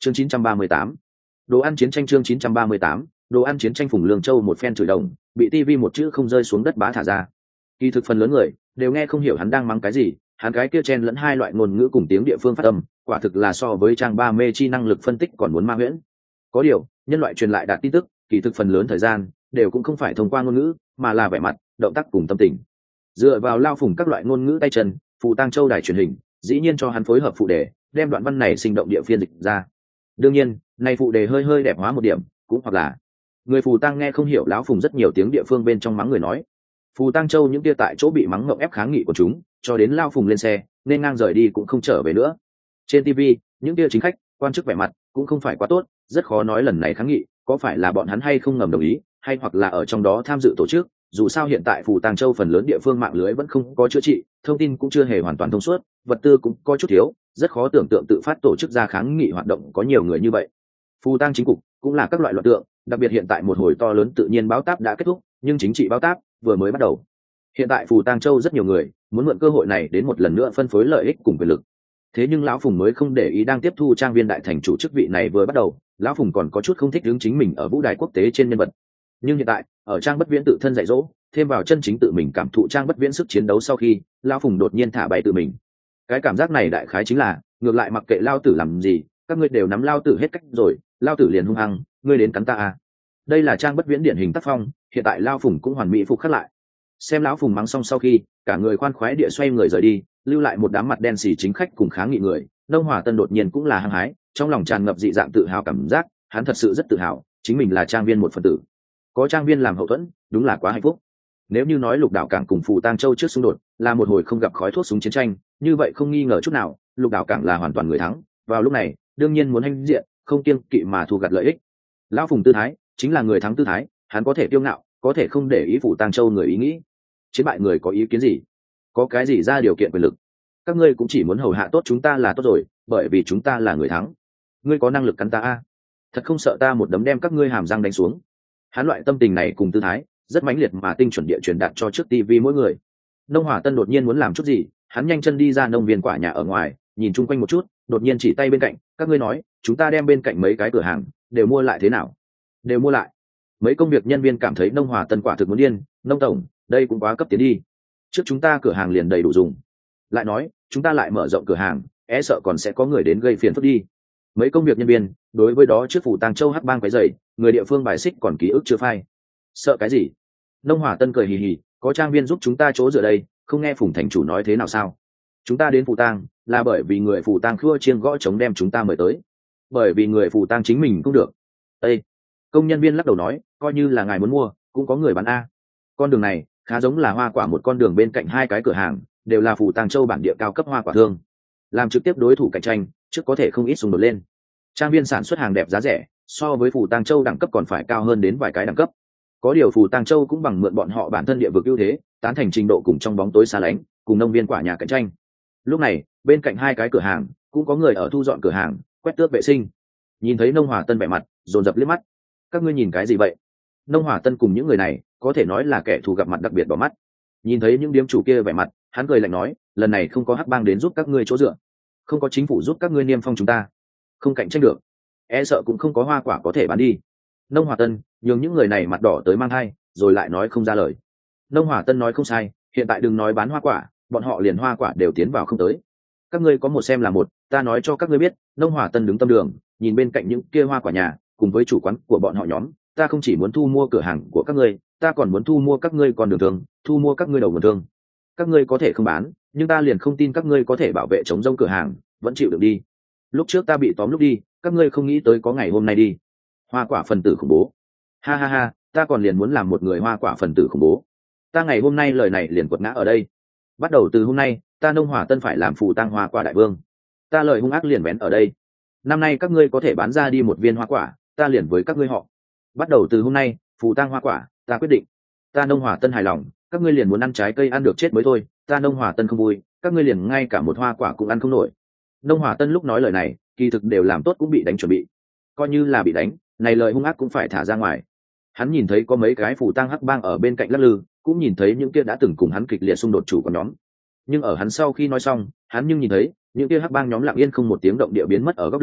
chương 938, đồ ăn chiến tranh. chương 938, đồ ăn chiến tranh. Phùng Lương Châu một phen chửi đồng, bị tivi một chữ không rơi xuống đất bá thả ra. Kỳ thực phần lớn người đều nghe không hiểu hắn đang mắng cái gì, hắn cái kia chen lẫn hai loại ngôn ngữ cùng tiếng địa phương phát âm, quả thực là so với trang ba mê chi năng lực phân tích còn muốn ma huyễn. Có điều, nhân loại truyền lại đạt tin tức, kỳ thực phần lớn thời gian đều cũng không phải thông qua ngôn ngữ, mà là vẻ mặt, động tác cùng tâm tình. Dựa vào Lao Phùng các loại ngôn ngữ tay chân, Phù Tang Châu đài truyền hình, dĩ nhiên cho hắn phối hợp phụ đề, đem đoạn văn này sinh động địa phiên dịch ra. Đương nhiên, này phụ đề hơi hơi đẹp hóa một điểm, cũng hoặc là người Phù Tang nghe không hiểu lão Phùng rất nhiều tiếng địa phương bên trong mắng người nói. Phù Tang Châu những kia tại chỗ bị mắng ngậm ép kháng nghị của chúng, cho đến Lao Phùng lên xe, nên ngang rời đi cũng không trở về nữa. Trên TV, những kia chính khách, quan chức vẻ mặt cũng không phải quá tốt, rất khó nói lần này kháng nghị có phải là bọn hắn hay không ngầm đồng ý, hay hoặc là ở trong đó tham dự tổ chức. Dù sao hiện tại Phù Tang Châu phần lớn địa phương mạng lưới vẫn không có chữa trị, thông tin cũng chưa hề hoàn toàn thông suốt, vật tư cũng có chút thiếu, rất khó tưởng tượng tự phát tổ chức ra kháng nghị hoạt động có nhiều người như vậy. Phù Tang chính cục cũng là các loại loạn tượng, đặc biệt hiện tại một hồi to lớn tự nhiên báo táp đã kết thúc, nhưng chính trị báo táp vừa mới bắt đầu. Hiện tại Phù Tang Châu rất nhiều người muốn mượn cơ hội này đến một lần nữa phân phối lợi ích cùng quyền lực. Thế nhưng lão Phùng mới không để ý đang tiếp thu trang viên đại thành chủ chức vị này vừa bắt đầu, lão Phùng còn có chút không thích đứng chính mình ở vũ đài quốc tế trên nhân vật. Nhưng hiện tại, ở Trang Bất Viễn tự thân dạy dỗ, thêm vào chân chính tự mình cảm thụ Trang Bất Viễn sức chiến đấu sau khi, lão Phùng đột nhiên thả bay tự mình. Cái cảm giác này đại khái chính là, ngược lại mặc kệ lao tử làm gì, các ngươi đều nắm lao tử hết cách rồi, lao tử liền hung hăng, ngươi đến cắn ta à. Đây là Trang Bất Viễn điển hình tác phong, hiện tại lão Phùng cũng hoàn mỹ phục khắc lại. Xem lão Phùng mắng xong sau khi, cả người khoan khoái địa xoay người rời đi, lưu lại một đám mặt đen xì chính khách cùng kháng nghị người. Nông Hòa Tân đột nhiên cũng là hăng hái, trong lòng tràn ngập dị dạng tự hào cảm giác, hắn thật sự rất tự hào, chính mình là trang viên một phần tử. Có trang viên làm hậu thuẫn, đúng là quá hạnh phúc. Nếu như nói Lục Đảo Cảng cùng Phù Tang Châu trước xung đột là một hồi không gặp khói thuốc súng chiến tranh, như vậy không nghi ngờ chút nào, Lục Đảo Cảng là hoàn toàn người thắng. Vào lúc này, đương nhiên muốn hãnh diện, không kiêng kỵ mà thu gặt lợi ích. Lão Phùng tư thái chính là người thắng tư thái, hắn có thể kiêu ngạo, có thể không để ý Phù Tang Châu người ý nghĩ. Chiến bại người có ý kiến gì? Có cái gì ra điều kiện quyền lực? Các ngươi cũng chỉ muốn hầu hạ tốt chúng ta là tốt rồi, bởi vì chúng ta là người thắng. Ngươi có năng lực cắn ta a? Thật không sợ ta một đấm đem các ngươi hàm răng đánh xuống? Hắn loại tâm tình này cùng tư thái rất mãnh liệt mà tinh chuẩn địa truyền đạt cho trước TV mỗi người. Nông Hòa Tân đột nhiên muốn làm chút gì, hắn nhanh chân đi ra nông viên quả nhà ở ngoài, nhìn chung quanh một chút, đột nhiên chỉ tay bên cạnh, các ngươi nói, chúng ta đem bên cạnh mấy cái cửa hàng đều mua lại thế nào? Đều mua lại. Mấy công việc nhân viên cảm thấy Nông Hòa Tân quả thực muốn điên, nông tổng, đây cũng quá cấp tiến đi. Trước chúng ta cửa hàng liền đầy đủ dùng. Lại nói, chúng ta lại mở rộng cửa hàng, e sợ còn sẽ có người đến gây phiền phức đi. Mấy công việc nhân viên đối với đó trước Phù Tang Châu hắc bang quấy rầy, người địa phương bài xích còn ký ức chưa phai. Sợ cái gì? Nông Hòa Tân cười hì hì, có trang viên giúp chúng ta chỗ dựa đây, không nghe Phùng thành chủ nói thế nào sao? Chúng ta đến Phù Tang là bởi vì người Phù Tang khua chiêng gõ trống đem chúng ta mời tới. Bởi vì người Phù Tang chính mình cũng được. Ê! Công nhân viên lắc đầu nói, coi như là ngài muốn mua, cũng có người bán a. Con đường này khá giống là hoa quả một con đường bên cạnh hai cái cửa hàng, đều là Phù Tang Châu bản địa cao cấp hoa quả thương. Làm trực tiếp đối thủ cạnh tranh, trước có thể không ít xung đột lên. Trang viên sản xuất hàng đẹp giá rẻ, so với Phù Tang Châu đẳng cấp còn phải cao hơn đến vài cái đẳng cấp. Có điều Phù Tang Châu cũng bằng mượn bọn họ bản thân địa vực ưu thế, tán thành trình độ cùng trong bóng tối xa lánh, cùng nông viên quả nhà cạnh tranh. Lúc này, bên cạnh hai cái cửa hàng, cũng có người ở thu dọn cửa hàng, quét tước vệ sinh. Nhìn thấy Nông Hòa Tân vẻ mặt, dồn dập liếc mắt. Các ngươi nhìn cái gì vậy? Nông Hòa Tân cùng những người này, có thể nói là kẻ thù gặp mặt đặc biệt bỏ mắt. Nhìn thấy những điếm chủ kia vẻ mặt, hắn cười lạnh nói, lần này không có hắc bang đến giúp các ngươi chỗ dựa, không có chính phủ giúp các ngươi niêm phong chúng ta, không cạnh tranh được, e sợ cũng không có hoa quả có thể bán đi. Nông Hòa Tân nhường những người này mặt đỏ tới mang thai, rồi lại nói không ra lời. Nông Hòa Tân nói không sai, hiện tại đừng nói bán hoa quả, bọn họ liền hoa quả đều tiến vào không tới. Các ngươi có một xem là một, ta nói cho các ngươi biết. Nông Hòa Tân đứng tâm đường, nhìn bên cạnh những kia hoa quả nhà, cùng với chủ quán của bọn họ nhóm, ta không chỉ muốn thu mua cửa hàng của các ngươi, ta còn muốn thu mua các ngươi con đường thường, thu mua các ngươi đầu nguồn thương. Các ngươi có thể không bán, nhưng ta liền không tin các ngươi có thể bảo vệ chống rông cửa hàng, vẫn chịu được đi. Lúc trước ta bị tóm lúc đi, các ngươi không nghĩ tới có ngày hôm nay đi. Hoa quả phần tử khủng bố. Ha ha ha, ta còn liền muốn làm một người hoa quả phần tử khủng bố. Ta ngày hôm nay lời này liền quật ngã ở đây. Bắt đầu từ hôm nay, ta Nông Hòa Tân phải làm Phù Tang hoa quả đại vương. Ta lời hung ác liền bén ở đây. Năm nay các ngươi có thể bán ra đi một viên hoa quả, ta liền với các ngươi họ. Bắt đầu từ hôm nay, Phù Tang hoa quả, ta quyết định. Ta Nông Hòa Tân hài lòng, các ngươi liền muốn ăn trái cây ăn được chết mới thôi. Ta Nông Hòa Tân không vui, các ngươi liền ngay cả một hoa quả cũng ăn không nổi. Nông Hòa Tân lúc nói lời này, kỳ thực đều làm tốt cũng bị đánh chuẩn bị. Coi như là bị đánh, này lời hung ác cũng phải thả ra ngoài. Hắn nhìn thấy có mấy cái Phù Tang hắc bang ở bên cạnh lắc lư, cũng nhìn thấy những kia đã từng cùng hắn kịch liệt xung đột chủ của nhóm. Nhưng ở hắn sau khi nói xong, hắn nhưng nhìn thấy những kia hắc bang nhóm lặng yên không một tiếng động địa biến mất ở góc đường,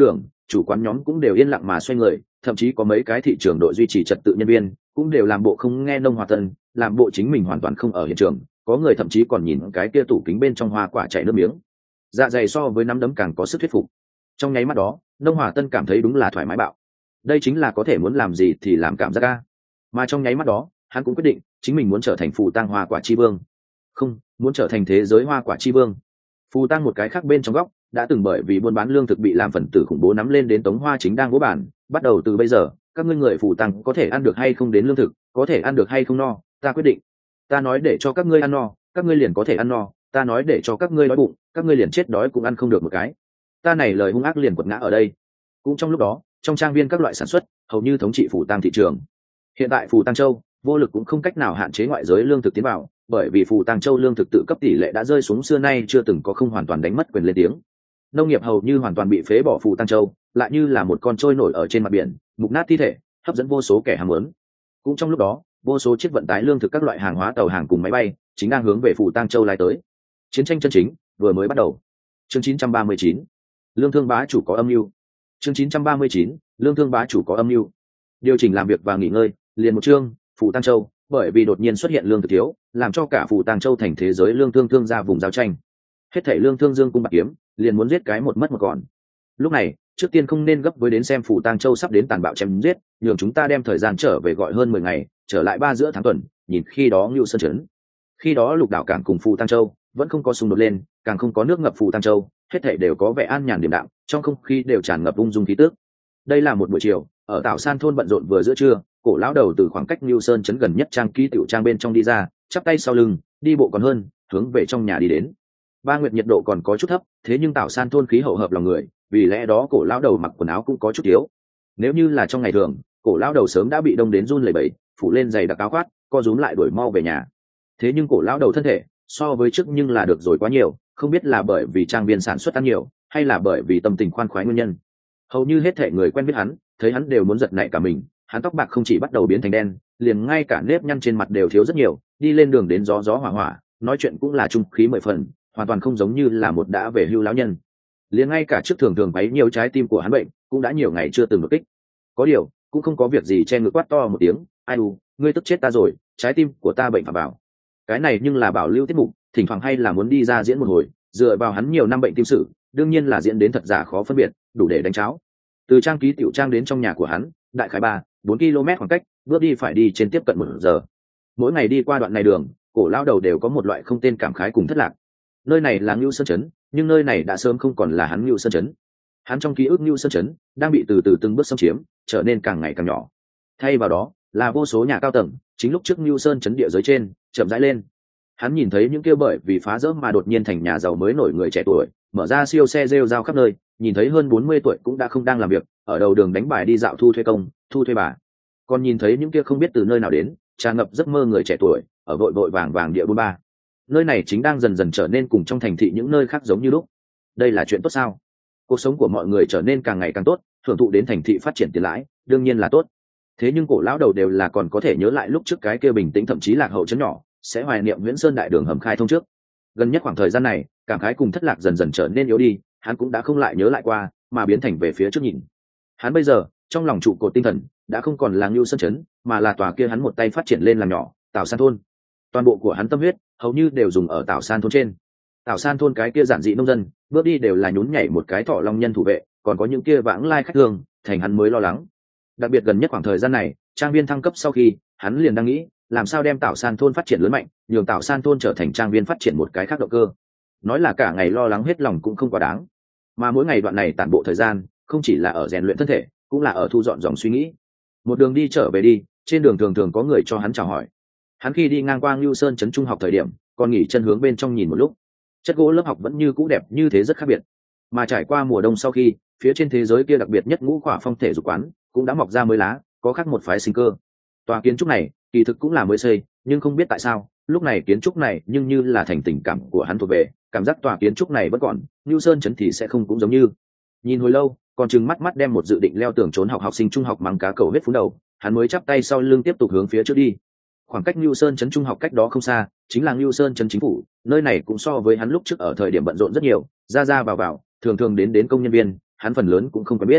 chủ quán nhóm cũng đều yên lặng mà xoay người, thậm chí có mấy cái thị trường đội duy trì trật tự nhân viên cũng đều làm bộ không nghe Nông Hòa Tân, làm bộ chính mình hoàn toàn không ở hiện trường. Có người thậm chí còn nhìn cái kia tủ kính bên trong hoa quả chảy nước miếng. Dạ dày so với nắm đấm càng có sức thuyết phục. Trong nháy mắt đó, Nông Hòa Tân cảm thấy đúng là thoải mái bạo. Đây chính là có thể muốn làm gì thì làm cảm giác ca. Mà trong nháy mắt đó, hắn cũng quyết định chính mình muốn trở thành phù tang hoa quả chi vương, không muốn trở thành thế giới hoa quả chi vương. Phù tang một cái khác bên trong góc đã từng bởi vì buôn bán lương thực bị làm phần tử khủng bố nắm lên đến Tống Hoa chính đang vỗ bản, bắt đầu từ bây giờ các ngươi người phù tang có thể ăn được hay không đến lương thực, có thể ăn được hay không no, ta quyết định. Ta nói để cho các ngươi ăn no, các ngươi liền có thể ăn no, ta nói để cho các ngươi đói bụng, các ngươi liền chết đói cũng ăn không được một cái. Ta này lời hung ác liền quật ngã ở đây. Cũng trong lúc đó, trong trang viên các loại sản xuất hầu như thống trị phù tang thị trường. Hiện tại phù tang châu vô lực cũng không cách nào hạn chế ngoại giới lương thực tiến vào, bởi vì phù tang châu lương thực tự cấp tỷ lệ đã rơi xuống xưa nay chưa từng có, không hoàn toàn đánh mất quyền lên tiếng. Nông nghiệp hầu như hoàn toàn bị phế bỏ, phù tang châu lại như là một con trôi nổi ở trên mặt biển, mục nát thi thể, hấp dẫn vô số kẻ ham muốn. Cũng trong lúc đó, vô số chiếc vận tải lương thực các loại hàng hóa tàu hàng cùng máy bay chính đang hướng về phù tang châu lái tới. Chiến tranh chân chính vừa mới bắt đầu. Chương 939, lương thương bá chủ có âm mưu. Chương 939, lương thương bá chủ có âm mưu. Điều chỉnh làm việc và nghỉ ngơi, liền một chương, phù tang châu bởi vì đột nhiên xuất hiện lương thực thiếu, làm cho cả phù tang châu thành thế giới lương thương thương ra vùng giao tranh. Hết thảy lương thương dương cung bạc kiếm, liền muốn giết cái một mất một còn. Lúc này, trước tiên không nên gấp với đến xem phù tang châu sắp đến tàn bạo chém giết, nhường chúng ta đem thời gian trở về gọi hơn 10 ngày, trở lại 3 giữa tháng tuần, nhìn khi đó Ngưu Sơn trấn. Khi đó Lục đảo cảng cùng phù tang châu vẫn không có xung đột lên, càng không có nước ngập phù tang châu, hết thảy đều có vẻ an nhàn điềm đạm, trong không khí đều tràn ngập ung dung khí tức. Đây là một buổi chiều, ở Tảo San thôn bận rộn vừa giữa trưa, Cổ lão đầu từ khoảng cách Ngưu Sơn trấn gần nhất trang ký tiểu trang bên trong đi ra, chắp tay sau lưng, đi bộ còn hơn, hướng về trong nhà đi đến. Ba nguyệt nhiệt độ còn có chút thấp, thế nhưng Tảo San thôn khí hậu hợp lòng người, vì lẽ đó Cổ lão đầu mặc quần áo cũng có chút thiếu. Nếu như là trong ngày thường, Cổ lão đầu sớm đã bị đông đến run lẩy bẩy, phủ lên giày đặc áo khoác, co rúm lại đuổi mau về nhà. Thế nhưng Cổ lão đầu thân thể so với trước nhưng là được rồi quá nhiều, không biết là bởi vì trang viên sản xuất ăn nhiều, hay là bởi vì tâm tình khoan khoái nguyên nhân. Hầu như hết thảy người quen biết hắn, thấy hắn đều muốn giật nảy cả mình. Hắn tóc bạc không chỉ bắt đầu biến thành đen, liền ngay cả nếp nhăn trên mặt đều thiếu rất nhiều, đi lên đường đến gió gió hỏa hỏa, nói chuyện cũng là trung khí 10 phần, hoàn toàn không giống như là một đã về hưu lão nhân. Liền ngay cả trước thường thường bấy nhiều trái tim của hắn bệnh, cũng đã nhiều ngày chưa từng được kích. Có điều, cũng không có việc gì che ngực quát to một tiếng, ai u, ngươi tức chết ta rồi, trái tim của ta bệnh phạm bảo. Cái này nhưng là bảo lưu tiết mục, thỉnh thoảng hay là muốn đi ra diễn một hồi, dựa vào hắn nhiều năm bệnh tim sự, đương nhiên là diễn đến thật giả khó phân biệt, đủ để đánh cháo. Từ trang ký tiểu trang đến trong nhà của hắn, đại khái 3-4 km khoảng cách, bước đi phải đi trên tiếp cận 1 giờ. Mỗi ngày đi qua đoạn này đường, Cổ lão đầu đều có một loại không tên cảm khái cùng thất lạc. Nơi này là Ngưu Sơn trấn, nhưng nơi này đã sớm không còn là hắn Ngưu Sơn trấn. Hắn trong ký ức Ngưu Sơn trấn đang bị từ từ từng bước xâm chiếm, trở nên càng ngày càng nhỏ. Thay vào đó là vô số nhà cao tầng, chính lúc trước Ngưu Sơn trấn địa giới trên, chậm rãi lên. Hắn nhìn thấy những kia bởi vì phá rỡ mà đột nhiên thành nhà giàu mới nổi người trẻ tuổi, mở ra siêu xe rêu rao khắp nơi, nhìn thấy hơn 40 tuổi cũng đã không đang làm việc, ở đầu đường đánh bài đi dạo thu thuê công, thu thuê bà. Còn nhìn thấy những kia không biết từ nơi nào đến, tràn ngập giấc mơ người trẻ tuổi, ở vội vội vàng vàng địa 43. Nơi này chính đang dần dần trở nên cùng trong thành thị những nơi khác giống như lúc. Đây là chuyện tốt sao? Cuộc sống của mọi người trở nên càng ngày càng tốt, hưởng thụ đến thành thị phát triển tiền lãi, đương nhiên là tốt. Thế nhưng Cổ lão đầu đều là còn có thể nhớ lại lúc trước cái kia bình tĩnh thậm chí lạc hậu trấn nhỏ, sẽ hoài niệm Nguyễn Sơn đại đường hầm khai thông trước. Gần nhất khoảng thời gian này, cảm khái cùng thất lạc dần dần trở nên yếu đi, hắn cũng đã không lại nhớ lại qua, mà biến thành về phía trước nhìn. Hắn bây giờ, trong lòng trụ cột tinh thần đã không còn là Ngưu Sơn trấn, mà là tòa kia hắn một tay phát triển lên làm nhỏ, Tảo San thôn. Toàn bộ của hắn tâm huyết hầu như đều dùng ở Tảo San thôn trên. Tảo San thôn cái kia giản dị nông dân, bước đi đều là nhún nhảy một cái thọ long nhân thủ vệ, còn có những kia vãng lai khách thương, thành hắn mới lo lắng. Đặc biệt gần nhất khoảng thời gian này, trang viên thăng cấp sau khi, hắn liền đang nghĩ, làm sao đem Tảo San thôn phát triển lớn mạnh, nhường Tảo San thôn trở thành trang viên phát triển một cái khác động cơ. Nói là cả ngày lo lắng hết lòng cũng không quá đáng, mà mỗi ngày đoạn này tản bộ thời gian, không chỉ là ở rèn luyện thân thể, cũng là ở thu dọn dòng suy nghĩ. Một đường đi trở về đi, trên đường thường thường có người cho hắn chào hỏi. Hắn khi đi ngang qua Ngưu Sơn trấn trung học thời điểm, còn nghỉ chân hướng bên trong nhìn một lúc. Chất gỗ lớp học vẫn như cũ đẹp như thế rất khác biệt. Mà trải qua mùa đông sau khi, phía trên thế giới kia đặc biệt nhất Ngũ Khỏa Phong thể dục quán cũng đã mọc ra mới lá, có khác một phái sinh cơ. Tòa kiến trúc này kỳ thực cũng là mới xây, nhưng không biết tại sao, lúc này kiến trúc này nhưng như là thành tình cảm của hắn thuộc về, cảm giác tòa kiến trúc này vẫn còn, Ngưu Sơn trấn thì sẽ không cũng giống như. Nhìn hồi lâu, còn chừng mắt mắt đem một dự định leo tường trốn học học sinh trung học mắng cá cầu hết phúng đầu, hắn mới chắp tay sau lưng tiếp tục hướng phía trước đi. Khoảng cách Ngưu Sơn trấn trung học cách đó không xa, chính là Ngưu Sơn trấn chính phủ, nơi này cũng so với hắn lúc trước ở thời điểm bận rộn rất nhiều, ra vào, thường thường đến công nhân viên, hắn phần lớn cũng không quen biết.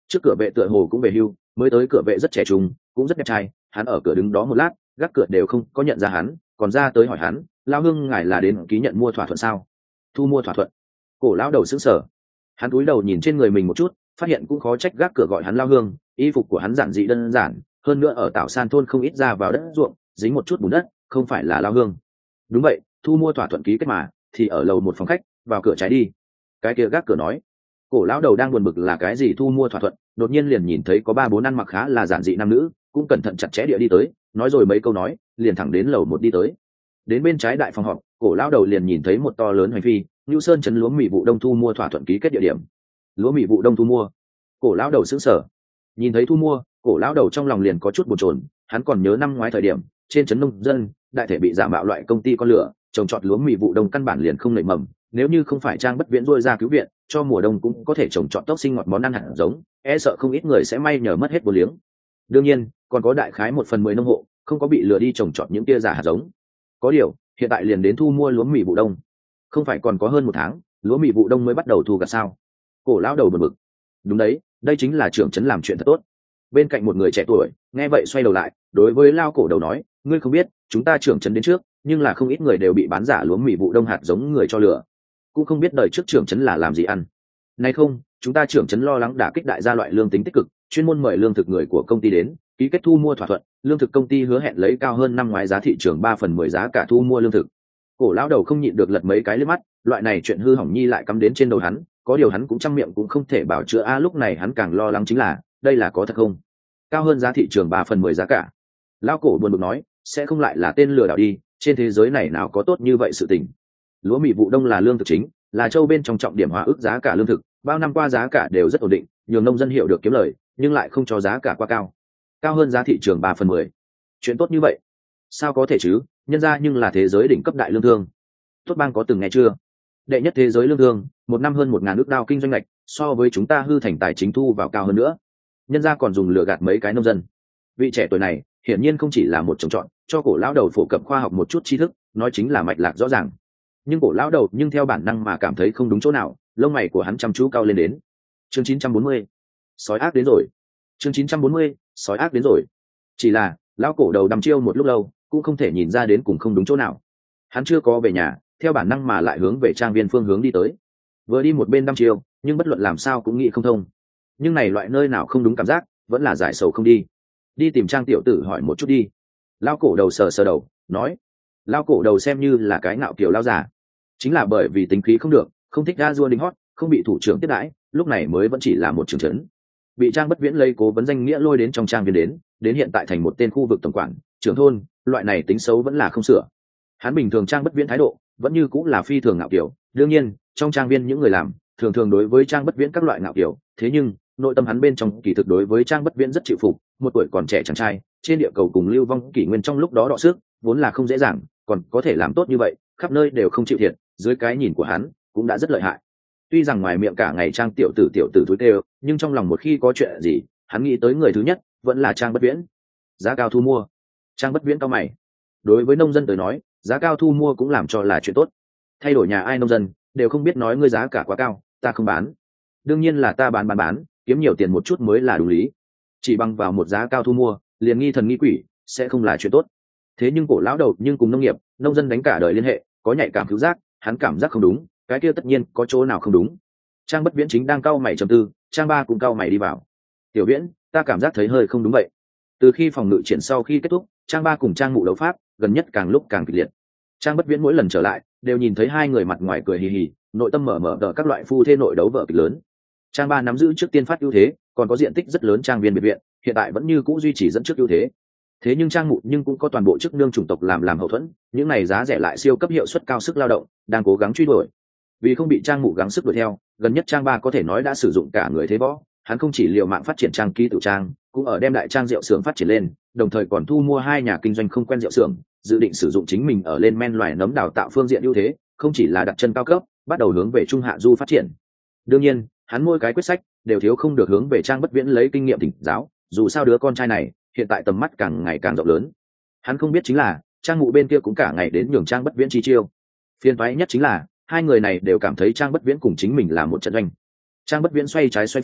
Trước cửa vệ tựa hồ cũng về hưu, mới tới cửa vệ rất trẻ trung, cũng rất đẹp trai. Hắn ở cửa đứng đó một lát, gác cửa đều không có nhận ra hắn, còn ra tới hỏi hắn, lao hương ngài là đến ký nhận mua thỏa thuận sao? Thu mua thỏa thuận? Cổ lão đầu sững sờ. Hắn cúi đầu nhìn trên người mình một chút, phát hiện cũng khó trách gác cửa gọi hắn lao hương. Y phục của hắn giản dị đơn giản, hơn nữa ở Tảo San thôn không ít ra vào đất ruộng, dính một chút bùn đất, không phải là lao hương. Đúng vậy, thu mua thỏa thuận ký kết mà, thì ở lầu một phòng khách, vào cửa trái đi. Cái kia gác cửa nói. Cổ lão đầu đang buồn bực là cái gì thu mua thỏa thuận, đột nhiên liền nhìn thấy có 3-4 ăn mặc khá là giản dị nam nữ, cũng cẩn thận chặt chẽ địa đi tới, nói rồi mấy câu nói, liền thẳng đến lầu một đi tới. Đến bên trái đại phòng họp, cổ lão đầu liền nhìn thấy một to lớn hành phi, Nưu Sơn trấn lúa mì vụ đông thu mua thỏa thuận ký kết địa điểm. Lúa mì vụ đông thu mua. Cổ lão đầu sững sờ. Nhìn thấy thu mua, cổ lão đầu trong lòng liền có chút bồn chồn, hắn còn nhớ năm ngoái thời điểm, trên trấn nông dân, đại thể bị giả mạo loại công ty con lửa, trồng trọt lúa mì vụ đông căn bản liền không nảy mầm, nếu như không phải Trang Bất Viễn rôi ra cứu viện, cho mùa đông cũng có thể trồng trọt tốc sinh ngọt món ăn hạt giống, e sợ không ít người sẽ may nhờ mất hết vốn liếng. Đương nhiên, còn có đại khái 1/10 nông hộ không có bị lừa đi trồng trọt những tia giả hạt giống. Có điều, hiện tại liền đến thu mua lúa mì vụ đông, không phải còn có hơn 1 tháng, lúa mì vụ đông mới bắt đầu thu gặt sao? Cổ lão đầu bực bực. Đúng đấy, đây chính là trưởng trấn làm chuyện thật tốt. Bên cạnh một người trẻ tuổi nghe vậy xoay đầu lại, đối với lao cổ đầu nói, ngươi không biết, chúng ta trưởng trấn đến trước, nhưng là không ít người đều bị bán giả lúa mì vụ đông hạt giống người cho lừa, cũng không biết đời trước trưởng trấn là làm gì ăn. Nay không, chúng ta trưởng trấn lo lắng đả kích đại gia loại lương tính tích cực, chuyên môn mời lương thực người của công ty đến ký kết thu mua thỏa thuận, lương thực công ty hứa hẹn lấy cao hơn năm ngoái giá thị trường 3/10 giá cả thu mua lương thực. Cổ lão đầu không nhịn được lật mấy cái liếc mắt, loại này chuyện hư hỏng nhi lại cắm đến trên đầu hắn, có điều hắn cũng trăm miệng cũng không thể bảo chữa. Lúc này hắn càng lo lắng chính là, đây là có thật không? Cao hơn giá thị trường 3/10 giá cả. Lão cổ buồn bực nói, sẽ không lại là tên lừa đảo đi, trên thế giới này nào có tốt như vậy sự tình. Lúa mì vụ đông là lương thực chính, là châu bên trong trọng điểm hóa ước giá cả lương thực, bao năm qua giá cả đều rất ổn định, nhường nông dân hiểu được kiếm lời, nhưng lại không cho giá cả quá cao, cao hơn giá thị trường 3/10. Chuyện tốt như vậy, sao có thể chứ? Nhân ra nhưng là thế giới đỉnh cấp đại lương thương. Tốt bang có từng nghe chưa? Đệ nhất thế giới lương thương, một năm hơn 1.000 ước đao kinh doanh ngạch, so với chúng ta hư thành tài chính thu vào cao hơn nữa. Nhân ra còn dùng lừa gạt mấy cái nông dân. Vị trẻ tuổi này hiển nhiên không chỉ là một trồng trọt, cho cổ lão đầu phổ cập khoa học một chút tri thức, nói chính là mạch lạc rõ ràng. Nhưng cổ lão đầu nhưng theo bản năng mà cảm thấy không đúng chỗ nào, lông mày của hắn chăm chú cao lên đến. Chương 940, sói ác đến rồi. Chương 940, sói ác đến rồi. Chỉ là lão cổ đầu đăm chiêu một lúc lâu, cũng không thể nhìn ra đến cùng không đúng chỗ nào. Hắn chưa có về nhà, theo bản năng mà lại hướng về trang viên phương hướng đi tới. Vừa đi một bên đăm chiêu, nhưng bất luận làm sao cũng nghĩ không thông. Nhưng này loại nơi nào không đúng cảm giác, vẫn là giải sầu không đi. Đi tìm Trang tiểu tử hỏi một chút đi. Lão cổ đầu sờ sờ đầu, nói. Lão cổ đầu xem như là cái ngạo kiều lão già, chính là bởi vì tính khí không được, không thích ra dua đính hót, không bị thủ trưởng tiếp đãi, lúc này mới vẫn chỉ là một trưởng trấn. Bị Trang Bất Viễn lấy cố vấn danh nghĩa lôi đến trong trang viên đến hiện tại thành một tên khu vực tổng quản, trưởng thôn, loại này tính xấu vẫn là không sửa. Hắn bình thường Trang Bất Viễn thái độ vẫn như cũng là phi thường ngạo kiểu, đương nhiên trong trang viên những người làm thường thường đối với Trang Bất Viễn các loại ngạo kiểu, thế nhưng nội tâm hắn bên trong kỳ thực đối với Trang Bất Viễn rất chịu phục. Một tuổi còn trẻ chàng trai trên địa cầu cùng lưu vong kỷ nguyên trong lúc đó đọ sức vốn là không dễ dàng, còn có thể làm tốt như vậy, khắp nơi đều không chịu thiệt, dưới cái nhìn của hắn cũng đã rất lợi hại. Tuy rằng ngoài miệng cả ngày Trang tiểu tử thúi tê, nhưng trong lòng một khi có chuyện gì, hắn nghĩ tới người thứ nhất vẫn là Trang Bất Viễn. Giá cao thu mua. Trang Bất Viễn cao mày. Đối với nông dân tới nói, giá cao thu mua cũng làm cho là chuyện tốt. Thay đổi nhà ai nông dân đều không biết nói ngươi giá cả quá cao, ta không bán. Đương nhiên là ta bán, kiếm nhiều tiền một chút mới là đúng lý. Chỉ bằng vào một giá cao thu mua, liền nghi thần nghi quỷ, sẽ không là chuyện tốt. Thế nhưng cổ lão đầu nhưng cùng nông nghiệp, nông dân đánh cả đời liên hệ, có nhạy cảm cứu giác, hắn cảm giác không đúng, cái kia tất nhiên có chỗ nào không đúng. Trang Bất Viễn chính đang cau mày trầm tư, Trang Ba cũng cau mày đi vào. Tiểu Viễn, ta cảm giác thấy hơi không đúng vậy. Từ khi phòng ngự triển sau khi kết thúc, Trang Ba cùng Trang Mụ đấu pháp, gần nhất càng lúc càng kịch liệt. Trang Bất Viễn mỗi lần trở lại, đều nhìn thấy hai người mặt ngoài cười hì hì, nội tâm mở đờ các loại phu thê nội đấu vợ kịch lớn. Trang Ba nắm giữ trước tiên phát ưu thế, còn có diện tích rất lớn trang viên biệt viện, hiện tại vẫn như cũ duy trì dẫn trước ưu thế. Thế nhưng Trang Mụ nhưng cũng có toàn bộ chức nương chủng tộc làm hậu thuẫn, những này giá rẻ lại siêu cấp hiệu suất cao sức lao động, đang cố gắng truy đuổi. Vì không bị Trang Mụ gắng sức đuổi theo, gần nhất Trang Ba có thể nói đã sử dụng cả người thế võ, hắn không chỉ liều mạng phát triển trang ký tự trang, cũng ở đem đại trang rượu xưởng phát triển lên, đồng thời còn thu mua 2 nhà kinh doanh không quen rượu xưởng, dự định sử dụng chính mình ở lên men loài nấm đào tạo phương diện ưu thế, không chỉ là đặt chân cao cấp, bắt đầu hướng về trung hạ du phát triển. Đương nhiên, hắn mỗi cái quyết sách đều thiếu không được hướng về Trang Bất Viễn lấy kinh nghiệm thỉnh giáo, dù sao đứa con trai này hiện tại tầm mắt càng ngày càng rộng lớn. Hắn không biết chính là Trang Mụ bên kia cũng cả ngày đến nhường Trang Bất Viễn chi chiêu. Phiền toái nhất chính là hai người này đều cảm thấy Trang Bất Viễn cùng chính mình là một trận doanh. Trang Bất Viễn xoay trái xoay phải,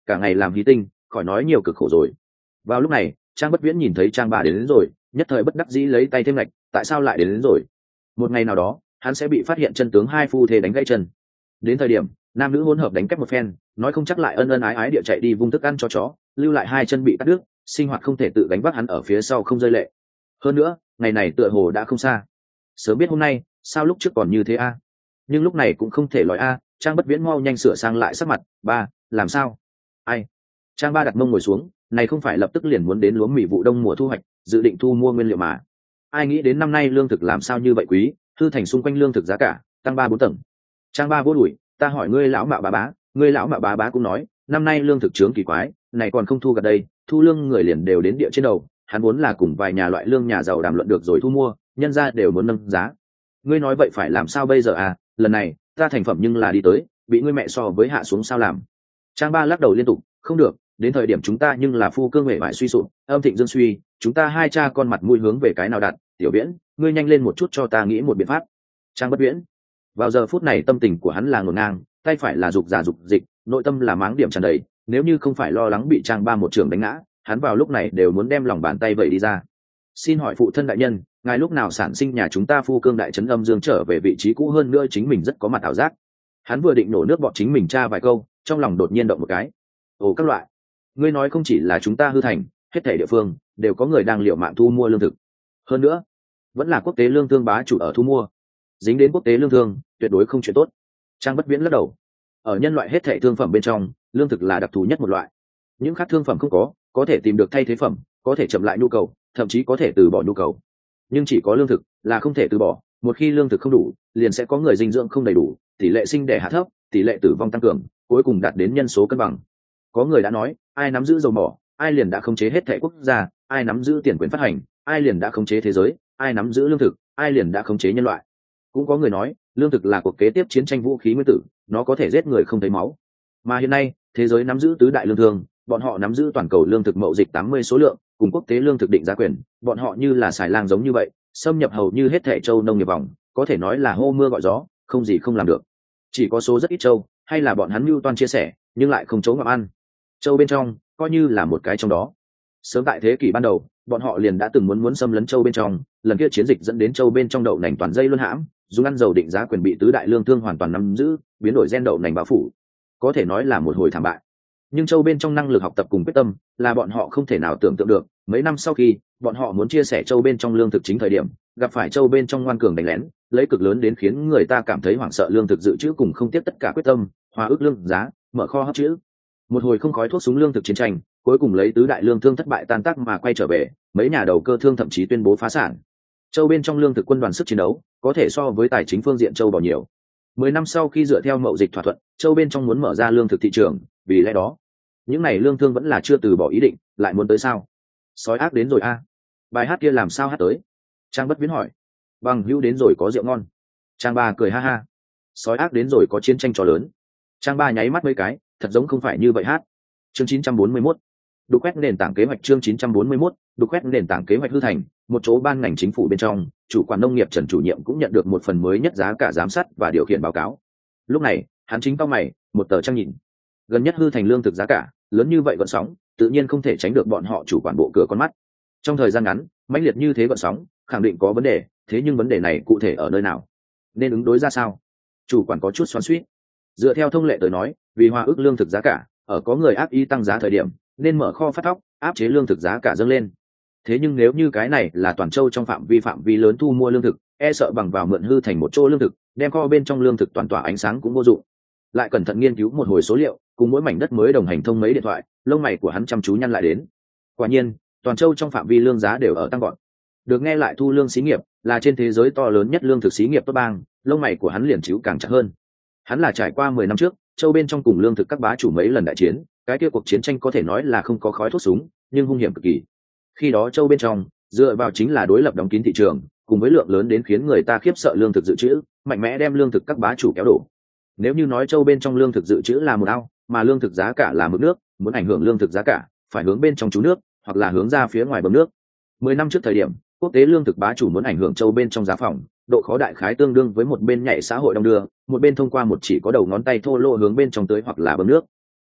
cả ngày làm hí tinh, khỏi nói nhiều cực khổ rồi. Vào lúc này, Trang Bất Viễn nhìn thấy Trang Ba đến rồi, nhất thời bất đắc dĩ lấy tay thêm lạch, tại sao lại đến rồi? Một ngày nào đó, hắn sẽ bị phát hiện chân tướng hai phu thê đánh gãy chân. Đến thời điểm, nam nữ hỗn hợp đánh kép một phen, nói không chắc lại ân ân ái ái địa chạy đi vung thức ăn cho chó, lưu lại hai chân bị cắt đứt, sinh hoạt không thể tự gánh vác hắn ở phía sau không rơi lệ. Hơn nữa, ngày này tựa hồ đã không xa. Sớm biết hôm nay, sao lúc trước còn như thế a? Nhưng lúc này cũng không thể nói a. Trang Bất Viễn mau nhanh sửa sang lại sắc mặt. Ba, làm sao? Ai? Trang Ba đặt mông ngồi xuống, này không phải lập tức liền muốn đến lúa mì vụ đông mùa thu hoạch, dự định thu mua nguyên liệu mà. Ai nghĩ đến năm nay lương thực làm sao như vậy quý, hư thành xung quanh lương thực giá cả tăng 3-4 tầng. Trang Ba vô đuổi, ta hỏi ngươi lão mạo bá bá, ngươi lão mạo bá bá cũng nói, năm nay lương thực trướng kỳ quái, này còn không thu gần đây, thu lương người liền đều đến địa trên đầu, hắn muốn là cùng vài nhà loại lương nhà giàu đàm luận được rồi thu mua, nhân ra đều muốn nâng giá. Ngươi nói vậy phải làm sao bây giờ à, lần này ta thành phẩm nhưng là đi tới, bị ngươi mẹ so với hạ xuống sao làm? Trang Ba lắc đầu liên tục, không được, đến thời điểm chúng ta nhưng là phu cương mệ bại suy sụp, âm thịnh dương suy, chúng ta hai cha con mặt mũi hướng về cái nào đặt? Tiểu Viễn, ngươi nhanh lên một chút cho ta nghĩ một biện pháp. Trang Bất Viễn, vào giờ phút này tâm tình của hắn là ngổn ngang, tay phải là dục giả dục dịch, nội tâm là máng điểm tràn đầy, nếu như không phải lo lắng bị Trang Ba một trường đánh ngã, hắn vào lúc này đều muốn đem lòng bàn tay vậy đi ra. Xin hỏi phụ thân đại nhân, ngài lúc nào sản sinh nhà chúng ta phu cương đại trấn âm dương trở về vị trí cũ hơn nữa, chính mình rất có mặt ảo giác. Hắn vừa định nổ nước bọt chính mình tra vài câu, trong lòng đột nhiên động một cái. Ồ, các loại, ngươi nói không chỉ là chúng ta hư thành, hết thảy địa phương đều có người đang liều mạng thu mua lương thực. Hơn nữa, vẫn là quốc tế lương thương bá chủ ở thu mua. Dính đến quốc tế lương thương, tuyệt đối không chuyện tốt. Trang Bất Viễn lắc đầu. Ở nhân loại hết thảy thương phẩm bên trong, lương thực là đặc thù nhất một loại. Những khác thương phẩm không có thể tìm được thay thế phẩm, có thể chậm lại nhu cầu, thậm chí có thể từ bỏ nhu cầu. Nhưng chỉ có lương thực là không thể từ bỏ, một khi lương thực không đủ, liền sẽ có người dinh dưỡng không đầy đủ, tỷ lệ sinh đẻ hạ thấp, tỷ lệ tử vong tăng cường, cuối cùng đạt đến nhân số cân bằng. Có người đã nói, ai nắm giữ dầu mỏ, ai liền đã khống chế hết thảy quốc gia, ai nắm giữ tiền quyền phát hành, ai liền đã khống chế thế giới, ai nắm giữ lương thực, ai liền đã khống chế nhân loại. Cũng có người nói, lương thực là cuộc kế tiếp chiến tranh vũ khí nguyên tử, nó có thể giết người không thấy máu. Mà hiện nay, thế giới nắm giữ tứ đại lương thương, bọn họ nắm giữ toàn cầu lương thực mậu dịch 80 số lượng, cùng quốc tế lương thực định giá quyền, bọn họ như là xài lang giống như vậy, xâm nhập hầu như hết thảy châu nông nghiệp vòng, có thể nói là hô mưa gọi gió, không gì không làm được. Chỉ có số rất ít châu, hay là bọn hắn mưu toan chia sẻ, nhưng lại không chống ngậm ăn. Châu bên trong, coi như là một cái trong đó. Sớm tại thế kỷ ban đầu, bọn họ liền đã từng muốn xâm lấn châu bên trong, lần kia chiến dịch dẫn đến châu bên trong đậu nành toàn dây luân hãm, dùng ăn dầu định giá quyền bị tứ đại lương thương hoàn toàn nắm giữ, biến đổi gen đậu nành bao phủ, có thể nói là một hồi thảm bại. Nhưng châu bên trong năng lực học tập cùng quyết tâm là bọn họ không thể nào tưởng tượng được. Mấy năm sau khi bọn họ muốn chia sẻ châu bên trong lương thực chính thời điểm, gặp phải châu bên trong ngoan cường đánh lén, lấy cực lớn đến khiến người ta cảm thấy hoảng sợ lương thực dự trữ cùng không tiếp tất cả quyết tâm, hòa ước lương giá, mở kho hấp trữ. Một hồi không khói thuốc súng lương thực chiến tranh, cuối cùng lấy tứ đại lương thương thất bại tan tác mà quay trở về, mấy nhà đầu cơ thương thậm chí tuyên bố phá sản. Châu bên trong lương thực quân đoàn sức chiến đấu có thể so với tài chính phương diện châu bò nhiều. 10 năm sau khi dựa theo mậu dịch thỏa thuận, châu bên trong muốn mở ra lương thực thị trường, vì lẽ đó những này lương thương vẫn là chưa từ bỏ ý định, lại muốn tới sao? Sói ác đến rồi a. Bài hát kia làm sao hát tới? Trang Bất Viễn hỏi. Bằng hữu đến rồi có rượu ngon. Trang Ba cười ha ha. Sói ác đến rồi có chiến tranh trò lớn. Trang Ba nháy mắt mấy cái, thật giống không phải như vậy hát. Chương 941. Đục quét nền tảng kế hoạch. Chương 941. Đục quét nền tảng kế hoạch hư thành, một chỗ ban ngành chính phủ bên trong, chủ quản nông nghiệp Trần chủ nhiệm cũng nhận được một phần mới nhất giá cả giám sát và điều khiển báo cáo. Lúc này, hắn chính cau mày, một tờ trang nhìn. Gần nhất hư thành lương thực giá cả lớn như vậy gợn sóng, tự nhiên không thể tránh được bọn họ chủ quản bộ cửa con mắt. Trong thời gian ngắn, mãnh liệt như thế gợn sóng, khẳng định có vấn đề, thế nhưng vấn đề này cụ thể ở nơi nào, nên ứng đối ra sao? Chủ quản có chút xoắn xuýt. Dựa theo thông lệ tới nói, vì hòa ước lương thực giá cả, ở có người ác ý tăng giá thời điểm, nên mở kho phát thóc, áp chế lương thực giá cả dâng lên. Thế nhưng nếu như cái này là toàn châu trong phạm vi lớn thu mua lương thực, e sợ bằng vào mượn hư thành một chỗ lương thực, đem kho bên trong lương thực toàn tỏa ánh sáng cũng vô dụng. Lại cẩn thận nghiên cứu một hồi số liệu, cùng mỗi mảnh đất mới đồng hành thông mấy điện thoại, lông mày của hắn chăm chú nhăn lại đến. Quả nhiên, toàn châu trong phạm vi lương giá đều ở tăng gọn. Được nghe lại thu lương xí nghiệp là trên thế giới to lớn nhất lương thực xí nghiệp top bang, lông mày của hắn liền chíu càng chặt hơn. Hắn là trải qua 10 năm trước, châu bên trong cùng lương thực các bá chủ mấy lần đại chiến, cái kia cuộc chiến tranh có thể nói là không có khói thuốc súng, nhưng hung hiểm cực kỳ. Khi đó châu bên trong dựa vào chính là đối lập đóng kín thị trường, cùng với lượng lớn đến khiến người ta khiếp sợ lương thực dự trữ, mạnh mẽ đem lương thực các bá chủ kéo đổ. Nếu như nói châu bên trong lương thực dự trữ là một ao, mà lương thực giá cả là mực nước, muốn ảnh hưởng lương thực giá cả, phải hướng bên trong trú nước, hoặc là hướng ra phía ngoài bơm nước. 10 năm trước thời điểm, quốc tế lương thực bá chủ muốn ảnh hưởng châu bên trong giá phòng, độ khó đại khái tương đương với một bên nhảy xã hội đông đưa, một bên thông qua một chỉ có đầu ngón tay thô lỗ hướng bên trong tới hoặc là bơm nước.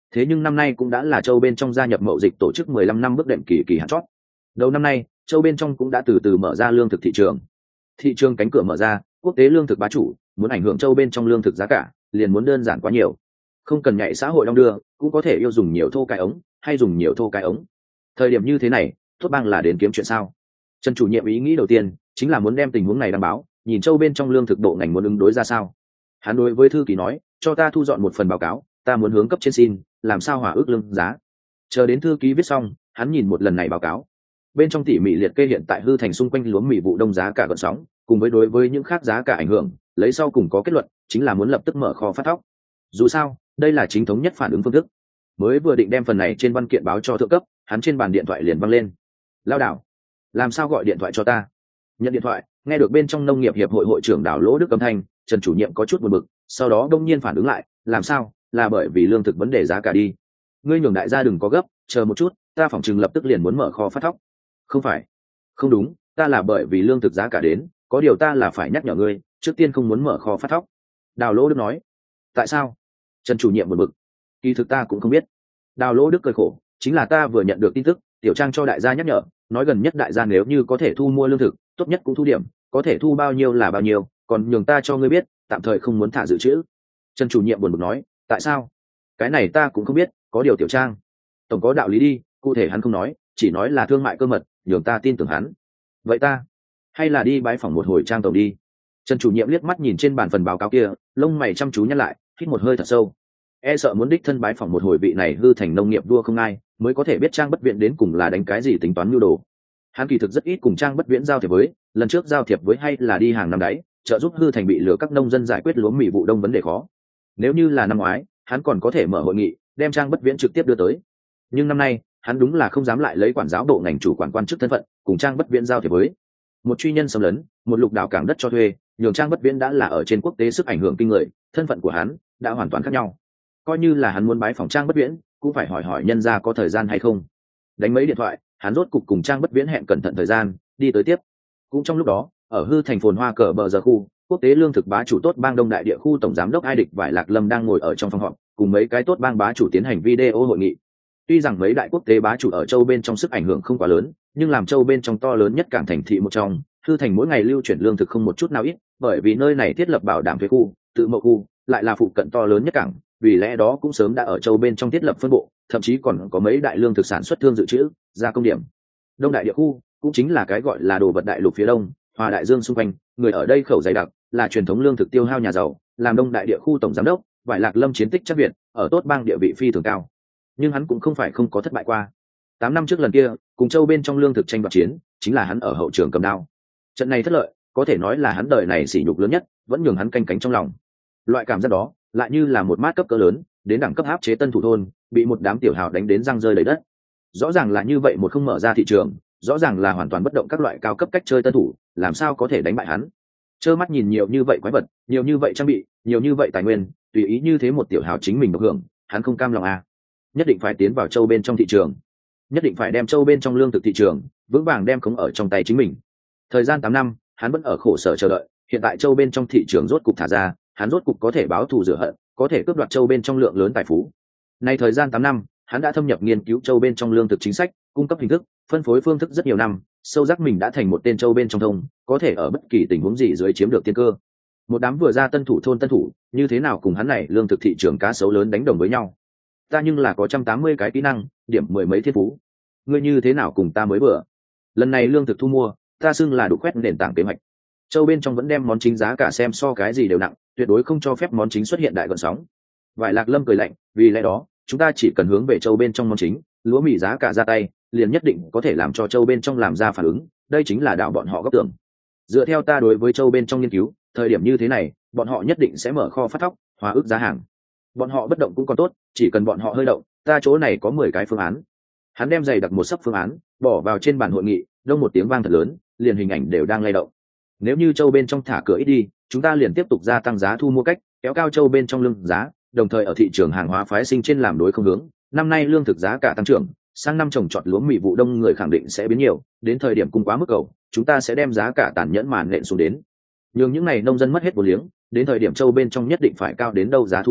Thế nhưng năm nay cũng đã là châu bên trong gia nhập mậu dịch tổ chức 15 năm bước đệm kỳ hạn chót. Đầu năm nay, châu bên trong cũng đã từ từ mở ra lương thực thị trường. Thị trường cánh cửa mở ra, quốc tế lương thực bá chủ muốn ảnh hưởng châu bên trong lương thực giá cả, liền muốn đơn giản quá nhiều. Không cần nhảy xã hội đong đưa, cũng có thể yêu dùng nhiều thô cái ống, hay dùng nhiều thô cái ống. Thời điểm như thế này, Tốt Bang là đến kiếm chuyện sao? Trần chủ nhiệm ý nghĩ đầu tiên chính là muốn đem tình huống này đăng báo, nhìn châu bên trong lương thực bộ ngành muốn ứng đối ra sao. Hắn đối với thư ký nói, cho ta thu dọn một phần báo cáo, ta muốn hướng cấp trên xin, làm sao hòa ước lương giá. Chờ đến thư ký viết xong, hắn nhìn một lần này báo cáo. Bên trong tỉ mỉ liệt kê hiện tại hư thành xung quanh lúa mì vụ đông giá cả gợn sóng, cùng với đối với những khác giá cả ảnh hưởng, lấy sau cùng có kết luận, chính là muốn lập tức mở kho phát thóc. Dù sao, đây là chính thống nhất phản ứng phương thức. Mới vừa định đem phần này trên văn kiện báo cho thượng cấp, hắn trên bàn điện thoại liền văng lên. Lao Đảo, làm sao gọi điện thoại cho ta? Nhận điện thoại, nghe được bên trong nông nghiệp hiệp hội hội trưởng Đào Lỗ Đức âm thanh, Trần chủ nhiệm có chút buồn bực, sau đó đông nhiên phản ứng lại, làm sao? Là bởi vì lương thực vấn đề giá cả đi. Ngươi nhường đại gia đừng có gấp, chờ một chút, ta phỏng chừng lập tức liền muốn mở kho phát thóc. Không phải, không đúng, ta là bởi vì lương thực giá cả đến, có điều ta là phải nhắc nhở ngươi, trước tiên không muốn mở kho phát thóc. Đào Lỗ Đức nói. Tại sao? Trần chủ nhiệm buồn bực. Kỳ thực ta cũng không biết. Đào Lỗ Đức cười khổ, chính là ta vừa nhận được tin tức, tiểu trang cho đại gia nhắc nhở, nói gần nhất đại gia nếu như có thể thu mua lương thực, tốt nhất cũng thu điểm, có thể thu bao nhiêu là bao nhiêu, còn nhường ta cho ngươi biết, tạm thời không muốn thả dự trữ. Trần chủ nhiệm buồn bực nói, tại sao? Cái này ta cũng không biết, có điều tiểu trang tổng có đạo lý đi, cụ thể hắn không nói, chỉ nói là thương mại cơ mật, nhường ta tin tưởng hắn. Vậy ta hay là đi bái phỏng một hồi trang tổng đi. Trần chủ nhiệm liếc mắt nhìn trên bàn phần báo cáo kia, lông mày chăm chú nhăn lại, hít một hơi thật sâu. E sợ muốn đích thân bái phỏng một hồi vị này hư thành nông nghiệp vua không ai, mới có thể biết Trang Bất Viễn đến cùng là đánh cái gì tính toán nhu đồ. Hắn kỳ thực rất ít cùng Trang Bất Viễn giao thiệp với, lần trước giao thiệp với hay là đi hàng năm đáy, trợ giúp hư thành bị lừa các nông dân giải quyết lúa mì vụ đông vấn đề khó. Nếu như là năm ngoái, hắn còn có thể mở hội nghị, đem Trang Bất Viễn trực tiếp đưa tới. Nhưng năm nay, hắn đúng là không dám lại lấy quản giáo bộ ngành chủ quản quan chức thân phận, cùng Trang Bất Viễn giao thiệp với. Một truy nhân xâm lấn, một lục đảo cảng đất cho thuê, nhường Trang Bất Viễn đã là ở trên quốc tế sức ảnh hưởng kinh người, thân phận của hắn đã hoàn toàn khác nhau. Coi như là hắn muốn bái phỏng Trang Bất Viễn, cũng phải hỏi hỏi nhân gia có thời gian hay không. Đánh mấy điện thoại, hắn rốt cục cùng Trang Bất Viễn hẹn cẩn thận thời gian, đi tới tiếp. Cũng trong lúc đó, ở hư thành phồn hoa cờ bờ giờ khu, quốc tế lương thực bá chủ Tốt Bang Đông Đại Địa khu tổng giám đốc Ai Địch Vải Lạc Lâm đang ngồi ở trong phòng họp, cùng mấy cái Tốt Bang bá chủ tiến hành video hội nghị. Tuy rằng mấy đại quốc tế bá chủ ở châu bên trong sức ảnh hưởng không quá lớn, nhưng làm châu bên trong to lớn nhất cảng thành thị một trong, hư thành mỗi ngày lưu chuyển lương thực không một chút nào ít, bởi vì nơi này thiết lập bảo đảm thuế khu, tự mậu khu, lại là phụ cận to lớn nhất cảng, vì lẽ đó cũng sớm đã ở châu bên trong thiết lập phân bộ, thậm chí còn có mấy đại lương thực sản xuất thương dự trữ, gia công điểm. Đông Đại Địa khu cũng chính là cái gọi là đồ vật đại lục phía đông, Hòa Đại Dương xung quanh, người ở đây khẩu dày đặc, là truyền thống lương thực tiêu hao nhà giàu, làm Đông Đại Địa khu tổng giám đốc, Vải Lạc Lâm chiến tích chắc việt, ở Tốt Bang địa vị phi thường cao. Nhưng hắn cũng không phải không có thất bại qua. 8 năm trước lần kia, cùng châu bên trong lương thực tranh đoạt chiến, chính là hắn ở hậu trường cầm đao. Trận này thất lợi, có thể nói là hắn đời này sỉ nhục lớn nhất, vẫn nhường hắn canh cánh trong lòng. Loại cảm giác đó, lại như là một mát cấp cỡ lớn, đến đẳng cấp áp chế tân thủ thôn, bị một đám tiểu hào đánh đến răng rơi đầy đất. Rõ ràng là như vậy một không mở ra thị trường, rõ ràng là hoàn toàn bất động các loại cao cấp cách chơi tân thủ, làm sao có thể đánh bại hắn? Trơ mắt nhìn nhiều như vậy quái vật, nhiều như vậy trang bị, nhiều như vậy tài nguyên, tùy ý như thế một tiểu hào chính mình được hưởng, hắn không cam lòng à? Nhất định phải tiến vào châu bên trong thị trường, nhất định phải đem châu bên trong lương thực thị trường vững vàng đem khống ở trong tay chính mình. Thời gian 8 năm, hắn vẫn ở khổ sở chờ đợi, hiện tại châu bên trong thị trường rốt cục thả ra, hắn rốt cục có thể báo thù rửa hận, có thể cướp đoạt châu bên trong lượng lớn tài phú. Nay thời gian 8 năm, hắn đã thâm nhập nghiên cứu châu bên trong lương thực chính sách, cung cấp hình thức, phân phối phương thức rất nhiều năm, sâu sắc mình đã thành một tên châu bên trong thông, có thể ở bất kỳ tình huống gì dưới chiếm được tiên cơ. Một đám vừa ra tân thủ thôn tân thủ, như thế nào cùng hắn này lương thực thị trường cá sấu lớn đánh đồng với nhau? Ta nhưng là có 180 cái kỹ năng, điểm 10 mấy thiên phú. Ngươi như thế nào cùng ta mới vừa? Lần này lương thực thu mua, ta xưng là đủ quét nền tảng kế hoạch. Châu bên trong vẫn đem món chính giá cả xem so cái gì đều nặng, tuyệt đối không cho phép món chính xuất hiện đại gợn sóng. Vải Lạc Lâm cười lạnh, vì lẽ đó, chúng ta chỉ cần hướng về châu bên trong món chính, lúa mì giá cả ra tay, liền nhất định có thể làm cho châu bên trong làm ra phản ứng, đây chính là đạo bọn họ góc tưởng. Dựa theo ta đối với châu bên trong nghiên cứu, thời điểm như thế này, bọn họ nhất định sẽ mở kho phát thóc, hòa ước giá hàng. Bọn họ bất động cũng còn tốt, chỉ cần bọn họ hơi động, ta chỗ này có 10 cái phương án. Hắn đem giày đặt một sấp phương án, bỏ vào trên bàn hội nghị, đông một tiếng vang thật lớn, liền hình ảnh đều đang lay động. Nếu như châu bên trong thả cửa ít đi, chúng ta liền tiếp tục gia tăng giá thu mua cách, kéo cao châu bên trong lương giá, đồng thời ở thị trường hàng hóa phái sinh trên làm đối không hướng. Năm nay lương thực giá cả tăng trưởng, sang năm trồng trọt lúa mì vụ đông người khẳng định sẽ biến nhiều, đến thời điểm cung quá mức cầu, chúng ta sẽ đem giá cả tàn nhẫn màn nện xuống đến. Nhưng những ngày nông dân mất hết vốn liếng, đến thời điểm châu bên trong nhất định phải cao đến đâu giá thu mua,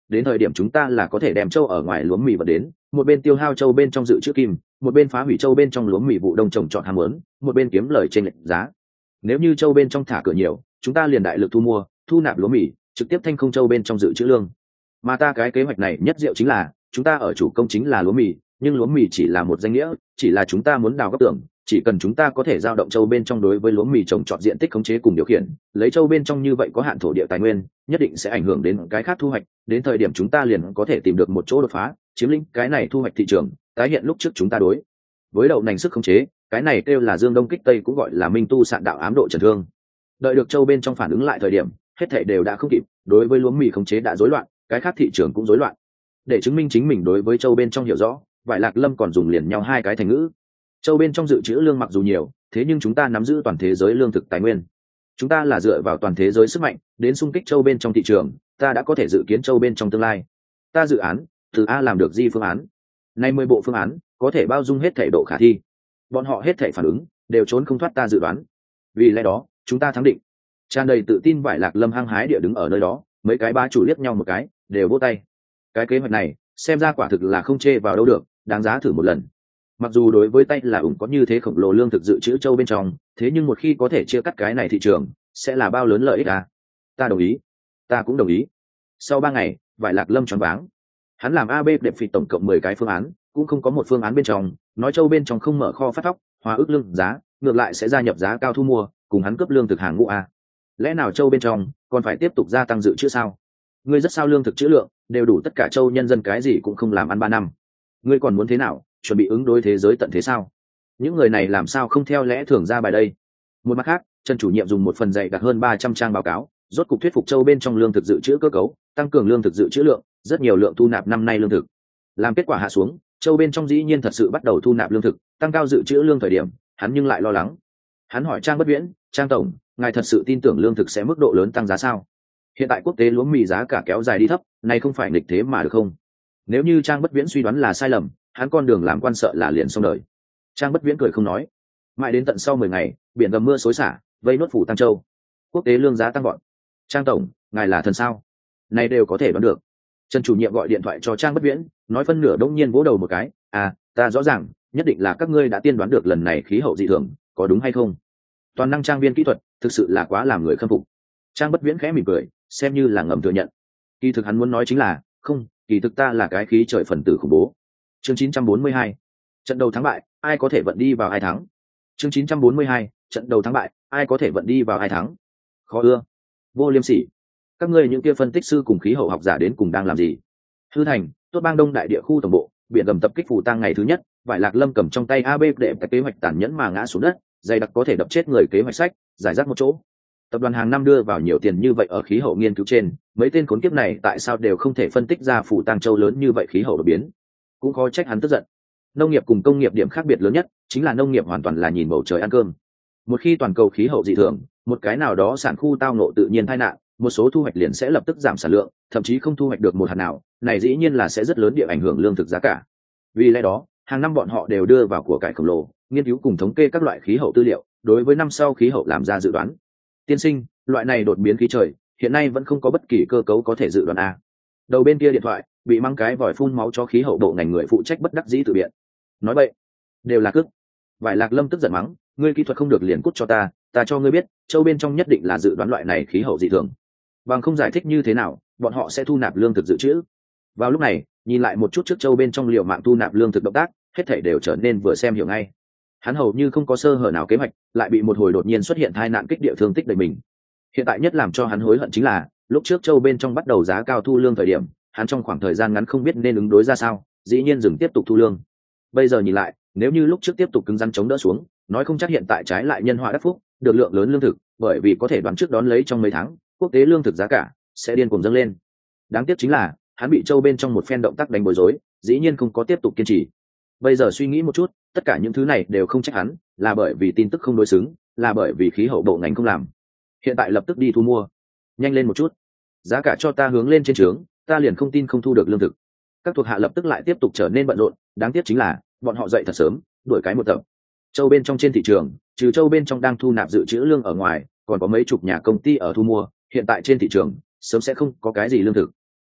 đến thời điểm chúng ta là có thể đem châu ở ngoài lúa mì vật đến, một bên tiêu hao châu bên trong dự trữ kim, một bên phá hủy châu bên trong lúa mì vụ đông trồng trọt ham muốn, một bên kiếm lời trên lệch giá. Nếu như châu bên trong thả cửa nhiều, chúng ta liền đại lực thu mua, thu nạp lúa mì, trực tiếp thanh không châu bên trong dự trữ lương. Mà ta cái kế hoạch này nhất diệu chính là, chúng ta ở chủ công chính là lúa mì, nhưng lúa mì chỉ là một danh nghĩa, chỉ là chúng ta muốn đào góc tưởng, chỉ cần chúng ta có thể giao động châu bên trong đối với lúa mì trồng trọt diện tích khống chế cùng điều khiển, lấy châu bên trong như vậy có hạn thổ địa tài nguyên, nhất định sẽ ảnh hưởng đến cái khác thu hoạch, đến thời điểm chúng ta liền có thể tìm được một chỗ đột phá, chiếm lĩnh cái này thu hoạch thị trường, tái hiện lúc trước chúng ta đối với đậu nành sức khống chế, cái này kêu là dương đông kích tây, cũng gọi là minh tu sạn đạo ám độ trần thương. Đợi được châu bên trong phản ứng lại thời điểm, hết thảy đều đã không kịp, đối với lúa mì khống chế đã rối loạn, cái khác thị trường cũng rối loạn. Để chứng minh chính mình đối với châu bên trong hiểu rõ, Vải Lạc Lâm còn dùng liền nhau hai cái thành ngữ. Châu bên trong dự trữ lương mặc dù nhiều, thế nhưng chúng ta nắm giữ toàn thế giới lương thực tài nguyên. Chúng ta là dựa vào toàn thế giới sức mạnh đến xung kích châu bên trong thị trường, ta đã có thể dự kiến châu bên trong tương lai. Ta dự án từ A làm được Di phương án. Nay 10 bộ phương án có thể bao dung hết thảy độ khả thi. Bọn họ hết thảy phản ứng đều trốn không thoát ta dự đoán. Vì lẽ đó, chúng ta thắng định. Tràn đầy tự tin Vải Lạc Lâm hăng hái địa đứng ở nơi đó, mấy cái bá chủ liếc nhau một cái, đều vỗ tay. Cái kế hoạch này, xem ra quả thực là không chê vào đâu được, đáng giá thử một lần. Mặc dù đối với tay là ủng có như thế khổng lồ lương thực dự trữ châu bên trong, thế nhưng một khi có thể chia cắt cái này thị trường, sẽ là bao lớn lợi ích à? Ta đồng ý, ta cũng đồng ý. Sau 3 ngày, Vải Lạc Lâm choáng váng. Hắn làm AB đẹp phịt tổng cộng 10 cái phương án, cũng không có một phương án bên trong nói châu bên trong không mở kho phát thóc, hòa ước lương giá, ngược lại sẽ gia nhập giá cao thu mua, cùng hắn cướp lương thực hàng ngũ a. Lẽ nào châu bên trong còn phải tiếp tục gia tăng dự trữ sao? Ngươi rất sao lương thực trữ lượng đều đủ tất cả châu nhân dân cái gì cũng không làm ăn 3 năm. Ngươi còn muốn thế nào, chuẩn bị ứng đối thế giới tận thế sao? Những người này làm sao không theo lẽ thường ra bài đây? Một mặt khác, Trần chủ nhiệm dùng một phần dày đặc hơn 300 trang báo cáo, rốt cục thuyết phục châu bên trong lương thực dự trữ cơ cấu, tăng cường lương thực dự trữ lượng, rất nhiều lượng thu nạp năm nay lương thực. Làm kết quả hạ xuống, châu bên trong dĩ nhiên thật sự bắt đầu thu nạp lương thực, tăng cao dự trữ lương thời điểm, hắn nhưng lại lo lắng. Hắn hỏi Trang Bất Viễn, "Trang tổng, ngài thật sự tin tưởng lương thực sẽ mức độ lớn tăng giá sao? Hiện tại quốc tế lúa mì giá cả kéo dài đi thấp, này không phải nghịch thế mà được không?" Nếu như Trang Bất Viễn suy đoán là sai lầm, hắn con đường làm quan sợ là liền xong đời. Trang Bất Viễn cười không nói. Mãi đến tận sau 10 ngày, biển gầm mưa xối xả, vây nốt phủ Tăng Châu. Quốc tế lương giá tăng vọt. "Trang tổng, ngài là thần sao? Này đều có thể đoán được." Trần chủ nhiệm gọi điện thoại cho Trang Bất Viễn, nói phân nửa đông nhiên vỗ đầu một cái, "À, ta rõ ràng, nhất định là các ngươi đã tiên đoán được lần này khí hậu dị thường, có đúng hay không? Toàn năng trang viên kỹ thuật, thực sự là quá làm người khâm phục." Trang Bất Viễn khẽ mỉm cười, xem như là ngầm thừa nhận. Kỳ thực hắn muốn nói chính là, "Không, kỳ thực ta là cái khí trời phần tử khủng bố." Chương 942. Trận đầu thắng bại, ai có thể vận đi vào ai thắng. Chương 942. Trận đầu thắng bại, ai có thể vận đi vào ai thắng. Khó ưa. Vô liêm sỉ. Các ngươi những kia phân tích sư cùng khí hậu học giả đến cùng đang làm gì? Hư Thành, Tốt Bang Đông đại địa khu tổng bộ, biển gầm tập kích phù tang ngày thứ nhất, Vải Lạc Lâm cầm trong tay AB để cái kế hoạch tàn nhẫn mà ngã xuống đất, dày đặc có thể đập chết người kế hoạch sách, giải rác một chỗ. Tập đoàn hàng năm đưa vào nhiều tiền như vậy ở khí hậu nghiên cứu trên, mấy tên khốn kiếp này tại sao đều không thể phân tích ra phù tang châu lớn như vậy khí hậu đột biến? Cũng khó trách hắn tức giận. Nông nghiệp cùng công nghiệp điểm khác biệt lớn nhất chính là nông nghiệp hoàn toàn là nhìn bầu trời ăn cơm. Một khi toàn cầu khí hậu dị thường, một cái nào đó sản khu tao ngộ tự nhiên tai nạn, một số thu hoạch liền sẽ lập tức giảm sản lượng, thậm chí không thu hoạch được một hạt nào, này dĩ nhiên là sẽ rất lớn địa ảnh hưởng lương thực giá cả. Vì lẽ đó, hàng năm bọn họ đều đưa vào của cải khổng lồ, nghiên cứu cùng thống kê các loại khí hậu tư liệu, đối với năm sau khí hậu làm ra dự đoán. Tiên sinh, loại này đột biến khí trời, hiện nay vẫn không có bất kỳ cơ cấu có thể dự đoán a. Đầu bên kia điện thoại, bị mang cái vòi phun máu cho khí hậu bộ ngành người phụ trách bất đắc dĩ tự biện. Nói vậy, đều là cướp. Vải Lạc Lâm tức giận mắng, "Ngươi kỹ thuật không được liền cút cho ta cho ngươi biết, châu bên trong nhất định là dự đoán loại này khí hậu dị thường. Bằng không giải thích như thế nào, bọn họ sẽ thu nạp lương thực dự trữ." Vào lúc này, nhìn lại một chút trước châu bên trong liều mạng thu nạp lương thực động tác, hết thảy đều trở nên vừa xem hiểu ngay. Hắn hầu như không có sơ hở nào kế hoạch, lại bị một hồi đột nhiên xuất hiện tai nạn kích địa thương tích đầy mình. Hiện tại nhất làm cho hắn hối hận chính là, lúc trước châu bên trong bắt đầu giá cao thu lương thời điểm, hắn trong khoảng thời gian ngắn không biết nên ứng đối ra sao, dĩ nhiên dừng tiếp tục thu lương. Bây giờ nhìn lại, nếu như lúc trước tiếp tục cứng rắn chống đỡ xuống, nói không chắc hiện tại trái lại nhân họa đắc phúc, được lượng lớn lương thực, bởi vì có thể đoán trước đón lấy trong mấy tháng, quốc tế lương thực giá cả sẽ điên cuồng dâng lên. Đáng tiếc chính là, hắn bị châu bên trong một phen động tác đánh bối rối, dĩ nhiên không có tiếp tục kiên trì. Bây giờ suy nghĩ một chút, tất cả những thứ này đều không trách hắn, là bởi vì tin tức không đối xứng, là bởi vì khí hậu bộ ngành không làm. Hiện tại lập tức đi thu mua, nhanh lên một chút, giá cả cho ta hướng lên trên trướng, ta liền không tin không thu được lương thực. Các thuộc hạ lập tức lại tiếp tục trở nên bận rộn, đáng tiếc chính là bọn họ dậy thật sớm, đuổi cái một tập. Châu bên trong trên thị trường, trừ châu bên trong đang thu nạp dự trữ lương ở ngoài, còn có mấy chục nhà công ty ở thu mua, hiện tại trên thị trường sớm sẽ không có cái gì lương thực.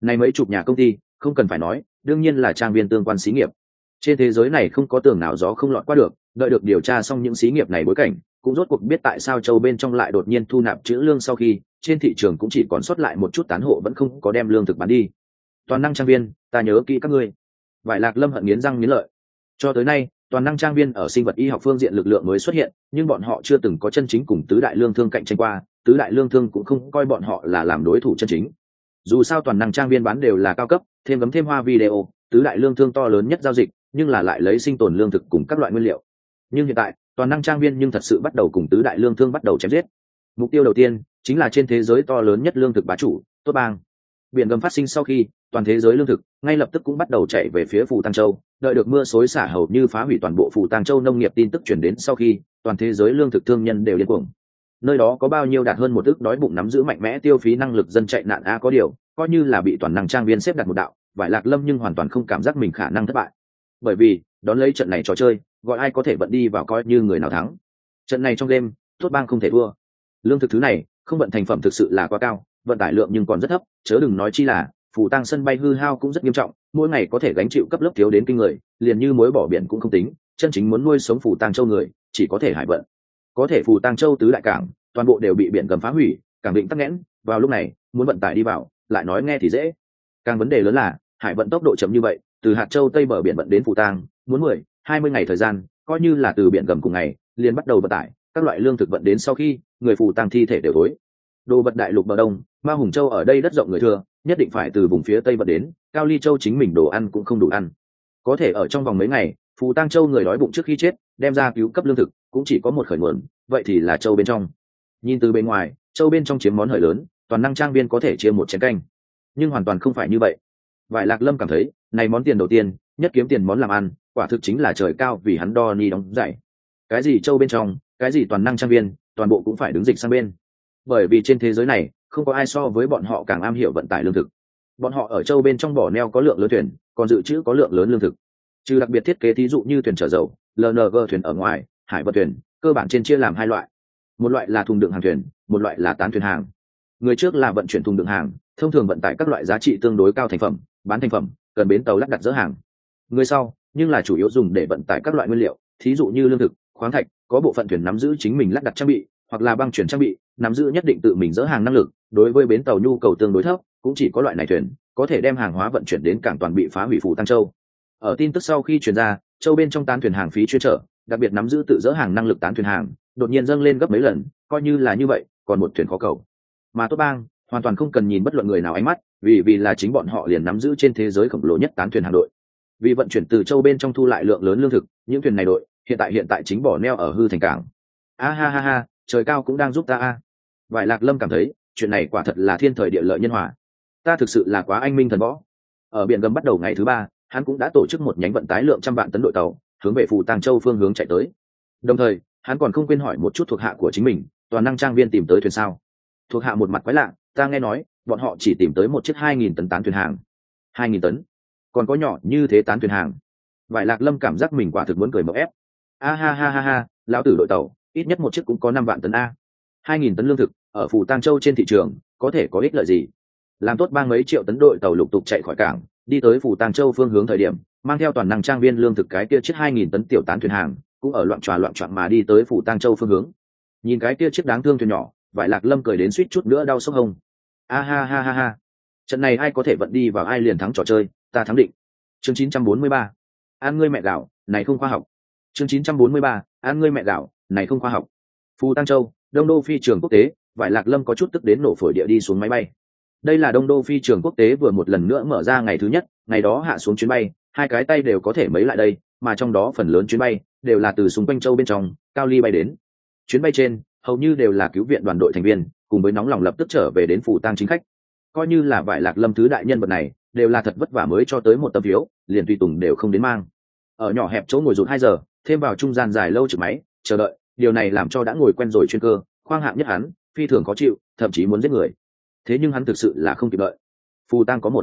Này mấy chục nhà công ty, không cần phải nói, đương nhiên là trang viên tương quan xí nghiệp. Trên thế giới này không có tường nào gió không lọt qua được, đợi được điều tra xong những xí nghiệp này bối cảnh, cũng rốt cuộc biết tại sao châu bên trong lại đột nhiên thu nạp trữ lương, sau khi trên thị trường cũng chỉ còn sót lại một chút tán hộ vẫn không có đem lương thực bán đi. Toàn năng trang viên, ta nhớ kỹ các ngươi. Vải Lạc Lâm hận nghiến răng nghiến lợi. Cho tới nay, toàn năng trang viên ở sinh vật y học phương diện lực lượng mới xuất hiện, nhưng bọn họ chưa từng có chân chính cùng tứ đại lương thương cạnh tranh qua, tứ đại lương thương cũng không coi bọn họ là làm đối thủ chân chính. Dù sao toàn năng trang viên bán đều là cao cấp, thêm gấm thêm hoa video, tứ đại lương thương to lớn nhất giao dịch, nhưng là lại lấy sinh tồn lương thực cùng các loại nguyên liệu. Nhưng hiện tại, toàn năng trang viên nhưng thật sự bắt đầu cùng tứ đại lương thương bắt đầu chém giết. Mục tiêu đầu tiên chính là trên thế giới to lớn nhất lương thực bá chủ, Tốt Bang. Biển gầm phát sinh sau khi, toàn thế giới lương thực ngay lập tức cũng bắt đầu chạy về phía Phù Tăng Châu, đợi được mưa xối xả hầu như phá hủy toàn bộ Phù Tăng Châu nông nghiệp tin tức truyền đến sau khi, toàn thế giới lương thực thương nhân đều điên cuồng. Nơi đó có bao nhiêu đạt hơn một ức đói bụng nắm giữ mạnh mẽ tiêu phí năng lực dân chạy nạn a, có điều, coi như là bị toàn năng trang viên xếp đặt một đạo, Vải Lạc Lâm nhưng hoàn toàn không cảm giác mình khả năng thất bại. Bởi vì, đón lấy trận này trò chơi, gọi ai có thể vận đi vào coi như người nào thắng. Trận này trong đêm, Tốt Bang không thể thua. Lương thực thứ này, không vận thành phẩm thực sự là quá cao, vận tải lượng nhưng còn rất thấp, chớ đừng nói chi là Phù Tăng sân bay hư hao cũng rất nghiêm trọng, mỗi ngày có thể gánh chịu cấp lớp thiếu đến kinh người, liền như muối bỏ biển cũng không tính, chân chính muốn nuôi sống Phù Tăng Châu người, chỉ có thể hải vận. Có thể Phù Tăng Châu tứ đại cảng, toàn bộ đều bị biển gầm phá hủy, cảng định tắc nghẽn, vào lúc này, muốn vận tải đi vào, lại nói nghe thì dễ. Càng vấn đề lớn là, hải vận tốc độ chậm như vậy, từ hạt châu tây bờ biển vận đến Phù Tăng, muốn 10-20 ngày thời gian, coi như là từ biển gầm cùng ngày, liền bắt đầu vận tải, các loại lương thực vận đến sau khi, người Phù Tăng thi thể đều thối. Đồ vật đại lục bờ đông, Ma Hùng Châu ở đây đất rộng người thừa, nhất định phải từ vùng phía tây vận đến, Cao Ly Châu chính mình đồ ăn cũng không đủ ăn. Có thể ở trong vòng mấy ngày, Phù Tăng Châu người đói bụng trước khi chết, đem ra cứu cấp lương thực, cũng chỉ có một khởi nguồn, vậy thì là châu bên trong. Nhìn từ bên ngoài, châu bên trong chiếm món hời lớn, toàn năng trang viên có thể chia một chén canh, nhưng hoàn toàn không phải như vậy. Vải Lạc Lâm cảm thấy, này món tiền đầu tiên, nhất kiếm tiền món làm ăn, quả thực chính là trời cao vì hắn đo ni đóng dạy. Cái gì châu bên trong, cái gì toàn năng trang viên, toàn bộ cũng phải đứng dịch sang bên. Bởi vì trên thế giới này, không có ai so với bọn họ càng am hiểu vận tải lương thực. Bọn họ ở châu bên trong bỏ neo có lượng lớn thuyền, còn dự trữ có lượng lớn lương thực. Trừ đặc biệt thiết kế thí dụ như thuyền chở dầu, LNG thuyền ở ngoài, hải vận thuyền, cơ bản trên chia làm hai loại. Một loại là thùng đựng hàng thuyền, một loại là tán thuyền hàng. Người trước là vận chuyển thùng đựng hàng, thông thường vận tải các loại giá trị tương đối cao thành phẩm, bán thành phẩm, cần bến tàu lắp đặt dỡ hàng. Người sau, nhưng là chủ yếu dùng để vận tải các loại nguyên liệu, thí dụ như lương thực, khoáng thạch, có bộ phận thuyền nắm giữ chính mình lắp đặt trang bị, hoặc là băng chuyển trang bị, nắm giữ nhất định tự mình dỡ hàng năng lực, đối với bến tàu nhu cầu tương đối thấp, cũng chỉ có loại này thuyền có thể đem hàng hóa vận chuyển đến cảng toàn bị phá hủy Phù Tăng Châu. Ở tin tức sau khi truyền ra, châu bên trong tán thuyền hàng phí chuyên trở, đặc biệt nắm giữ tự dỡ hàng năng lực tán thuyền hàng, đột nhiên dâng lên gấp mấy lần, coi như là như vậy, còn một thuyền khó cầu. Mà Tốt Bang hoàn toàn không cần nhìn bất luận người nào ánh mắt, vì là chính bọn họ liền nắm giữ trên thế giới khổng lồ nhất tán thuyền hàng đội. Vì vận chuyển từ châu bên trong thu lại lượng lớn lương thực, những thuyền này đội hiện tại chính bỏ neo ở hư thành cảng. A ha ha ha, trời cao cũng đang giúp ta a. Vải Lạc Lâm cảm thấy, chuyện này quả thật là thiên thời địa lợi nhân hòa. Ta thực sự là quá anh minh thần võ. Ở biển gầm bắt đầu ngày thứ 3, hắn cũng đã tổ chức một nhánh vận tải lượng trăm vạn tấn đội tàu, hướng về Phù Tăng Châu phương hướng chạy tới. Đồng thời, hắn còn không quên hỏi một chút thuộc hạ của chính mình, toàn năng trang viên tìm tới thuyền sao? Thuộc hạ một mặt quái lạ, ta nghe nói, bọn họ chỉ tìm tới một chiếc 2000 tấn tán thuyền hàng. 2000 tấn? Còn có nhỏ như thế tán thuyền hàng? Vải Lạc Lâm cảm giác mình quả thực muốn cười mộng ép. A ha ha ha ha, lão tử đội tàu, ít nhất một chiếc cũng có 5 vạn tấn a. 2000 tấn lương thực, ở Phù Tăng Châu trên thị trường, có thể có ích lợi gì? Làm Tốt Bang mấy triệu tấn đội tàu lục tục chạy khỏi cảng, đi tới Phù Tăng Châu phương hướng thời điểm, mang theo toàn năng trang viên lương thực cái kia chiếc 2000 tấn tiểu tán thuyền hàng, cũng ở loạn choạng mà đi tới Phù Tăng Châu phương hướng. Nhìn cái kia chiếc đáng thương thuyền nhỏ, Vải Lạc Lâm cười đến suýt chút nữa đau sốc hông. A ha ha ha ha, trận này ai có thể vận đi vào ai liền thắng trò chơi, ta thắng định. Chương 943. An ngươi mẹ gạo, này không khoa học. Chương 943. An ngươi mẹ gạo, này không khoa học. Phù Tăng Châu, Đông Đô phi trường quốc tế, Vải Lạc Lâm có chút tức đến nổ phổi địa đi xuống máy bay. Đây là Đông Đô phi trường quốc tế vừa một lần nữa mở ra ngày thứ nhất, ngày đó hạ xuống chuyến bay, hai cái tay đều có thể mấy lại đây, mà trong đó phần lớn chuyến bay đều là từ xung quanh châu bên trong, Cao Ly bay đến. Chuyến bay trên, hầu như đều là cứu viện đoàn đội thành viên, cùng với nóng lòng lập tức trở về đến Phù Tăng chính khách. Coi như là Vải Lạc Lâm thứ đại nhân vật này, đều là thật vất vả mới cho tới một tấm phiếu, liền tùy tùng đều không đến mang. Ở nhỏ hẹp chỗ ngồi rụt 2 giờ, thêm vào trung gian dài lâu trực máy, chờ đợi, điều này làm cho đã ngồi quen rồi chuyên cơ, khoang hạng nhất hắn, phi thường khó chịu, thậm chí muốn giết người. Thế nhưng hắn thực sự là không kịp đợi. Phù Tăng có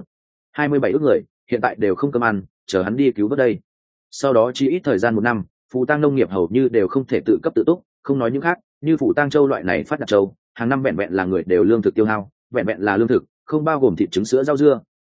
27 ước người, hiện tại đều không cơm ăn, chờ hắn đi cứu vớt đây. Sau đó chỉ ít thời gian 1 năm, Phù Tăng nông nghiệp hầu như đều không thể tự cấp tự túc, không nói những khác, như Phù Tăng Châu loại này phát đạt châu, hàng năm vẹn vẹn là người đều lương thực tiêu hao, vẹn vẹn là lương thực, không bao gồm thịt trứng sữa rau dưa,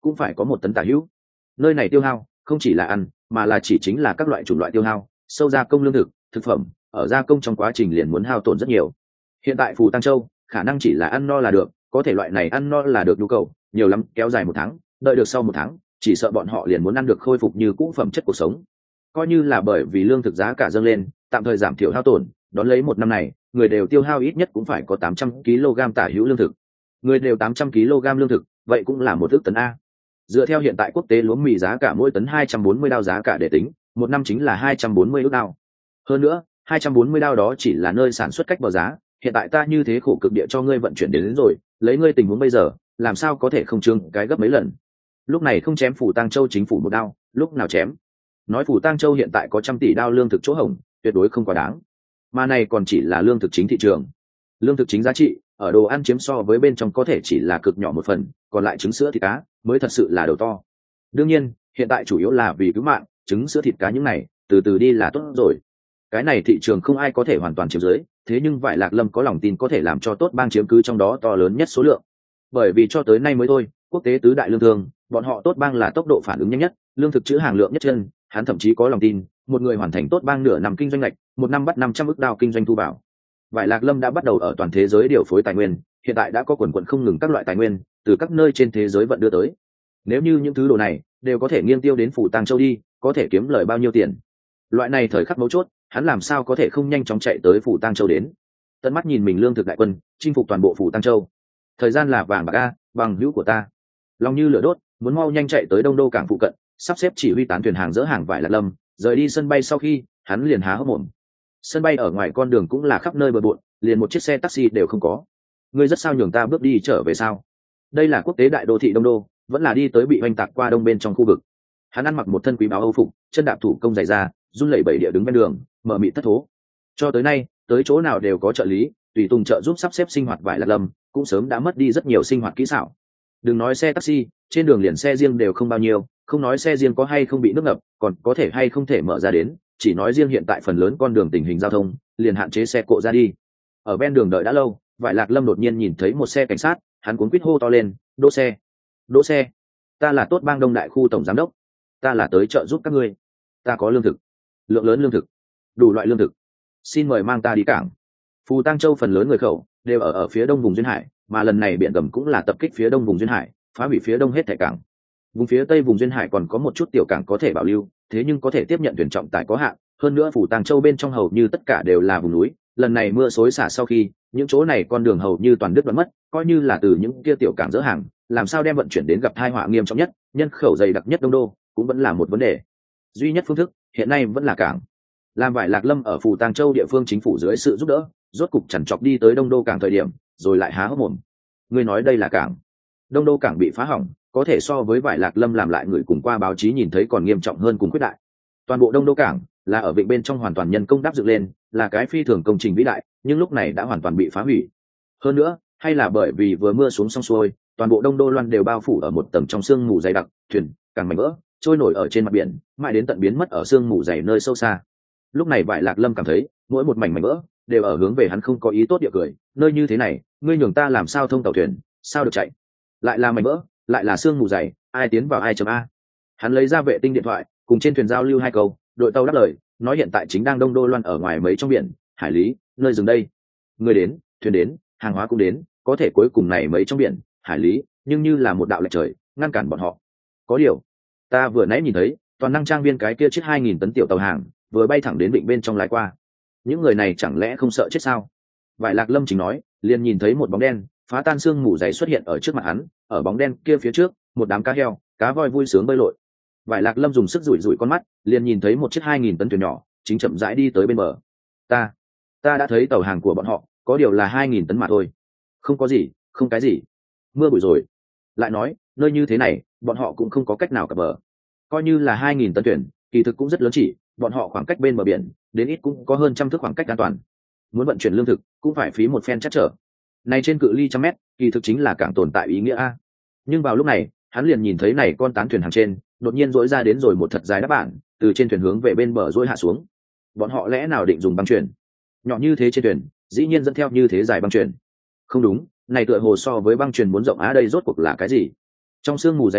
cũng phải có 1 tấn tả hữu. Nơi này tiêu hao không chỉ là ăn, mà là chỉ chính là các loại chủng loại tiêu hao, sâu gia công lương thực, thực phẩm, ở gia công trong quá trình liền muốn hao tổn rất nhiều. Hiện tại Phù Tăng Châu khả năng chỉ là ăn no là được, có thể loại này ăn no là được nhu cầu, nhiều lắm kéo dài 1 tháng, đợi được sau 1 tháng, chỉ sợ bọn họ liền muốn ăn được khôi phục như cũ phẩm chất cuộc sống. Coi như là bởi vì lương thực giá cả dâng lên, tạm thời giảm thiểu hao tổn, đón lấy 1 năm này, người đều tiêu hao ít nhất cũng phải có 800 kg tả hữu lương thực. Người đều 800 kg lương thực, vậy cũng là 1 ức tấn a. Dựa theo hiện tại quốc tế lúa mì giá cả mỗi tấn 240 đao giá cả để tính, 1 năm chính là 240 ức đao. Hơn nữa, 240 đao đó chỉ là nơi sản xuất cách bờ giá, hiện tại ta như thế khổ cực địa cho ngươi vận chuyển đến rồi, lấy ngươi tình huống bây giờ, làm sao có thể không trương cái gấp mấy lần. Lúc này không chém Phủ Tang Châu chính phủ 1 đao, lúc nào chém. Nói Phủ Tang Châu hiện tại có trăm tỷ đao lương thực chỗ hổng, tuyệt đối không quá đáng. Mà này còn chỉ là lương thực chính thị trường. Lương thực chính giá trị, ở đồ ăn chiếm so với bên trong có thể chỉ là cực nhỏ 1 phần, còn lại trứng sữa thịt cá mới thật sự là đầu to. Đương nhiên, hiện tại chủ yếu là vì cứu mạng, trứng sữa thịt cá những này, từ từ đi là tốt rồi. Cái này thị trường không ai có thể hoàn toàn chiếm dưới, thế nhưng Vải Lạc Lâm có lòng tin có thể làm cho Tốt Bang chiếm cứ trong đó to lớn nhất số lượng. Bởi vì cho tới nay mới thôi, quốc tế tứ đại lương thương, bọn họ Tốt Bang là tốc độ phản ứng nhanh nhất, lương thực trữ hàng lượng nhất chân, hắn thậm chí có lòng tin, một người hoàn thành Tốt Bang nửa năm kinh doanh lệch, 1 năm bắt 500 ức đao kinh doanh thu vào. Vải Lạc Lâm đã bắt đầu ở toàn thế giới điều phối tài nguyên, hiện tại đã có quần quần không ngừng các loại tài nguyên từ các nơi trên thế giới vận đưa tới. Nếu như những thứ đồ này đều có thể nghiêng tiêu đến Phủ Tang Châu đi, có thể kiếm lời bao nhiêu tiền. Loại này thời khắc mấu chốt, hắn làm sao có thể không nhanh chóng chạy tới Phủ Tang Châu đến. Tận mắt nhìn mình lương thực đại quân chinh phục toàn bộ Phủ Tang Châu. Thời gian là vàng bạc a, bằng hữu của ta. Lòng như lửa đốt, muốn mau nhanh chạy tới Đông Đô cảng phụ cận, sắp xếp chỉ huy tán thuyền hàng dỡ hàng Vải Lạc Lâm, rời đi sân bay sau khi, hắn liền há hốc mồm. Sân bay ở ngoài con đường cũng là khắp nơi bừa bộn, liền một chiếc xe taxi đều không có. Ngươi rất sao nhường ta bước đi trở về sao? Đây là quốc tế đại đô thị Đông Đô, vẫn là đi tới bị oanh tạc qua đông bên trong khu vực. Hắn ăn mặc một thân quý báu Âu phục, chân đạp thủ công dày da, run lẩy bẩy địa đứng bên đường, mở mịt thất thố. Cho tới nay, tới chỗ nào đều có trợ lý, tùy tùng trợ giúp sắp xếp sinh hoạt Vải Lạc Lâm, cũng sớm đã mất đi rất nhiều sinh hoạt kỹ xảo. Đừng nói xe taxi, trên đường liền xe riêng đều không bao nhiêu, không nói xe riêng có hay không bị nước ngập, còn có thể hay không thể mở ra đến, chỉ nói riêng hiện tại phần lớn con đường tình hình giao thông, liền hạn chế xe cộ ra đi. Ở ven đường đợi đã lâu, Vải Lạc Lâm đột nhiên nhìn thấy một xe cảnh sát, hắn cuống quýt hô to lên, đỗ xe, đỗ xe, ta là Tốt Bang Đông Đại khu tổng giám đốc, ta là tới trợ giúp các ngươi, ta có lương thực, lượng lớn lương thực, đủ loại lương thực, xin mời mang ta đi cảng. Phù Tang Châu phần lớn người khẩu đều ở phía đông vùng duyên hải, mà lần này biển gầm cũng là tập kích phía đông vùng duyên hải, phá hủy phía đông hết thảy cảng. Vùng phía tây vùng duyên hải còn có một chút tiểu cảng có thể bảo lưu, thế nhưng có thể tiếp nhận thuyền trọng tải có hạn, hơn nữa Phù Tang Châu bên trong hầu như tất cả đều là vùng núi, lần này mưa xối xả sau khi, những chỗ này con đường hầu như toàn đứt đoạn mất, coi như là từ những kia tiểu cảng dỡ hàng, làm sao đem vận chuyển đến gặp tai họa nghiêm trọng nhất, nhân khẩu dày đặc nhất Đông Đô, cũng vẫn là một vấn đề. Duy nhất phương thức hiện nay vẫn là cảng. Làm Vải Lạc Lâm ở Phù Tang Châu địa phương chính phủ dưới sự giúp đỡ, rốt cục chằn chọc đi tới Đông Đô cảng thời điểm, rồi lại há hốc mồm. Ngươi nói đây là cảng? Đông Đô cảng bị phá hỏng, có thể so với Vải Lạc Lâm làm lại người cùng qua báo chí nhìn thấy còn nghiêm trọng hơn cùng quyết đại. Toàn bộ Đông Đô cảng là ở vịnh bên trong hoàn toàn nhân công đắp dựng lên, là cái phi thường công trình vĩ đại, nhưng lúc này đã hoàn toàn bị phá hủy. Hơn nữa, hay là bởi vì vừa mưa xuống xong xuôi, toàn bộ Đông Đô loan đều bao phủ ở một tầng trong sương mù dày đặc, thuyền càng mảnh vỡ trôi nổi ở trên mặt biển, mãi đến tận biến mất ở sương mù dày nơi sâu xa. Lúc này Vải Lạc Lâm cảm thấy mỗi một mảnh vỡ đều ở hướng về hắn không có ý tốt địa cười, nơi như thế này, ngươi nhường ta làm sao thông tàu thuyền, sao được chạy? Lại là mảnh vỡ, lại là sương mù dày, ai tiến vào ai chấm a. Hắn lấy ra vệ tinh điện thoại, cùng trên thuyền giao lưu 2 câu, đội tàu đáp lời, nói hiện tại chính đang Đông Đô loan ở ngoài mấy trong biển, hải lý, nơi dừng đây. Người đến, thuyền đến, hàng hóa cũng đến, có thể cuối cùng này mấy trong biển, hải lý, nhưng như là một đạo lệch trời, ngăn cản bọn họ. Có điều, ta vừa nãy nhìn thấy, toàn năng trang viên cái kia chiếc 2000 tấn tiểu tàu hàng, vừa bay thẳng đến vịnh bên trong lái qua. Những người này chẳng lẽ không sợ chết sao? Vải Lạc Lâm chính nói, liền nhìn thấy một bóng đen phá tan xương mù dày xuất hiện ở trước mặt hắn, ở bóng đen kia phía trước, một đám cá heo, cá voi vui sướng bơi lội. Vải Lạc Lâm dùng sức rủi rủi con mắt, liền nhìn thấy một chiếc 2000 tấn thuyền nhỏ, chính chậm rãi đi tới bên bờ. Ta đã thấy tàu hàng của bọn họ, có điều là 2000 tấn mà thôi. Không có gì, không cái gì. Mưa bụi rồi. Lại nói, nơi như thế này, bọn họ cũng không có cách nào cập bờ. Coi như là 2000 tấn thuyền, kỳ thực cũng rất lớn chỉ, bọn họ khoảng cách bên bờ biển, đến ít cũng có hơn trăm thước khoảng cách an toàn. Muốn vận chuyển lương thực, cũng phải phí một phen chắc trở. Này trên cự ly trăm mét, kỳ thực chính là cảng tồn tại ý nghĩa a. Nhưng vào lúc này, hắn liền nhìn thấy này con tán thuyền hàng trên, đột nhiên dỗi ra đến rồi một thật dài đáp bản, từ trên thuyền hướng về bên bờ dỗi hạ xuống. Bọn họ lẽ nào định dùng băng chuyền? Nhỏ như thế trên thuyền, dĩ nhiên dẫn theo như thế dài băng chuyền. Không đúng, này tựa hồ so với băng chuyền muốn rộng á, đây rốt cuộc là cái gì? Trong sương mù dày đặc,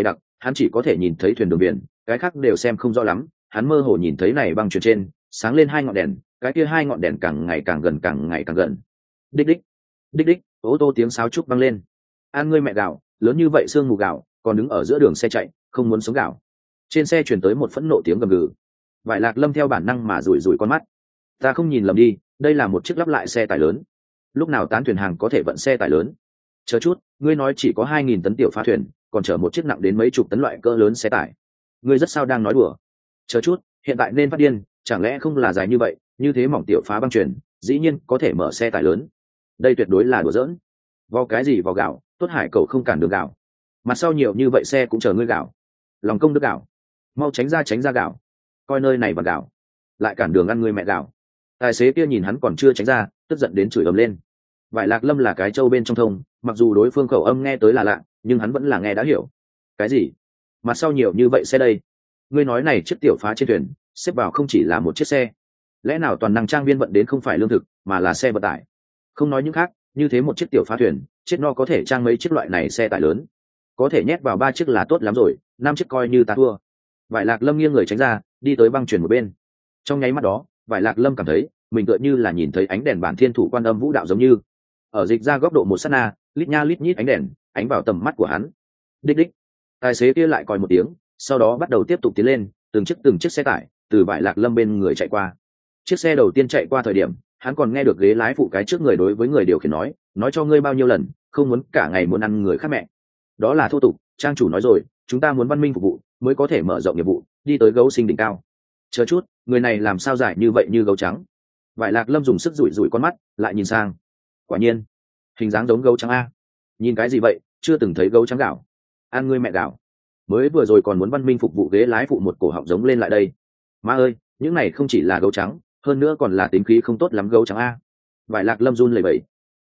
hắn chỉ có thể nhìn thấy thuyền đường biển, cái khác đều xem không rõ lắm. Hắn mơ hồ nhìn thấy này băng chuyền trên sáng lên hai ngọn đèn, cái kia hai ngọn đèn càng ngày càng gần, càng ngày càng gần. Đích đích, đích đích, ô tô tiếng sáo trúc vang lên. An ngươi mẹ gạo, lớn như vậy sương mù gạo, còn đứng ở giữa đường xe chạy, không muốn sống gạo. Trên xe truyền tới một phẫn nộ tiếng gầm gừ. Vải Lạc Lâm theo bản năng mà rủi rủi con mắt. Ta không nhìn lầm đi, đây là một chiếc lắp lại xe tải lớn. Lúc nào tán thuyền hàng có thể vận xe tải lớn? Chờ chút, ngươi nói chỉ có 2.000 tấn tiểu phá thuyền, còn chở một chiếc nặng đến mấy chục tấn loại cỡ lớn xe tải. Ngươi rất sao đang nói đùa? Chờ chút, hiện tại nên phát điên, chẳng lẽ không là dài như vậy, như thế mỏng tiểu phá băng chuyền, dĩ nhiên có thể mở xe tải lớn. Đây tuyệt đối là đùa giỡn. Vào cái gì vào gạo, tốt hải cậu không cản được gạo. Mặt sau nhiều như vậy xe cũng chờ ngươi gạo. Lòng công đức gạo. Mau tránh ra gạo. Coi nơi này và gạo. Lại cản đường ăn ngươi mẹ gạo. Tài xế kia nhìn hắn còn chưa tránh ra, tức giận đến chửi ầm lên. Vải Lạc Lâm là cái trâu bên trong thông, mặc dù đối phương khẩu âm nghe tới là lạ, nhưng hắn vẫn là nghe đã hiểu. Cái gì? Mặt sau nhiều như vậy xe đây? Ngươi nói này chiếc tiểu phá trên thuyền xếp vào không chỉ là một chiếc xe, lẽ nào toàn năng trang viên vận đến không phải lương thực mà là xe vận tải? Không nói những khác, như thế một chiếc tiểu phá thuyền chết no có thể trang mấy chiếc loại này xe tải lớn, có thể nhét vào 3 chiếc là tốt lắm rồi, 5 chiếc coi như ta thua. Vải Lạc Lâm nghiêng người tránh ra, đi tới băng chuyền một bên. Trong nháy mắt đó, Vải Lạc Lâm cảm thấy mình tựa như là nhìn thấy ánh đèn bản thiên thủ quan âm vũ đạo, giống như ở dịch ra góc độ một sát na, lít nha lít nhít ánh đèn ánh vào tầm mắt của hắn. Đích đích, tài xế kia lại còi một tiếng, sau đó bắt đầu tiếp tục tiến lên, từng chiếc xe tải từ Vải Lạc Lâm bên người chạy qua. Chiếc xe đầu tiên chạy qua thời điểm, hắn còn nghe được ghế lái phụ cái trước người đối với người điều khiển nói cho ngươi bao nhiêu lần, không muốn cả ngày muốn ăn người khác mẹ. Đó là thô tục, trang chủ nói rồi, chúng ta muốn văn minh phục vụ mới có thể mở rộng nghiệp vụ, đi tới gấu sinh đỉnh cao. Chờ chút, người này làm sao dài như vậy như gấu trắng? Vải Lạc Lâm dùng sức rủi rủi con mắt, lại nhìn sang. Quả nhiên, hình dáng giống gấu trắng a. Nhìn cái gì vậy, chưa từng thấy gấu trắng gạo. Ăn ngươi mẹ gạo. Mới vừa rồi còn muốn văn minh phục vụ ghế lái phụ một cổ họng giống lên lại đây. Má ơi, những này không chỉ là gấu trắng, hơn nữa còn là tính khí không tốt lắm gấu trắng a. Vải Lạc Lâm run lẩy bẩy.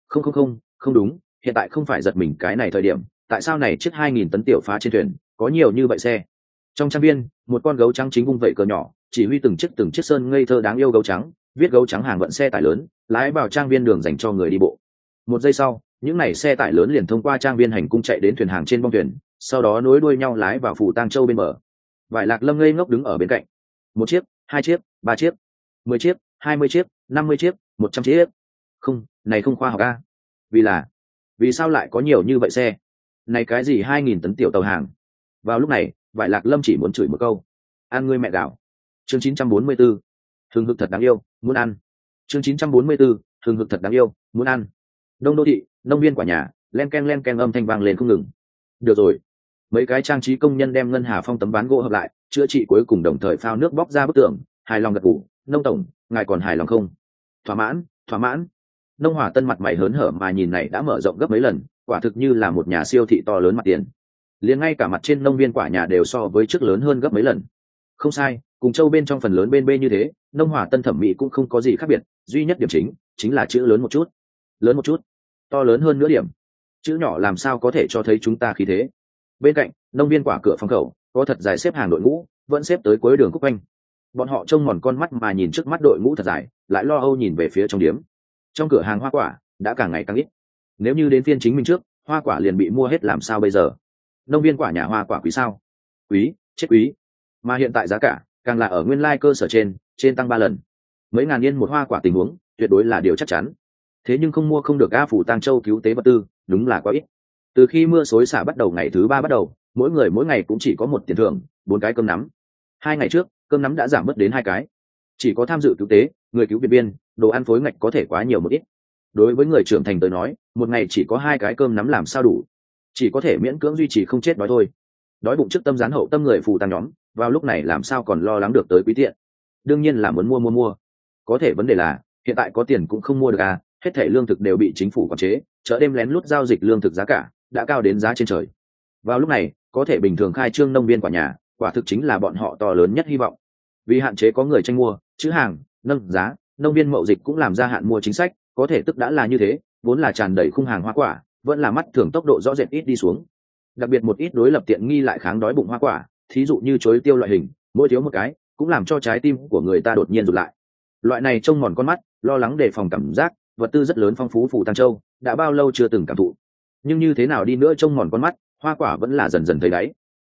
Không đúng, hiện tại không phải giật mình cái này thời điểm, tại sao này chiếc 2.000 tấn tiểu phá trên thuyền có nhiều như vậy xe? Trong trang viên, một con gấu trắng chính vung vẩy cờ nhỏ, chỉ huy từng chiếc sơn ngây thơ đáng yêu gấu trắng, viết gấu trắng hàng vận xe tải lớn, lái vào trang viên đường dành cho người đi bộ. Một giây sau, những này xe tải lớn liền thông qua trang viên hành cung chạy đến thuyền hàng trên bong thuyền, sau đó nối đuôi nhau lái vào phủ Tang Châu bên bờ. Vải Lạc Lâm ngây ngốc đứng ở bên cạnh. 1 chiếc, 2 chiếc, 3 chiếc, 10 chiếc, 20 chiếc, 50 chiếc, 100 chiếc. Không, này không khoa học a. Vì sao lại có nhiều như vậy xe? Này cái gì 2.000 tấn tiểu tàu hàng? Vào lúc này, Vải Lạc Lâm chỉ muốn chửi một câu: ăn ngươi mẹ gạo. Chương 944. Hừng hực thật đáng yêu, muốn ăn. Chương 944. Hừng hực thật đáng yêu, muốn ăn. Đông đô thị, nông viên quả nhà, len ken âm thanh vang lên không ngừng. Được rồi. Mấy cái trang trí công nhân đem ngân hà phong tấm ván gỗ hợp lại, chữa trị cuối cùng đồng thời phao nước bóc ra bức tường, hài lòng gật gù. Nông tổng, ngài còn hài lòng không? Thỏa mãn. Nông Hòa Tân mặt mày hớn hở mà nhìn này đã mở rộng gấp mấy lần, quả thực như là một nhà siêu thị to lớn mặt tiền. Liền ngay cả mặt trên nông viên quả nhà đều so với trước lớn hơn gấp mấy lần. Không sai, cùng châu bên trong phần lớn bên bê như thế, Nông Hòa Tân thẩm mỹ cũng không có gì khác biệt, duy nhất điểm chính là chữ lớn một chút, to lớn hơn nữa điểm. Chữ nhỏ làm sao có thể cho thấy chúng ta khí thế. Bên cạnh nông viên quả cửa phòng khẩu có thật dài xếp hàng đội ngũ, vẫn xếp tới cuối đường khúc quanh. Bọn họ trông mòn con mắt mà nhìn trước mắt đội ngũ thật dài, lại lo âu nhìn về phía trong điếm. Trong cửa hàng hoa quả đã càng ngày càng ít, nếu như đến phiên chính mình trước, hoa quả liền bị mua hết làm sao bây giờ? Nông viên quả nhà hoa quả quý sao? Quý, mà hiện tại giá cả càng là ở nguyên lai cơ sở trên tăng 3 lần. Mấy ngàn yên một hoa quả tình huống tuyệt đối là điều chắc chắn. Thế nhưng không mua không được, A phủ Tang Châu cứu tế vật tư đúng là quá ít. Từ khi mưa xối xả bắt đầu ngày thứ 3 bắt đầu, mỗi người mỗi ngày cũng chỉ có 1 tiền thưởng, 4 cái cơm nắm. 2 ngày trước cơm nắm đã giảm bớt đến 2 cái. Chỉ có tham dự cứu tế, người cứu viện biên, đồ ăn phối ngạch có thể quá nhiều một ít. Đối với người trưởng thành tới nói, một ngày chỉ có 2 cái cơm nắm làm sao đủ, chỉ có thể miễn cưỡng duy trì không chết đói thôi. Đói bụng trước tâm rán hậu tâm người phù tang nhóm, vào lúc này làm sao còn lo lắng được tới quý tiện. Đương nhiên là muốn mua. Có thể vấn đề là hiện tại có tiền cũng không mua được à, hết thảy lương thực đều bị chính phủ quản chế, chợ đêm lén lút giao dịch lương thực giá cả đã cao đến giá trên trời. Vào lúc này có thể bình thường khai trương nông viên quả nhà, quả thực chính là bọn họ to lớn nhất hy vọng. Vì hạn chế có người tranh mua chữ hàng nâng giá, nông viên mậu dịch cũng làm ra hạn mua chính sách, có thể tức đã là như thế, vốn là tràn đầy khung hàng hoa quả, vẫn là mắt thường tốc độ rõ rệt ít đi xuống. Đặc biệt một ít đối lập tiện nghi lại kháng đói bụng hoa quả, thí dụ như chuối tiêu loại hình, mỗi thiếu một cái cũng làm cho trái tim của người ta đột nhiên rụt lại. Loại này trông mòn con mắt, lo lắng đề phòng cảm giác, vật tư rất lớn phong phú phủ Tang Châu đã bao lâu chưa từng cảm thụ. Nhưng như thế nào đi nữa trông mòn con mắt, hoa quả vẫn là dần dần thấy đáy.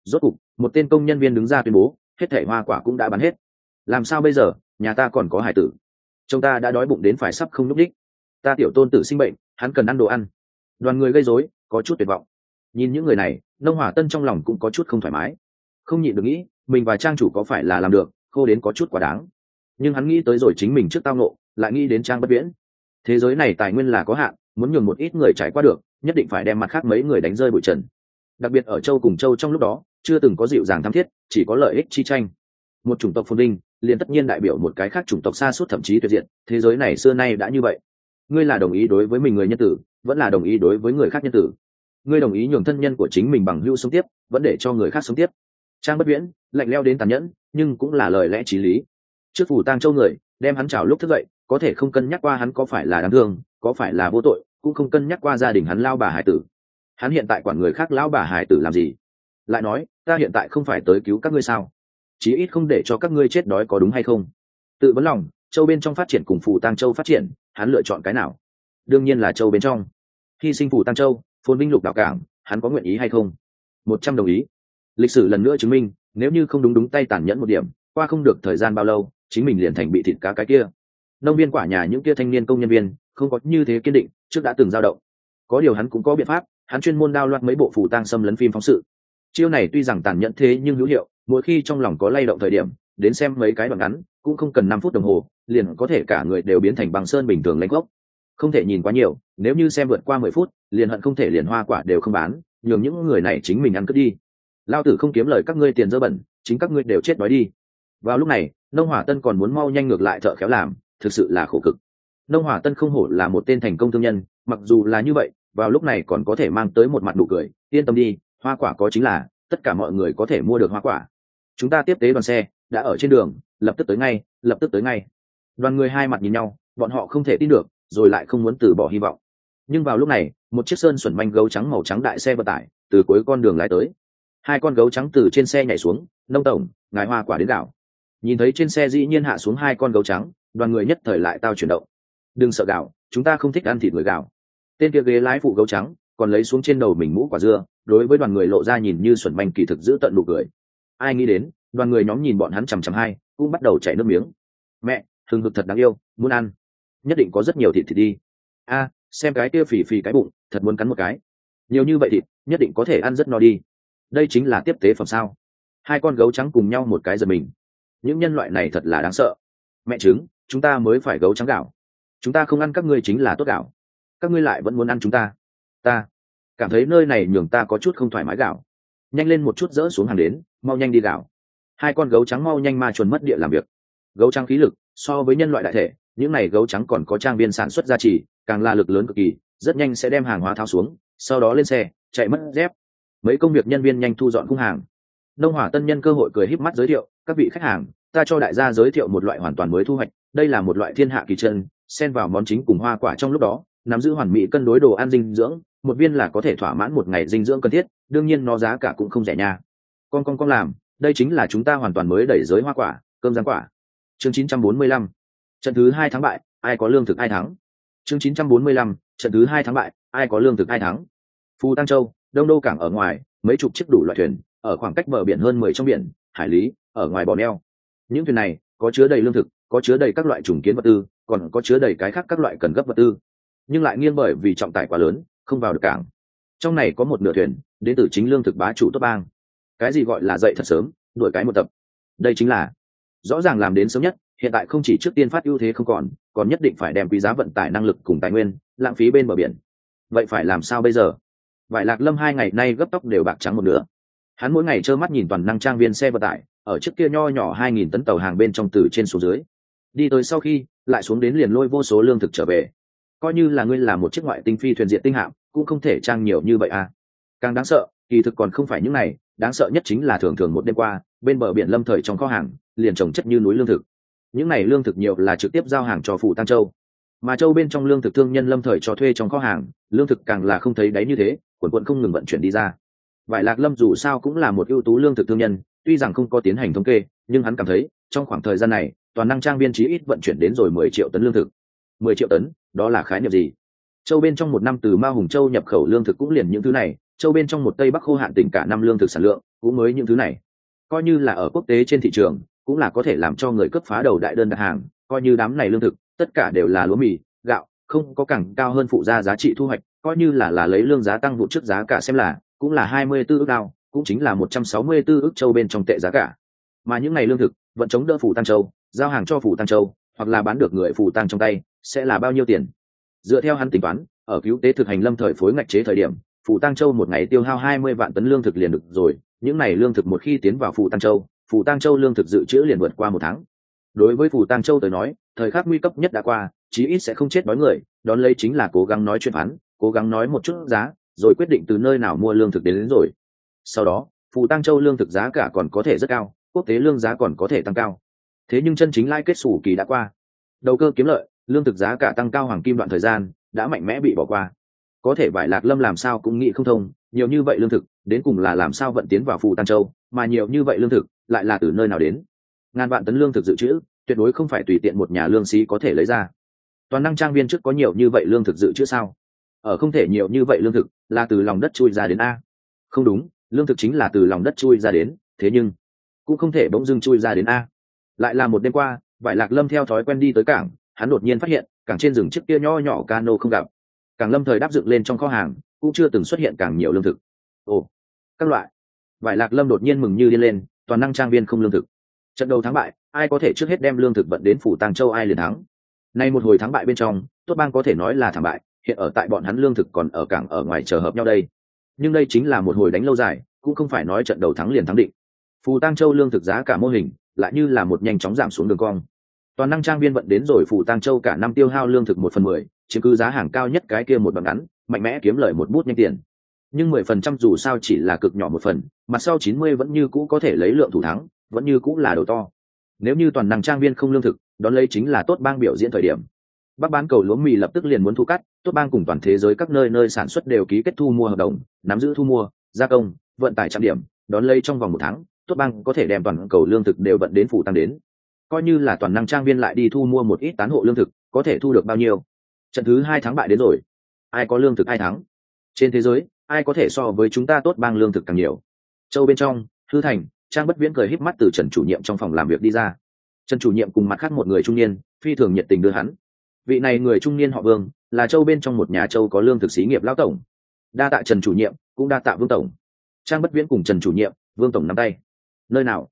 Rốt cục một tên công nhân viên đứng ra tuyên bố hết thảy hoa quả cũng đã bán hết. Làm sao bây giờ, nhà ta còn có hải tử, chúng ta đã đói bụng đến phải sắp không nhúc đích, ta tiểu tôn tử sinh bệnh, hắn cần ăn đồ ăn. Đoàn người gây rối có chút tuyệt vọng. Nhìn những người này, Nông Hỏa Tân trong lòng cũng có chút không thoải mái, không nhịn được nghĩ mình và trang chủ có phải là làm được khô đến có chút quá đáng. Nhưng hắn nghĩ tới rồi chính mình trước tao nộ, lại nghĩ đến Trang Bất Viễn. Thế giới này tài nguyên là có hạn, muốn nhường một ít người trải qua được, nhất định phải đem mặt khác mấy người đánh rơi bụi trần. Đặc biệt ở châu cùng châu trong lúc đó, chưa từng có dịu dàng thắm thiết, chỉ có lợi ích chi tranh. Một chủng tộc phồn vinh, liền tất nhiên đại biểu một cái khác chủng tộc xa suốt thậm chí tuyệt diệt, thế giới này xưa nay đã như vậy. Ngươi là đồng ý đối với mình người nhân tử, vẫn là đồng ý đối với người khác nhân tử? Ngươi đồng ý nhường thân nhân của chính mình bằng hữu sống tiếp, vẫn để cho người khác sống tiếp? Trang Bất Viễn lạnh lẽo đến tàn nhẫn, nhưng cũng là lời lẽ chí lý. Trước phủ Tang Châu người đem hắn chảo lúc thức dậy, có thể không cân nhắc qua hắn có phải là đáng thương, có phải là vô tội, cũng không cân nhắc qua gia đình hắn lao bà hải tử. Hắn hiện tại quản người khác lão bà hải tử làm gì? Lại nói, ta hiện tại không phải tới cứu các ngươi sao? Chí ít không để cho các ngươi chết đói, có đúng hay không? Tự vấn lòng, châu bên trong phát triển cùng phủ Tang Châu phát triển, hắn lựa chọn cái nào? Đương nhiên là châu bên trong. Hy sinh phủ Tang Châu, phồn vinh lục đảo cảng, hắn có nguyện ý hay không? 100 đồng ý. Lịch sử lần nữa chứng minh, nếu như không đúng tay tàn nhẫn một điểm, qua không được thời gian bao lâu, chính mình liền thành bị thịt cá cái kia. Nông viên quả nhà những kia thanh niên công nhân viên không có như thế kiên định, trước đã từng dao động. Có điều hắn cũng có biện pháp, hắn chuyên môn đao loạt mấy bộ phủ tang xâm lấn phim phóng sự. Chiêu này tuy rằng tàn nhẫn thế nhưng hữu hiệu, mỗi khi trong lòng có lay động thời điểm, đến xem mấy cái đoạn ngắn, cũng không cần 5 phút đồng hồ, liền có thể cả người đều biến thành băng sơn bình thường lãnh gốc. Không thể nhìn quá nhiều, nếu như xem vượt qua 10 phút, liền hận không thể liền hoa quả đều không bán, nhường những người này chính mình ăn cướp đi. Lao tử không kiếm lời các ngươi tiền dơ bẩn, chính các ngươi đều chết đói đi. Vào lúc này, Nông Hỏa Tân còn muốn mau nhanh ngược lại thợ khéo làm, thực sự là khổ cực. Nông Hỏa Tân không hổ là một tên thành công thương nhân, mặc dù là như vậy, vào lúc này còn có thể mang tới một mặt nụ cười. Yên tâm đi, hoa quả có chính là tất cả mọi người có thể mua được hoa quả. Chúng ta tiếp tế đoàn xe đã ở trên đường, lập tức tới ngay, lập tức tới ngay. Đoàn người hai mặt nhìn nhau, bọn họ không thể tin được, rồi lại không muốn từ bỏ hy vọng. Nhưng vào lúc này, một chiếc sơn xuẩn manh gấu trắng màu trắng đại xe vận tải từ cuối con đường lái tới. Hai con gấu trắng từ trên xe nhảy xuống. Nông tổng, ngài hoa quả đến đảo. Nhìn thấy trên xe dĩ nhiên hạ xuống hai con gấu trắng, đoàn người nhất thời lại tao chuyển động. Đừng sợ gạo, chúng ta không thích ăn thịt người gạo. Tên kia ghế lái phụ gấu trắng còn lấy xuống trên đầu mình mũ quả dưa, đối với đoàn người lộ ra nhìn như xuẩn manh kỳ thực giữ tận nụ cười. Ai nghĩ đến, đoàn người nhóm nhìn bọn hắn chằm chằm hai, cũng bắt đầu chảy nước miếng. Mẹ, hừng hực thật đáng yêu, muốn ăn. Nhất định có rất nhiều thịt đi. A, xem cái kia phì phì cái bụng, thật muốn cắn một cái. Nhiều như vậy thịt, nhất định có thể ăn rất no đi. Đây chính là tiếp tế phẩm sao? Hai con gấu trắng cùng nhau một cái giật mình. Những nhân loại này thật là đáng sợ. Mẹ trứng, chúng ta mới phải gấu trắng gạo. Chúng ta không ăn các ngươi chính là tốt gạo. Các ngươi lại vẫn muốn ăn chúng ta. Ta cảm thấy nơi này nhường ta có chút không thoải mái gạo. Nhanh lên một chút dỡ xuống hàng đến, mau nhanh đi gạo. Hai con gấu trắng mau nhanh ma chuồn mất địa làm việc. Gấu trắng khí lực so với nhân loại đại thể, những này gấu trắng còn có trang viên sản xuất gia trì, càng là lực lớn cực kỳ, rất nhanh sẽ đem hàng hóa tháo xuống, sau đó lên xe chạy mất dép. Mấy công việc nhân viên nhanh thu dọn cung hàng. Nông Hỏa Tân nhân cơ hội cười híp mắt giới thiệu, các vị khách hàng, ta cho đại gia giới thiệu một loại hoàn toàn mới thu hoạch. Đây là một loại thiên hạ kỳ chân, xen vào món chính cùng hoa quả trong lúc đó, nắm giữ hoàn mỹ cân đối đồ ăn dinh dưỡng, một viên là có thể thỏa mãn một ngày dinh dưỡng cần thiết, đương nhiên nó giá cả cũng không rẻ nha. Con làm, đây chính là chúng ta hoàn toàn mới đẩy giới hoa quả, cơm rang quả. Chương 945. Trận thứ 2 thắng bại, ai có lương thực ai thắng. Chương 945. Trận thứ 2 thắng bại, ai có lương thực ai thắng. Phù Tang Châu, Đông Đô cảng ở ngoài, mấy chục chiếc đủ loại thuyền, ở khoảng cách bờ biển hơn 10 trong biển hải lý, ở ngoài bò neo. Những thuyền này có chứa đầy lương thực, có chứa đầy các loại trùng kiến vật tư, còn có chứa đầy cái khác các loại cần gấp vật tư, nhưng lại nghiêng bởi vì trọng tải quá lớn, không vào được cảng. Trong này có một nửa thuyền đến từ chính lương thực bá chủ top bang. Cái gì gọi là dậy thật sớm, đuổi cái một tập? Đây chính là rõ ràng làm đến sớm nhất. Hiện tại không chỉ trước tiên phát ưu thế không còn nhất định phải đem quý giá vận tải năng lực cùng tài nguyên lãng phí bên bờ biển. Vậy phải làm sao bây giờ? Vải Lạc Lâm 2 ngày nay gấp tóc đều bạc trắng một nửa. Hắn mỗi ngày trơ mắt nhìn toàn năng trang viên xe vận tải ở trước kia nho nhỏ 2.000 tấn tàu hàng bên trong từ trên xuống dưới, đi tới sau khi lại xuống đến liền lôi vô số lương thực trở về. Coi như là ngươi là một chiếc ngoại tinh phi thuyền diện tinh hạm cũng không thể trang nhiều như vậy à. Càng đáng sợ kỳ thực còn không phải những này, đáng sợ nhất chính là thường thường một đêm qua bên bờ biển lâm thời trong kho hàng liền trồng chất như núi lương thực. Những này lương thực nhiều là trực tiếp giao hàng cho phủ Tang Châu, mà châu bên trong lương thực thương nhân lâm thời cho thuê trong kho hàng lương thực càng là không thấy đáy như thế, quần không ngừng vận chuyển đi ra. Vải Lạc Lâm dù sao cũng là một ưu tú lương thực thương nhân, tuy rằng không có tiến hành thống kê, nhưng hắn cảm thấy trong khoảng thời gian này toàn năng trang viên chí ít vận chuyển đến rồi 10 triệu tấn lương thực. 10 triệu tấn, đó là khái niệm gì? Châu bên trong một năm từ Ma Hùng Châu nhập khẩu lương thực cũng liền những thứ này, châu bên trong một tây bắc khô hạn tỉnh cả năm lương thực sản lượng cũng mới những thứ này, coi như là ở quốc tế trên thị trường cũng là có thể làm cho người cướp phá đầu đại đơn đặt hàng. Coi như đám này lương thực tất cả đều là lúa mì gạo, không có càng cao hơn phụ gia giá trị thu hoạch, coi như là lấy lương giá tăng vụ trước giá cả xem là cũng là 24 ức đao, cũng chính là 164 ức châu bên trong tệ giá cả. Mà những ngày lương thực vẫn chống đỡ phủ Tăng Châu, giao hàng cho phủ Tăng Châu hoặc là bán được người phủ Tăng trong tay sẽ là bao nhiêu tiền. Dựa theo hắn tính toán, ở cứu tế thực hành lâm thời phối ngạch chế thời điểm, phủ Tăng Châu một ngày tiêu hao 20 vạn tấn lương thực liền được rồi. Những này lương thực một khi tiến vào phủ Tăng Châu lương thực dự trữ liền vượt qua một tháng. Đối với phủ Tăng Châu tới nói, thời khắc nguy cấp nhất đã qua, chí ít sẽ không chết đói người. Đón lấy chính là cố gắng nói chuyện phán, cố gắng nói một chút giá, rồi quyết định từ nơi nào mua lương thực đến rồi. Sau đó phủ Tăng Châu lương thực giá cả còn có thể rất cao, quốc tế lương giá còn có thể tăng cao. Thế nhưng chân chính lãi kết xù kỳ đã qua, đầu cơ kiếm lợi, lương thực giá cả tăng cao hoàng kim đoạn thời gian đã mạnh mẽ bị bỏ qua. Có thể Vải Lạc Lâm làm sao cũng nghĩ không thông, nhiều như vậy lương thực đến cùng là làm sao vận tiến vào phủ Tăng Châu, mà nhiều như vậy lương thực lại là từ nơi nào đến. Ngàn vạn tấn lương thực dự trữ tuyệt đối không phải tùy tiện một nhà lương sĩ có thể lấy ra. Toàn năng trang viên trước có nhiều như vậy lương thực dự trữ sao? Ở không thể nhiều như vậy lương thực là từ lòng đất chui ra đến a? Không đúng, lương thực chính là từ lòng đất chui ra đến, thế nhưng cũng không thể bỗng dưng chui ra đến a. Lại là một đêm qua, Vải Lạc Lâm theo thói quen đi tới cảng, hắn đột nhiên phát hiện cảng trên rừng chiếc kia nho nhỏ cano không gặp. Cảng lâm thời đáp dựng lên trong kho hàng cũng chưa từng xuất hiện càng nhiều lương thực. Ồ, các loại. Vải Lạc Lâm đột nhiên mừng như điên lên, toàn năng trang viên không lương thực. Trận đầu thắng bại, ai có thể trước hết đem lương thực vận đến phủ Tăng Châu ai liền thắng. Nay một hồi thắng bại bên trong, Tốt Bang có thể nói là thảm bại, hiện ở tại bọn hắn lương thực còn ở cảng ở ngoài chờ hợp nhau đây. Nhưng đây chính là một hồi đánh lâu dài, cũng không phải nói trận đầu thắng liền thắng định. Phủ Tăng Châu lương thực giá cả mô hình lại như là một nhanh chóng giảm xuống đường cong. Toàn năng trang viên vận đến rồi phủ Tăng Châu cả năm tiêu hao lương thực 1/10, chiếm cứ giá hàng cao nhất cái kia một đoạn ngắn, mạnh mẽ kiếm lời một bút nhanh tiền. Nhưng 10% dù sao chỉ là cực nhỏ một phần, mặt sau 90 vẫn như cũ có thể lấy lượng thủ thắng, vẫn như cũ là đầu to. Nếu như toàn năng trang viên không lương thực, đón lấy chính là Tốt Bang biểu diễn thời điểm. Bắc bán cầu lúa mì lập tức liền muốn thu cắt, Tốt Bang cùng toàn thế giới các nơi sản xuất đều ký kết thu mua hợp đồng, nắm giữ thu mua, gia công, vận tải trạm điểm, đón lấy trong vòng một tháng, Tốt Bang có thể đem toàn cầu lương thực đều vận đến phủ Tăng đến. Coi như là toàn năng trang viên lại đi thu mua một ít tán hộ lương thực, có thể thu được bao nhiêu? Trận thứ 2 thắng bại đến rồi, ai có lương thực ai thắng. Trên thế giới, ai có thể so với chúng ta Tốt Bang lương thực càng nhiều. Châu bên trong, Hư Thành, Trang Bất Viễn cười híp mắt từ Trần chủ nhiệm trong phòng làm việc đi ra. Trần chủ nhiệm cùng mặt khác một người trung niên phi thường nhiệt tình đưa hắn. Vị này người trung niên họ Vương, là Châu bên trong một nhà Châu có lương thực xí nghiệp lão tổng. Đa tạ Trần chủ nhiệm, cũng đa tạ Vương tổng. Trang Bất Viễn cùng Trần chủ nhiệm, Vương tổng nắm tay. Nơi nào?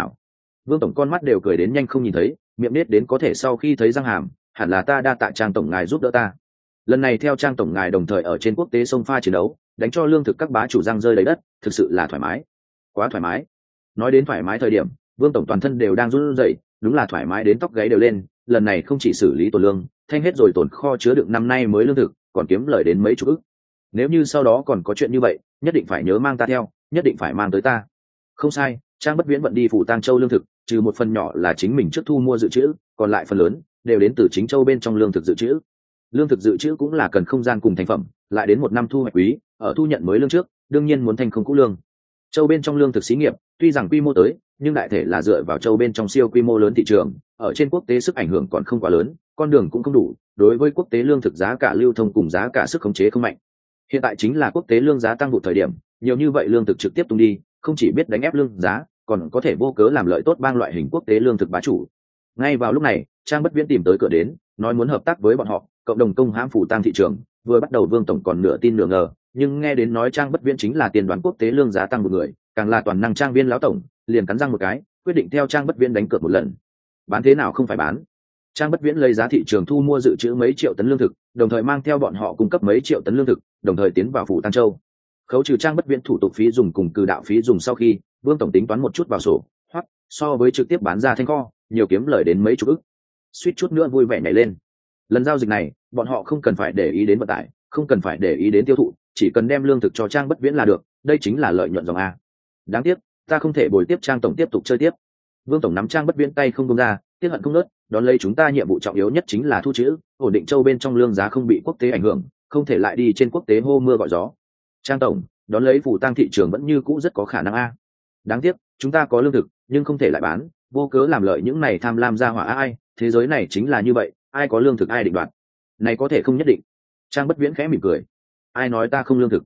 Vương tổng con mắt đều cười đến nhanh không nhìn thấy, miệng nết đến có thể sau khi thấy răng hàm, hẳn là ta đa tạ Trang tổng ngài giúp đỡ ta. Lần này theo Trang tổng ngài đồng thời ở trên quốc tế sông pha chiến đấu, đánh cho lương thực các bá chủ răng rơi lấy đất, thực sự là thoải mái, quá thoải mái. Nói đến thoải mái thời điểm, Vương tổng toàn thân đều đang run rẩy, đúng là thoải mái đến tóc gáy đều lên. Lần này không chỉ xử lý tồn lương, thanh hết rồi tồn kho chứa đựng năm nay mới lương thực, còn kiếm lời đến mấy chục ức. Nếu như sau đó còn có chuyện như vậy, nhất định phải nhớ mang ta theo, nhất định phải mang tới ta. Không sai, Trang Bất Viễn vận đi phủ Tăng Châu lương thực, trừ một phần nhỏ là chính mình trước thu mua dự trữ, còn lại phần lớn đều đến từ chính Châu bên trong lương thực dự trữ. Lương thực dự trữ cũng là cần không gian cùng thành phẩm, lại đến một năm thu hoạch quý, ở thu nhận mới lương trước, đương nhiên muốn thành không cũ lương. Châu bên trong lương thực xí nghiệp, tuy rằng quy mô tới, nhưng đại thể là dựa vào Châu bên trong siêu quy mô lớn thị trường, ở trên quốc tế sức ảnh hưởng còn không quá lớn, con đường cũng không đủ, đối với quốc tế lương thực giá cả lưu thông cùng giá cả sức khống chế không mạnh. Hiện tại chính là quốc tế lương giá tăng vụ thời điểm, nhiều như vậy lương thực trực tiếp tung đi, không chỉ biết đánh ép lương giá, còn có thể vô cớ làm lợi Tốt Bang loại hình quốc tế lương thực bá chủ. Ngay vào lúc này, Trang Bất Viễn tìm tới cửa đến, nói muốn hợp tác với bọn họ, cộng đồng công hãm phủ Tăng thị trường. Vừa bắt đầu Vương tổng còn nửa tin nửa ngờ, nhưng nghe đến nói Trang Bất Viễn chính là tiền đoán quốc tế lương giá tăng một người, càng là toàn năng trang viên lão tổng, liền cắn răng một cái, quyết định theo Trang Bất Viễn đánh cược một lần. Bán thế nào không phải bán. Trang Bất Viễn lấy giá thị trường thu mua dự trữ mấy triệu tấn lương thực, đồng thời mang theo bọn họ cung cấp mấy triệu tấn lương thực, đồng thời tiến vào phủ Tăng Châu. Khấu trừ Trang Bất Viễn thủ tục phí dùng cùng cư đạo phí dùng sau khi, Vương tổng tính toán một chút vào sổ, hoặc so với trực tiếp bán ra thanh kho, nhiều kiếm lời đến mấy chục ức. Suýt chút nữa vui vẻ nhảy lên. Lần giao dịch này, bọn họ không cần phải để ý đến vận tải, không cần phải để ý đến tiêu thụ, chỉ cần đem lương thực cho Trang Bất Viễn là được, đây chính là lợi nhuận dòng a. Đáng tiếc, ta không thể bồi tiếp Trang tổng tiếp tục chơi tiếp. Vương tổng nắm Trang Bất Viễn tay không buông ra, tiếc hận không nớt, đón lấy chúng ta nhiệm vụ trọng yếu nhất chính là thu trữ, ổn định Châu bên trong lương giá không bị quốc tế ảnh hưởng, không thể lại đi trên quốc tế hô mưa gọi gió. Trang tổng, đón lấy phủ Tăng thị trường vẫn như cũ rất có khả năng a. Đáng tiếc, chúng ta có lương thực, nhưng không thể lại bán, vô cớ làm lợi những này tham lam ra hỏa ai, thế giới này chính là như vậy, ai có lương thực ai định đoạt. Này có thể không nhất định. Trang Bất Viễn khẽ mỉm cười. Ai nói ta không lương thực?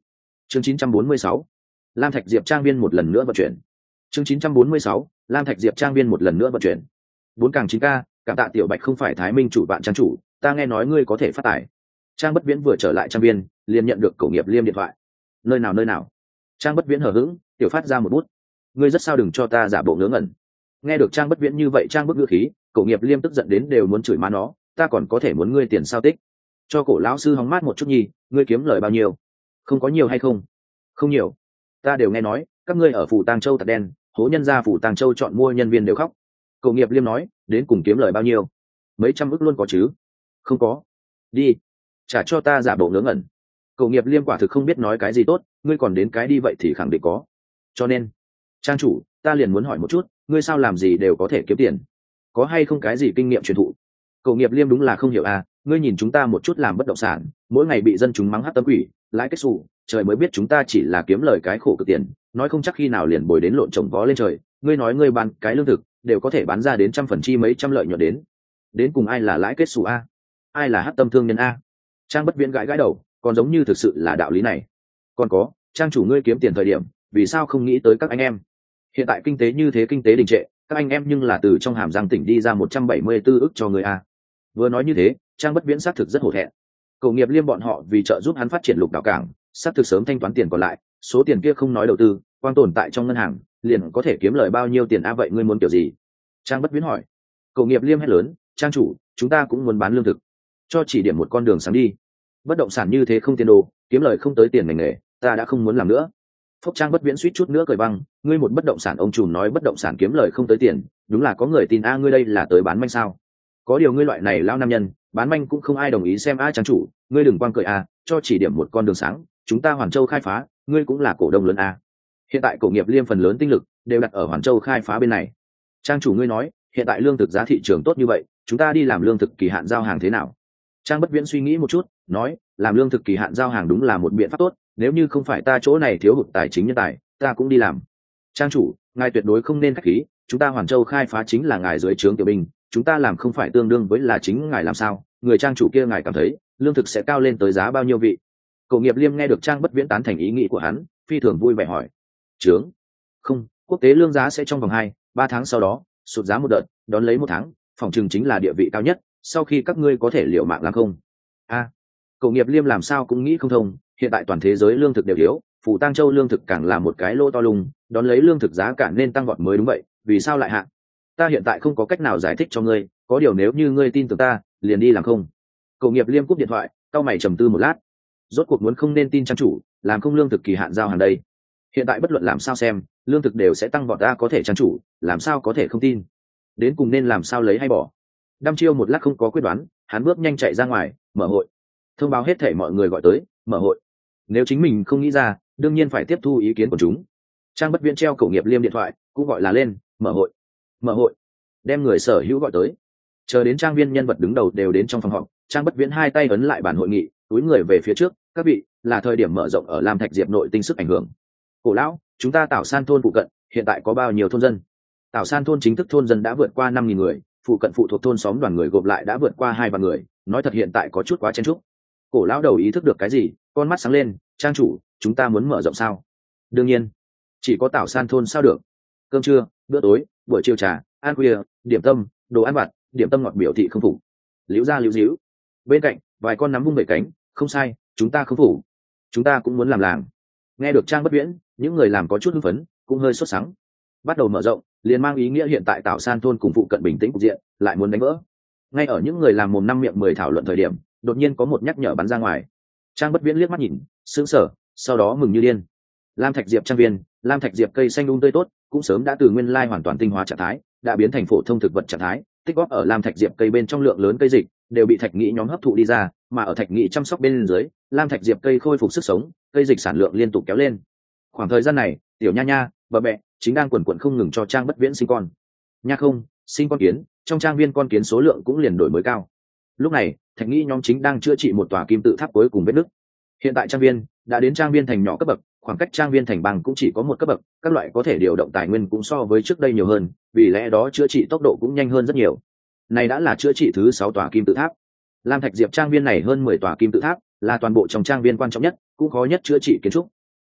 Chương 946, Lam Thạch Diệp trang viên một lần nữa vận chuyển. Chương 946, Lam Thạch Diệp trang viên một lần nữa vận chuyển. 4+9K, cảm tạ tiểu Bạch không phải Thái Minh chủ bạn trang chủ, ta nghe nói ngươi có thể phát tài. Trang Bất Viễn vừa trở lại trang viên, liền nhận được Cổ Nghiệp Liêm điện thoại. Nơi nào? Trang Bất Viễn hờ hững, tiểu phát ra một bút. Ngươi rất sao đừng cho ta giả bộ ngớ ngẩn. Nghe được Trang Bất Viễn như vậy trang bức ngữ khí, Cổ Nghiệp Liêm tức giận đến đều muốn chửi má nó, ta còn có thể muốn ngươi tiền sao tích. Cho Cổ lão sư hóng mát một chút nhi, ngươi kiếm lời bao nhiêu? Không có nhiều hay không? Không nhiều. Ta đều nghe nói, các ngươi ở phủ Tàng Châu tặc đen, hố nhân gia phủ Tàng Châu chọn mua nhân viên đều khóc. Cổ Nghiệp Liêm nói, đến cùng kiếm lời bao nhiêu? Mấy trăm ức luôn có chứ? Không có. Đi, trả cho ta giả bộ ngớ ngẩn. Cổ Nghiệp Liêm quả thực không biết nói cái gì tốt, ngươi còn đến cái đi vậy thì khẳng định có. Cho nên, trang chủ, ta liền muốn hỏi một chút, ngươi sao làm gì đều có thể kiếm tiền? Có hay không cái gì kinh nghiệm truyền thụ? Cổ Nghiệp Liêm đúng là không hiểu à, ngươi nhìn chúng ta một chút làm bất động sản, mỗi ngày bị dân chúng mắng hắc tâm quỷ, lãi kết xù, trời mới biết chúng ta chỉ là kiếm lời cái khổ cực tiền, nói không chắc khi nào liền bồi đến lộn trồng vó lên trời. Ngươi nói ngươi bán cái lương thực đều có thể bán ra đến trăm phần chi mấy trăm lợi nhuận đến cùng ai là lãi kết xù a, ai là hắc tâm thương nhân a? Trang Bất Viễn gãi đầu, còn giống như thực sự là đạo lý này. Còn có, trang chủ ngươi kiếm tiền thời điểm vì sao không nghĩ tới các anh em? Hiện tại kinh tế như thế, kinh tế đình trệ, các anh em nhưng là từ trong hàm răng tỉnh đi ra 174 ức cho người a. Vừa nói như thế, Trang Bất Viễn xác thực rất hổ thẹn. Cổ Nghiệp Liêm bọn họ vì trợ giúp hắn phát triển lục đảo cảng, xác thực sớm thanh toán tiền còn lại, số tiền kia không nói đầu tư, quang tồn tại trong ngân hàng liền có thể kiếm lời bao nhiêu tiền a? Vậy ngươi muốn kiểu gì? Trang Bất Viễn hỏi. Cổ Nghiệp Liêm hét lớn, trang chủ, chúng ta cũng muốn bán lương thực, cho chỉ điểm một con đường sáng đi. Bất động sản như thế không tiền đồ, kiếm lời không tới tiền ngành nghề, ta đã không muốn làm nữa. Phúc Trang Bất Viễn suýt chút nữa cười băng, ngươi một bất động sản ông trùm nói bất động sản kiếm lời không tới tiền, đúng là có người tin a? Ngươi đây là tới bán manh sao? Có điều ngươi loại này lao nam nhân, bán manh cũng không ai đồng ý xem a. Trang chủ, ngươi đừng quang cười a, cho chỉ điểm một con đường sáng, chúng ta Hoàn Châu khai phá, ngươi cũng là cổ đông lớn a. Hiện tại Cổ Nghiệp Liêm phần lớn tinh lực đều đặt ở Hoàn Châu khai phá bên này. Trang chủ ngươi nói, hiện tại lương thực giá thị trường tốt như vậy, chúng ta đi làm lương thực kỳ hạn giao hàng thế nào? Trang Bất Viễn suy nghĩ một chút, nói, làm lương thực kỳ hạn giao hàng đúng là một biện pháp tốt, nếu như không phải ta chỗ này thiếu hụt tài chính nhân tài, ta cũng đi làm. Trang chủ, ngài tuyệt đối không nên khách khí, chúng ta Hoàn Châu khai phá chính là ngài dưới trướng tiểu binh, chúng ta làm không phải tương đương với là chính ngài làm sao? Người trang chủ kia ngài cảm thấy lương thực sẽ cao lên tới giá bao nhiêu vị? Cổ Nghiệp Liêm nghe được Trang Bất Viễn tán thành ý nghĩ của hắn, phi thường vui vẻ hỏi, trướng? Không, quốc tế lương giá sẽ trong vòng 2-3 tháng sau đó sụt giá một đợt, đón lấy 1 tháng, phòng chừng chính là địa vị cao nhất, sau khi các ngươi có thể liều mạng làm không? A, Cổ Nghiệp Liêm làm sao cũng nghĩ không thông, hiện tại toàn thế giới lương thực đều yếu, phủ Tang Châu lương thực càng là một cái lỗ to lùng, đón lấy lương thực giá cả nên tăng vọt mới đúng vậy, vì sao lại hạ? Ta hiện tại không có cách nào giải thích cho ngươi, có điều nếu như ngươi tin tưởng ta, liền đi làm không? Cổ Nghiệp Liêm cúp điện thoại, cau mày trầm tư một lát, rốt cuộc muốn không nên tin trang chủ, làm không lương thực kỳ hạn giao hàng đây. Hiện tại bất luận làm sao xem, lương thực đều sẽ tăng vọt, ta có thể trang chủ, làm sao có thể không tin? Đến cùng nên làm sao lấy hay bỏ? Đăm Chiêu một lát không có quyết đoán, hắn bước nhanh chạy ra ngoài, mở hội, thông báo hết thảy mọi người gọi tới, mở hội. Nếu chính mình không nghĩ ra, đương nhiên phải tiếp thu ý kiến của chúng. Trang Bất Viễn treo Cổ Nghiệp Liêm điện thoại, cũng gọi là lên, mở hội. Mở hội, đem người sở hữu gọi tới. Chờ đến trang viên nhân vật đứng đầu đều đến trong phòng họp, Trang Bất Viễn hai tay ấn lại bàn hội nghị, túi người về phía trước, các vị, là thời điểm mở rộng ở Lam Thạch Diệp nội tinh sức ảnh hưởng. Cổ lão, chúng ta Tảo San thôn phụ cận hiện tại có bao nhiêu thôn dân? Tảo San thôn chính thức thôn dân đã vượt qua 5.000 người, phụ cận phụ thuộc thôn xóm đoàn người gộp lại đã vượt qua 2 vạn người, nói thật hiện tại có chút quá chen chúc. Cổ lão đầu ý thức được cái gì, con mắt sáng lên, trang chủ, chúng ta muốn mở rộng sao? Đương nhiên, chỉ có Tảo San thôn sao được? Cơm trưa, bữa tối, buổi chiều trà, ăn khuya, điểm tâm, đồ ăn vặt, điểm tâm ngọt biểu thị không phục. Liễu ra liễu díu. Bên cạnh, vài con nắm vung vẩy cánh, không sai, chúng ta không phủ, chúng ta cũng muốn làm làng. Nghe được Trang Bất Viễn, những người làm có chút hưng phấn, cũng hơi sốt sắng. Bắt đầu mở rộng, liền mang ý nghĩa hiện tại Tảo San thôn cùng phụ cận bình tĩnh cục diện, lại muốn đánh vỡ. Ngay ở những người làm mồm năm miệng 10 thảo luận thời điểm, đột nhiên có một nhắc nhở bắn ra ngoài. Trang Bất Viễn liếc mắt nhìn, sững sờ, sau đó mừng như điên. Lam Thạch Diệp trang viên, Lam Thạch Diệp cây xanh tươi tốt, cũng sớm đã từ nguyên lai hoàn toàn tinh hóa trạng thái, đã biến thành phổ thông thực vật trạng thái, tích góp ở Lam Thạch Diệp cây bên trong lượng lớn cây dịch đều bị thạch nghị nhóm hấp thụ đi ra, mà ở thạch nghị chăm sóc bên dưới, Lam Thạch Diệp cây khôi phục sức sống, cây dịch sản lượng liên tục kéo lên. Khoảng thời gian này, tiểu nha nha, bờ bẹ chính đang quần quần không ngừng cho Trang Bất Viễn sinh con. Nha không, sinh con kiến, trong trang viên con kiến số lượng cũng liền đổi mới cao. Lúc này, thạch nghị nhóm chính đang chữa trị một tòa kim tự tháp cuối cùng vết nứt. Hiện tại trang viên đã đến trang viên thành nhỏ cấp bậc, khoảng cách trang viên thành bằng cũng chỉ có một cấp bậc, các loại có thể điều động tài nguyên cũng so với trước đây nhiều hơn, vì lẽ đó chữa trị tốc độ cũng nhanh hơn rất nhiều. Này đã là chữa trị thứ 6 tòa kim tự tháp. Lam Thạch Diệp trang viên này hơn 10 tòa kim tự tháp, là toàn bộ trong trang viên quan trọng nhất, cũng khó nhất chữa trị kiến trúc.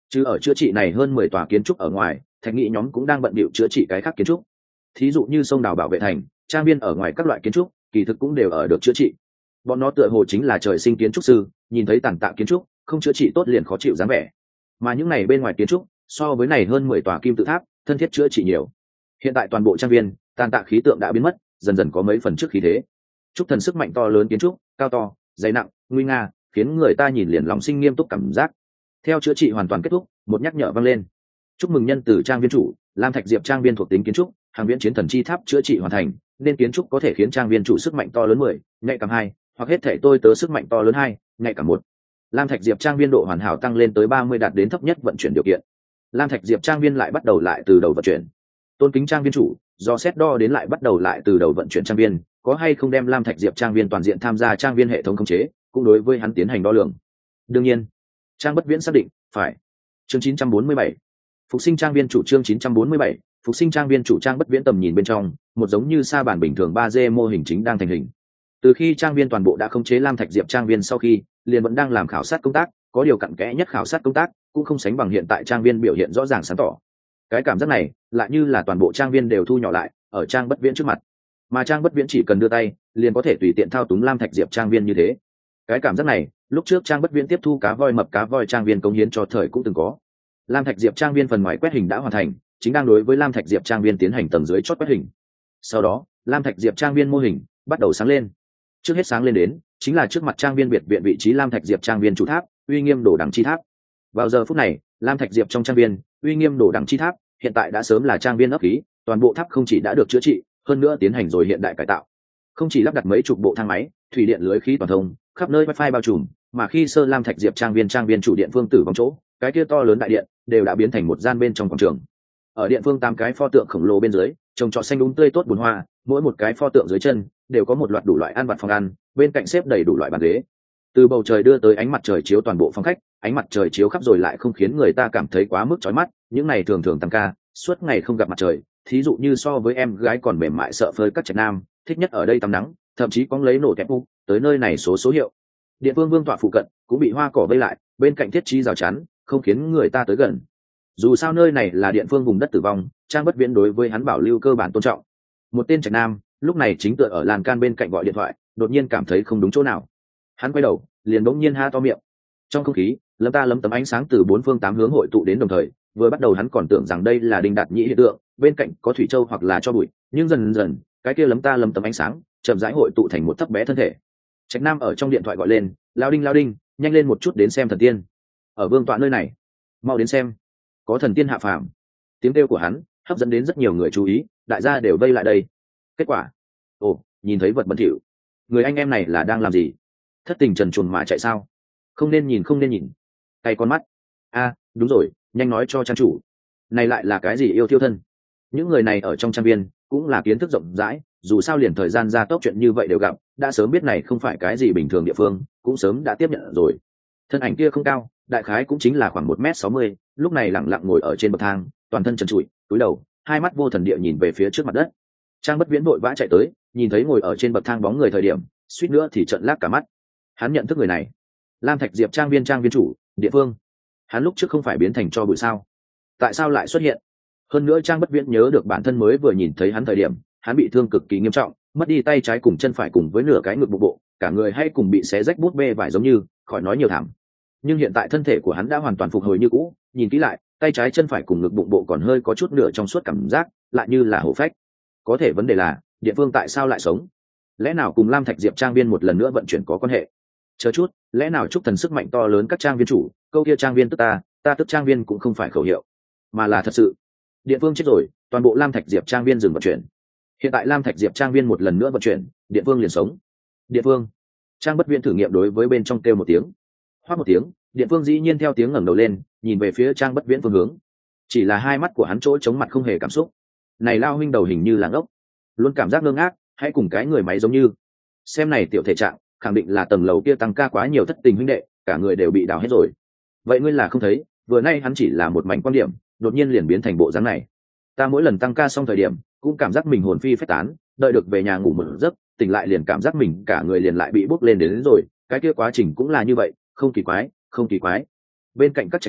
chứ ở chữa trị này hơn 10 tòa kiến trúc ở ngoài, thạch nghị nhóm cũng đang bận bịu chữa trị cái khác kiến trúc. Thí dụ như sông đào bảo vệ thành, trang viên ở ngoài các loại kiến trúc kỳ thực cũng đều ở được chữa trị. Bọn nó tựa hồ chính là trời sinh kiến trúc sư, nhìn thấy tàn tạ kiến trúc không chữa trị tốt liền khó chịu dáng vẻ. Mà những này bên ngoài kiến trúc so với này hơn 10 tòa kim tự tháp thân thiết chữa trị nhiều. Hiện tại toàn bộ trang viên tàn tạ khí tượng đã biến mất, dần dần có mấy phần trước khí thế. Trúc thần sức mạnh to lớn kiến trúc cao to dày nặng nguy nga, khiến người ta nhìn liền lòng sinh nghiêm túc cảm giác. Theo chữa trị hoàn toàn kết thúc, một nhắc nhở vang lên: chúc mừng nhân từ trang viên chủ Lam Thạch Diệp trang viên thuộc tính kiến trúc hàng viễn chiến thần chi tháp chữa trị hoàn thành, nên kiến trúc có thể khiến trang viên chủ sức mạnh to lớn 10, nhạy cảm 2, hoặc hết thể tôi tớ sức mạnh to lớn 2, nhạy cảm 1. Lam Thạch Diệp trang viên độ hoàn hảo tăng lên tới 30, đạt đến thấp nhất vận chuyển điều kiện. Lam Thạch Diệp trang viên lại bắt đầu lại từ đầu vận chuyển. Tôn kính trang viên chủ, do xét đo đến lại bắt đầu lại từ đầu vận chuyển trang viên, có hay không đem Lam Thạch Diệp trang viên toàn diện tham gia trang viên hệ thống khống chế, cũng đối với hắn tiến hành đo lường. Đương nhiên, Trang Bất Viễn xác định, phải. Chương 947. Phục sinh trang viên chủ. Chương 947. Phục sinh trang viên chủ. Trang Bất Viễn tầm nhìn bên trong, một giống như sa bàn bình thường 3D mô hình chính đang thành hình. Từ khi trang viên toàn bộ đã khống chế Lam Thạch Diệp trang viên sau khi, liền vẫn đang làm khảo sát công tác, có điều cặn kẽ nhất khảo sát công tác cũng không sánh bằng hiện tại trang viên biểu hiện rõ ràng sáng tỏ. Cái cảm giác này lại như là toàn bộ trang viên đều thu nhỏ lại ở Trang Bất Viễn trước mặt, mà Trang Bất Viễn chỉ cần đưa tay liền có thể tùy tiện thao túng Lam Thạch Diệp trang viên như thế. Cái cảm giác này lúc trước Trang Bất Viễn tiếp thu cá voi mập cá voi trang viên cống hiến cho thời cũng từng có. Lam Thạch Diệp trang viên phần ngoài quét hình đã hoàn thành, chính đang đối với Lam Thạch Diệp trang viên tiến hành tầng dưới chót quét hình. Sau đó Lam Thạch Diệp trang viên mô hình bắt đầu sáng lên. Trước hết sáng lên đến chính là trước mặt trang viên biệt viện vị trí Lam Thạch Diệp trang viên chủ tháp uy nghiêm đổ đằng chi tháp. Vào giờ phút này Lam Thạch Diệp trong trang viên uy nghiêm đổ đằng chi tháp hiện tại đã sớm là trang viên ấp khí, toàn bộ tháp không chỉ đã được chữa trị, hơn nữa tiến hành rồi hiện đại cải tạo. Không chỉ lắp đặt mấy chục bộ thang máy, thủy điện lưới khí toàn thông, khắp nơi wifi bao trùm, mà khi sơ Lam Thạch Diệp trang viên chủ điện phương tử vong chỗ, cái kia to lớn đại điện đều đã biến thành một gian bên trong quảng trường. Ở điện phương 8 cái pho tượng khổng lồ bên dưới, trồng trọt xanh đúng tươi tốt bùn hoa, mỗi một cái pho tượng dưới chân đều có một loạt đủ loại ăn vặt phòng ăn, bên cạnh xếp đầy đủ loại bàn ghế. Từ bầu trời đưa tới ánh mặt trời chiếu toàn bộ phòng khách, ánh mặt trời chiếu khắp rồi lại không khiến người ta cảm thấy quá mức chói mắt, những này thường thường tăng ca, suốt ngày không gặp mặt trời, thí dụ như so với em gái còn mềm mại sợ phơi các trạch nam, thích nhất ở đây tắm nắng, thậm chí có lấy nổ kẹp u, tới nơi này số hiệu. Điện phương vương tọa phụ cận cũng bị hoa cỏ vây lại, bên cạnh thiết trí rào chắn, không khiến người ta tới gần. Dù sao nơi này là điện phương vùng đất tử vong, Trang Bất Viễn đối với hắn bảo lưu cơ bản tôn trọng. Một tên trạch nam lúc này chính tựa ở lan can bên cạnh gọi điện thoại, đột nhiên cảm thấy không đúng chỗ nào. Hắn quay đầu, liền bỗng nhiên ha to miệng. Trong không khí, lấm tấm ánh sáng từ 4 phương 8 hướng hội tụ đến đồng thời, vừa bắt đầu hắn còn tưởng rằng đây là Đinh Đạt Nhĩ hiện tượng, bên cạnh có thủy châu hoặc là cho bụi, nhưng dần dần, cái kia lấm tấm ánh sáng, chậm rãi hội tụ thành một thấp bé thân thể. Trạch nam ở trong điện thoại gọi lên: lao đinh, nhanh lên một chút đến xem thần tiên. Ở vương tọa nơi này, mau đến xem, có thần tiên hạ phàm. Tiếng kêu của hắn hấp dẫn đến rất nhiều người chú ý, đại gia đều vây lại đây. Kết quả, ồ, nhìn thấy vật bẩn thỉu. Người anh em này là đang làm gì? Thất tình trần truồng mà chạy sao? Không nên nhìn. Tay con mắt. A, đúng rồi, nhanh nói cho trang chủ. Này lại là cái gì yêu thiêu thân? Những người này ở trong trang viên cũng là kiến thức rộng rãi, dù sao liền thời gian ra tốc chuyện như vậy đều gặp, đã sớm biết này không phải cái gì bình thường địa phương, cũng sớm đã tiếp nhận rồi. Thân ảnh kia không cao, đại khái cũng chính là khoảng 1m60, lúc này lẳng lặng ngồi ở trên bậc thang, toàn thân trần trụi, cúi đầu, hai mắt vô thần địa nhìn về phía trước mặt đất. Trang Bất Viễn vội vã chạy tới, nhìn thấy ngồi ở trên bậc thang bóng người thời điểm, suýt nữa thì trợn lác cả mắt. Hắn nhận thức người này, Lam Thạch Diệp trang viên chủ, địa phương. Hắn lúc trước không phải biến thành cho bụi sao? Tại sao lại xuất hiện? Hơn nữa Trang Bất Viễn nhớ được bản thân mới vừa nhìn thấy hắn thời điểm, hắn bị thương cực kỳ nghiêm trọng, mất đi tay trái cùng chân phải cùng với nửa cái ngực bụng bộ, cả người hay cùng bị xé rách bút bê vải giống như, khỏi nói nhiều thảm. Nhưng hiện tại thân thể của hắn đã hoàn toàn phục hồi như cũ, nhìn kỹ lại, tay trái chân phải cùng ngực bụng bộ còn hơi có chút nửa trong suốt cảm giác, lại như là hổ phách. Có thể vấn đề là, địa phương tại sao lại sống? Lẽ nào cùng Lam Thạch Diệp trang viên một lần nữa vận chuyển có quan hệ? Chờ chút, lẽ nào chúc thần sức mạnh to lớn các trang viên chủ, câu kia trang viên tức ta tức trang viên cũng không phải khẩu hiệu, mà là thật sự. Địa phương chết rồi, toàn bộ Lam Thạch Diệp trang viên dừng vận chuyển. Hiện tại Lam Thạch Diệp trang viên một lần nữa vận chuyển, địa phương liền sống. Địa phương. Trang Bất Viễn thử nghiệm đối với bên trong kêu một tiếng. Hoát một tiếng, điện phương dĩ nhiên theo tiếng ngẩng đầu lên, nhìn về phía Trang Bất Viễn phương hướng. Chỉ là hai mắt của hắn chỗ chống mặt không hề cảm xúc. Này lao huynh đầu hình như là ngốc, luôn cảm giác ngơ ngác, hãy cùng cái người máy giống như. Xem này tiểu thể trạng, khẳng định là tầng lầu kia tăng ca quá nhiều thất tình huynh đệ, cả người đều bị đào hết rồi. Vậy ngươi là không thấy, vừa nay hắn chỉ là một mảnh quan điểm, đột nhiên liền biến thành bộ dáng này. Ta mỗi lần tăng ca xong thời điểm, cũng cảm giác mình hồn phi phách tán, đợi được về nhà ngủ một giấc, tỉnh lại liền cảm giác mình cả người liền lại bị bốc lên đến rồi, cái kia quá trình cũng là như vậy, không kỳ quái. Bên cạnh các trạch nam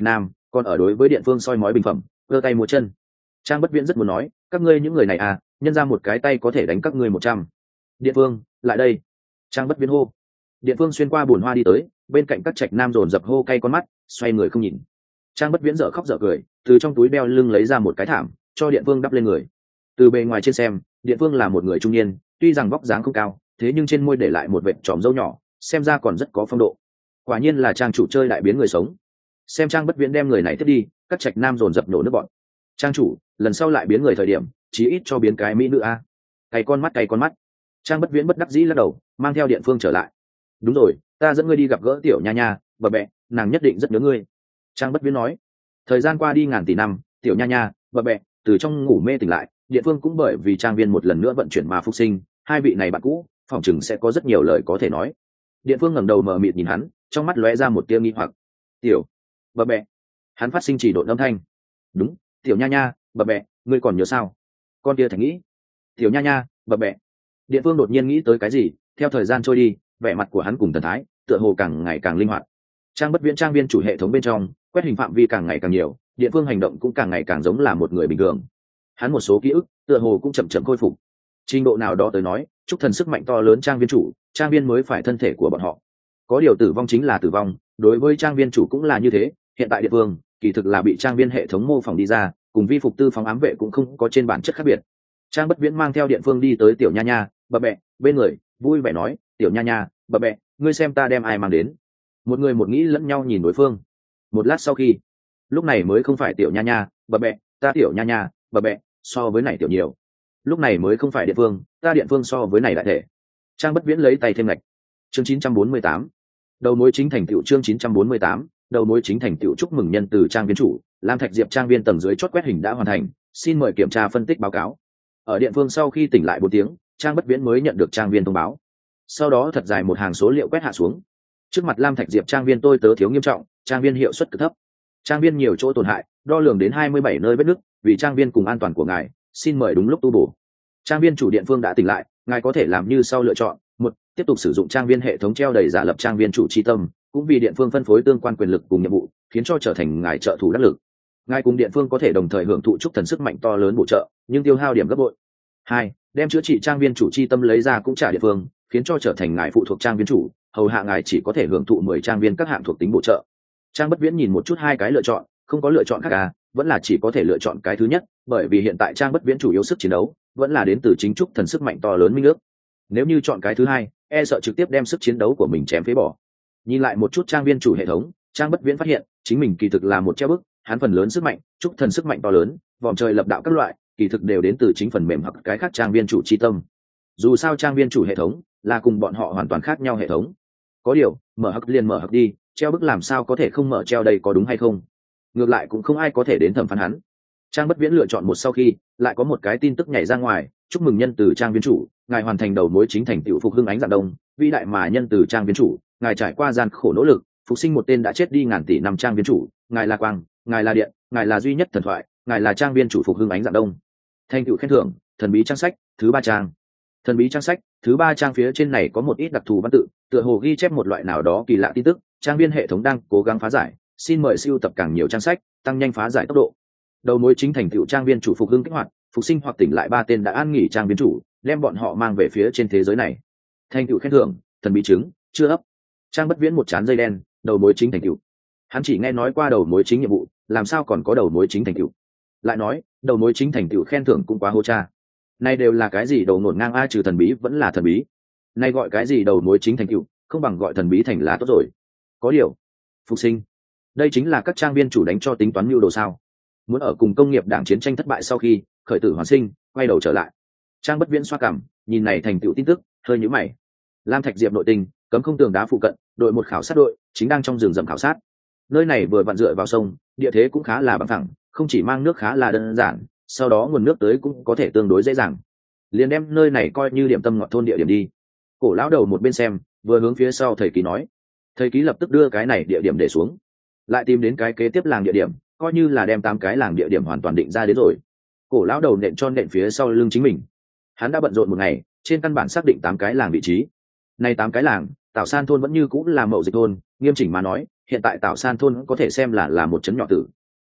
còn ở đối với điện phương soi mói bình phẩm giơ tay múa chân. Trang Bất Viễn rất muốn nói, các ngươi những người này à, nhân ra một cái tay có thể đánh các ngươi 100. Điện phương, lại đây. Trang Bất Viễn hô. Điện phương xuyên qua bùn hoa đi tới, bên cạnh các trạch nam dồn dập hô cay con mắt, xoay người không nhìn. Trang Bất Viễn dở khóc dở cười, từ trong túi đeo lưng lấy ra một cái thảm, cho điện phương đắp lên người. Từ bề ngoài trên xem, điện phương là một người trung niên, tuy rằng vóc dáng không cao, thế nhưng trên môi để lại một vệt tròm râu nhỏ, xem ra còn rất có phong độ. Quả nhiên là trang chủ chơi đại biến người sống. Xem Trang Bất Viễn đem người này tiếp đi, các trạch nam dồn dập nổ nước bọn. Trang chủ, lần sau lại biến người thời điểm, chí ít cho biến cái mỹ nữ a. Cay con mắt cay con mắt. Trang Bất Viễn bất đắc dĩ lắc đầu, mang theo điện phương trở lại. Đúng rồi, ta dẫn ngươi đi gặp gỡ tiểu nha nha, bờ bẹ, nàng nhất định rất nhớ ngươi. Trang Bất Viễn nói. Thời gian qua đi ngàn tỷ năm, tiểu nha nha, bờ bẹ, từ trong ngủ mê tỉnh lại, địa phương cũng bởi vì trang viên một lần nữa vận chuyển mà phục sinh, hai vị này bạn cũ, phỏng chừng sẽ có rất nhiều lời có thể nói. Điện phương ngẩng đầu mờ mịt nhìn hắn, trong mắt lóe ra một tia nghi hoặc. Tiểu, bờ bẹ. Hắn phát sinh chỉ độn âm thanh. Đúng, tiểu nha nha, bờ bẹ, ngươi còn nhớ sao? Con kia thành nghĩ. Tiểu nha nha, bờ bẹ. Điện phương đột nhiên nghĩ tới cái gì, theo thời gian trôi đi, vẻ mặt của hắn cùng thần thái, tựa hồ càng ngày càng linh hoạt. Trang Bất Viễn trang viên chủ hệ thống bên trong, quét hình phạm vi càng ngày càng nhiều, điện phương hành động cũng càng ngày càng giống là một người bình thường. Hắn một số ký ức, tựa hồ cũng chậm chậm khôi phục. Trình độ nào đó tới nói, chúc thần sức mạnh to lớn trang viên chủ, trang viên mới phải thân thể của bọn họ. Có điều tử vong chính là tử vong, đối với trang viên chủ cũng là như thế. Hiện tại địa phương, kỳ thực là bị trang viên hệ thống mô phỏng đi ra, cùng vi phục tư phóng ám vệ cũng không có trên bản chất khác biệt. Trang Bất Viễn mang theo điện phương đi tới tiểu nha nha, bờ bẹ, bên người, vui vẻ nói, tiểu nha nha, bờ bẹ, ngươi xem ta đem ai mang đến. Một người một nghĩ lẫn nhau nhìn đối phương. Một lát sau khi, lúc này mới không phải tiểu nha nha, bờ bẹ, ta tiểu nha nha, bờ bẹ, so với này tiểu nhiều. Lúc này mới không phải điện phương, ta điện phương so với này đại thể. Trang Bất Viễn lấy tay thêm lệch. Chương 948. Đầu mối chính thành tựu chương 948, đầu mối chính thành tựu chúc mừng nhân từ trang viên chủ, Lam Thạch Diệp trang viên tầng dưới chốt quét hình đã hoàn thành, xin mời kiểm tra phân tích báo cáo. Ở điện phương sau khi tỉnh lại 4 tiếng, Trang Bất Viễn mới nhận được trang viên thông báo. Sau đó thật dài một hàng số liệu quét hạ xuống. Trước mặt Lam Thạch Diệp trang viên tôi tớ thiếu nghiêm trọng, trang viên hiệu suất cực thấp. Trang viên nhiều chỗ tổn hại, đo lường đến 27 nơi vết nứt, vì trang viên cùng an toàn của ngài, xin mời đúng lúc tu bổ. Trang viên chủ điện phương đã tỉnh lại, ngài có thể làm như sau lựa chọn: 1. Tiếp tục sử dụng trang viên hệ thống treo đầy giả lập trang viên chủ chi tâm, cũng vì điện phương phân phối tương quan quyền lực cùng nhiệm vụ, khiến cho trở thành ngài trợ thủ đắc lực. Ngài cùng điện phương có thể đồng thời hưởng thụ chúc thần sức mạnh to lớn bổ trợ, nhưng tiêu hao điểm gấp bội. 2. Đem chữa trị trang viên chủ chi tâm lấy ra cũng trả điện phương, khiến cho trở thành ngài phụ thuộc trang viên chủ, hầu hạ ngài chỉ có thể hưởng thụ 10 trang viên các hạng thuộc tính bổ trợ. Trang Bất Viễn nhìn một chút hai cái lựa chọn, không có lựa chọn khác à, vẫn là chỉ có thể lựa chọn cái thứ nhất, bởi vì hiện tại Trang Bất Viễn chủ yếu sức chiến đấu vẫn là đến từ chính trúc thần sức mạnh to lớn minh ước. Nếu như chọn cái thứ hai, e sợ trực tiếp đem sức chiến đấu của mình chém phế bỏ. Nhìn lại một chút trang viên chủ hệ thống, Trang Bất Viễn phát hiện chính mình kỳ thực là một treo bức, hắn phần lớn sức mạnh, trúc thần sức mạnh to lớn, vòm trời lập đạo các loại, kỳ thực đều đến từ chính phần mềm hoặc cái khác trang viên chủ chi tâm. Dù sao trang viên chủ hệ thống là cùng bọn họ hoàn toàn khác nhau hệ thống. Có điều, mở hắc liền mở hắc đi, treo bức làm sao có thể không mở treo đây, có đúng hay không? Ngược lại cũng không ai có thể đến thẩm phán hắn. Trang Bất Viễn lựa chọn một sau khi, lại có một cái tin tức nhảy ra ngoài, chúc mừng nhân từ trang viên chủ, ngài hoàn thành đầu mối chính thành tựu phục hưng ánh dạng đông, vĩ đại mà nhân từ trang viên chủ, ngài trải qua gian khổ nỗ lực, phục sinh một tên đã chết đi ngàn tỷ năm trang viên chủ, ngài là quang, ngài là điện, ngài là duy nhất thần thoại, ngài là trang viên chủ phục hưng ánh dạng đông. Thành tựu khen thưởng, thần bí trang sách, thứ 3 trang. Thần bí trang sách, thứ 3 trang phía trên này có một ít đặc thù văn tự, tựa hồ ghi chép một loại nào đó kỳ lạ tin tức, trang viên hệ thống đang cố gắng phá giải, xin mời sưu tập càng nhiều trang sách, tăng nhanh phá giải tốc độ. Đầu mối chính thành tựu trang viên chủ phục hưng kích hoạt, phục sinh hoặc tỉnh lại 3 tên đã an nghỉ trang viên chủ, đem bọn họ mang về phía trên thế giới này. Thành tựu khen thưởng, thần bí trứng, chưa ấp. Trang Bất Viễn một trán dây đen, đầu mối chính thành tựu. Hắn chỉ nghe nói qua đầu mối chính nhiệm vụ, làm sao còn có đầu mối chính thành tựu? Lại nói, đầu mối chính thành tựu khen thưởng cũng quá hô cha. Này đều là cái gì đầu nổn ngang a, trừ thần bí vẫn là thần bí. Này gọi cái gì đầu mối chính thành tựu, không bằng gọi thần bí thành là tốt rồi. Có điều, phục sinh, đây chính là các trang viên chủ đánh cho tính toán mưu đồ sao? Muốn ở cùng công nghiệp đảng chiến tranh thất bại sau khi khởi tử hoàn sinh, quay đầu trở lại. Trang Bất Viễn xoa cằm, nhìn này thành tựu tin tức, hơi nhíu mày. Lam Thạch Diệp nội tình, cấm không tường đá phụ cận, đội một khảo sát đội chính đang trong rừng rậm khảo sát. Nơi này vừa vặn dựa vào sông, địa thế cũng khá là bằng phẳng, không chỉ mang nước khá là đơn giản, sau đó nguồn nước tới cũng có thể tương đối dễ dàng. Liền đem nơi này coi như điểm tâm ngọt thôn địa điểm đi. Cổ lão đầu một bên xem, vừa hướng phía sau thầy ký nói. Thầy ký lập tức đưa cái này địa điểm để xuống, lại tìm đến cái kế tiếp làng địa điểm, coi như là đem 8 cái làng địa điểm hoàn toàn định ra đến rồi. Cổ lão đầu nện cho nện phía sau lưng chính mình. Hắn đã bận rộn một ngày, trên căn bản xác định 8 cái làng vị trí. Nay 8 cái làng, Tảo San thôn vẫn như cũng là mậu dịch thôn, nghiêm chỉnh mà nói, hiện tại Tảo San thôn có thể xem là một trấn nhỏ tử,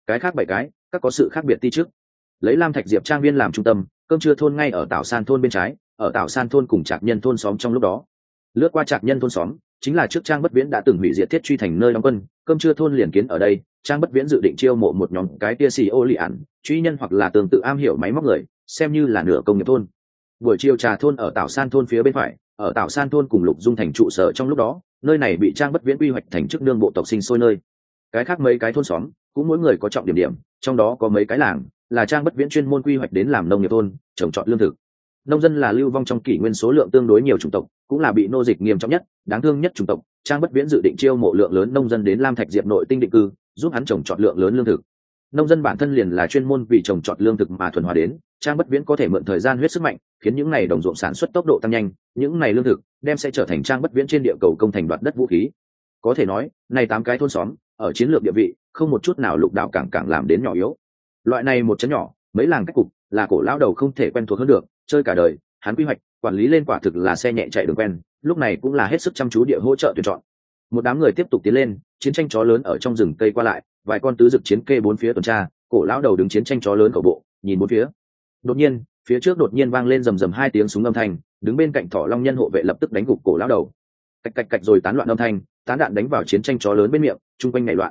cái khác 7 cái các có sự khác biệt ti trước. Lấy Lam Thạch Diệp trang viên làm trung tâm, cơm trưa thôn ngay ở Tảo San thôn bên trái, ở Tảo San thôn cùng Trạc Nhân thôn xóm trong lúc đó. Lướt qua Trạc Nhân thôn xóm, chính là trước Trang Bất Viễn đã từng hủy diệt Thiết Truy thành nơi đóng quân, cơm trưa thôn liền kiến ở đây. Trang Bất Viễn dự định chiêu mộ một nhóm cái tia xì ô lì ản, truy nhân hoặc là tương tự am hiểu máy móc người, xem như là nửa công nghiệp thôn. Buổi chiều trà thôn ở Tảo San thôn phía bên phải, ở Tảo San thôn cùng Lục Dung thành trụ sở trong lúc đó, nơi này bị Trang Bất Viễn quy hoạch thành chức nương bộ tộc sinh sôi nơi. Cái khác mấy cái thôn xóm cũng mỗi người có trọng điểm điểm, trong đó có mấy cái làng là Trang Bất Viễn chuyên môn quy hoạch đến làm nông nghiệp thôn, trồng trọt lương thực. Nông dân là lưu vong trong kỷ nguyên số lượng tương đối nhiều chủng tộc, cũng là bị nô dịch nghiêm trọng nhất, đáng thương nhất chủng tộc. Trang Bất Viễn dự định chiêu mộ lượng lớn nông dân đến Lam Thạch Diệp nội tinh định cư, giúp hắn trồng trọt lượng lớn lương thực. Nông dân bản thân liền là chuyên môn vì trồng trọt lương thực mà thuần hóa đến, Trang Bất Viễn có thể mượn thời gian huyết sức mạnh, khiến những này đồng ruộng sản xuất tốc độ tăng nhanh, những này lương thực đem sẽ trở thành Trang Bất Viễn trên địa cầu công thành đoạt đất vũ khí. Có thể nói, này 8 cái thôn xóm, ở chiến lược địa vị, không một chút nào lục đạo cảng làm đến nhỏ yếu. Loại này một chấn nhỏ, mấy làng cách cục, là Cổ lão đầu không thể quen thuộc hơn được, chơi cả đời, hắn quy hoạch, quản lý lên quả thực là xe nhẹ chạy đường quen, lúc này cũng là hết sức chăm chú địa hỗ trợ tuyển chọn. Một đám người tiếp tục tiến lên, chiến tranh chó lớn ở trong rừng cây qua lại, vài con tứ dực chiến kê bốn phía tuần tra, Cổ lão đầu đứng chiến tranh chó lớn khẩu bộ, nhìn bốn phía. Đột nhiên, phía trước đột nhiên vang lên rầm rầm 2 tiếng súng âm thanh, đứng bên cạnh Thỏ Long nhân hộ vệ lập tức đánh gục Cổ lão đầu. Cạch cạch cạch rồi tán loạn âm thanh, tán đạn đánh vào chiến tranh chó lớn bên miệng, trung quanh nảy loạn.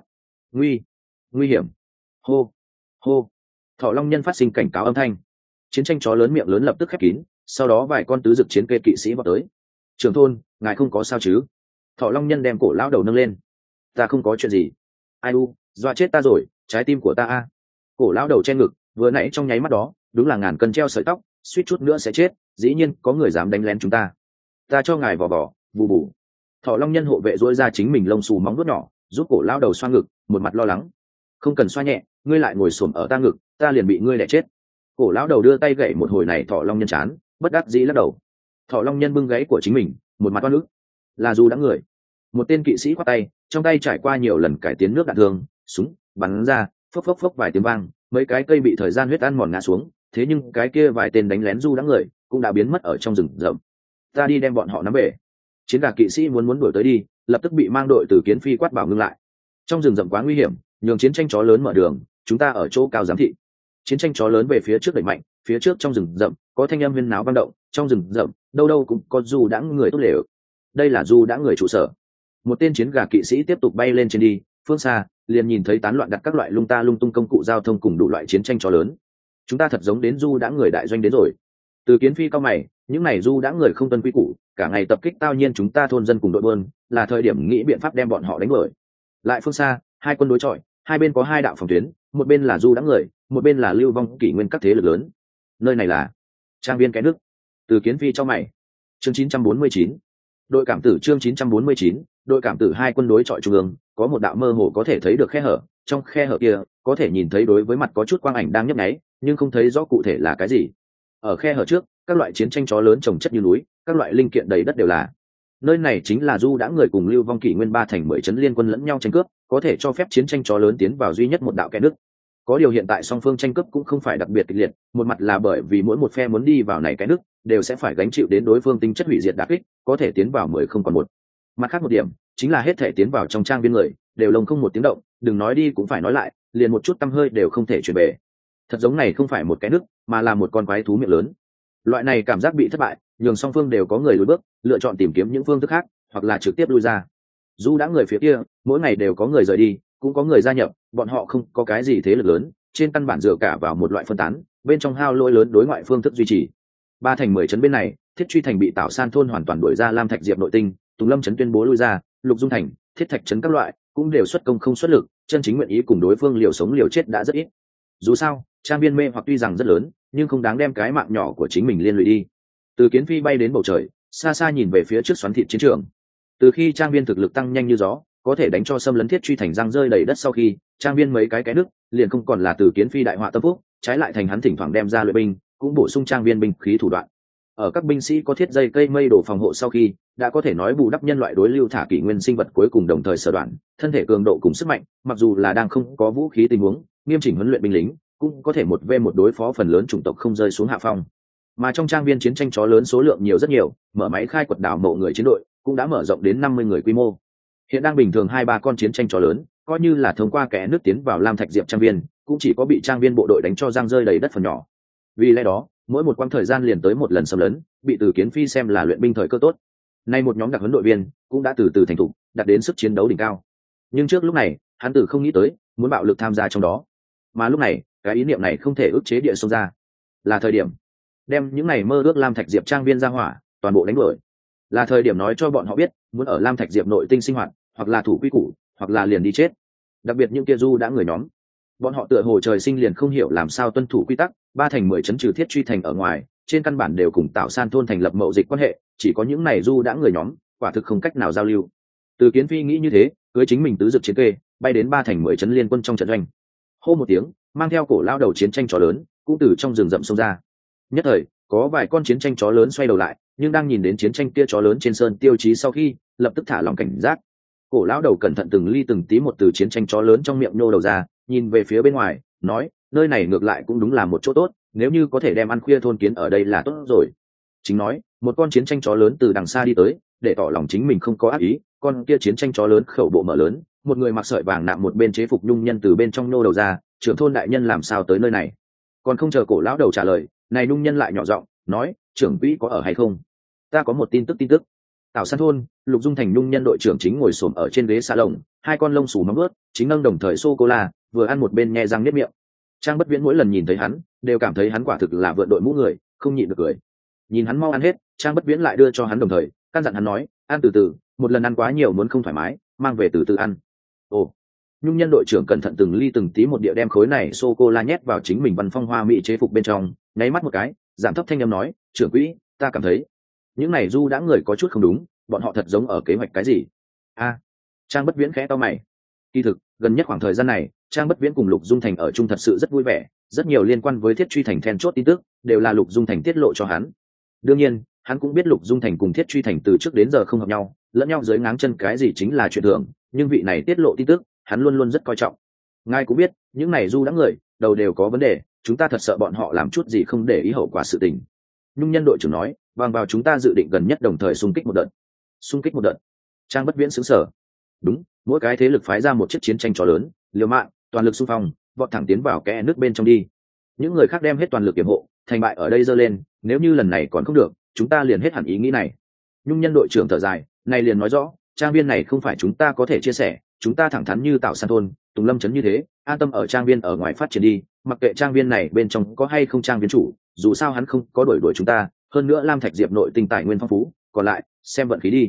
Nguy hiểm. Hô, hô. Thỏ Long nhân phát sinh cảnh cáo âm thanh. Chiến tranh chó lớn miệng lớn lập tức khép kín, sau đó vài con tứ dực chiến kê kỵ sĩ vọt tới. Trưởng thôn, ngài không có sao chứ? Thỏ Long nhân đem Cổ lão đầu nâng lên. Ta không có chuyện gì. Ai u, dọa chết ta rồi, trái tim của ta a. Cổ lão đầu che ngực, vừa nãy trong nháy mắt đó, đúng là ngàn cân treo sợi tóc, suýt chút nữa sẽ chết, dĩ nhiên có người dám đánh lén chúng ta. Ta cho ngài vò vò, bù bù. Thỏ Long nhân hộ vệ dỗi ra chính mình lông xù móng vuốt nhỏ, giúp Cổ lão đầu xoa ngực, một mặt lo lắng. Không cần xoa nhẹ, ngươi lại ngồi xổm ở ta ngực, ta liền bị ngươi đè chết. Cổ lão đầu đưa tay gậy một hồi này Thỏ Long nhân chán, bất đắc dĩ lắc đầu. Thỏ Long nhân bưng gáy của chính mình, một mặt oan ức. Là dù đã người. Một tên kỵ sĩ khoác tay, trong tay trải qua nhiều lần cải tiến nước đạn thương, súng bắn ra, phốc phốc phốc vài tiếng vang, mấy cái cây bị thời gian huyết ăn mòn ngã xuống, thế nhưng cái kia vài tên đánh lén du đã người cũng đã biến mất ở trong rừng rậm. Ta đi đem bọn họ nắm về. Chiến gà kỵ sĩ muốn đuổi tới đi, lập tức bị mang đội từ Kiến Phi quát bảo ngưng lại. Trong rừng rậm quá nguy hiểm, nhường chiến tranh chó lớn mở đường, chúng ta ở chỗ cao giám thị. Chiến tranh chó lớn về phía trước đẩy mạnh, phía trước trong rừng rậm có thanh âm huyên náo vang động, trong rừng rậm đâu đâu cũng có du đãng người tốt lều. Đây là du đãng người trụ sở. Một tên chiến gà kỵ sĩ tiếp tục bay lên trên đi, phương xa liền nhìn thấy tán loạn đặt các loại lung ta lung tung công cụ giao thông cùng đủ loại chiến tranh chó lớn. Chúng ta thật giống đến du đãng người đại doanh đến rồi. Từ Kiến Phi cao mày, những này du đãng người không tuân quy củ, cả ngày tập kích tao nhiên chúng ta thôn dân cùng đội buôn, là thời điểm nghĩ biện pháp đem bọn họ đánh đuổi. Lại phương xa, 2 quân đối chọi, hai bên có 2 đạo phòng tuyến, một bên là du đãng người, một bên là lưu vong kỷ nguyên các thế lực lớn. Nơi này là trang viên cái nước. Từ Kiến Phi cho mày. Chương 949. Đội cảm tử chương 949, đội cảm tử 2 quân đối chọi trung ương, có một đạo mơ hồ có thể thấy được khe hở, trong khe hở kia có thể nhìn thấy đối với mặt có chút quang ảnh đang nhấp nháy, nhưng không thấy rõ cụ thể là cái gì. Ở khe hở trước, các loại chiến tranh chó lớn chồng chất như núi, các loại linh kiện đầy đất đều là. Nơi này chính là du đã người cùng lưu vong kỷ nguyên 3 thành 10 trấn liên quân lẫn nhau tranh cướp, có thể cho phép chiến tranh chó lớn tiến vào duy nhất một đạo kẽ nước. Có điều hiện tại song phương tranh cướp cũng không phải đặc biệt kịch liệt, một mặt là bởi vì mỗi một phe muốn đi vào này cái nước đều sẽ phải gánh chịu đến đối phương tính chất hủy diệt đả kích, có thể tiến vào 10 không còn một. Mặt khác một điểm chính là hết thể tiến vào trong trang viên người đều lồng không một tiếng động, đừng nói đi cũng phải nói lại, liền một chút tăm hơi đều không thể truyền về. Thật giống này không phải một cái nước, mà là một con quái thú miệng lớn. Loại này cảm giác bị thất bại, nhường song phương đều có người lùi bước, lựa chọn tìm kiếm những phương thức khác, hoặc là trực tiếp lui ra. Dù đã người phía kia, mỗi ngày đều có người rời đi, cũng có người gia nhập, bọn họ không có cái gì thế lực lớn, trên căn bản dựa cả vào một loại phân tán, bên trong hao lỗi lớn đối ngoại phương thức duy trì. 3 thành 10 trấn bên này, Thiết Truy thành bị Tảo San thôn hoàn toàn đuổi ra Lam Thạch Diệp nội tinh, Tùng Lâm trấn tuyên bố lui ra, Lục Dung thành, Thiết Thạch trấn các loại cũng đều xuất công không xuất lực, chân chính nguyện ý cùng đối phương liều sống liều chết đã rất ít. Dù sao, trang viên mê hoặc tuy rằng rất lớn, nhưng không đáng đem cái mạng nhỏ của chính mình liên lụy đi. Từ Kiến Phi bay đến bầu trời, xa xa nhìn về phía trước xoắn thịt chiến trường. Từ khi trang viên thực lực tăng nhanh như gió, có thể đánh cho xâm lấn Thiết Truy thành răng rơi đầy đất sau khi, trang viên mấy cái nước liền không còn là Từ Kiến Phi đại họa tâm phúc, trái lại thành hắn thỉnh thoảng đem ra luyện binh, cũng bổ sung trang viên binh khí thủ đoạn. Ở các binh sĩ có thiết dây cây mây đổ phòng hộ sau khi, đã có thể nói bù đắp nhân loại đối lưu thả kỷ nguyên sinh vật cuối cùng đồng thời sở đoạn, thân thể cường độ cùng sức mạnh, mặc dù là đang không có vũ khí tình huống, nghiêm chỉnh huấn luyện binh lính, cũng có thể 1v1 đối phó phần lớn chủng tộc không rơi xuống hạ phong. Mà trong trang viên chiến tranh chó lớn số lượng nhiều rất nhiều, mở máy khai quật đảo mộ người chiến đội cũng đã mở rộng đến 50 người quy mô. Hiện đang bình thường 2-3 con chiến tranh chó lớn, coi như là thông qua kẽ nước tiến vào lam thạch diệp trang viên cũng chỉ có bị trang viên bộ đội đánh cho giang rơi đầy đất phần nhỏ. Vì lẽ đó mỗi một quãng thời gian liền tới một lần xâm lấn, bị Từ Kiến Phi xem là luyện binh thời cơ tốt. Nay một nhóm đặc huấn đội viên cũng đã từ từ thành thục, đạt đến sức chiến đấu đỉnh cao. Nhưng trước lúc này hắn từ không nghĩ tới muốn bạo lực tham gia trong đó, mà lúc này cái ý niệm này không thể ức chế địa xông ra. Là thời điểm đem những này mơ ước lam thạch diệp trang viên ra hỏa toàn bộ đánh đuổi. Là thời điểm nói cho bọn họ biết muốn ở lam thạch diệp nội tinh sinh hoạt, hoặc là thủ quy củ, hoặc là liền đi chết. Đặc biệt những kia du đã người nhóm, bọn họ tựa hồ trời sinh liền không hiểu làm sao tuân thủ quy tắc. 3 thành 10 trấn trừ thiết truy thành ở ngoài, trên căn bản đều cùng Tạo San thôn thành lập mậu dịch quan hệ, chỉ có những này du đã người nhóm quả thực không cách nào giao lưu. Từ Kiến Phi nghĩ như thế, cưới chính mình tứ dực chiến kê bay đến 3 thành 10 trấn liên quân trong trận doanh. Hô một tiếng, mang theo cổ lao đầu chiến tranh chó lớn cũng từ trong rừng rậm xông ra. Nhất thời có vài con chiến tranh chó lớn xoay đầu lại, nhưng đang nhìn đến chiến tranh kia chó lớn trên sơn tiêu chí sau khi lập tức thả lòng cảnh giác. Cổ lão đầu cẩn thận từng ly từng tí một từ chiến tranh chó lớn trong miệng nhô đầu ra, nhìn về phía bên ngoài, nói: nơi này ngược lại cũng đúng là một chỗ tốt, nếu như có thể đem ăn khuya thôn kiến ở đây là tốt rồi. Chính nói, một con chiến tranh chó lớn từ đằng xa đi tới, để tỏ lòng chính mình không có ác ý. Con kia chiến tranh chó lớn khẩu bộ mở lớn, một người mặc sợi vàng nạm một bên chế phục nhung nhân từ bên trong nhô đầu ra: trưởng thôn đại nhân làm sao tới nơi này? Còn không chờ cổ lão đầu trả lời, này nhung nhân lại nhỏ giọng nói: trưởng quỹ có ở hay không? Ta có một tin tức. Tảo San thôn, Lục Dung Thành nhung nhân đội trưởng chính ngồi xổm ở trên ghế xa lồng, hai con lông xù móng ướt, chính nâng đồng thời sô cô la, vừa ăn một bên nhe răng niết miệng. Trang Bất Viễn mỗi lần nhìn thấy hắn, đều cảm thấy hắn quả thực là vượn đội mũ người, không nhịn được cười. Nhìn hắn mau ăn hết, Trang Bất Viễn lại đưa cho hắn đồng thời, căn dặn hắn nói: ăn từ từ, một lần ăn quá nhiều muốn không thoải mái, mang về từ từ ăn. Ồ. Nhung nhân đội trưởng cẩn thận từng ly từng tí một địa đem khối này sô cô la nhét vào chính mình văn phong hoa mỹ chế phục bên trong, nháy mắt một cái, giảm thấp thanh âm nói: trưởng quỹ, ta cảm thấy những này du đã người có chút không đúng, bọn họ thật giống ở kế hoạch cái gì. Trang Bất Viễn khẽ to mày. Kỳ thực gần nhất khoảng thời gian này, Trang Bất Viễn cùng Lục Dung Thành ở chung thật sự rất vui vẻ, rất nhiều liên quan với Thiết Truy Thành then chốt tin tức đều là Lục Dung Thành tiết lộ cho hắn. Đương nhiên hắn cũng biết Lục Dung Thành cùng Thiết Truy Thành từ trước đến giờ không hợp nhau, lẫn nhau dưới ngáng chân cái gì chính là chuyện thường, nhưng vị này tiết lộ tin tức hắn luôn luôn rất coi trọng. Ngài cũng biết những này du đã người đầu đều có vấn đề, chúng ta thật sợ bọn họ làm chút gì không để ý hậu quả sự tình. Nhung nhân đội trưởng nói: bằng vào chúng ta dự định gần nhất đồng thời xung kích một đợt. Trang Bất Viễn sững sờ. Đúng, mỗi cái thế lực phái ra một chiếc chiến tranh chó lớn, liều mạng, toàn lực xung phong, vọt thẳng tiến vào kẽ nước bên trong đi. Những người khác đem hết toàn lực yểm hộ, thành bại ở đây dơ lên, nếu như lần này còn không được, chúng ta liền hết hẳn ý nghĩ này. Nhung nhân đội trưởng thở dài, này liền nói rõ, trang viên này không phải chúng ta có thể chia sẻ, chúng ta thẳng thắn như Tạo San thôn, Tùng Lâm trấn như thế, an tâm ở trang viên ở ngoài phát triển đi, mặc kệ trang viên này bên trong có hay không trang viên chủ, dù sao hắn không có đuổi chúng ta, hơn nữa Lam Thạch Diệp nội tinh tài nguyên phong phú, còn lại xem vận khí đi.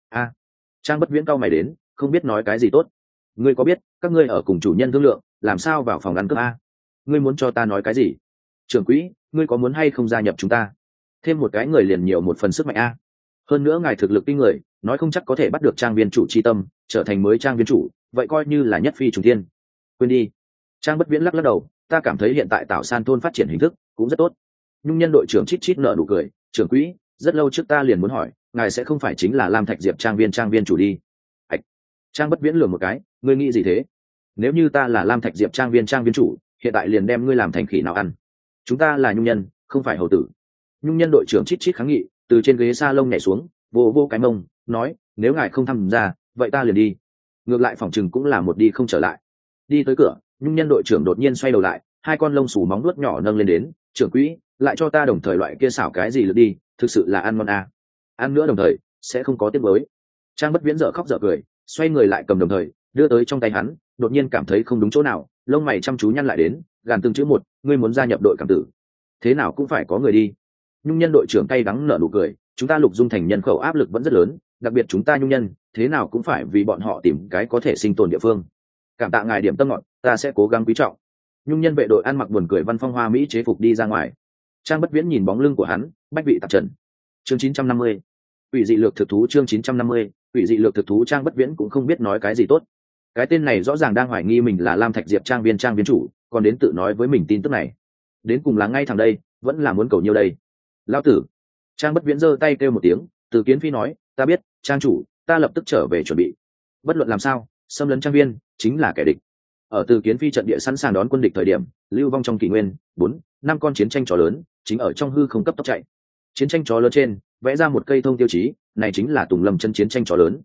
Trang Bất Viễn cau mày đến, không biết nói cái gì tốt. Ngươi có biết các ngươi ở cùng chủ nhân thương lượng làm sao vào phòng ăn cướp ngươi muốn cho ta nói cái gì? Trưởng quỹ, ngươi có muốn hay không gia nhập chúng ta? Thêm một cái người liền nhiều một phần sức mạnh hơn nữa ngài thực lực kinh người, nói không chắc có thể bắt được trang viên chủ chi tâm, trở thành mới trang viên chủ, vậy coi như là nhất phi trùng thiên. Quên đi. Trang Bất Viễn lắc đầu, ta cảm thấy hiện tại Tạo San thôn phát triển hình thức cũng rất tốt. Nhung nhân đội trưởng chít chít nở nụ cười: trưởng quỹ, rất lâu trước ta liền muốn hỏi, ngài sẽ không phải chính là Lam Thạch Diệp trang viên chủ đi? Trang Bất Viễn lườm một cái, ngươi nghĩ gì thế? Nếu như ta là Lam Thạch Diệp trang viên chủ, hiện tại liền đem ngươi làm thành khỉ nào ăn. Chúng ta là nhung nhân, không phải hầu tử. Nhung nhân đội trưởng chít chít kháng nghị, từ trên ghế salon nhảy xuống, vô cái mông, nói: nếu ngài không tham gia, vậy ta liền đi. Ngược lại phòng chừng cũng là một đi không trở lại. Đi tới cửa, nhung nhân đội trưởng đột nhiên xoay đầu lại, hai con lông xù móng nuốt nhỏ nâng lên đến: trưởng quỹ, lại cho ta đồng thời loại kia xảo cái gì lượt đi, thực sự là ăn ngon ăn nữa đồng thời sẽ không có tiếc mới. Trang Bất Viễn dở khóc dở cười, xoay người lại cầm đồng thời đưa tới trong tay hắn, đột nhiên cảm thấy không đúng chỗ nào, lông mày chăm chú nhăn lại đến, gàn từng chữ một: ngươi muốn gia nhập đội cảm tử, thế nào cũng phải có người đi. Nhung nhân đội trưởng tay đắng nở nụ cười: chúng ta Lục Dung Thành nhân khẩu áp lực vẫn rất lớn, đặc biệt chúng ta nhung nhân, thế nào cũng phải vì bọn họ tìm cái có thể sinh tồn địa phương. Cảm tạ ngài điểm tâm ngọt, ta sẽ cố gắng quý trọng. Nhung nhân vệ đội ăn mặc buồn cười văn phong hoa mỹ chế phục đi ra ngoài. Trang Bất Viễn nhìn bóng lưng của hắn, bách vị tạp trần. Chương 950. Quỷ dị lược thực thú. Chương 950. Quỷ dị lược thực thú. Trang Bất Viễn cũng không biết nói cái gì tốt. Cái tên này rõ ràng đang hoài nghi mình là Lam Thạch Diệp trang viên chủ, còn đến tự nói với mình tin tức này. Đến cùng là ngay thẳng đây, vẫn là muốn cầu nhiêu đây? Lão tử. Trang Bất Viễn giơ tay kêu một tiếng, Từ Kiến Phi nói: ta biết, trang chủ, ta lập tức trở về chuẩn bị. Bất luận làm sao, xâm lấn trang viên chính là kẻ địch. Ở Từ Kiến Phi trận địa sẵn sàng đón quân địch thời điểm, lưu vong trong kỷ nguyên, 4-5 con chiến tranh chó lớn chính ở trong hư không cấp tốc chạy. Chiến tranh chó lớn trên vẽ ra một cây thông tiêu chí, này chính là Tùng Lâm chân chiến tranh chó lớn.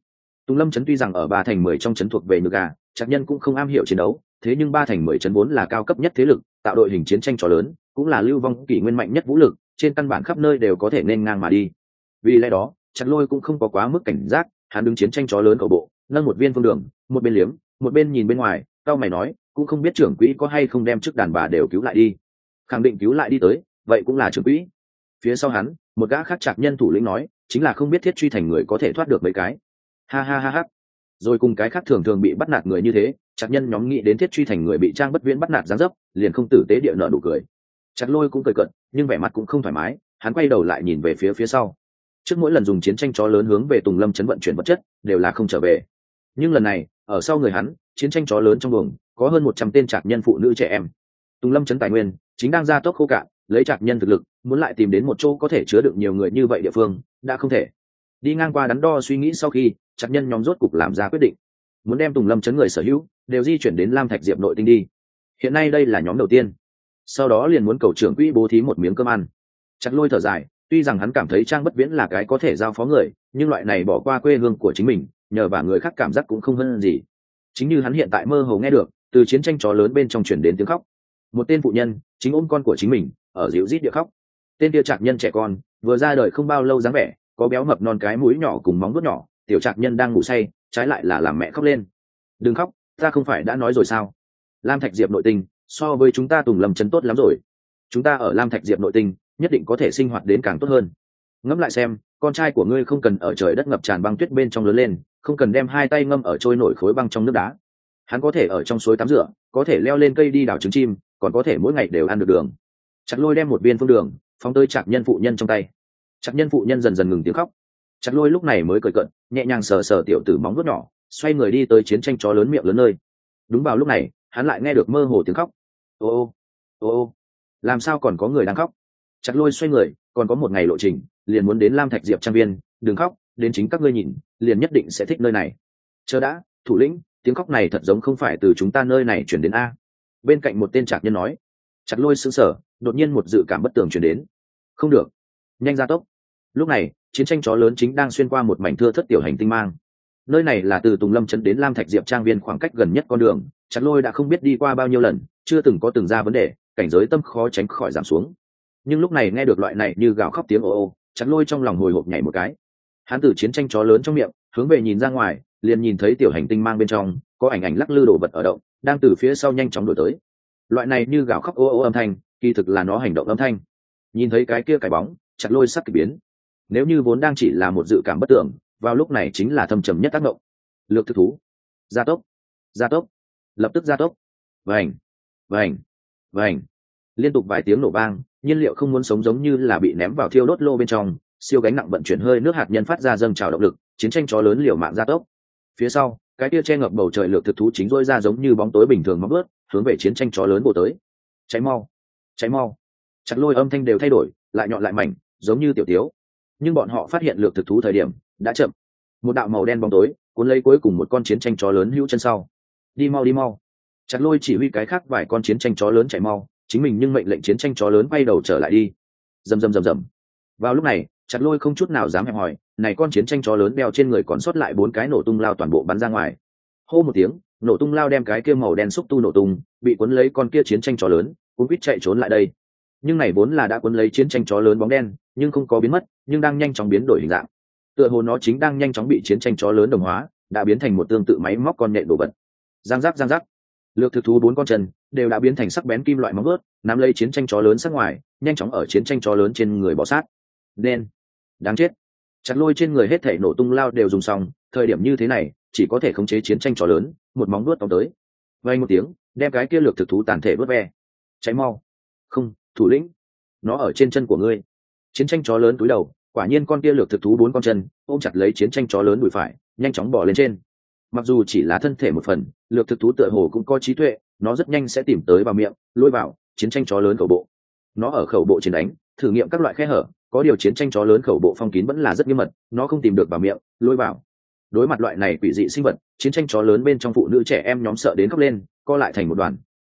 Tùng Lâm trấn tuy rằng ở 3/10 trong trấn thuộc về nhược gà, Trạc Nhân cũng không am hiểu chiến đấu, thế nhưng 3/10 trấn vốn là cao cấp nhất thế lực, tạo đội hình chiến tranh chó lớn, cũng là lưu vong kỷ nguyên mạnh nhất vũ lực, trên căn bản khắp nơi đều có thể nên ngang mà đi. Vì lẽ đó, Trạc Lôi cũng không có quá mức cảnh giác, hắn đứng chiến tranh chó lớn cầu bộ, nâng một viên phương đường, một bên liếm, một bên nhìn bên ngoài, cao mày nói, cũng không biết trưởng quỹ có hay không đem trước đàn bà đều cứu lại đi. Khẳng định cứu lại đi tới, vậy cũng là trưởng quỹ. Phía sau hắn, một gã khác Trạc Nhân thủ lĩnh nói, chính là không biết Thiết Truy thành người có thể thoát được mấy cái. Ha ha ha ha. Rồi cùng cái khác thường thường bị bắt nạt người như thế, Trạc Nhân nhóm nghĩ đến Thiết Truy thành người bị Trang Bất Viễn bắt nạt giáng dấp, liền không tử tế địa nợ nụ cười. Trạc Lôi cũng cười cợt, nhưng vẻ mặt cũng không thoải mái, hắn quay đầu lại nhìn về phía sau. Trước mỗi lần dùng chiến tranh chó lớn hướng về Tùng Lâm trấn vận chuyển vật chất, đều là không trở về. Nhưng lần này, ở sau người hắn, chiến tranh chó lớn trong buồng, có hơn 100 tên Trạc Nhân phụ nữ trẻ em. Tùng Lâm trấn tài nguyên chính đang gia tốc khô cạn, lấy Trạc Nhân thực lực, muốn lại tìm đến một chỗ có thể chứa được nhiều người như vậy địa phương, đã không thể. Đi ngang qua đắn đo suy nghĩ sau khi, Trạc Nhân nhóm rốt cục làm ra quyết định, muốn đem Tùng Lâm trấn người sở hữu đều di chuyển đến Lam Thạch Diệp nội tinh đi. Hiện nay đây là nhóm đầu tiên, sau đó liền muốn cầu trưởng quỹ bố thí một miếng cơm ăn. Trạc Lôi thở dài, tuy rằng hắn cảm thấy Trang Bất Viễn là cái có thể giao phó người, nhưng loại này bỏ qua quê hương của chính mình, nhờ vào người khác cảm giác cũng không hơn gì. Chính như hắn hiện tại mơ hồ nghe được, từ chiến tranh chó lớn bên trong truyền đến tiếng khóc. Một tên phụ nhân chính ôm con của chính mình, ở dịu rít địa khóc. Tên kia Trạc Nhân trẻ con, vừa ra đời không bao lâu dáng vẻ, có béo mập non cái mũi nhỏ cùng móng vuốt nhỏ, tiểu Trạc Nhân đang ngủ say, trái lại là làm mẹ khóc lên. Đừng khóc, ta không phải đã nói rồi sao? Lam Thạch Diệp nội tinh, so với chúng ta Tùng Lâm trấn tốt lắm rồi. Chúng ta ở Lam Thạch Diệp nội tinh, nhất định có thể sinh hoạt đến càng tốt hơn. Ngẫm lại xem, con trai của ngươi không cần ở trời đất ngập tràn băng tuyết bên trong lớn lên, không cần đem hai tay ngâm ở trôi nổi khối băng trong nước đá. Hắn có thể ở trong suối tắm rửa, có thể leo lên cây đi đào trứng chim, còn có thể mỗi ngày đều ăn được đường. Trạc Lôi đem một viên phương đường phóng tới Trạc Nhân phụ nhân trong tay. Trạc Nhân phụ nhân dần dần ngừng tiếng khóc. Trạc Lôi lúc này mới cười cợt, nhẹ nhàng sờ sờ tiểu tử móng vuốt nhỏ, xoay người đi tới chiến tranh chó lớn miệng lớn nơi. Đúng vào lúc này, hắn lại nghe được mơ hồ tiếng khóc. Ô ô ô ô, làm sao còn có người đang khóc? Trạc Lôi xoay người, còn có một ngày lộ trình, liền muốn đến Lam Thạch Diệp trang viên, đừng khóc, đến chính các ngươi nhìn, liền nhất định sẽ thích nơi này. Chờ đã, thủ lĩnh, tiếng khóc này thật giống không phải từ chúng ta nơi này chuyển đến a. Bên cạnh một tên Trạc Nhân nói. Trạc Lôi sững sờ, đột nhiên một dự cảm bất tường chuyển đến. Không được, nhanh ra tốc. Lúc này, chiến tranh chó lớn chính đang xuyên qua một mảnh thưa thớt tiểu hành tinh mang. Nơi này là từ Tùng Lâm trấn đến Lam Thạch Diệp trang viên khoảng cách gần nhất con đường, Trạc Lôi đã không biết đi qua bao nhiêu lần, chưa từng có từng ra vấn đề, cảnh giới tâm khó tránh khỏi giảm xuống. Nhưng lúc này nghe được loại này như gào khóc tiếng ô ô, Trạc Lôi trong lòng hồi hộp nhảy một cái. Hắn từ chiến tranh chó lớn trong miệng hướng về nhìn ra ngoài, liền nhìn thấy tiểu hành tinh mang bên trong có ảnh ảnh lắc lư đồ vật ở động, đang từ phía sau nhanh chóng đuổi tới. Loại này như gào khóc ô ô âm thanh, kỳ thực là nó hành động âm thanh. Nhìn thấy cái kia cái bóng, Trạc Lôi sắc kỳ biến. Nếu như vốn đang chỉ là một dự cảm bất tưởng, vào lúc này chính là thâm trầm nhất tác động. Lược thực thú, gia tốc, gia tốc, lập tức gia tốc. Vành, vành, vành. Liên tục vài tiếng nổ vang, nhiên liệu không muốn sống giống như là bị ném vào thiêu đốt lô bên trong, siêu gánh nặng vận chuyển hơi nước hạt nhân phát ra dâng trào động lực, chiến tranh chó lớn liều mạng gia tốc. Phía sau, cái kia che ngập bầu trời lược thực thú chính rỗi ra giống như bóng tối bình thường móng vuốt, hướng về chiến tranh chó lớn bổ tới. Cháy mau, cháy mau. Trạc Lôi âm thanh đều thay đổi, lại nhọn lại mảnh, giống như tiểu tiếu. Nhưng bọn họ phát hiện lược thực thú thời điểm đã chậm. Một đạo màu đen bóng tối cuốn lấy cuối cùng một con chiến tranh chó lớn hữu chân sau. Đi mau đi mau. Trạc Lôi chỉ huy cái khác vài con chiến tranh chó lớn chạy mau, chính mình nhưng mệnh lệnh chiến tranh chó lớn quay đầu trở lại đi. Rầm rầm rầm rầm. Vào lúc này, Trạc Lôi không chút nào dám hẹp hòi, này con chiến tranh chó lớn đeo trên người còn sót lại 4 cái nổ tung lao toàn bộ bắn ra ngoài. Hô một tiếng, nổ tung lao đem cái kia màu đen xúc tu nổ tung, bị cuốn lấy con kia chiến tranh chó lớn, cuốn quýt chạy trốn lại đây. Nhưng này vốn là đã cuốn lấy chiến tranh chó lớn bóng đen, nhưng không có biến mất, nhưng đang nhanh chóng biến đổi hình dạng. Tựa hồ nó chính đang nhanh chóng bị chiến tranh chó lớn đồng hóa, đã biến thành một tương tự máy móc con nhện đồ vật. Giang giác giang giác. Lược thực thú 4 con chân đều đã biến thành sắc bén kim loại móng vuốt, nắm lấy chiến tranh chó lớn sát ngoài, nhanh chóng ở chiến tranh chó lớn trên người bò sát. Đen, đáng chết. Trạc Lôi trên người hết thảy nổ tung lao đều dùng xong, thời điểm như thế này, chỉ có thể khống chế chiến tranh chó lớn, một móng vuốt tóm tới. Vang một tiếng, đem cái kia lược thực thú tàn thể vớt ve. Cháy mau. Không, thủ lĩnh, nó ở trên chân của ngươi. Chiến tranh chó lớn cúi đầu, quả nhiên con kia lược thực thú 4 con chân ôm chặt lấy chiến tranh chó lớn đùi phải, nhanh chóng bò lên trên. Mặc dù chỉ là thân thể một phần, lược thực thú tựa hồ cũng có trí tuệ, nó rất nhanh sẽ tìm tới vào miệng, lôi vào chiến tranh chó lớn khẩu bộ. Nó ở khẩu bộ chiến đánh, thử nghiệm các loại khe hở, có điều chiến tranh chó lớn khẩu bộ phong kín vẫn là rất nghiêm mật, nó không tìm được vào miệng, lôi vào. Đối mặt loại này quỷ dị sinh vật, chiến tranh chó lớn bên trong phụ nữ trẻ em nhóm sợ đến khóc lên, co lại thành một đoàn.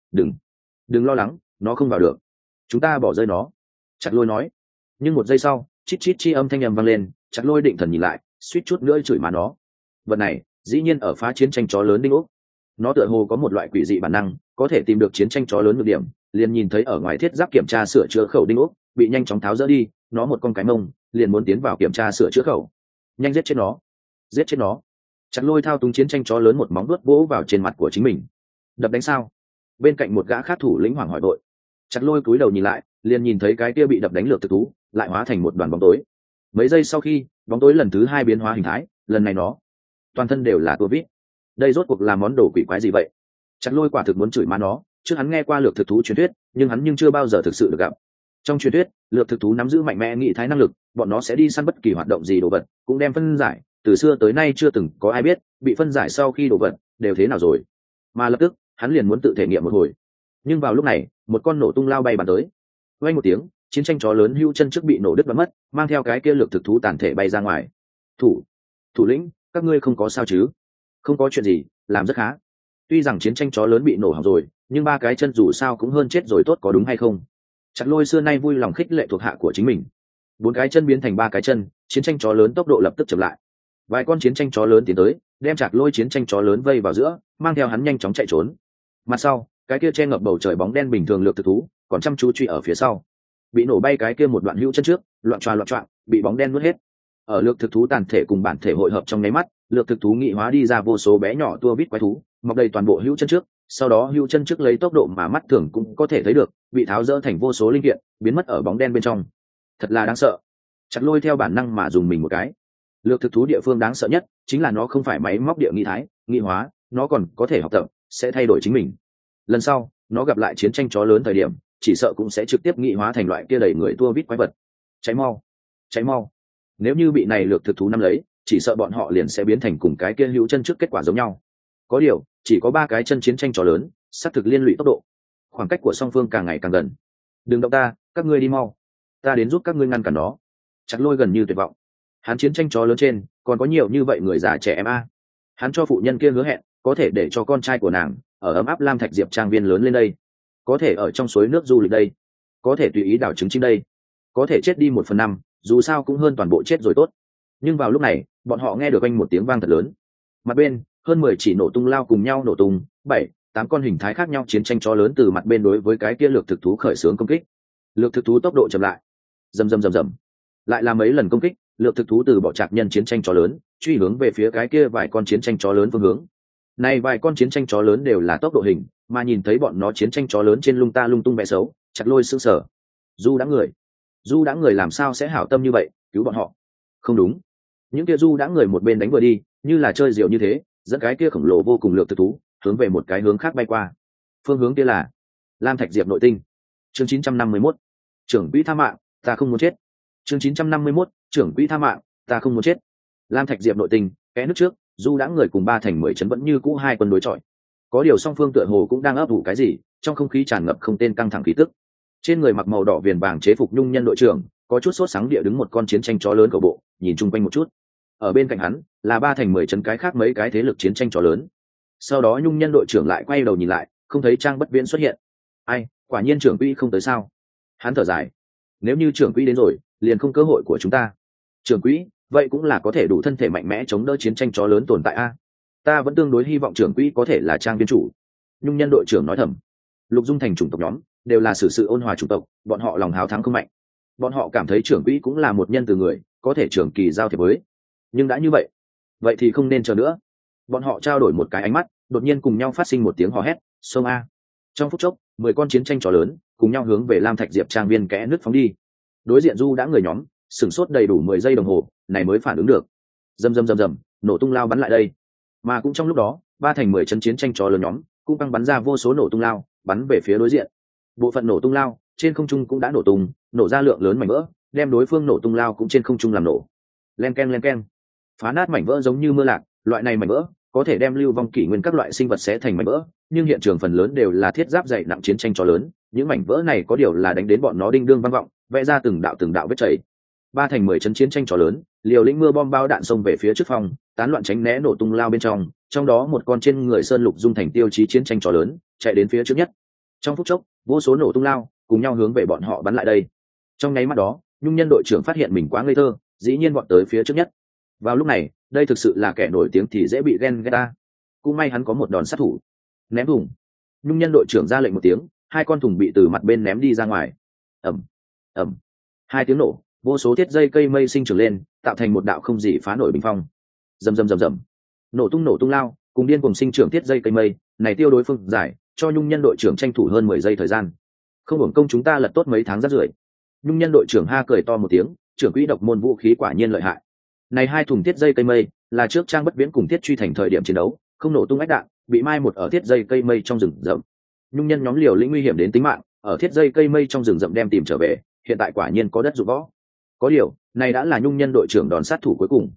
Đừng lo lắng, nó không vào được, chúng ta bỏ rơi nó. Trạc Lôi nói. Nhưng một giây sau, chít chít chi âm thanh ầm vang lên, Trạc Lôi định thần nhìn lại, suýt chút nữa chửi má nó. vật này dĩ nhiên ở phá chiến tranh chó lớn đinh ốc. Nó tựa hồ có một loại quỷ dị bản năng, có thể tìm được chiến tranh chó lớn nhược điểm, liền nhìn thấy ở ngoài thiết giáp kiểm tra sửa chữa khẩu đinh ốc bị nhanh chóng tháo dỡ đi, nó một con cái mông liền muốn tiến vào kiểm tra sửa chữa khẩu. Nhanh giết chết nó, giết chết nó. Chặt Lôi thao túng chiến tranh chó lớn một móng vuốt vỗ vào trên mặt của chính mình. Đập đánh sao? Bên cạnh một gã khác thủ lĩnh hoảng hỏi đội. Chặt Lôi cúi đầu nhìn lại, liền nhìn thấy cái kia bị đập đánh lược thực thú lại hóa thành một đoàn bóng tối. Mấy giây sau khi, bóng tối lần thứ hai biến hóa hình thái, lần này nó toàn thân đều là tua vít. Đây rốt cuộc là món đồ quỷ quái gì vậy? Chặt Lôi quả thực muốn chửi má nó, trước hắn nghe qua lược thực thú truyền thuyết, nhưng hắn chưa bao giờ thực sự được gặp. Trong truyền thuyết, lược thực thú nắm giữ mạnh mẽ nghị thái năng lực, bọn nó sẽ đi săn bất kỳ hoạt động gì đồ vật, cũng đem phân giải, từ xưa tới nay chưa từng có ai biết bị phân giải sau khi đồ vật đều thế nào rồi. Mà lập tức, hắn liền muốn tự thể nghiệm một hồi. Nhưng vào lúc này, một con nổ tung lao bay bắn tới. Vang một tiếng, chiến tranh chó lớn hưu chân trước bị nổ đứt và mất, mang theo cái kia lược thực thú tàn thể bay ra ngoài. Thủ lĩnh, các ngươi không có sao chứ? Không có chuyện gì, làm rất khá. Tuy rằng chiến tranh chó lớn bị nổ hỏng rồi, nhưng ba cái chân dù sao cũng hơn chết rồi tốt, có đúng hay không? Chặt Lôi xưa nay vui lòng khích lệ thuộc hạ của chính mình. 4 cái chân biến thành 3 cái chân, chiến tranh chó lớn tốc độ lập tức chậm lại. Vài con chiến tranh chó lớn tiến tới, đem Chặt Lôi chiến tranh chó lớn vây vào giữa, mang theo hắn nhanh chóng chạy trốn. Mặt sau, cái kia che ngập bầu trời bóng đen bình thường lược thực thú, còn chăm chú truy ở phía sau. Bị nổ bay cái kia một đoạn hữu chân trước, loạn choạng, bị bóng đen nuốt hết. Ở lược thực thú tàn thể cùng bản thể hội hợp trong nháy mắt, lược thực thú nghị hóa đi ra vô số bé nhỏ tua vít quái thú, mọc đầy toàn bộ hữu chân trước, sau đó hữu chân trước lấy tốc độ mà mắt thường cũng có thể thấy được, bị tháo rỡ thành vô số linh kiện, biến mất ở bóng đen bên trong. Thật là đáng sợ. Chặt Lôi theo bản năng mà dùng mình một cái. Lược thực thú địa phương đáng sợ nhất chính là nó không phải máy móc địa nghị thái, nghị hóa, nó còn có thể học tập, sẽ thay đổi chính mình. Lần sau, nó gặp lại chiến tranh chó lớn thời điểm, chỉ sợ cũng sẽ trực tiếp nghị hóa thành loại kia đầy người tua vít quái vật. Cháy mau. Nếu như bị này lược thực thú nắm lấy, chỉ sợ bọn họ liền sẽ biến thành cùng cái kia hữu chân trước kết quả giống nhau. Có điều, chỉ có 3 cái chân chiến tranh chó lớn, sát thực liên lụy tốc độ. Khoảng cách của song phương càng ngày càng gần. Đừng động ta, các ngươi đi mau. Ta đến giúp các ngươi ngăn cản nó. Chặt Lôi gần như tuyệt vọng. Hắn chiến tranh chó lớn trên, còn có nhiều như vậy người già trẻ em a. Hắn cho phụ nhân kia hứa hẹn, có thể để cho con trai của nàng ở ấm áp Lam Thạch Diệp trang viên lớn lên đây, có thể ở trong suối nước du lịch đây, có thể tùy ý đào trứng chim đây, có thể chết đi 1/5, dù sao cũng hơn toàn bộ chết rồi tốt. Nhưng vào lúc này, bọn họ nghe được anh một tiếng vang thật lớn. Mặt bên, hơn 10 chỉ nổ tung lao cùng nhau nổ tung, 7-8 con hình thái khác nhau chiến tranh chó lớn từ mặt bên đối với cái kia lược thực thú khởi xướng công kích. Lược thực thú tốc độ chậm lại. Rầm. Lại là mấy lần công kích, lược thực thú từ bỏ trạc nhân chiến tranh chó lớn, truy hướng về phía cái kia vài con chiến tranh chó lớn phương hướng. Này vài con chiến tranh chó lớn đều là tốc độ hình, mà nhìn thấy bọn nó chiến tranh chó lớn trên lung ta lung tung vẽ xấu, Chặt Lôi sững sờ. Du đã người làm sao sẽ hảo tâm như vậy, cứu bọn họ? Không đúng, những kia du đã người một bên đánh vừa đi, như là chơi rượu như thế, dẫn cái kia khổng lồ vô cùng lược thực thú hướng về một cái hướng khác bay qua. Phương hướng kia là Lam Thạch Diệp nội tinh. Chương 951. Trưởng quỹ tha mạng, ta không muốn chết. Chương 951. Trưởng quỹ tha mạng, ta không muốn chết. Lam Thạch Diệp nội tinh, kẽ nước trước, du đã người cùng 3 thành 10 trấn vẫn như cũ hai quân đối chọi. Có điều song phương tựa hồ cũng đang ấp ủ cái gì, trong không khí tràn ngập không tên căng thẳng khí tức. Trên người mặc màu đỏ viền vàng chế phục nhung nhân đội trưởng, có chút sốt sáng địa đứng một con chiến tranh chó lớn của bộ, nhìn chung quanh một chút. Ở bên cạnh hắn là 3 thành 10 trấn cái khác mấy cái thế lực chiến tranh chó lớn. Sau đó nhung nhân đội trưởng lại quay đầu nhìn lại, không thấy Trang Bất Viễn xuất hiện. Ai, quả nhiên trưởng quỹ không tới sao? Hắn thở dài. Nếu như trưởng quỹ đến rồi, liền không cơ hội của chúng ta. Trưởng quỹ, vậy cũng là có thể đủ thân thể mạnh mẽ chống đỡ chiến tranh chó lớn tồn tại a. Ta vẫn tương đối hy vọng trưởng quỹ có thể là Trang viên chủ. Nhung nhân đội trưởng nói thầm. Lục Dung thành chủng tộc nhóm đều là sự ôn hòa chủng tộc, bọn họ lòng hào thắng không mạnh. Bọn họ cảm thấy trưởng quỹ cũng là một nhân từ người, có thể trưởng kỳ giao thiệp với. Nhưng đã như vậy thì không nên chờ nữa. Bọn họ trao đổi một cái ánh mắt, đột nhiên cùng nhau phát sinh một tiếng hò hét, "Xông a!" Trong phút chốc, 10 con chiến tranh chó lớn cùng nhau hướng về Lam Thạch Diệp trang viên kẽ nước phóng đi. Đối diện du đã người nhóm sửng sốt đầy đủ 10 giây đồng hồ, này mới phản ứng được. Rầm, nổ tung lao bắn lại đây. Mà cũng trong lúc đó, 3 thành 10 chân chiến tranh chó lớn nhóm cũng băng bắn ra vô số nổ tung lao, bắn về phía đối diện. Bộ phận nổ tung lao trên không trung cũng đã nổ tung, nổ ra lượng lớn mảnh vỡ, đem đối phương nổ tung lao cũng trên không trung làm nổ. Len keng, phá nát mảnh vỡ giống như mưa lạc, loại này mảnh vỡ có thể đem lưu vong kỷ nguyên các loại sinh vật xé thành mảnh vỡ, nhưng hiện trường phần lớn đều là thiết giáp dày nặng chiến tranh chó lớn, những mảnh vỡ này có điều là đánh đến bọn nó đinh đương vang vọng, vẽ ra từng đạo vết chảy. 3 thành 10 chân chiến tranh chó lớn, liều lĩnh mưa bom bao đạn xông về phía trước phòng, tán loạn tránh né nổ tung lao bên trong đó một con trên người sơn lục dung thành tiêu chí chiến tranh chó lớn, chạy đến phía trước nhất. Trong phút chốc, vô số nổ tung lao cùng nhau hướng về bọn họ bắn lại đây. Trong nháy mắt đó, nhung nhân đội trưởng phát hiện mình quá ngây thơ, dĩ nhiên bọn tới phía trước nhất. Vào lúc này, đây thực sự là kẻ nổi tiếng thì dễ bị ghen ghét ta. Cũng may hắn có một đòn sát thủ. Ném thùng. Nhung Nhân đội trưởng ra lệnh một tiếng, hai con thùng bị từ mặt bên ném đi ra ngoài. Ầm, ầm, hai tiếng nổ, vô số thiết dây cây mây sinh trưởng lên, tạo thành một đạo không gì phá nổi bình phong. Rầm rầm rầm rầm, nổ tung lao, cùng điên cùng sinh trưởng thiết dây cây mây, này tiêu đối phương giải, cho Nhung Nhân đội trưởng tranh thủ hơn 10 giây thời gian. Không hưởng công chúng ta lật tốt mấy tháng rất rưởi. Nhung Nhân đội trưởng ha cười to một tiếng, trưởng quỹ độc môn vũ khí quả nhiên lợi hại. Này hai thùng thiết dây cây mây là trước Trang Bất Viễn cùng Thiết Truy thành thời điểm chiến đấu, không nổ tung ách đạn, bị mai một ở thiết dây cây mây trong rừng rậm. Nhung Nhân nhóm liều lĩnh nguy hiểm đến tính mạng, ở thiết dây cây mây trong rừng rậm đem tìm trở về, hiện tại quả nhiên có đất dụng võ. Có điều, này đã là Nhung Nhân đội trưởng đòn sát thủ cuối cùng.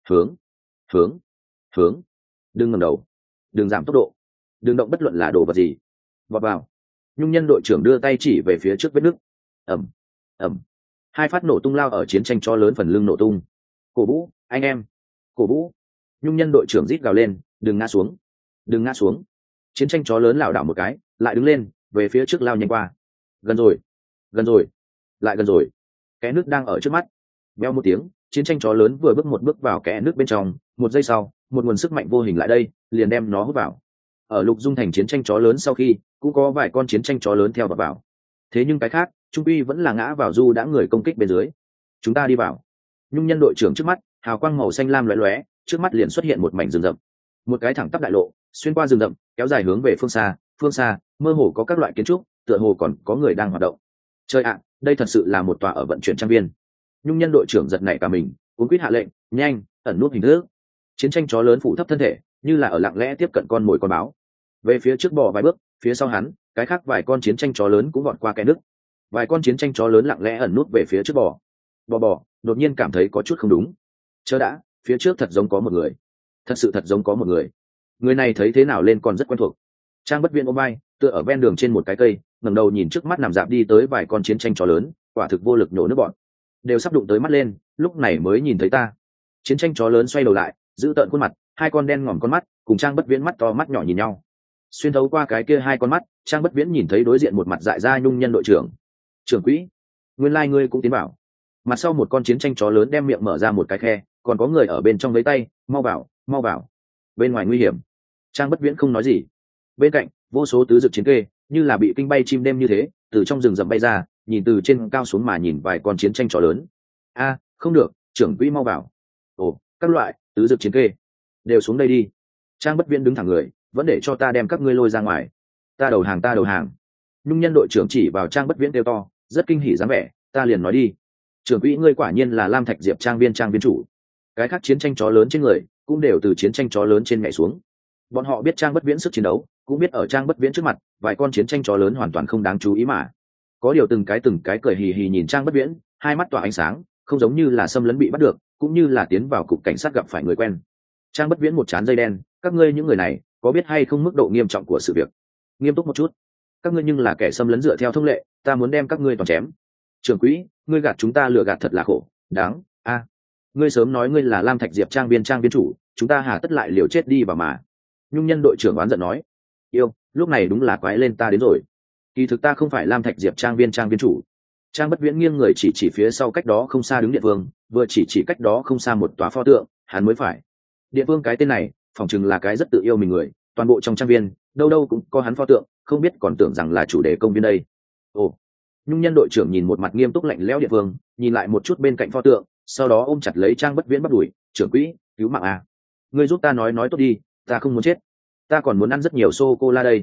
Hướng, đừng ngẩng đầu, đừng giảm tốc độ, đừng động bất luận là đồ vật gì. Vọt vào. Nhung Nhân đội trưởng đưa tay chỉ về phía trước vết nứt. Ầm, hai phát nổ tung lao ở chiến tranh chó lớn phần lưng nổ tung. Cổ vũ, anh em, cổ vũ. Nhung Nhân đội trưởng rít gào lên, đừng ngã xuống. Chiến tranh chó lớn lảo đảo một cái, lại đứng lên, về phía trước lao nhanh qua. Gần rồi, lại gần rồi. Kẽ nước đang ở trước mắt. Veo một tiếng, chiến tranh chó lớn vừa bước một bước vào kẽ nước bên trong, một giây sau, một nguồn sức mạnh vô hình lại đây, liền đem nó hút vào. Ở Lục Dung thành chiến tranh chó lớn sau khi, cũng có vài con chiến tranh chó lớn theo vào. Thế nhưng cái khác, trung quy vẫn là ngã vào du đã người công kích bên dưới. Chúng ta đi vào. Nhung Nhân đội trưởng trước mắt, hào quang màu xanh lam lóe lóe, trước mắt liền xuất hiện một mảnh rừng rậm. Một cái thẳng tắp đại lộ, xuyên qua rừng rậm, kéo dài hướng về phương xa, mơ hồ có các loại kiến trúc, tựa hồ còn có người đang hoạt động. Trời ạ, đây thật sự là một tòa ở vận chuyển trang viên. Nhung Nhân đội trưởng giật nảy cả mình, cuống quýt hạ lệnh, nhanh, ẩn nút hình thức. Chiến tranh chó lớn phủ thấp thân thể, như là ở lặng lẽ tiếp cận con mồi con báo. Về phía trước bò vài bước, phía sau hắn, cái khác vài con chiến tranh chó lớn cũng vọt qua kẽ nước. Vài con chiến tranh chó lớn lặng lẽ ẩn nút về phía trước bò, đột nhiên cảm thấy có chút không đúng. Chớ đã, phía trước thật giống có một người. Thật sự thật giống có một người. Người này thấy thế nào lên còn rất quen thuộc. Trang Bất Viễn ôm vai, tựa ở ven đường trên một cái cây, ngẩng đầu nhìn trước mắt nằm dạp đi tới vài con chiến tranh chó lớn, quả thực vô lực nhổ nước bọt. Đều sắp đụng tới mắt lên, lúc này mới nhìn thấy ta. Chiến tranh chó lớn xoay đầu lại, giữ tợn khuôn mặt, hai con đen ngòm con mắt, cùng Trang Bất Viễn mắt to mắt nhỏ nhìn nhau. Xuyên thấu qua cái kia hai con mắt, Trang Bất Viễn nhìn thấy đối diện một mặt dại ra Nhung Nhân đội trưởng. Trưởng quỹ, nguyên lai ngươi cũng tiến vào. Mặt sau một con chiến tranh chó lớn đem miệng mở ra một cái khe, còn có người ở bên trong lấy tay, mau vào. Bên ngoài nguy hiểm. Trang Bất Viễn không nói gì. Bên cạnh, vô số tứ dực chiến kê, như là bị kinh bay chim đêm như thế, từ trong rừng rậm bay ra, nhìn từ trên cao xuống mà nhìn vài con chiến tranh chó lớn. A, không được, trưởng quỹ mau vào. Ồ, các loại tứ dực chiến kê, đều xuống đây đi. Trang Bất Viễn đứng thẳng người, vẫn để cho ta đem các ngươi lôi ra ngoài. Ta đầu hàng. Nhung Nhân đội trưởng chỉ vào Trang Bất Viễn kêu to, rất kinh hỉ dáng vẻ, ta liền nói đi. Trưởng quỹ ngươi quả nhiên là Lam Thạch Diệp trang viên chủ. Cái khác chiến tranh chó lớn trên người cũng đều từ chiến tranh chó lớn trên nhảy xuống. Bọn họ biết Trang Bất Viễn sức chiến đấu, cũng biết ở Trang Bất Viễn trước mặt, vài con chiến tranh chó lớn hoàn toàn không đáng chú ý mà. Có điều từng cái cười hì hì nhìn Trang Bất Viễn, hai mắt tỏa ánh sáng, không giống như là xâm lấn bị bắt được, cũng như là tiến vào cục cảnh sát gặp phải người quen. Trang Bất Viễn một trán dây đen, các ngươi những người này, có biết hay không mức độ nghiêm trọng của sự việc? Nghiêm túc một chút. Các ngươi nhưng là kẻ xâm lấn dựa theo thông lệ, ta muốn đem các ngươi toàn chém. Trưởng quỹ, ngươi gạt chúng ta lừa gạt thật là khổ, đáng. A, ngươi sớm nói ngươi là Lam Thạch Diệp trang viên chủ, chúng ta hà tất lại liều chết đi vào mà. Nhung Nhân đội trưởng oán giận nói. Yêu, lúc này đúng là quái lên ta đến rồi. Kỳ thực ta không phải Lam Thạch Diệp trang viên chủ. Trang Bất Viễn nghiêng người chỉ phía sau cách đó không xa đứng Điện Vương, vừa chỉ cách đó không xa một tòa pho tượng, hắn mới phải. Điện Vương cái tên này, phỏng chừng là cái rất tự yêu mình người, toàn bộ trong trang viên, đâu đâu cũng có hắn pho tượng, không biết còn tưởng rằng là chủ đề công viên đây. Ồ. Nhung Nhân đội trưởng nhìn một mặt nghiêm túc lạnh lẽo Điện Vương, nhìn lại một chút bên cạnh pho tượng, sau đó ôm chặt lấy Trang Bất Viễn bắt đuổi, trưởng quỹ, cứu mạng à. Ngươi giúp ta nói tốt đi, ta không muốn chết. Ta còn muốn ăn rất nhiều sô cô la đây.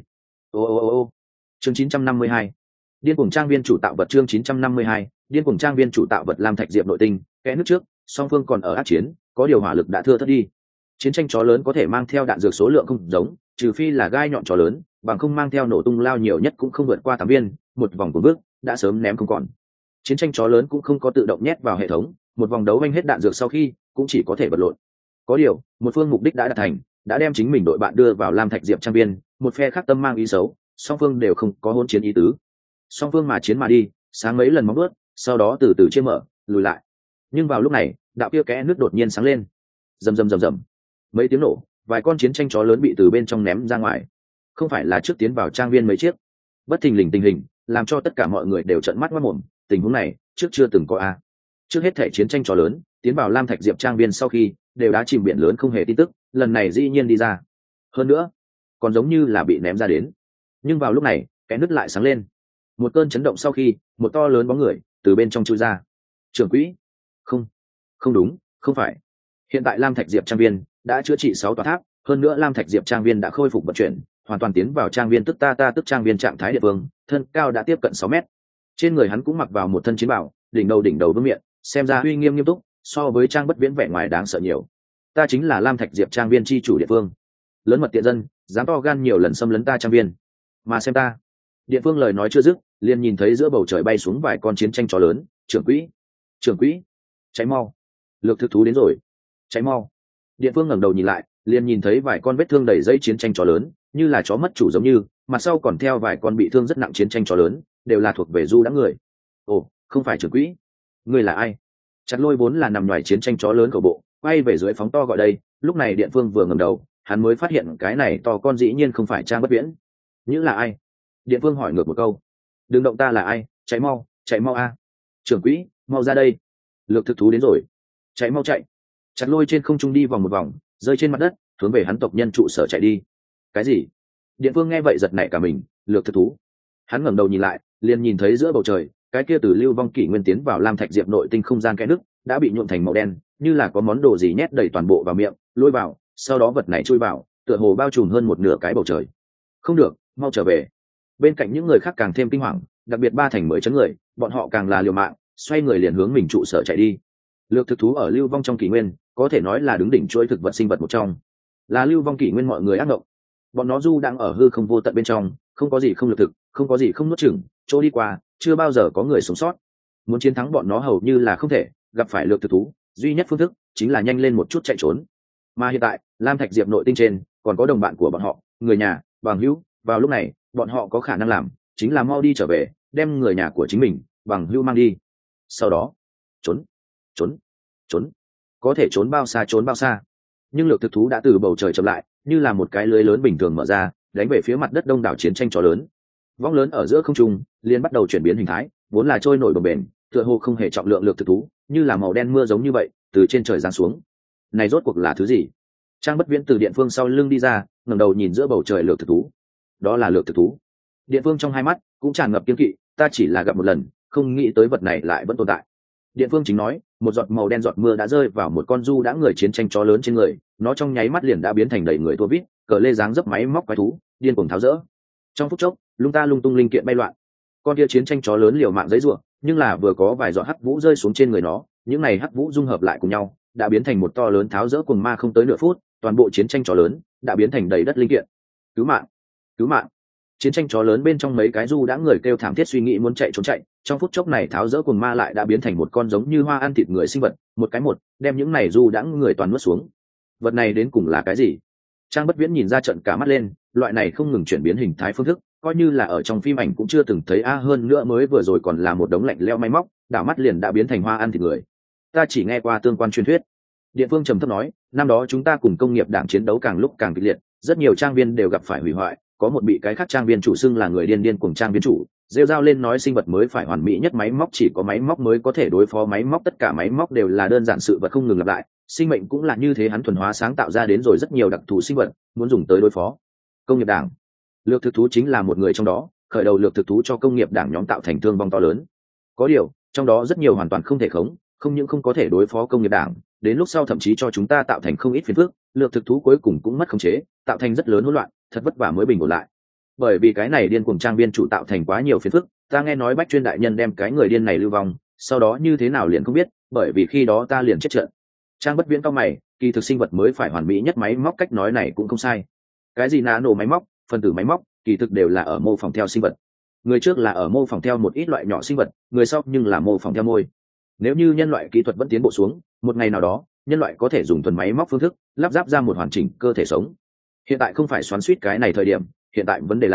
Ô. Chương 952. Điên cuồng trang viên chủ tạo vật chương 952, điên cuồng trang viên chủ tạo vật Lam Thạch Diệp nội tinh, kẽ nước trước, song phương còn ở ác chiến, có điều hỏa lực đã thưa thớt đi. Chiến tranh chó lớn có thể mang theo đạn dược số lượng không giống, trừ phi là gai nhọn chó lớn, bằng không mang theo nổ tung lao nhiều nhất cũng không vượt qua 8 viên, một vòng của bước đã sớm ném không còn. Chiến tranh chó lớn cũng không có tự động nhét vào hệ thống, một vòng đấu anh hết đạn dược sau khi, cũng chỉ có thể vật lộn. Có điều, một phương mục đích đã đạt thành, đã đem chính mình đội bạn đưa vào Lam Thạch Diệp trang viên, một phe khác tâm mang ý xấu, song phương đều không có hỗn chiến ý tứ. Song phương mà chiến mà đi, sáng mấy lần móng vuốt, sau đó từ từ chia mở, lùi lại. Nhưng vào lúc này, đạo kia kẽ nước đột nhiên sáng lên. Rầm. Mấy tiếng nổ, vài con chiến tranh chó lớn bị từ bên trong ném ra ngoài. Không phải là trước tiến vào trang viên mấy chiếc. Bất thình lình tình hình, làm cho tất cả mọi người đều trợn mắt ngoác mồm, tình huống này, trước chưa từng có a. Trước hết thể chiến tranh chó lớn, tiến vào lam thạch diệp trang viên sau khi đều đã chìm biển lớn không hề tin tức, lần này dĩ nhiên đi ra, hơn nữa còn giống như là bị ném ra đến. Nhưng vào lúc này cái nứt lại sáng lên, một cơn chấn động sau khi một to lớn bóng người từ bên trong chui ra. Trưởng quỹ? Không, không đúng, không phải. Hiện tại lam thạch diệp trang viên đã chữa trị 6 tòa tháp, hơn nữa lam thạch diệp trang viên đã khôi phục vận chuyển, hoàn toàn tiến vào trang viên tức tức trang viên trạng thái địa vương, thân cao đã tiếp cận 6 mét. Trên người hắn cũng mặc vào một thân chiến bào, đỉnh đầu vương miện, xem ra uy nghiêm nghiêm túc, so với trang bất viễn vẻ ngoài đáng sợ nhiều. Ta chính là lam thạch diệp trang viên chi chủ địa phương, lớn mật tiện dân, dám to gan nhiều lần xâm lấn ta trang viên, mà xem ta. Địa phương lời nói chưa dứt, liền nhìn thấy giữa bầu trời bay xuống vài con chiến tranh chó lớn. Trưởng quỹ, cháy mau, lược thực thú đến rồi, cháy mau. Địa phương ngẩng đầu nhìn lại, liền nhìn thấy vài con vết thương đầy dây chiến tranh chó lớn, như là chó mất chủ giống như, mặt sau còn theo vài con bị thương rất nặng chiến tranh chó lớn, đều là thuộc về du đãng người. Ồ, không phải trưởng quỹ, ngươi là ai? Chặt Lôi vốn là nằm ngoài chiến tranh chó lớn của bộ, quay về dưới phóng to gọi đây. Lúc này Điện Phương vừa ngẩng đầu, hắn mới phát hiện cái này to con dĩ nhiên không phải Trang Bất Viễn. Những là ai? Điện Phương hỏi ngược một câu. Đừng động, ta là ai? Chạy mau a! Trưởng quỹ, mau ra đây, lược thực thú đến rồi, chạy mau chạy. Chặt Lôi trên không trung đi vòng một vòng, rơi trên mặt đất, hướng về hắn tộc nhân trụ sở chạy đi. Cái gì? Điện Phương nghe vậy giật nảy cả mình. Lược thực thú? Hắn ngẩng đầu nhìn lại, liền nhìn thấy giữa bầu trời, cái kia từ lưu vong kỷ nguyên tiến vào lam thạch diệp nội tinh không gian kẽ nước đã bị nhuộm thành màu đen, như là có món đồ gì nhét đầy toàn bộ vào miệng, lôi vào, sau đó vật này chui vào, tựa hồ bao trùm hơn một nửa cái bầu trời. Không được, mau trở về. Bên cạnh những người khác càng thêm kinh hoàng, đặc biệt ba thành mới chấn người, bọn họ càng là liều mạng, xoay người liền hướng mình trụ sở chạy đi. Lược thực thú ở lưu vong trong kỷ nguyên, có thể nói là đứng đỉnh chuỗi thực vật sinh vật một trong, là lưu vong kỷ nguyên mọi người ác mộng. Bọn nó du đang ở hư không vô tận bên trong, không có gì không lược thực, không có gì không nuốt chửng, chỗ đi qua chưa bao giờ có người sống sót. Muốn chiến thắng bọn nó hầu như là không thể, gặp phải lược thực thú duy nhất phương thức chính là nhanh lên một chút chạy trốn. Mà hiện tại lam thạch diệp nội tinh trên còn có đồng bạn của bọn họ, người nhà, bằng hữu, vào lúc này bọn họ có khả năng làm chính là mau đi trở về, đem người nhà của chính mình, bằng hữu mang đi, sau đó trốn, có thể trốn bao xa. Nhưng lược thực thú đã từ bầu trời chậm lại, như là một cái lưới lớn bình thường mở ra, đánh về phía mặt đất đông đảo chiến tranh chó lớn. Vong lớn ở giữa không trung liền bắt đầu chuyển biến hình thái, vốn là trôi nổi bồng bềnh, tựa hồ không hề trọng lượng lược thực thú, như là màu đen mưa giống như vậy, từ trên trời giáng xuống. Này rốt cuộc là thứ gì? Trang Bất Viễn từ điện phương sau lưng đi ra, ngẩng đầu nhìn giữa bầu trời lược thực thú. Đó là lược thực thú. Điện phương trong hai mắt cũng tràn ngập kiên kỵ, ta chỉ là gặp một lần, không nghĩ tới vật này lại vẫn tồn tại. Điện phương chính nói, một giọt màu đen giọt mưa đã rơi vào một con du đã người chiến tranh chó lớn trên người, nó trong nháy mắt liền đã biến thành đầy người tua vít, cờ lê dáng dấp máy móc quái thú, điên cuồng tháo rỡ. Trong phút chốc, lung ta lung tung linh kiện bay loạn. Con kia chiến tranh chó lớn liều mạng giãy giụa, nhưng là vừa có vài giọt hắc vũ rơi xuống trên người nó, những này hắc vũ dung hợp lại cùng nhau, đã biến thành một to lớn tháo rỡ cuồng ma. Không tới nửa phút, toàn bộ chiến tranh chó lớn đã biến thành đầy đất linh kiện. Cứu mạng, cứu mạng! Chiến tranh chó lớn bên trong mấy cái du đã người kêu thảm thiết, suy nghĩ muốn chạy trốn chạy. Trong phút chốc này tháo rỡ cuồng ma lại đã biến thành một con giống như hoa ăn thịt người sinh vật, một cái một đem những này du đã người toàn nuốt xuống. Vật này đến cùng là cái gì? Trang Bất Viễn nhìn ra trận cả mắt lên, loại này không ngừng chuyển biến hình thái phương thức, coi như là ở trong phim ảnh cũng chưa từng thấy a, hơn nữa mới vừa rồi còn là một đống lạnh lẽo máy móc, đảo mắt liền đã biến thành hoa ăn thịt người. Ta chỉ nghe qua tương quan truyền thuyết. Địa phương trầm thấp nói, năm đó chúng ta cùng công nghiệp đảng chiến đấu càng lúc càng kịch liệt, rất nhiều trang viên đều gặp phải hủy hoại, có một bị cái khác trang viên chủ xưng là người điên điên cuồng trang viên chủ, rêu rao lên nói sinh vật mới phải hoàn mỹ nhất máy móc, chỉ có máy móc mới có thể đối phó máy móc, tất cả máy móc đều là đơn giản sự vật không ngừng lặp lại, sinh mệnh cũng là như thế, hắn thuần hóa sáng tạo ra đến rồi rất nhiều đặc thù sinh vật, muốn dùng tới đối phó công nghiệp đảng. Lược thực thú chính là một người trong đó, khởi đầu lược thực thú cho công nghiệp đảng nhóm tạo thành thương vong to lớn. Có điều, trong đó rất nhiều hoàn toàn không thể khống, không những không có thể đối phó công nghiệp đảng, đến lúc sau thậm chí cho chúng ta tạo thành không ít phiền phức, lược thực thú cuối cùng cũng mất khống chế, tạo thành rất lớn hỗn loạn, thật vất vả mới bình ổn lại. Bởi vì cái này điên cuồng trang viên chủ tạo thành quá nhiều phiền phức, ta nghe nói Bách Chuyên đại nhân đem cái người điên này lưu vong, sau đó như thế nào liền không biết, bởi vì khi đó ta liền chết trận. Trang Bất Viễn cao mày, kỳ thực sinh vật mới phải hoàn mỹ nhất máy móc, cách nói này cũng không sai. Cái gì nano máy móc, phân tử máy móc, kỳ thực đều là ở mô phỏng theo sinh vật. Người trước là ở mô phỏng theo một ít loại nhỏ sinh vật, người sau nhưng là mô phỏng theo môi. Nếu như nhân loại kỹ thuật vẫn tiến bộ xuống, một ngày nào đó, nhân loại có thể dùng thuần máy móc phương thức lắp ráp ra một hoàn chỉnh cơ thể sống. Hiện tại không phải xoắn xuýt cái này thời điểm, hiện tại vấn đề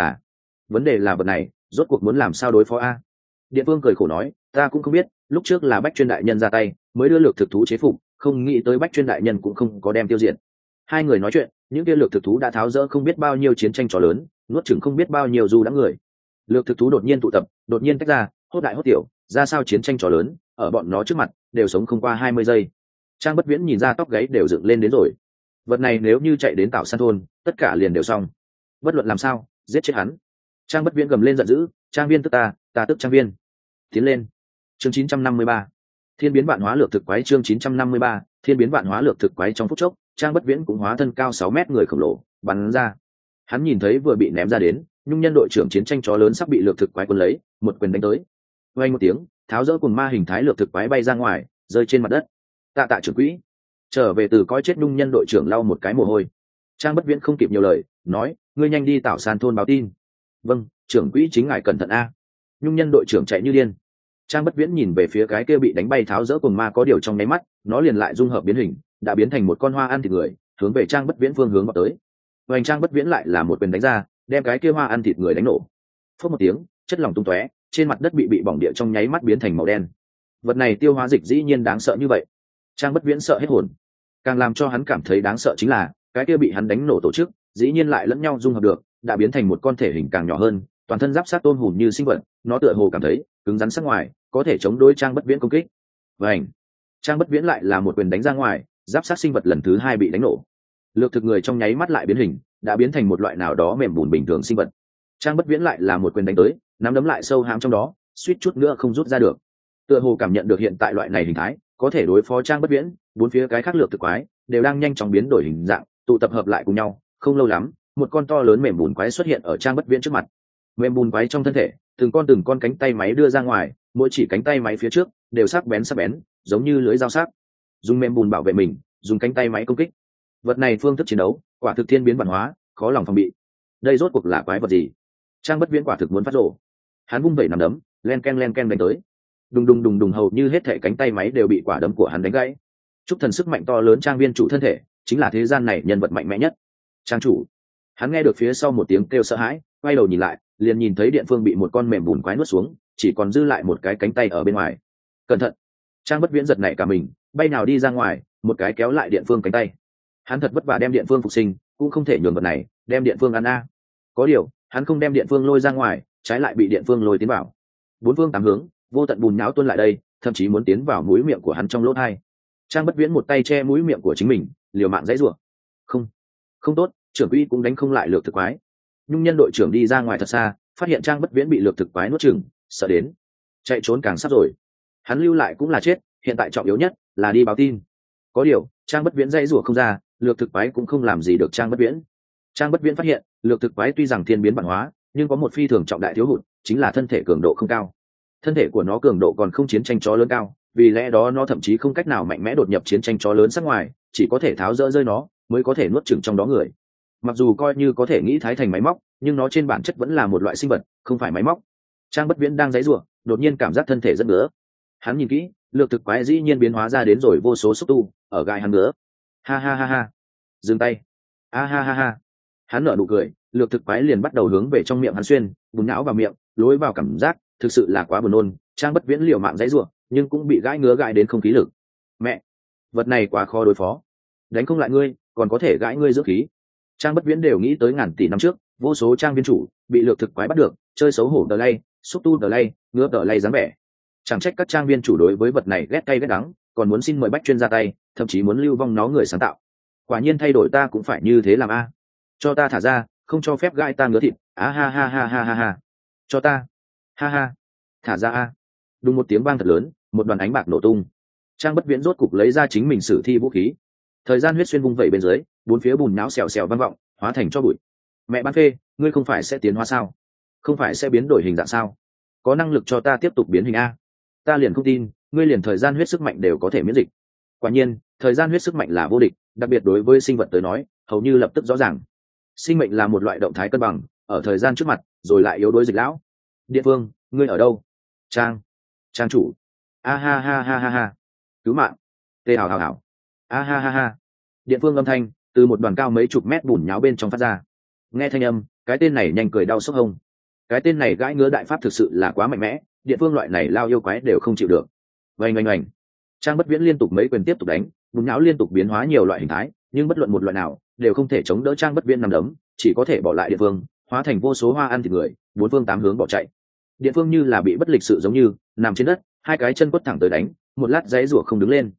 là vật này rốt cuộc muốn làm sao đối phó a? Địa phương cười khổ nói, ta cũng không biết, lúc trước là Bách Chuyên đại nhân ra tay mới đưa lược thực thú chế phục, không nghĩ tới Bách Chuyên đại nhân cũng không có đem tiêu diệt. Hai người nói chuyện, những kia lược thực thú đã tháo rỡ không biết bao nhiêu chiến tranh chó lớn, nuốt chửng không biết bao nhiêu du đã người. Lược thực thú đột nhiên tụ tập, đột nhiên tách ra, hốt đại hốt tiểu, ra sao chiến tranh chó lớn, ở bọn nó trước mặt đều sống không qua 20 giây. Trang Bất Viễn nhìn ra tóc gáy đều dựng lên đến rồi. Vật này nếu như chạy đến Tảo San thôn, tất cả liền đều xong. Bất luận làm sao, giết chết hắn. Trang Bất Viễn gầm lên giận dữ, trang viên tức ta tức trang viên. Tiến lên. Chương 953. Thiên biến vạn hóa lược thực quái. Chương 953. Thiên biến vạn hóa lược thực quái. Trong phút chốc, Trang Bất Viễn cũng hóa thân cao 6 mét người khổng lồ, bắn ra. Hắn nhìn thấy vừa bị ném ra đến, nhung nhân đội trưởng chiến tranh chó lớn sắp bị lược thực quái cuốn lấy, một quyền đánh tới. Vang một tiếng, tháo dỡ cùng ma hình thái lược thực quái bay ra ngoài, rơi trên mặt đất. Tạ trưởng quỹ trở về từ coi chết nhung nhân đội trưởng lau một cái mồ hôi. Trang Bất Viễn không kịp nhiều lời, nói, ngươi nhanh đi Tảo San thôn báo tin. Vâng, trưởng quỹ chính ngài cẩn thận a. Nhung nhân đội trưởng chạy như điên. Trang Bất Viễn nhìn về phía cái kia bị đánh bay tháo dỡ cùng ma có điều trong nháy mắt, nó liền lại dung hợp biến hình, đã biến thành một con hoa ăn thịt người, hướng về Trang Bất Viễn phương hướng vào tới. Hoành Trang Bất Viễn lại là một quyền đánh ra, đem cái kia hoa ăn thịt người đánh nổ. Phốc một tiếng, chất lỏng tung tóe, trên mặt đất bị bỏng địa trong nháy mắt biến thành màu đen. Vật này tiêu hóa dịch dĩ nhiên đáng sợ như vậy. Trang Bất Viễn sợ hết hồn. Càng làm cho hắn cảm thấy đáng sợ chính là, cái kia bị hắn đánh nổ tổ chức, dĩ nhiên lại lẫn nhau dung hợp được, đã biến thành một con thể hình càng nhỏ hơn, toàn thân giáp sát tôn hùn như sinh vật, nó tựa hồ cảm thấy cứng rắn sắc ngoài, có thể chống đối Trang Bất Viễn công kích. Vành, Trang Bất Viễn lại là một quyền đánh ra ngoài, giáp sát sinh vật lần thứ hai bị đánh nổ. Lược thực người trong nháy mắt lại biến hình, đã biến thành một loại nào đó mềm bùn bình thường sinh vật. Trang Bất Viễn lại là một quyền đánh tới, nắm đấm lại sâu hãm trong đó, suýt chút nữa không rút ra được. Tựa hồ cảm nhận được hiện tại loại này hình thái có thể đối phó Trang Bất Viễn, bốn phía cái khác lược thực quái đều đang nhanh chóng biến đổi hình dạng, tụ tập hợp lại cùng nhau. Không lâu lắm, một con to lớn mềm bùn quái xuất hiện ở Trang Bất Viễn trước mặt. Mềm bùn quái trong thân thể, từng con cánh tay máy đưa ra ngoài, mỗi chỉ cánh tay máy phía trước đều sắc bén, giống như lưỡi dao sắc. Dùng mềm bùn bảo vệ mình, dùng cánh tay máy công kích. Vật này phương thức chiến đấu quả thực thiên biến vạn hóa, khó lòng phòng bị. Đây rốt cuộc là quái vật gì? Trang Bất Viễn quả thực muốn phát rồ. Hắn vung vẩy nắm đấm, len ken đánh tới. Đùng đùng, hầu như hết thảy cánh tay máy đều bị quả đấm của hắn đánh gãy. Chúc thần sức mạnh to lớn trang viên chủ thân thể, chính là thế gian này nhân vật mạnh mẽ nhất. Trang chủ. Hắn nghe được phía sau một tiếng kêu sợ hãi, quay đầu nhìn lại, liền nhìn thấy Điện Phương bị một con mềm bùn quái nuốt xuống, chỉ còn dư lại một cái cánh tay ở bên ngoài. Cẩn thận! Trang Bất Viễn giật nảy cả mình, bay nào đi ra ngoài, một cái kéo lại Điện Phương cánh tay. Hắn thật vất vả đem Điện Phương phục sinh, cũng không thể nhường vật này đem Điện Phương ăn a. Có điều, hắn không đem Điện Phương lôi ra ngoài, trái lại bị Điện Phương lôi tiến vào. Bốn phương tám hướng, vô tận bùn nhão tuôn lại đây, thậm chí muốn tiến vào mũi miệng của hắn trong lỗ tai. Trang Bất Viễn một tay che mũi miệng của chính mình, liều mạng giãy giụa. Không tốt, trưởng quỹ cũng đánh không lại lược thực quái. Nhung nhân đội trưởng đi ra ngoài thật xa, phát hiện Trang Bất Viễn bị lược thực quái nuốt chửng, sợ đến chạy trốn càng sắp rồi. Hắn lưu lại cũng là chết, hiện tại trọng yếu nhất là đi báo tin. Có điều, Trang Bất Viễn giãy giụa không ra, lược thực quái cũng không làm gì được Trang Bất Viễn. Trang Bất Viễn phát hiện, lược thực quái tuy rằng thiên biến vạn hóa, nhưng có một phi thường trọng đại thiếu hụt, chính là thân thể cường độ không cao. Thân thể của nó cường độ còn không chiến tranh chó lớn cao, vì lẽ đó nó thậm chí không cách nào mạnh mẽ đột nhập chiến tranh chó lớn sát ngoài, chỉ có thể tháo rỡ rơi nó, mới có thể nuốt chửng trong đó người. Mặc dù coi như có thể nghĩ thái thành máy móc, nhưng nó trên bản chất vẫn là một loại sinh vật, không phải máy móc. Trang Bất Viễn đang giãy giụa, đột nhiên cảm giác thân thể rất ngứa. Hắn nhìn kỹ, lược thực quái dĩ nhiên biến hóa ra đến rồi vô số xúc tu ở gai hắn ngứa. Ha. Dừng tay. Ha. Hắn nở nụ cười, lược thực quái liền bắt đầu hướng về trong miệng hắn xuyên, bùn não vào miệng, lối vào cảm giác thực sự là quá buồn nôn. Trang Bất Viễn liều mạng giãy giụa, nhưng cũng bị gãi ngứa gãi đến không khí lực. Mẹ, vật này quá khó đối phó, đánh không lại ngươi, còn có thể gãi ngươi dưỡng khí. Trang Bất Viễn đều nghĩ tới ngàn tỷ năm trước, vô số trang viên chủ bị lược thực quái bắt được, chơi xấu hổ đờ lay, xúc tu đờ lay, ngứa đờ lay dáng vẻ. Chẳng trách các trang viên chủ đối với vật này ghét cay ghét đắng, còn muốn xin mời bách chuyên ra tay, thậm chí muốn lưu vong nó người sáng tạo. Quả nhiên thay đổi ta cũng phải như thế làm a. Cho ta thả ra, không cho phép gãi ta ngứa thịt. Ha. Cho ta. Ha. Thả ra a. Đùng một tiếng vang thật lớn, một đoàn ánh bạc nổ tung. Trang Bất Viễn rốt cục lấy ra chính mình sử thi vũ khí. Thời gian huyết xuyên vung vẩy bên dưới, bốn phía bùn nhão xèo vang vọng, hóa thành cho bụi. Mẹ bán phê, ngươi không phải sẽ tiến hóa sao? Không phải sẽ biến đổi hình dạng sao? Có năng lực cho ta tiếp tục biến hình a? Ta liền không tin, ngươi liền thời gian huyết sức mạnh đều có thể miễn dịch. Quả nhiên, thời gian huyết sức mạnh là vô địch, đặc biệt đối với sinh vật tới nói, hầu như lập tức rõ ràng. Sinh mệnh là một loại động thái cân bằng, ở thời gian trước mặt, rồi lại yếu đuối dịch lão. Địa Phương, ngươi ở đâu? Trang chủ. Ha. Cứu mạng. Tê hào. Ha. Điện Phương âm thanh từ một đoàn cao mấy chục mét bùn nháo bên trong phát ra. Nghe thanh âm, cái tên này nhanh cười đau sốc hông. Cái tên này gãi ngứa đại pháp thực sự là quá mạnh mẽ, Điện Phương loại này lao yêu quái đều không chịu được. Oanh. Trang Bất Viễn liên tục mấy quyền tiếp tục đánh, bùn nhão liên tục biến hóa nhiều loại hình thái, nhưng bất luận một loại nào đều không thể chống đỡ Trang Bất Viễn nằm đấm, chỉ có thể bỏ lại Điện Phương, hóa thành vô số hoa ăn thịt người, bốn phương tám hướng bỏ chạy. Điện Phương như là bị bất lịch sự giống như nằm trên đất, hai cái chân quất thẳng tới đánh, một lát giãy rủa không đứng lên.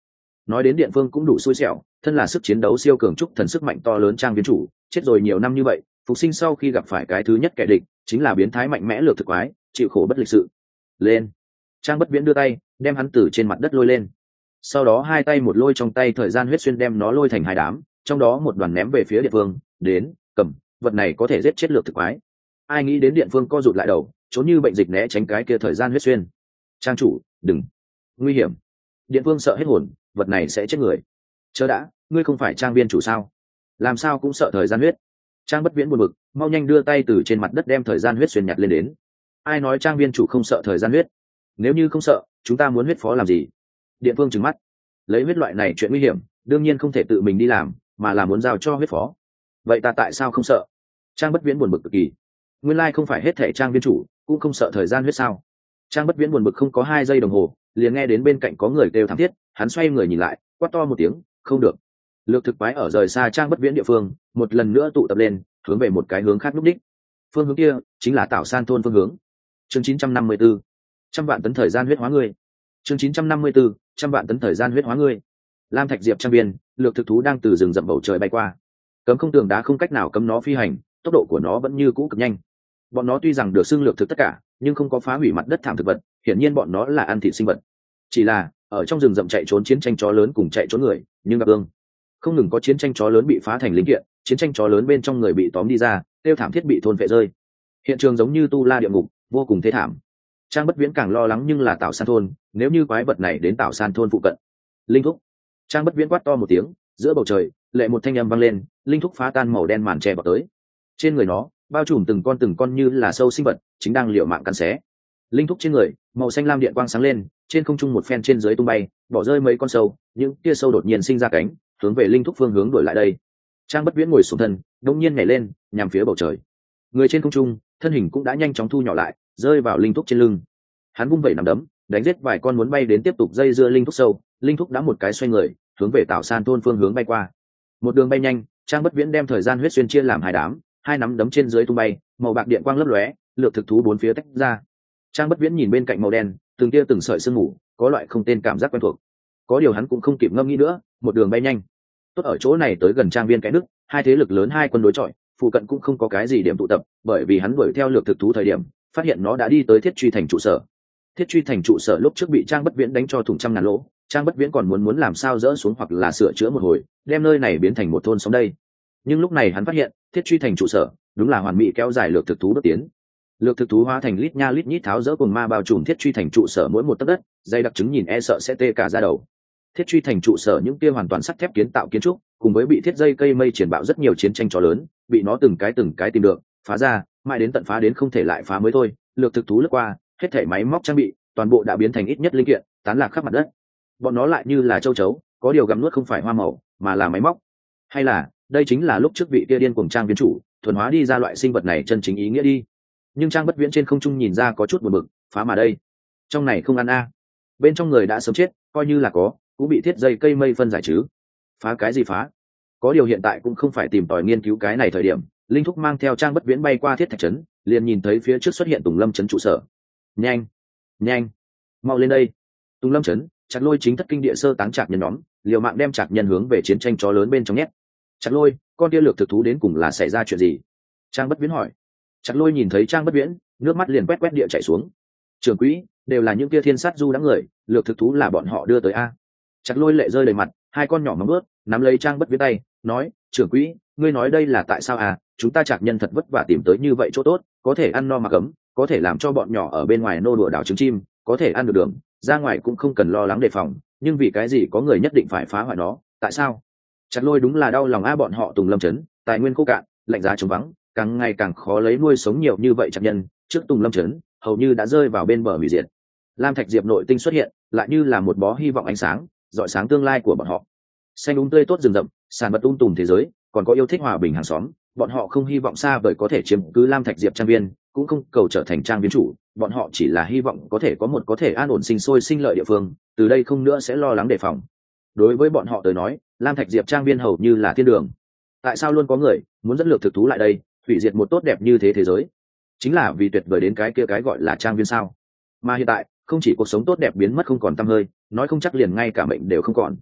nói đến Điện Phương cũng đủ xui xẻo, thân là sức chiến đấu siêu cường trúc thần sức mạnh to lớn trang viên chủ, chết rồi nhiều năm như vậy, phục sinh sau khi gặp phải cái thứ nhất kẻ địch chính là biến thái mạnh mẽ lược thực quái, chịu khổ bất lịch sự. Lên. Trang Bất Viễn đưa tay đem hắn từ trên mặt đất lôi lên, sau đó hai tay một lôi trong tay thời gian huyết xuyên đem nó lôi thành hai đám, trong đó một đoàn ném về phía Điện Phương. Đến, cầm, vật này có thể giết chết lược thực quái. Ai nghĩ đến Điện Phương co rụt lại đầu, trốn như bệnh dịch né tránh cái kia thời gian huyết xuyên. Trang chủ, đừng, nguy hiểm. Điện Phương sợ hết hồn, vật này sẽ chết người. Chớ đã, ngươi không phải trang viên chủ sao? Làm sao cũng sợ thời gian huyết. Trang Bất Viễn buồn bực, mau nhanh đưa tay từ trên mặt đất đem thời gian huyết xuyên nhặt lên đến. Ai nói trang viên chủ không sợ thời gian huyết? Nếu như không sợ, chúng ta muốn huyết phó làm gì? Điện Phương trừng mắt, lấy huyết loại này chuyện nguy hiểm, đương nhiên không thể tự mình đi làm, mà là muốn giao cho huyết phó. Vậy ta tại sao không sợ? Trang Bất Viễn buồn bực cực kỳ. Nguyên lai không phải hết thảy trang viên chủ cũng không sợ thời gian huyết sao? Trang Bất Viễn buồn bực không có 2 giây đồng hồ, liền nghe đến bên cạnh có người kêu thảm thiết, hắn xoay người nhìn lại, quát to một tiếng, không được. Lược thực quái ở rời xa Trang Bất Viễn địa phương, một lần nữa tụ tập lên, hướng về một cái hướng khác lúc đích. Phương hướng kia chính là Tạo San thôn phương hướng. Chương 954, trăm vạn tấn thời gian huyết hóa ngươi. Chương 954, trăm vạn tấn thời gian huyết hóa ngươi. Lam Thạch Diệp trang biên, lược thực thú đang từ rừng rậm bầu trời bay qua. Cấm không tường đá không cách nào cấm nó phi hành, tốc độ của nó vẫn như cũ cực nhanh. Bọn nó tuy rằng được xưng lược thực tất cả, nhưng không có phá hủy mặt đất thảm thực vật, hiển nhiên bọn nó là ăn thịt sinh vật. Chỉ là ở trong rừng rậm chạy trốn chiến tranh chó lớn cùng chạy trốn người, nhưng gặp ương. Không ngừng có chiến tranh chó lớn bị phá thành linh kiện, chiến tranh chó lớn bên trong người bị tóm đi ra, tiêu thảm thiết bị thôn phệ rơi. Hiện trường giống như tu la địa ngục, vô cùng thê thảm. Trang Bất Viễn càng lo lắng nhưng là Tạo San thôn, nếu như quái vật này đến Tạo San thôn phụ cận. Linh thúc. Trang Bất Viễn quát to một tiếng, giữa bầu trời, lệ một thanh âm vang lên, linh thúc phá tan màu đen màn che vào tới. Trên người nó, bao trùm từng con như là sâu sinh vật, chính đang liều mạng cắn xé. Linh thúc trên người, màu xanh lam điện quang sáng lên, trên không trung một phen trên dưới tung bay, bỏ rơi mấy con sâu, những kia sâu đột nhiên sinh ra cánh, hướng về linh thúc phương hướng đuổi lại đây. Trang Bất Viễn ngồi xuống thân, đột nhiên nhảy lên, nhằm phía bầu trời. Người trên không trung, thân hình cũng đã nhanh chóng thu nhỏ lại, rơi vào linh thúc trên lưng. Hắn vung vẩy nắm đấm, đánh giết vài con muốn bay đến tiếp tục dây dưa linh thúc sâu. Linh thúc đã một cái xoay người, hướng về Tạo San thôn phương hướng bay qua. Một đường bay nhanh, Trang Bất Viễn đem thời gian huyết xuyên chia làm hai đám, hai nắm đấm trên dưới tung bay, màu bạc điện quang lấp lóe, lược thực thú bốn phía tách ra. Trang Bất Viễn nhìn bên cạnh màu đen, từng tia từng sợi sương mù, có loại không tên cảm giác quen thuộc. Có điều hắn cũng không kịp ngâm nghĩ nữa, một đường bay nhanh. Tốt ở chỗ này tới gần trang viên cái nước, hai thế lực lớn hai quân đối chọi, phụ cận cũng không có cái gì điểm tụ tập, bởi vì hắn đuổi theo lược thực thú thời điểm, phát hiện nó đã đi tới Thiết Truy thành trụ sở. Thiết Truy thành trụ sở lúc trước bị Trang Bất Viễn đánh cho thủng trăm ngàn lỗ, Trang Bất Viễn còn muốn làm sao dỡ xuống hoặc là sửa chữa một hồi, đem nơi này biến thành một thôn sống đây. Nhưng lúc này hắn phát hiện, Thiết Truy thành trụ sở, đúng là hoàn mỹ kéo dài lược thực thú bước tiến. Lược thực thú hóa thành lít nha lít nhít tháo dỡ cồn ma bao trùm Thiết Truy thành trụ sở mỗi một tấc đất, dây đặc chứng nhìn e sợ sẽ tê cả da đầu. Thiết Truy thành trụ sở những kia hoàn toàn sắt thép kiến tạo kiến trúc, cùng với bị thiết dây cây mây triển bạo rất nhiều chiến tranh chó lớn, bị nó từng cái tìm được, phá ra, mãi đến tận phá đến không thể lại phá mới thôi. Lược thực thú lướt qua, hết thảy máy móc trang bị, toàn bộ đã biến thành ít nhất linh kiện, tán lạc khắp mặt đất. Bọn nó lại như là châu chấu, có điều gặm nuốt không phải hoa màu, mà là máy móc. Hay là, đây chính là lúc trước vị kia điên cuồng trang viên chủ, thuần hóa đi ra loại sinh vật này chân chính ý nghĩa đi. Nhưng Trang Bất Viễn trên không trung nhìn ra có chút buồn bực, phá mà đây, trong này không ăn a. Bên trong người đã sớm chết, coi như là có, cũng bị thiết dây cây mây phân giải chứ. Phá cái gì phá? Có điều hiện tại cũng không phải tìm tòi nghiên cứu cái này thời điểm. Linh thúc mang theo Trang Bất Viễn bay qua thiết thạch trấn, liền nhìn thấy phía trước xuất hiện Tùng Lâm trấn trụ sở. Nhanh, nhanh, mau lên đây! Tùng Lâm trấn, Trạc Lôi chính thất kinh địa sơ táng Trạc Nhân nhóm, liều mạng đem Trạc Nhân hướng về chiến tranh chó lớn bên trong nhét. Trạc Lôi, con kia lược thực thú đến cùng là xảy ra chuyện gì? Trang Bất Viễn hỏi. Trạc Lôi nhìn thấy Trang Bất Viễn, nước mắt liền quét quét địa chảy xuống. Trưởng quỹ, đều là những kia thiên sát du đáng người, lược thực thú là bọn họ đưa tới a. Trạc Lôi lệ rơi đầy mặt, hai con nhỏ móng bước nắm lấy Trang Bất Viễn tay, nói: trưởng quỹ, ngươi nói đây là tại sao à? Chúng ta Trạc Nhân thật vất vả tìm tới như vậy chỗ tốt, có thể ăn no mặc ấm, có thể làm cho bọn nhỏ ở bên ngoài nô đùa đảo trứng chim, có thể ăn được đường, ra ngoài cũng không cần lo lắng đề phòng, nhưng vì cái gì có người nhất định phải phá hoại nó? Tại sao? Trạc Lôi đúng là đau lòng a, bọn họ Tùng Lâm trấn, tài nguyên khô cạn, lạnh giá trống vắng, càng ngày càng khó lấy nuôi sống nhiều như vậy Trạc Nhân, trước Tùng Lâm trấn hầu như đã rơi vào bên bờ hủy diệt. Lam Thạch Diệp nội tinh xuất hiện, lại như là một bó hy vọng ánh sáng, rọi sáng tương lai của bọn họ. Xanh tươi tốt rừng rậm, sản vật tùm thế giới, còn có yêu thích hòa bình hàng xóm, bọn họ không hy vọng xa vời có thể chiếm cứ Lam Thạch Diệp trang viên, cũng không cầu trở thành trang viên chủ, bọn họ chỉ là hy vọng có thể có một có thể an ổn sinh sôi sinh lợi địa phương, từ đây không nữa sẽ lo lắng đề phòng. Đối với bọn họ tới nói, Lam Thạch Diệp trang viên hầu như là thiên đường. Tại sao luôn có người muốn dẫn lược thực thú lại đây, hủy diệt một tốt đẹp như thế thế giới? Chính là vì tuyệt vời đến cái kia cái gọi là trang viên sao? Mà hiện tại, không chỉ cuộc sống tốt đẹp biến mất không còn tăm hơi, nói không chắc liền ngay cả mệnh đều không còn.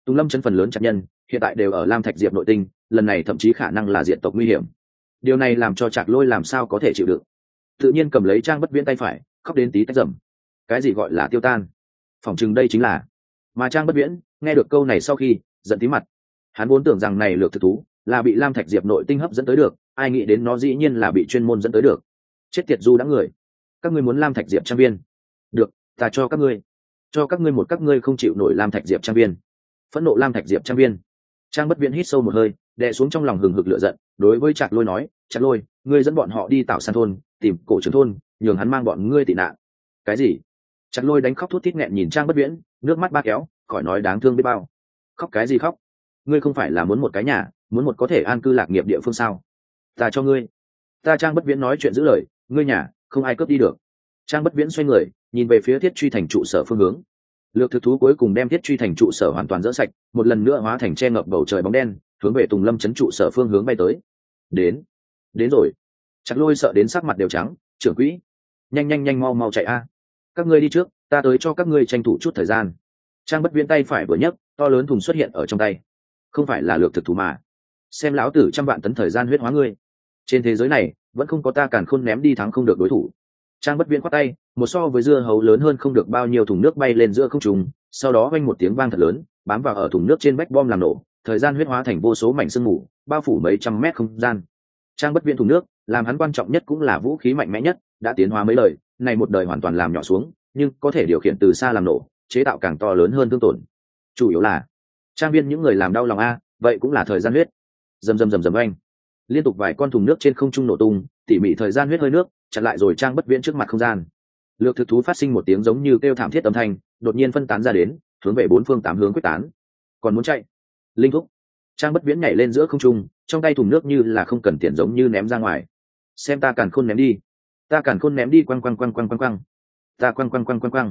Tùng Lâm chấn phần lớn chặt nhân hiện tại đều ở Lam Thạch Diệp nội tinh, lần này thậm chí khả năng là diệt tộc nguy hiểm. Điều này làm cho Trạc Lôi làm sao có thể chịu đựng, tự nhiên cầm lấy Trang Bất Viễn tay phải, khóc đến tí tách rầm. Cái gì gọi là tiêu tan? Phỏng chừng đây chính là. Mà Trang Bất Viễn nghe được câu này sau khi giận tí mặt. Hắn vốn tưởng rằng này lược thực thú là bị Lam Thạch Diệp nội tinh hấp dẫn tới được, ai nghĩ đến nó dĩ nhiên là bị chuyên môn dẫn tới được. Chết tiệt du đã người, các ngươi muốn Lam Thạch Diệp trang viên? Được, ta cho các ngươi một các ngươi không chịu nổi Lam Thạch Diệp trang viên. Phẫn nộ Lam Thạch Diệp trang viên. Trang Bất Viễn hít sâu một hơi, đè xuống trong lòng hừng hực lửa giận, đối với Trạc Lôi nói, Trạc Lôi, ngươi dẫn bọn họ đi tạo san thôn, tìm cổ trưởng thôn, nhường hắn mang bọn ngươi tị nạn. Cái gì? Trạc Lôi đánh khóc thút thít nghẹn nhìn Trang Bất Viễn, nước mắt ba kéo, khỏi nói đáng thương biết bao. Khóc cái gì khóc? Ngươi không phải là muốn một cái nhà, muốn một có thể an cư lạc nghiệp địa phương sao? Ta cho ngươi. Ta Trang Bất Viễn nói chuyện giữ lời, ngươi nhà không ai cướp đi được. Trang Bất Viễn xoay người, nhìn về phía Thiết Truy thành trụ sở phương hướng. Lược thực thú cuối cùng đem Thiết Truy thành trụ sở hoàn toàn dỡ sạch, một lần nữa hóa thành che ngập bầu trời bóng đen, hướng về Tùng Lâm trấn trụ sở phương hướng bay tới. Đến rồi. Trạc Lôi sợ đến sắc mặt đều trắng, trưởng quỹ, nhanh mau chạy a. Các ngươi đi trước, ta tới cho các ngươi tranh thủ chút thời gian. Trang Bất Viễn tay phải vừa nhấc, to lớn thùng xuất hiện ở trong tay. Không phải là lược thực thú mà, xem lão tử trăm vạn tấn thời gian huyết hóa ngươi. Trên thế giới này vẫn không có ta càn khôn ném đi thắng không được đối thủ. Trang Bất Viễn khoát tay, một so với dưa hấu lớn hơn không được bao nhiêu thùng nước bay lên giữa không trung, sau đó vang một tiếng vang thật lớn, bám vào ở thùng nước trên vách bom làm nổ, thời gian huyết hóa thành vô số mảnh sương mù, bao phủ mấy trăm mét không gian. Trang Bất Viễn thùng nước, làm hắn quan trọng nhất cũng là vũ khí mạnh mẽ nhất, đã tiến hóa mấy lời, này một đời hoàn toàn làm nhỏ xuống, nhưng có thể điều khiển từ xa làm nổ, chế tạo càng to lớn hơn thương tổn. Chủ yếu là trang viên những người làm đau lòng a, vậy cũng là thời gian huyết. Rầm oanh. Liên tục vài con thùng nước trên không trung nổ tung, tỉ mỉ thời gian huyết hơi nước, chặn lại rồi Trang Bất Viễn trước mặt không gian. Lược thực thú phát sinh một tiếng giống như kêu thảm thiết âm thanh, đột nhiên phân tán ra đến, hướng về bốn phương tám hướng quyết tán. Còn muốn chạy? Linh thúc. Trang Bất Viễn nhảy lên giữa không trung, trong tay thùng nước như là không cần tiền giống như ném ra ngoài. Xem ta càn khôn ném đi. Ta càn khôn ném đi quăng. Ta quăng.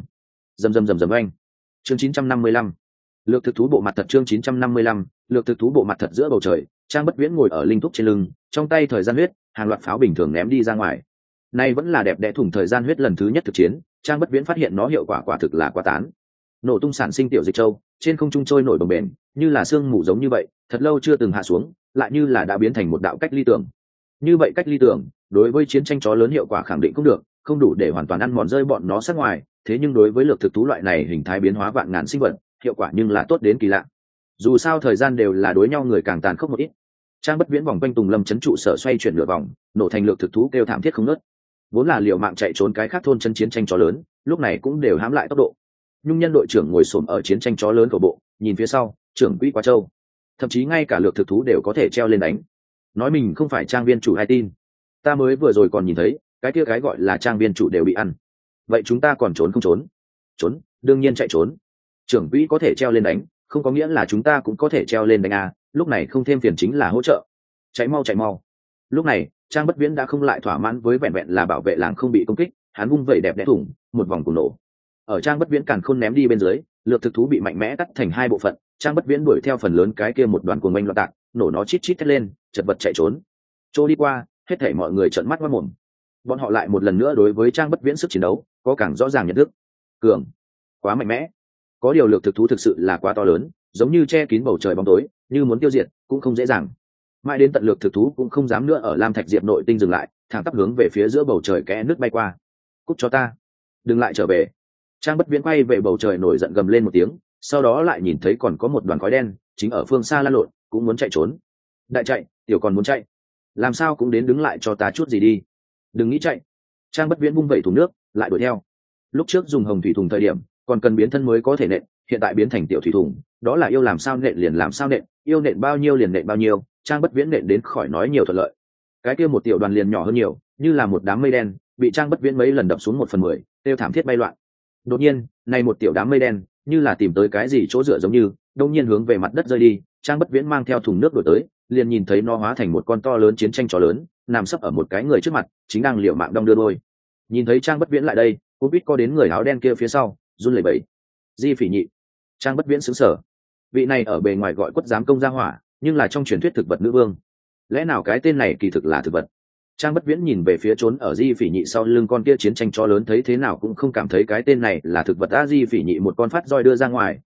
Rầm oanh. Chương 955. Lược thực thú bộ mặt thật chương 955, lược thực thú bộ mặt thật giữa bầu trời, Trang Bất Viễn ngồi ở linh thúc trên lưng, trong tay thời gian huyết, hàng loạt pháo bình thường ném đi ra ngoài. Nay vẫn là đẹp đẽ thủng thời gian huyết lần thứ nhất thực chiến, Trang Bất Viễn phát hiện nó hiệu quả quả thực là quá tán. Nổ tung sản sinh tiểu dịch châu, trên không trung trôi nổi bồng bềnh, như là sương mù giống như vậy, thật lâu chưa từng hạ xuống, lại như là đã biến thành một đạo cách ly tường. Như vậy cách ly tường, đối với chiến tranh chó lớn hiệu quả khẳng định không được, không đủ để hoàn toàn ăn mòn rơi bọn nó sát ngoài, thế nhưng đối với lược thực thú loại này hình thái biến hóa vạn ngàn sinh vật, hiệu quả nhưng là tốt đến kỳ lạ. Dù sao thời gian đều là đối nhau người càng tàn khốc một ít. Trang Bất Viễn vòng quanh Tùng Lâm trấn trụ sở xoay chuyển nửa vòng, nổ thành lược thực thú kêu thảm thiết không ngớt. Vốn là liều mạng chạy trốn cái khác thôn chân chiến tranh chó lớn, lúc này cũng đều hãm lại tốc độ. Nhung Nhân đội trưởng ngồi xổm ở chiến tranh chó lớn của bộ, nhìn phía sau, trưởng quỹ quá châu, thậm chí ngay cả lược thực thú đều có thể treo lên đánh. Nói mình không phải trang viên chủ hay tin? Ta mới vừa rồi còn nhìn thấy, cái kia cái gọi là trang viên chủ đều bị ăn. Vậy chúng ta còn trốn không trốn? Trốn, đương nhiên chạy trốn. Trưởng quỹ có thể treo lên đánh, không có nghĩa là chúng ta cũng có thể treo lên đánh à, lúc này không thêm phiền chính là hỗ trợ. Chạy mau. Lúc này, Trang Bất Viễn đã không lại thỏa mãn với vẹn vẹn là bảo vệ làng không bị công kích, hắn vung vẩy đẹp đẽ thủng, một vòng cùng nổ. Ở Trang Bất Viễn càn khôn ném đi bên dưới, lược thực thú bị mạnh mẽ cắt thành hai bộ phận, Trang Bất Viễn đuổi theo phần lớn cái kia một đoàn cuồng oanh loạn tạc, nổ nó chít thét lên, chật vật chạy trốn. Trôi đi qua, hết thảy mọi người trợn mắt ngoác mồm. Bọn họ lại một lần nữa đối với Trang Bất Viễn sức chiến đấu có càng rõ ràng nhận thức. Cường, quá mạnh mẽ. Có điều lược thực thú thực sự là quá to lớn, giống như che kín bầu trời bóng tối, như muốn tiêu diệt cũng không dễ dàng. Mãi đến tận lược thực thú cũng không dám nữa ở Lam Thạch Diệp nội tinh dừng lại, thẳng tắp hướng về phía giữa bầu trời kẽ nước bay qua. Cút cho ta, đừng lại trở về. Trang Bất Viễn quay về bầu trời nổi giận gầm lên một tiếng, sau đó lại nhìn thấy còn có một đoàn khói đen chính ở phương xa lan lộn, cũng muốn chạy trốn. Đại chạy, tiểu còn muốn chạy, làm sao cũng đến đứng lại cho ta chút gì đi, đừng nghĩ chạy. Trang Bất Viễn vung vẩy thùng nước, lại đuổi theo. Lúc trước dùng hồng thủy thùng thời điểm còn cần biến thân mới có thể nện, hiện tại biến thành tiểu thủy thùng, đó là yêu làm sao nện liền làm sao nện, yêu nện bao nhiêu liền nện bao nhiêu. Trang Bất Viễn nện đến khỏi nói nhiều thuận lợi. Cái kia một tiểu đoàn liền nhỏ hơn nhiều, như là một đám mây đen, bị Trang Bất Viễn mấy lần đập xuống 1/10, tiêu thảm thiết bay loạn. Đột nhiên, này một tiểu đám mây đen, như là tìm tới cái gì chỗ dựa giống như, đột nhiên hướng về mặt đất rơi đi. Trang Bất Viễn mang theo thùng nước đuổi tới, liền nhìn thấy nó hóa thành một con to lớn chiến tranh chó lớn, nằm sấp ở một cái người trước mặt, chính đang liều mạng đong đưa đôi. Nhìn thấy Trang Bất Viễn lại đây, cô biết co đến người áo đen kia phía sau, run lẩy bẩy. Di Phỉ Nhị. Trang Bất Viễn sững sờ. Vị này ở bề ngoài gọi quất giám công gia hỏa, nhưng là trong truyền thuyết thực vật nữ vương. Lẽ nào cái tên này kỳ thực là thực vật? Trang Bất Viễn nhìn về phía trốn ở Di Phỉ Nhị sau lưng con kia chiến tranh chó lớn, thấy thế nào cũng không cảm thấy cái tên này là thực vật. Di Phỉ Nhị một con phát roi đưa ra ngoài,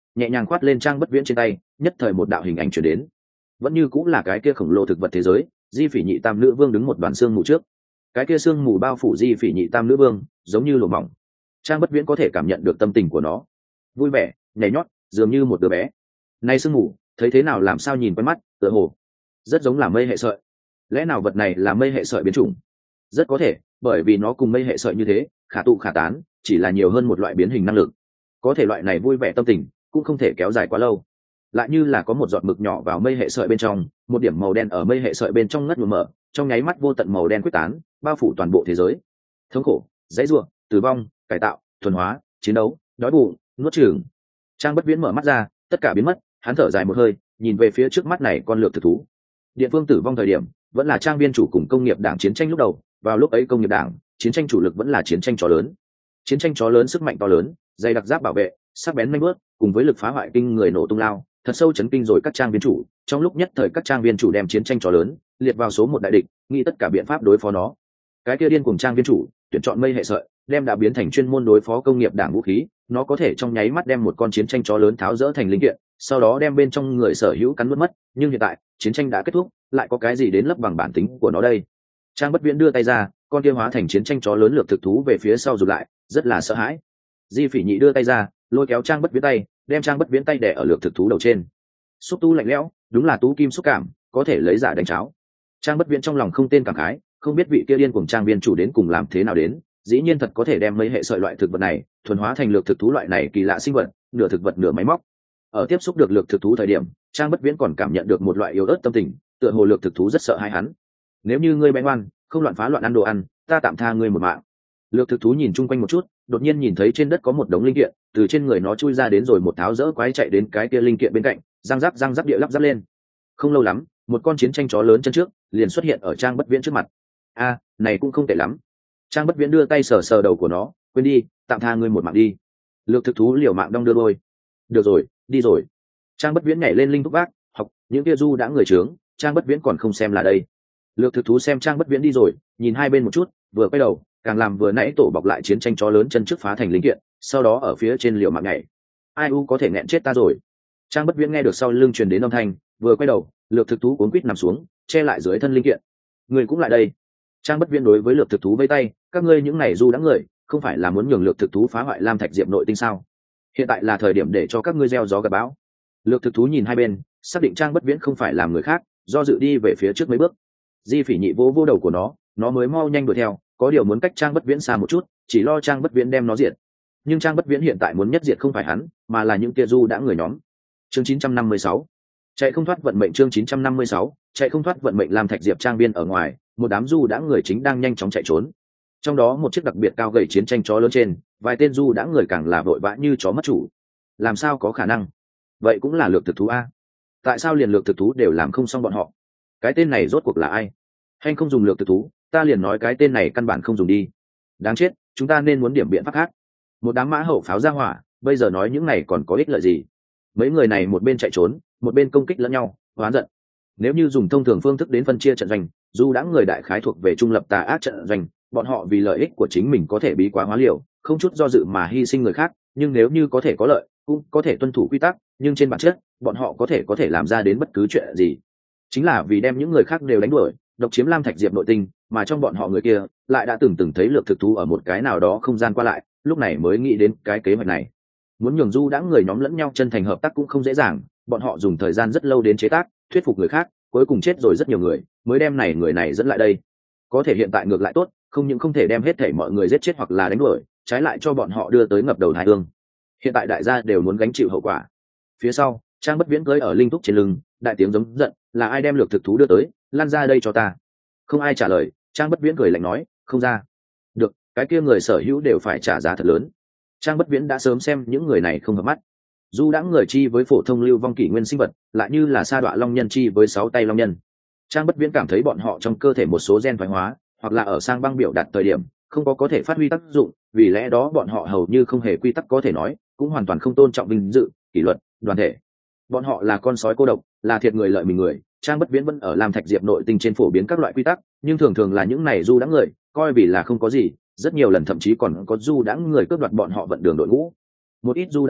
nhẹ nhàng khoát lên Trang Bất Viễn trên tay, nhất thời một đạo hình ảnh chuyển đến, vẫn như cũng là cái kia khổng lồ thực vật thế giới. Di Phỉ Nhị Tam Nữ Vương đứng một đoàn xương mù trước, cái kia xương mù bao phủ Di Phỉ Nhị Tam Nữ Vương giống như lụa mỏng. Trang Bất Viễn có thể cảm nhận được tâm tình của nó, vui vẻ nhảy nhót dường như một đứa bé. Này sương mù thấy thế nào làm sao nhìn quen mắt, tựa hồ rất giống là mây hệ sợi. Lẽ nào vật này là mây hệ sợi biến chủng? Rất có thể, bởi vì nó cùng mây hệ sợi như thế, khả tụ khả tán, chỉ là nhiều hơn một loại biến hình năng lực. Có thể loại này vui vẻ tâm tình cũng không thể kéo dài quá lâu. Lại như là có một giọt mực nhỏ vào mây hệ sợi bên trong, một điểm màu đen ở mây hệ sợi bên trong ngất mở, trong nháy mắt vô tận màu đen quyết tán, bao phủ toàn bộ thế giới. Thống khổ, dãy rủa, tử vong, cải tạo, thuần hóa, chiến đấu, đói bụng, nuốt chửng. Trang Bất Viễn mở mắt ra, tất cả biến mất, hắn thở dài một hơi, nhìn về phía trước mắt này con lược thực thú. Điện Phương tử vong thời điểm, vẫn là Trang viên chủ cùng công nghiệp đảng chiến tranh lúc đầu, vào lúc ấy công nghiệp đảng, chiến tranh chủ lực vẫn là chiến tranh chó lớn. Chiến tranh chó lớn sức mạnh to lớn, dày đặc giáp bảo vệ, sắc bén nhanh bước, cùng với lực phá hoại kinh người nổ tung lao, thật sâu chấn kinh rồi các trang viên chủ. Trong lúc nhất thời các trang viên chủ đem chiến tranh chó lớn liệt vào số một đại địch, nghĩ tất cả biện pháp đối phó nó. Cái kia điên cùng trang viên chủ tuyển chọn mây hệ sợi, đem đã biến thành chuyên môn đối phó công nghiệp đảng vũ khí. Nó có thể trong nháy mắt đem một con chiến tranh chó lớn tháo rỡ thành linh kiện, sau đó đem bên trong người sở hữu cắn nuốt mất. Nhưng hiện tại chiến tranh đã kết thúc, lại có cái gì đến lấp bằng bản tính của nó đây? Trang Bất Viễn đưa tay ra, con kia hóa thành chiến tranh chó lớn lược thực thú về phía sau rụt lại, rất là sợ hãi. Di Phỉ Nhị đưa tay ra, lôi kéo Trang Bất Viễn tay, đem Trang Bất Viễn tay đè ở lược thực thú đầu trên. Xúc tu lạnh lẽo, đúng là tú kim xúc cảm, có thể lấy giả đánh cháo. Trang Bất Viễn trong lòng không tên cảm khái, không biết vị kia điên cuồng trang viên chủ đến cùng làm thế nào đến, dĩ nhiên thật có thể đem mấy hệ sợi loại thực vật này thuần hóa thành lược thực thú loại này kỳ lạ sinh vật, nửa thực vật nửa máy móc. Ở tiếp xúc được lược thực thú thời điểm, Trang Bất Viễn còn cảm nhận được một loại yếu ớt tâm tình, tựa hồ lược thực thú rất sợ hãi hắn. Nếu như ngươi bé ngoan, không loạn phá loạn ăn đồ ăn, ta tạm tha ngươi một mạng. Lược thực thú nhìn chung quanh một chút, đột nhiên nhìn thấy trên đất có một đống linh kiện, từ trên người nó chui ra đến rồi một tháo dỡ quái chạy đến cái kia linh kiện bên cạnh, răng rắc địa lắp ráp lên. Không lâu lắm, một con chiến tranh chó lớn chân trước liền xuất hiện ở Trang Bất Viễn trước mặt. A, này cũng không tệ lắm. Trang Bất Viễn đưa tay sờ sờ đầu của nó, quên đi, tạm tha ngươi một mạng đi. Lược thực thú liều mạng đong đưa đôi. Được rồi, đi rồi. Trang Bất Viễn nhảy lên linh thúc vác, học những kia du đã người trướng, Trang Bất Viễn còn không xem là đây. Lược thực thú xem Trang Bất Viễn đi rồi, nhìn hai bên một chút, vừa quay đầu, càng làm vừa nãy tổ bọc lại chiến tranh chó lớn chân trước phá thành linh kiện, sau đó ở phía trên liều mạng nhảy. Ai u có thể nghẹn chết ta rồi. Trang Bất Viễn nghe được sau lưng truyền đến âm thanh, vừa quay đầu, lược thực thú cuống quýt nằm xuống, che lại dưới thân linh kiện. Người cũng lại đây. Trang Bất Viễn đối với lược thực thú vây tay, các ngươi những này du đã người, không phải là muốn nhường lược thực thú phá hoại Lam Thạch Diệp nội tinh sao? Hiện tại là thời điểm để cho các ngươi gieo gió gặt bão. Lược thực thú nhìn hai bên, xác định Trang Bất Viễn không phải làm người khác, do dự đi về phía trước mấy bước. Di Phỉ Nhị vô đầu của nó mới mau nhanh đuổi theo, có điều muốn cách Trang Bất Viễn xa một chút, chỉ lo Trang Bất Viễn đem nó diệt. Nhưng Trang Bất Viễn hiện tại muốn nhất diệt không phải hắn, mà là những kia du đã người nhóm. Chương 956, chạy không thoát vận mệnh. Chương 956, chạy không thoát vận mệnh. Lam Thạch Diệp trang biên ở ngoài, một đám du đã người chính đang nhanh chóng chạy trốn. Trong đó một chiếc đặc biệt cao gầy chiến tranh chó lớn trên, vài tên du đã người càng là vội vã như chó mất chủ. Làm sao có khả năng? Vậy cũng là lược thực thú a? Tại sao liền lược thực thú đều làm không xong bọn họ? Cái tên này rốt cuộc là ai? Hay không dùng lược thực thú, ta liền nói cái tên này căn bản không dùng đi. Đáng chết, chúng ta nên muốn điểm biện pháp khác. Một đám mã hậu pháo ra hỏa, bây giờ nói những này còn có ích lợi gì? Mấy người này một bên chạy trốn, một bên công kích lẫn nhau, oán giận. Nếu như dùng thông thường phương thức đến phân chia trận doanh, dù đã người đại khái thuộc về trung lập tà ác trận doanh, bọn họ vì lợi ích của chính mình có thể bí quá hóa liều, không chút do dự mà hy sinh người khác, nhưng nếu như có thể có lợi, cũng có thể tuân thủ quy tắc, nhưng trên bản chất, bọn họ có thể làm ra đến bất cứ chuyện gì. Chính là vì đem những người khác đều đánh đuổi, độc chiếm Lam Thạch Diệp nội tinh, mà trong bọn họ người kia lại đã từng thấy lược thực thú ở một cái nào đó không gian qua lại, lúc này mới nghĩ đến cái kế hoạch này. Muốn nhường du đã người nhóm lẫn nhau chân thành hợp tác cũng không dễ dàng, bọn họ dùng thời gian rất lâu đến chế tác, thuyết phục người khác, cuối cùng chết rồi rất nhiều người, mới đem người này dẫn lại đây. Có thể hiện tại ngược lại tốt, không những không thể đem hết thảy mọi người giết chết hoặc là đánh đuổi, trái lại cho bọn họ đưa tới ngập đầu tai ương. Hiện tại đại gia đều muốn gánh chịu hậu quả. Phía sau, Trang Bất Viễn cưỡi ở linh thúc trên lưng, đại tiếng giống giận, là ai đem lược thực thú đưa tới, lan ra đây cho ta. Không ai trả lời, Trang Bất Viễn cười lạnh nói, không ra. Được, cái kia người sở hữu đều phải trả giá thật lớn. Trang Bất Viễn đã sớm xem những người này không hợp mắt. Du đãng người chi với phổ thông lưu vong kỷ nguyên sinh vật, lại như là sa đọa long nhân chi với 6 tay long nhân. Trang Bất Viễn cảm thấy bọn họ trong cơ thể một số gen thoái hóa, hoặc là ở sang băng biểu đạt thời điểm không có thể phát huy tác dụng, vì lẽ đó bọn họ hầu như không hề quy tắc có thể nói, cũng hoàn toàn không tôn trọng vinh dự, kỷ luật, đoàn thể. Bọn họ là con sói cô độc, là thiệt người lợi mình người. Trang Bất Viễn vẫn ở Lam Thạch Diệp nội tinh trên phổ biến các loại quy tắc, nhưng thường thường là những này du đãng người coi vì là không có gì, rất nhiều lần thậm chí còn có du đãng người cướp đoạt bọn họ vận đường đội ngũ. Một ít du đãng người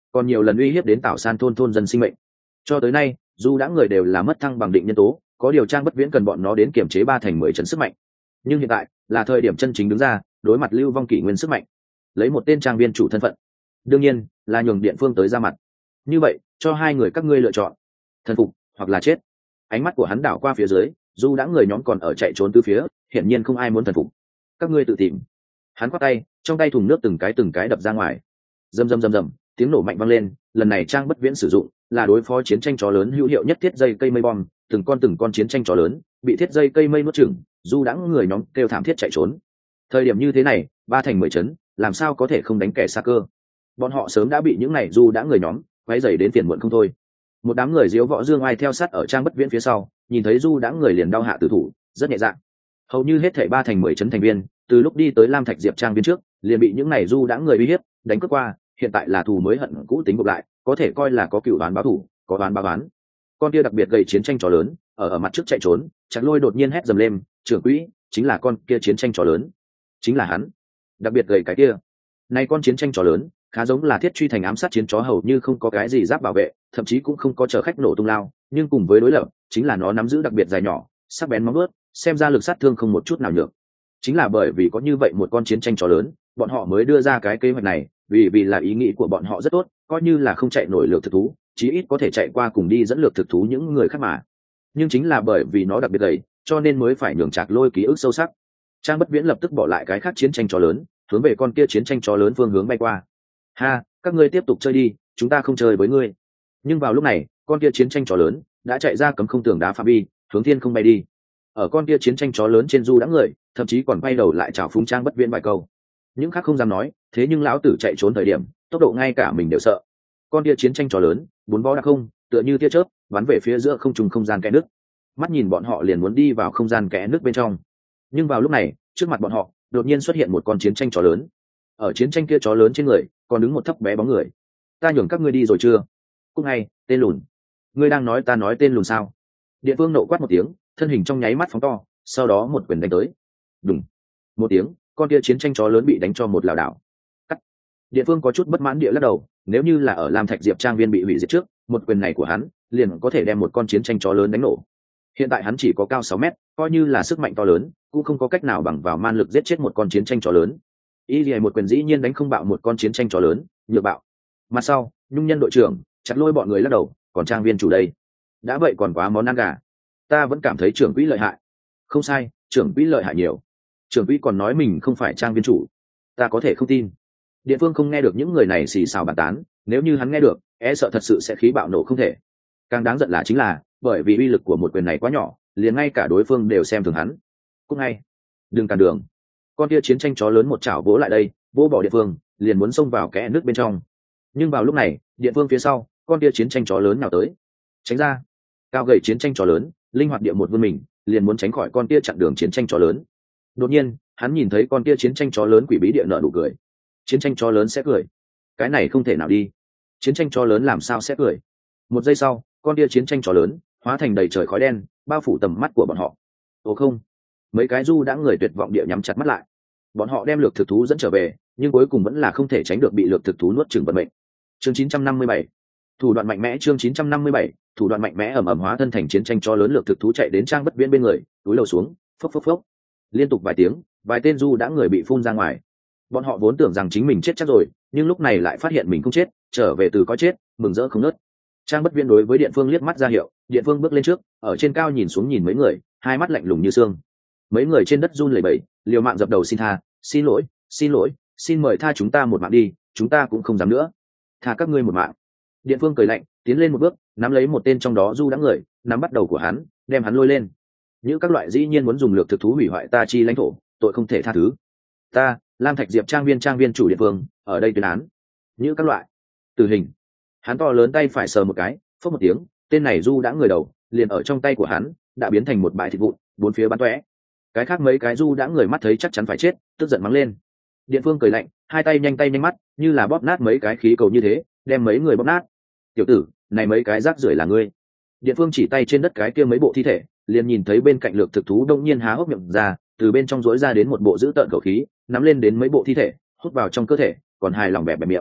còn nhiều lần uy hiếp đến Tảo San thôn dân sinh mệnh. Cho tới nay dù đã người đều là mất thăng bằng định nhân tố, có điều Trang Bất Viễn cần bọn nó đến kiểm chế 3/10 trận sức mạnh. Nhưng hiện tại là thời điểm chân chính đứng ra đối mặt Lưu Vong Kỷ Nguyên sức mạnh, lấy một tên trang viên chủ thân phận, đương nhiên là nhường Điện Phương tới ra mặt. Như vậy cho hai người các ngươi lựa chọn, thần phục hoặc là chết. Ánh mắt của hắn đảo qua phía dưới, dù đã người nhóm còn ở chạy trốn từ phía, hiển nhiên không ai muốn thần phục. Các ngươi tự tìm. Hắn quát tay, trong tay thùng nước từng cái đập ra ngoài. Rầm rầm rầm rầm, tiếng nổ mạnh vang lên. Lần này Trang Bất Viễn sử dụng là đối phó chiến tranh chó lớn hữu hiệu nhất thiết dây cây mây bom. Từng con chiến tranh chó lớn bị thiết dây cây mây nuốt chửng, dù đã người nhóm kêu thảm thiết chạy trốn. Thời điểm như thế này 3/10 chấn làm sao có thể không đánh kẻ xa cơ. Bọn họ sớm đã bị những này dù đã người nhóm quấy rầy đến phiền muộn không thôi. Một đám người diếu võ dương ai theo sát ở Trang Bất Viễn phía sau, nhìn thấy du đã người liền đau hạ tử thủ, rất nhẹ dạ. Hầu như hết thảy 3/10 chấn thành viên từ lúc đi tới Lam Thạch Diệp Trang viên trước liền bị những này du đã người uy hiếp đánh cướp qua, hiện tại là thù mới hận cũ tính ngược lại, có thể coi là có cựu đoán báo thù, có đoán báo oán. Con kia đặc biệt gây chiến tranh chó lớn ở mặt trước chạy trốn, Chặt Lôi đột nhiên hét dầm lên, trưởng quỹ chính là con kia chiến tranh chó lớn, chính là hắn, đặc biệt gầy cái kia. Này con chiến tranh chó lớn khá giống là thiết truy thành ám sát chiến chó, hầu như không có cái gì giáp bảo vệ, thậm chí cũng không có chở khách nổ tung lao, nhưng cùng với đối lập chính là nó nắm giữ đặc biệt dài nhỏ sắc bén móng vuốt, xem ra lực sát thương không một chút nào nhược. Chính là bởi vì có như vậy một con chiến tranh chó lớn, bọn họ mới đưa ra cái kế hoạch này, vì là ý nghĩ của bọn họ rất tốt, coi như là không chạy nổi lược thực thú, chí ít có thể chạy qua cùng đi dẫn lược thực thú những người khác mà. Nhưng chính là bởi vì nó đặc biệt gầy, cho nên mới phải nhường Trạc Lôi ký ức sâu sắc. Trang Bất Viễn lập tức bỏ lại cái khác chiến tranh chó lớn, hướng về con kia chiến tranh chó lớn phương hướng bay qua. Ha, các ngươi tiếp tục chơi đi, chúng ta không chơi với ngươi. Nhưng vào lúc này con kia chiến tranh chó lớn đã chạy ra cấm không tường đá phạm vi, hướng thiên không bay đi. Ở con kia chiến tranh chó lớn trên du đã người, thậm chí còn bay đầu lại chào phúng Trang Bất Viễn vài câu. Những khác không dám nói, thế nhưng lão tử chạy trốn thời điểm tốc độ ngay cả mình đều sợ. Con kia chiến tranh chó lớn bốn vó đặc không, tựa như tia chớp bắn về phía giữa không trung không gian kẽ nước. Mắt nhìn bọn họ liền muốn đi vào không gian kẽ nước bên trong. Nhưng vào lúc này trước mặt bọn họ đột nhiên xuất hiện một con chiến tranh chó lớn. Ở chiến tranh kia chó lớn trên người còn đứng một thấp bé bóng người. Ta nhường các ngươi đi rồi chưa? Cúc ngay, tên lùn. Ngươi đang nói ta nói tên lùn sao? Điện Vương nộ quát một tiếng, thân hình trong nháy mắt phóng to, sau đó một quyền đánh tới. Đùng. Một tiếng, con kia chiến tranh chó lớn bị đánh cho một lảo đảo. Cắt. Điện Vương có chút bất mãn địa lắc đầu, nếu như là ở Lam Thạch Diệp Trang viên bị hủy diệt trước, một quyền này của hắn liền có thể đem một con chiến tranh chó lớn đánh nổ. Hiện tại hắn chỉ có cao 6 mét, coi như là sức mạnh to lớn, cũng không có cách nào bằng vào man lực giết chết một con chiến tranh chó lớn. Y Lì một quyền dĩ nhiên đánh không bạo một con chiến tranh chó lớn, nhược bạo. Mặt sau, Nhung Nhân đội trưởng Chặt Lôi bọn người lắc đầu, còn Trang viên chủ đây, đã vậy còn quá món ăn gà. Ta vẫn cảm thấy trưởng quỹ lợi hại. Không sai, trưởng quỹ lợi hại nhiều. Trưởng quỹ còn nói mình không phải Trang viên chủ, ta có thể không tin. Địa phương không nghe được những người này xì xào bàn tán, nếu như hắn nghe được, e sợ thật sự sẽ khí bạo nổ không thể. Càng đáng giận là chính là, bởi vì uy lực của một quyền này quá nhỏ, liền ngay cả đối phương đều xem thường hắn. Cút ngay, đừng cản đường. Con kia chiến tranh chó lớn một chảo vỗ lại đây, vỗ bỏ Địa phương, liền muốn xông vào kẽ nước bên trong. Nhưng vào lúc này, Địa phương phía sau, con kia chiến tranh chó lớn nào tới. Tránh ra. Cao gầy chiến tranh chó lớn, linh hoạt địa một vươn mình, liền muốn tránh khỏi con kia chặn đường chiến tranh chó lớn. Đột nhiên, hắn nhìn thấy con kia chiến tranh chó lớn quỷ bí địa nở nụ cười. Chiến tranh chó lớn sẽ cười? Cái này không thể nào đi. Chiến tranh chó lớn làm sao sẽ cười? Một giây sau, con kia chiến tranh chó lớn hóa thành đầy trời khói đen, bao phủ tầm mắt của bọn họ. Ồ không, mấy cái du đã người tuyệt vọng địa nhắm chặt mắt lại. Bọn họ đem lược thực thú dẫn trở về, nhưng cuối cùng vẫn là không thể tránh được bị lược thực thú nuốt chửng vận mệnh. Chương 957, thủ đoạn mạnh mẽ. Chương 957, thủ đoạn mạnh mẽ. Ầm ầm hóa thân thành chiến tranh chó lớn, lược thực thú chạy đến Trang Bất Viễn bên người, túi lầu xuống, phốc phốc phốc, liên tục vài tiếng, vài tên du đã người bị phun ra ngoài. Bọn họ vốn tưởng rằng chính mình chết chắc rồi, nhưng lúc này lại phát hiện mình không chết, trở về từ có chết, mừng rỡ không nớt. Trang Bất Viễn đối với Điện Phương liếc mắt ra hiệu, Điện Phương bước lên trước, ở trên cao nhìn xuống nhìn mấy người, hai mắt lạnh lùng như xương. Mấy người trên đất run lẩy bẩy, liều mạng dập đầu xin tha, xin lỗi, xin lỗi, xin mời tha chúng ta một mạng đi, chúng ta cũng không dám nữa, tha các ngươi một mạng. Điện Phương cười lạnh, tiến lên một bước, nắm lấy một tên trong đó du đã người, nắm bắt đầu của hắn, đem hắn lôi lên. Những các loại dĩ nhiên muốn dùng lược thực thú hủy hoại ta chi lãnh thổ, tội không thể tha thứ. Ta, Lam Thạch Diệp Trang viên chủ Điện Phương, ở đây tuyên án. Những các loại tử hình. Hắn to lớn tay phải sờ một cái, phốc một tiếng, tên này du đã người đầu liền ở trong tay của hắn đã biến thành một bãi thịt vụn, bốn phía bắn tóe. Cái khác mấy cái du đã người mắt thấy chắc chắn phải chết, tức giận mắng lên. Điện Phương cười lạnh, hai tay nhanh mắt, như là bóp nát mấy cái khí cầu như thế, đem mấy người bóp nát. Tiểu tử, này mấy cái rác rưởi là ngươi. Điện Phương chỉ tay trên đất cái kia mấy bộ thi thể, liền nhìn thấy bên cạnh lược thực thú đông nhiên há hốc miệng ra, từ bên trong rỗi ra đến một bộ giữ tợn khẩu khí, nắm lên đến mấy bộ thi thể, hút vào trong cơ thể, còn hài lòng bẹp bẹp miệng.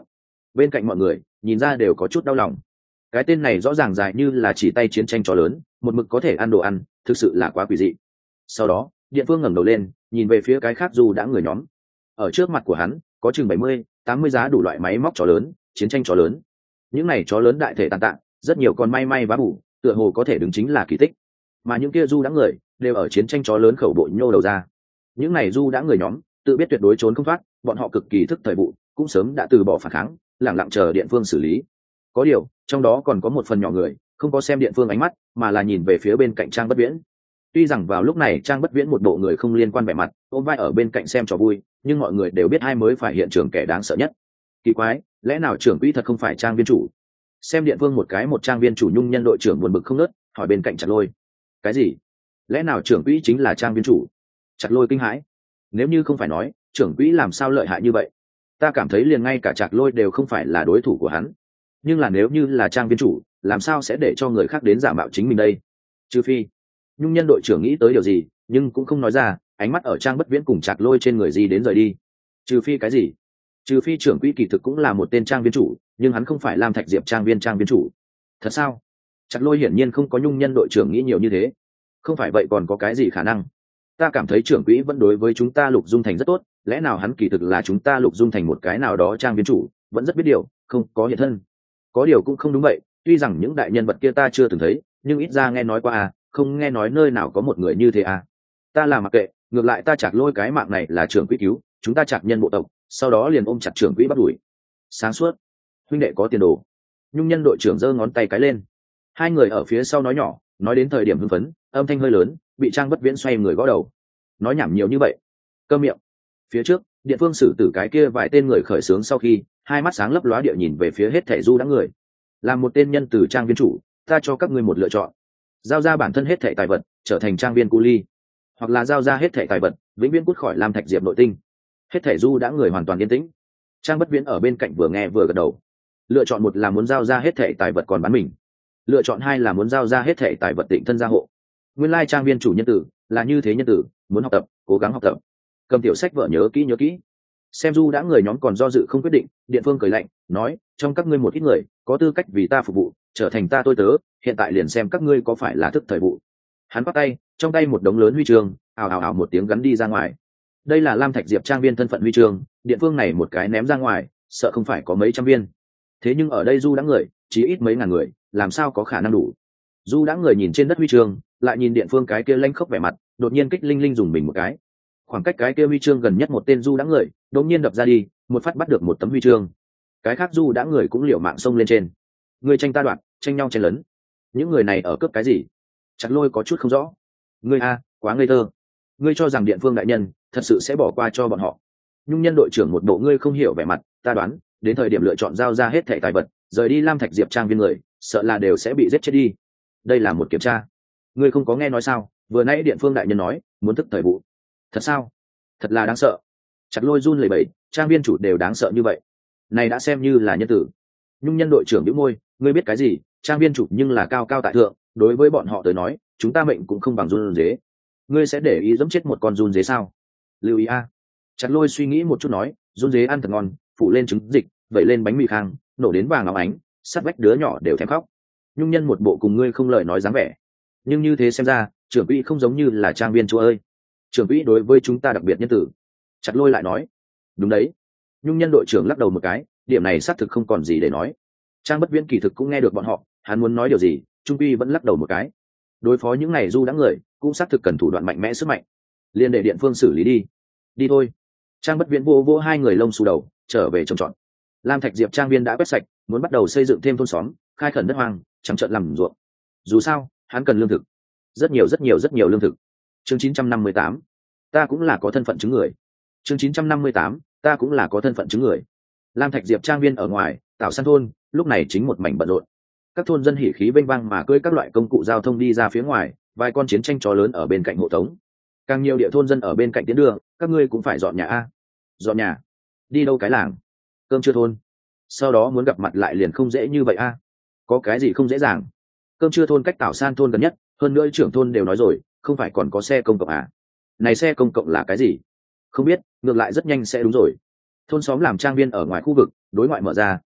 Bên cạnh mọi người nhìn ra đều có chút đau lòng. Cái tên này rõ ràng dài như là chỉ tay chiến tranh chó lớn, một mực có thể ăn đồ ăn, thực sự là quá quỷ dị. Sau đó Điện Phương ngẩng đầu lên nhìn về phía cái khác Du đã người nhóm. Ở trước mặt của hắn có chừng 70-80 giá đủ loại máy móc chó lớn, chiến tranh chó lớn. Những này chó lớn đại thể tàn tạ, rất nhiều còn may may vá bủ, tựa hồ có thể đứng chính là kỳ tích. Mà những kia Du đã người đều ở chiến tranh chó lớn khẩu bộ nhô đầu ra. Những này Du đã người nhóm tự biết tuyệt đối trốn không thoát, bọn họ cực kỳ thức thời vụ, cũng sớm đã từ bỏ phản kháng, lẳng lặng chờ Điện Phương xử lý. Có điều trong đó còn có một phần nhỏ người không có xem Điện Phương ánh mắt, mà là nhìn về phía bên cạnh Trang Bất Viễn. Tuy rằng vào lúc này Trang Bất Viễn một bộ người không liên quan vẻ mặt, ôm vai ở bên cạnh xem trò vui, nhưng mọi người đều biết ai mới phải hiện trường kẻ đáng sợ nhất. Kỳ quái, lẽ nào trưởng quỹ thật không phải Trang viên chủ? Xem Điện Phương một cái một Trang viên chủ Nhung Nhân đội trưởng buồn bực không nớt, hỏi bên cạnh Chặt Lôi. Cái gì? Lẽ nào trưởng quỹ chính là Trang viên chủ? Chặt Lôi kinh hãi. Nếu như không phải nói, trưởng quỹ làm sao lợi hại như vậy? Ta cảm thấy liền ngay cả Chặt Lôi đều không phải là đối thủ của hắn. Nhưng là nếu như là Trang viên chủ, làm sao sẽ để cho người khác đến giả mạo chính mình đây? Trừ phi. Nhung Nhân đội trưởng nghĩ tới điều gì, nhưng cũng không nói ra, ánh mắt ở Trang Bất Viễn cùng Chặt Lôi trên người gì đến rời đi. Trừ phi cái gì? Trừ phi trưởng quỹ kỳ thực cũng là một tên trang viên chủ, nhưng hắn không phải Lam Thạch Diệp trang viên chủ. Thật sao? Chặt Lôi hiển nhiên không có Nhung Nhân đội trưởng nghĩ nhiều như thế. Không phải vậy còn có cái gì khả năng? Ta cảm thấy trưởng quỹ vẫn đối với chúng ta Lục Dung Thành rất tốt, lẽ nào hắn kỳ thực là chúng ta Lục Dung Thành một cái nào đó trang viên chủ, vẫn rất biết điều, không có hiện thân. Có điều cũng không đúng vậy, tuy rằng những đại nhân vật kia ta chưa từng thấy, nhưng ít ra nghe nói qua à, không nghe nói nơi nào có một người như thế à. Ta là mặc kệ, ngược lại ta Chặt Lôi cái mạng này là trưởng quỹ cứu, chúng ta Chặt nhân bộ tộc, sau đó liền ôm chặt trưởng quỹ bắt đuổi. Sáng suốt, huynh đệ có tiền đồ. Nhung Nhân đội trưởng giơ ngón tay cái lên. Hai người ở phía sau nói nhỏ, nói đến thời điểm hưng phấn, âm thanh hơi lớn, bị Trang Bất Viễn xoay người gõ đầu. Nói nhảm nhiều như vậy, câm miệng. Phía trước Điện Phương xử tử cái kia vài tên người khởi xướng sau khi, hai mắt sáng lấp lóa địa nhìn về phía hết thảy Du đã người. Làm một tên nhân từ trang viên chủ, ta cho các ngươi một lựa chọn: giao ra bản thân hết thảy tài vật, trở thành trang viên cu ly, hoặc là giao ra hết thảy tài vật, vĩnh viễn cút khỏi Lam Thạch Diệp nội tinh. Hết thảy Du đã người hoàn toàn yên tĩnh. Trang Bất Viễn ở bên cạnh vừa nghe vừa gật đầu. Lựa chọn một là muốn giao ra hết thảy tài vật còn bán mình, lựa chọn hai là muốn giao ra hết thảy tài vật tịnh thân gia hộ. Nguyên lai trang viên chủ nhân tử là như thế nhân tử, muốn học tập cố gắng học tập. Cầm tiểu sách vợ nhớ kỹ. Xem Du đã người nhóm còn do dự không quyết định, Điện Phương cười lạnh nói, trong các ngươi một ít người có tư cách vì ta phục vụ, trở thành ta tôi tớ, hiện tại liền xem các ngươi có phải là thức thời vụ. Hắn bắt tay, trong tay một đống lớn huy chương ào ào ào một tiếng gắn đi ra ngoài. Đây là Lam Thạch Diệp trang viên thân phận huy chương, Điện Phương này một cái ném ra ngoài, sợ không phải có mấy trăm viên. Thế nhưng ở đây Du đã người chỉ ít mấy ngàn người, làm sao có khả năng đủ. Du đã người nhìn trên đất huy chương, lại nhìn Điện Phương cái kia lanh khốc vẻ mặt, đột nhiên kích linh linh dùng mình một cái. Khoảng cách cái kia huy chương gần nhất một tên Du đã người đột nhiên đập ra đi, một phát bắt được một tấm huy chương. Cái khác Du đã người cũng liều mạng xông lên trên. Người tranh ta đoạt, tranh nhau chen lấn. Những người này ở cướp cái gì? Chặt Lôi có chút không rõ. Ngươi a, quá ngây thơ. Ngươi cho rằng Điện Phương đại nhân thật sự sẽ bỏ qua cho bọn họ? Nhung Nhân đội trưởng một bộ ngươi không hiểu vẻ mặt, ta đoán đến thời điểm lựa chọn giao ra hết thảy tài vật, rời đi Lam Thạch Diệp trang viên người, sợ là đều sẽ bị giết chết đi. Đây là một kiểm tra. Ngươi không có nghe nói sao? Vừa nãy Điện Phương đại nhân nói muốn thức thời vụ. Thật sao? Thật là đáng sợ. Chặt Lôi run lẩy bẩy, trang viên chủ đều đáng sợ như vậy, này đã xem như là nhân tử. Nhung Nhân đội trưởng bĩu môi, ngươi biết cái gì? Trang viên chủ nhưng là cao cao tại thượng, đối với bọn họ tới nói, chúng ta mệnh cũng không bằng run dế. Ngươi sẽ để ý giẫm chết một con run dế sao? Lưu ý a. Chặt Lôi suy nghĩ một chút nói, run dế ăn thật ngon, phủ lên trứng dịch, vậy lên bánh mì khang, nổ đến vàng óng ánh, sát vách đứa nhỏ đều thèm khóc. Nhung Nhân một bộ cùng ngươi không lời nói dáng vẻ. Nhưng như thế xem ra, trưởng quỹ không giống như là trang viên chúa ơi. Trưởng quỹ đối với chúng ta đặc biệt nhân tử. Chặt Lôi lại nói, đúng đấy. Nhung Nhân đội trưởng lắc đầu một cái, điểm này xác thực không còn gì để nói. Trang Bất Viễn kỳ thực cũng nghe được bọn họ, hắn muốn nói điều gì, trung quy vẫn lắc đầu một cái. Đối phó những này Du đã người, cũng xác thực cần thủ đoạn mạnh mẽ sức mạnh. Liên để Điện Phương xử lý đi. Đi thôi. Trang Bất Viễn vô hai người lông xù đầu, trở về trồng trọt. Lam Thạch Diệp trang viên đã quét sạch, muốn bắt đầu xây dựng thêm thôn xóm, khai khẩn đất hoang, trắng trợn làm ruộng. Dù sao, hắn cần lương thực, rất nhiều lương thực. Chương 958, ta cũng là có thân phận chứng người. Chương 958, ta cũng là có thân phận chứng người. Lam Thạch Diệp trang viên ở ngoài, Tảo San thôn, lúc này chính một mảnh bận rộn. Các thôn dân hỉ khí vênh vang mà cưỡi các loại công cụ giao thông đi ra phía ngoài, vài con chiến tranh chó lớn ở bên cạnh hộ tống. Càng nhiều địa thôn dân ở bên cạnh tiến đường, các ngươi cũng phải dọn nhà a. Dọn nhà? Đi đâu cái làng? Cơm chưa thôn. Sau đó muốn gặp mặt lại liền không dễ như vậy a. Có cái gì không dễ dàng? Cơm chưa thôn cách Tảo San thôn gần nhất, hơn nữa trưởng thôn đều nói rồi, không phải còn có xe công cộng à? Này xe công cộng là cái gì? Không biết, ngược lại rất nhanh sẽ đúng rồi. Thôn xóm làm trang viên ở ngoài khu vực, đối ngoại mở ra,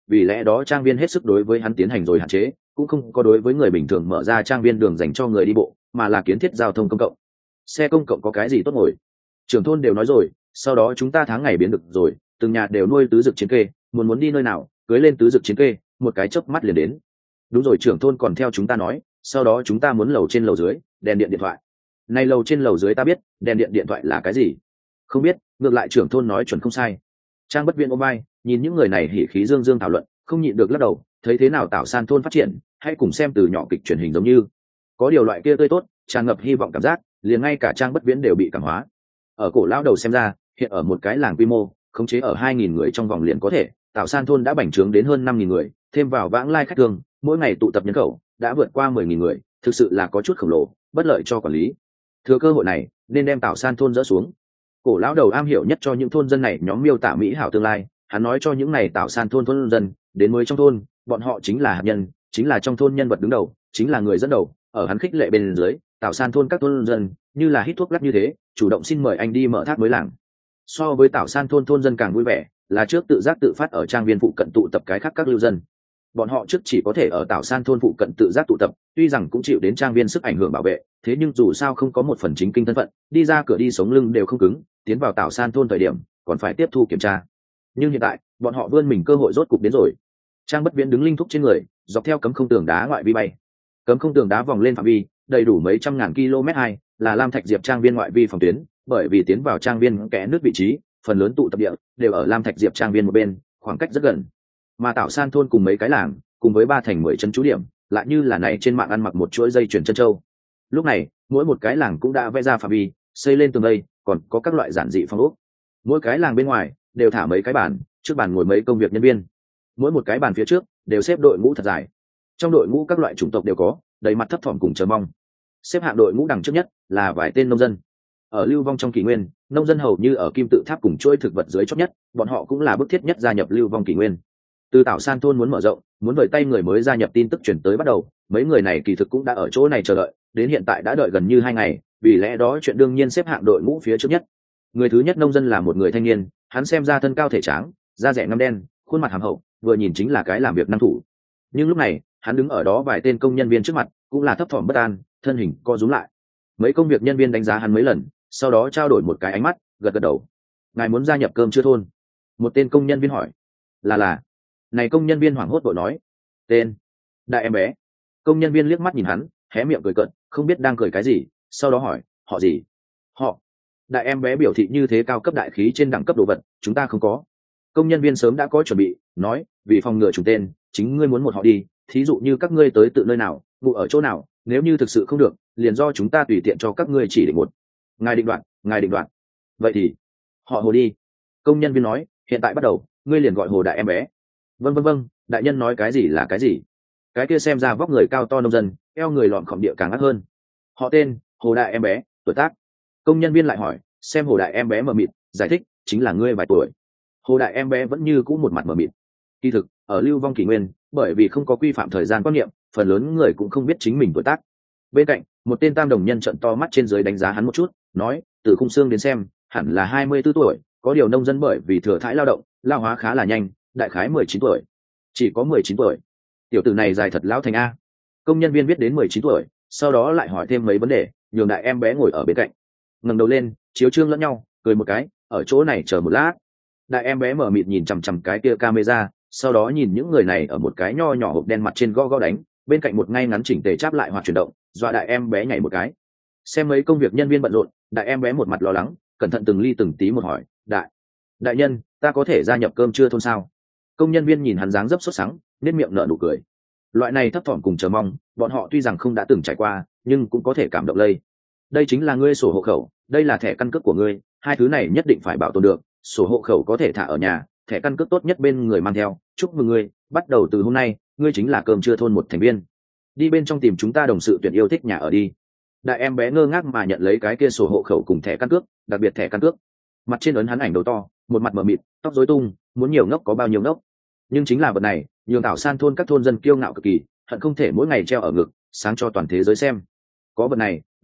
vì lẽ đó trang viên hết sức đối với hắn tiến hành rồi hạn chế, cũng không có đối với người bình thường mở ra trang viên đường dành cho người đi bộ, mà là kiến thiết giao thông công cộng. Xe công cộng có cái gì tốt ngồi? Trưởng thôn đều nói rồi, sau đó chúng ta tháng ngày biến được rồi, từng nhà đều nuôi tứ dực chiến kê, muốn đi nơi nào cưới lên tứ dực chiến kê, một cái chớp mắt liền đến. Đúng rồi, trưởng thôn còn theo chúng ta nói, sau đó chúng ta muốn lầu trên lầu dưới đèn điện điện thoại. Này lầu trên lầu dưới ta biết, đèn điện điện thoại là cái gì không biết, ngược lại trưởng thôn nói chuẩn không sai. Trang Bất Viễn ôm vai nhìn những người này hỉ khí dương dương thảo luận, không nhịn được lắc đầu, thấy thế nào Tảo San thôn phát triển, hãy cùng xem từ nhỏ kịch truyền hình giống như có điều loại kia tươi tốt, tràn ngập hy vọng cảm giác, liền ngay cả Trang Bất Viễn đều bị cảm hóa. Ở cổ lão đầu xem ra, hiện ở một cái làng quy mô khống chế ở 2.000 người trong vòng liền có thể, Tảo San thôn đã bành trướng đến hơn 5.000 người, thêm vào vãng lai khách thương, mỗi ngày tụ tập nhân khẩu đã vượt qua 10.000 người, thực sự là có chút khổng lồ, bất lợi cho quản lý. Thừa cơ hội này nên đem Tảo San thôn dỡ xuống. Cổ lão đầu am hiểu nhất cho những thôn dân này nhóm miêu tả mỹ hảo tương lai, hắn nói cho những này Tảo San thôn thôn dân, đến mới trong thôn, bọn họ chính là hạt nhân, chính là trong thôn nhân vật đứng đầu, chính là người dẫn đầu. Ở hắn khích lệ bên dưới, Tảo San thôn các thôn dân như là hít thuốc lắc như thế, chủ động xin mời anh đi mở thác mới làng. So với Tảo San thôn thôn dân càng vui vẻ, là trước tự giác tự phát ở trang viên phụ cận tụ tập cái khác các lưu dân. Bọn họ trước chỉ có thể ở Tảo San thôn phụ cận tự giác tụ tập, tuy rằng cũng chịu đến trang viên sức ảnh hưởng bảo vệ, thế nhưng dù sao không có một phần chính kinh thân phận, đi ra cửa đi sống lưng đều không cứng, tiến vào Tảo San thôn thời điểm còn phải tiếp thu kiểm tra. Nhưng hiện tại bọn họ vươn mình cơ hội rốt cục đến rồi. Trang Bất Viễn đứng linh thúc trên người, dọc theo cấm không tường đá ngoại vi bay. Cấm không tường đá vòng lên phạm vi đầy đủ mấy trăm ngàn km hai, là Lam Thạch Diệp trang viên ngoại vi phòng tuyến, bởi vì tiến vào trang viên kẽ nước vị trí, phần lớn tụ tập địa đều ở Lam Thạch Diệp trang viên một bên, khoảng cách rất gần. Mà Tảo San thôn cùng mấy cái làng, cùng với 3 thành 10 chân trú điểm, lại như là này trên mạng ăn mặc một chuỗi dây chuyền chân châu. Lúc này, mỗi một cái làng cũng đã vẽ ra phạm vi, xây lên tường vây, còn có các loại giản dị phong ốc. Mỗi cái làng bên ngoài đều thả mấy cái bàn, trước bàn ngồi mấy công việc nhân viên. Mỗi một cái bàn phía trước đều xếp đội ngũ thật dài. Trong đội ngũ các loại chủng tộc đều có, đầy mặt thấp thỏm cùng chờ mong. Xếp hạng đội ngũ đằng trước nhất là vài tên nông dân. Ở lưu vong trong kỷ nguyên, nông dân hầu như ở kim tự tháp cùng chuỗi thực vật dưới chót nhất, bọn họ cũng là bức thiết nhất gia nhập lưu vong kỷ nguyên. Từ Tảo San thôn muốn mở rộng, muốn vời tay người mới gia nhập tin tức chuyển tới bắt đầu, mấy người này kỳ thực cũng đã ở chỗ này chờ đợi, đến hiện tại đã đợi gần như 2 ngày, vì lẽ đó chuyện đương nhiên xếp hạng đội ngũ phía trước nhất. Người thứ nhất nông dân là một người thanh niên, hắn xem ra thân cao thể tráng, da rẻ ngăm đen, khuôn mặt hàm hậu, vừa nhìn chính là cái làm việc năng thủ. Nhưng lúc này, hắn đứng ở đó vài tên công nhân viên trước mặt, cũng là thấp thỏm bất an, thân hình co rúm lại. Mấy công việc nhân viên đánh giá hắn mấy lần, sau đó trao đổi một cái ánh mắt, gật gật đầu. Ngài muốn gia nhập cơm chưa thôn? Một tên công nhân viên hỏi. Là. Này công nhân viên hoảng hốt vội nói. Tên? Đại em bé. Công nhân viên liếc mắt nhìn hắn, hé miệng cười cợt, không biết đang cười cái gì, sau đó hỏi, họ gì? Họ. Đại em bé biểu thị như thế cao cấp đại khí trên đẳng cấp đồ vật, chúng ta không có. Công nhân viên sớm đã có chuẩn bị, nói, vì phòng ngừa trùng tên, chính ngươi muốn một họ đi, thí dụ như các ngươi tới tự nơi nào, ngủ ở chỗ nào, nếu như thực sự không được, liền do chúng ta tùy tiện cho các ngươi chỉ định một. Ngài định đoạt. Vậy thì, họ Hồ đi. Công nhân viên nói, hiện tại bắt đầu, ngươi liền gọi Hồ đại em bé. Vâng, đại nhân nói cái gì là cái gì. Cái kia xem ra vóc người cao to nông dân, eo người lọn khỏm địa càng ác hơn. Họ tên, Hồ đại em bé, tuổi tác. Công nhân viên lại hỏi, xem Hồ đại em bé mờ mịt, giải thích, chính là ngươi vài tuổi. Hồ đại em bé vẫn như cũ một mặt mờ mịt. Kỳ thực, ở lưu vong kỷ nguyên, bởi vì không có quy phạm thời gian quan niệm, phần lớn người cũng không biết chính mình tuổi tác. Bên cạnh, một tên tam đồng nhân trợn to mắt trên dưới đánh giá hắn một chút, nói, từ khung xương đến xem, hẳn là 24 tuổi, có điều nông dân bởi vì thừa thãi lao động, lao hóa khá là nhanh, đại khái 19 tuổi. Chỉ có 19 tuổi. Tiểu tử này dài thật lão thành a. Công nhân viên biết đến 19 tuổi, sau đó lại hỏi thêm mấy vấn đề, nhường đại em bé ngồi ở bên cạnh. Ngẩng đầu lên, chiếu trương lẫn nhau, cười một cái, ở chỗ này chờ một lát. Đại em bé mở mịt nhìn chằm chằm cái kia camera, sau đó nhìn những người này ở một cái nho nhỏ hộp đen mặt trên gõ đánh, bên cạnh một ngay ngắn chỉnh tề cháp lại hoặc chuyển động, dọa đại em bé nhảy một cái. Xem mấy công việc nhân viên bận rộn, đại em bé một mặt lo lắng, cẩn thận từng ly từng tí một hỏi, đại nhân, ta có thể gia nhập cơm trưa thôn sao? Công nhân viên nhìn hắn dáng dấp sốt sắng, nét miệng nở nụ cười. Loại này thấp thỏm cùng chờ mong, bọn họ tuy rằng không đã từng trải qua, nhưng cũng có thể cảm động lây. Đây chính là ngươi sổ hộ khẩu, đây là thẻ căn cước của ngươi, hai thứ này nhất định phải bảo tồn được. Sổ hộ khẩu có thể thả ở nhà, thẻ căn cước tốt nhất bên người mang theo. Chúc mừng ngươi, bắt đầu từ hôm nay, ngươi chính là cơm trưa thôn một thành viên. Đi bên trong tìm chúng ta đồng sự tuyển yêu thích nhà ở đi. Đại em bé ngơ ngác mà nhận lấy cái kia sổ hộ khẩu cùng thẻ căn cước, đặc biệt thẻ căn cước. Mặt trên ấn hắn ảnh đầu to, một mặt mờ mịt, tóc rối tung, muốn nhiều ngốc có bao nhiêu ngốc. Nhưng chính là vật này, nhường Tảo San thôn các thôn dân kiêu ngạo cực kỳ, hận không thể mỗi ngày treo ở ngực, sáng cho toàn thế giới xem. Có vật này,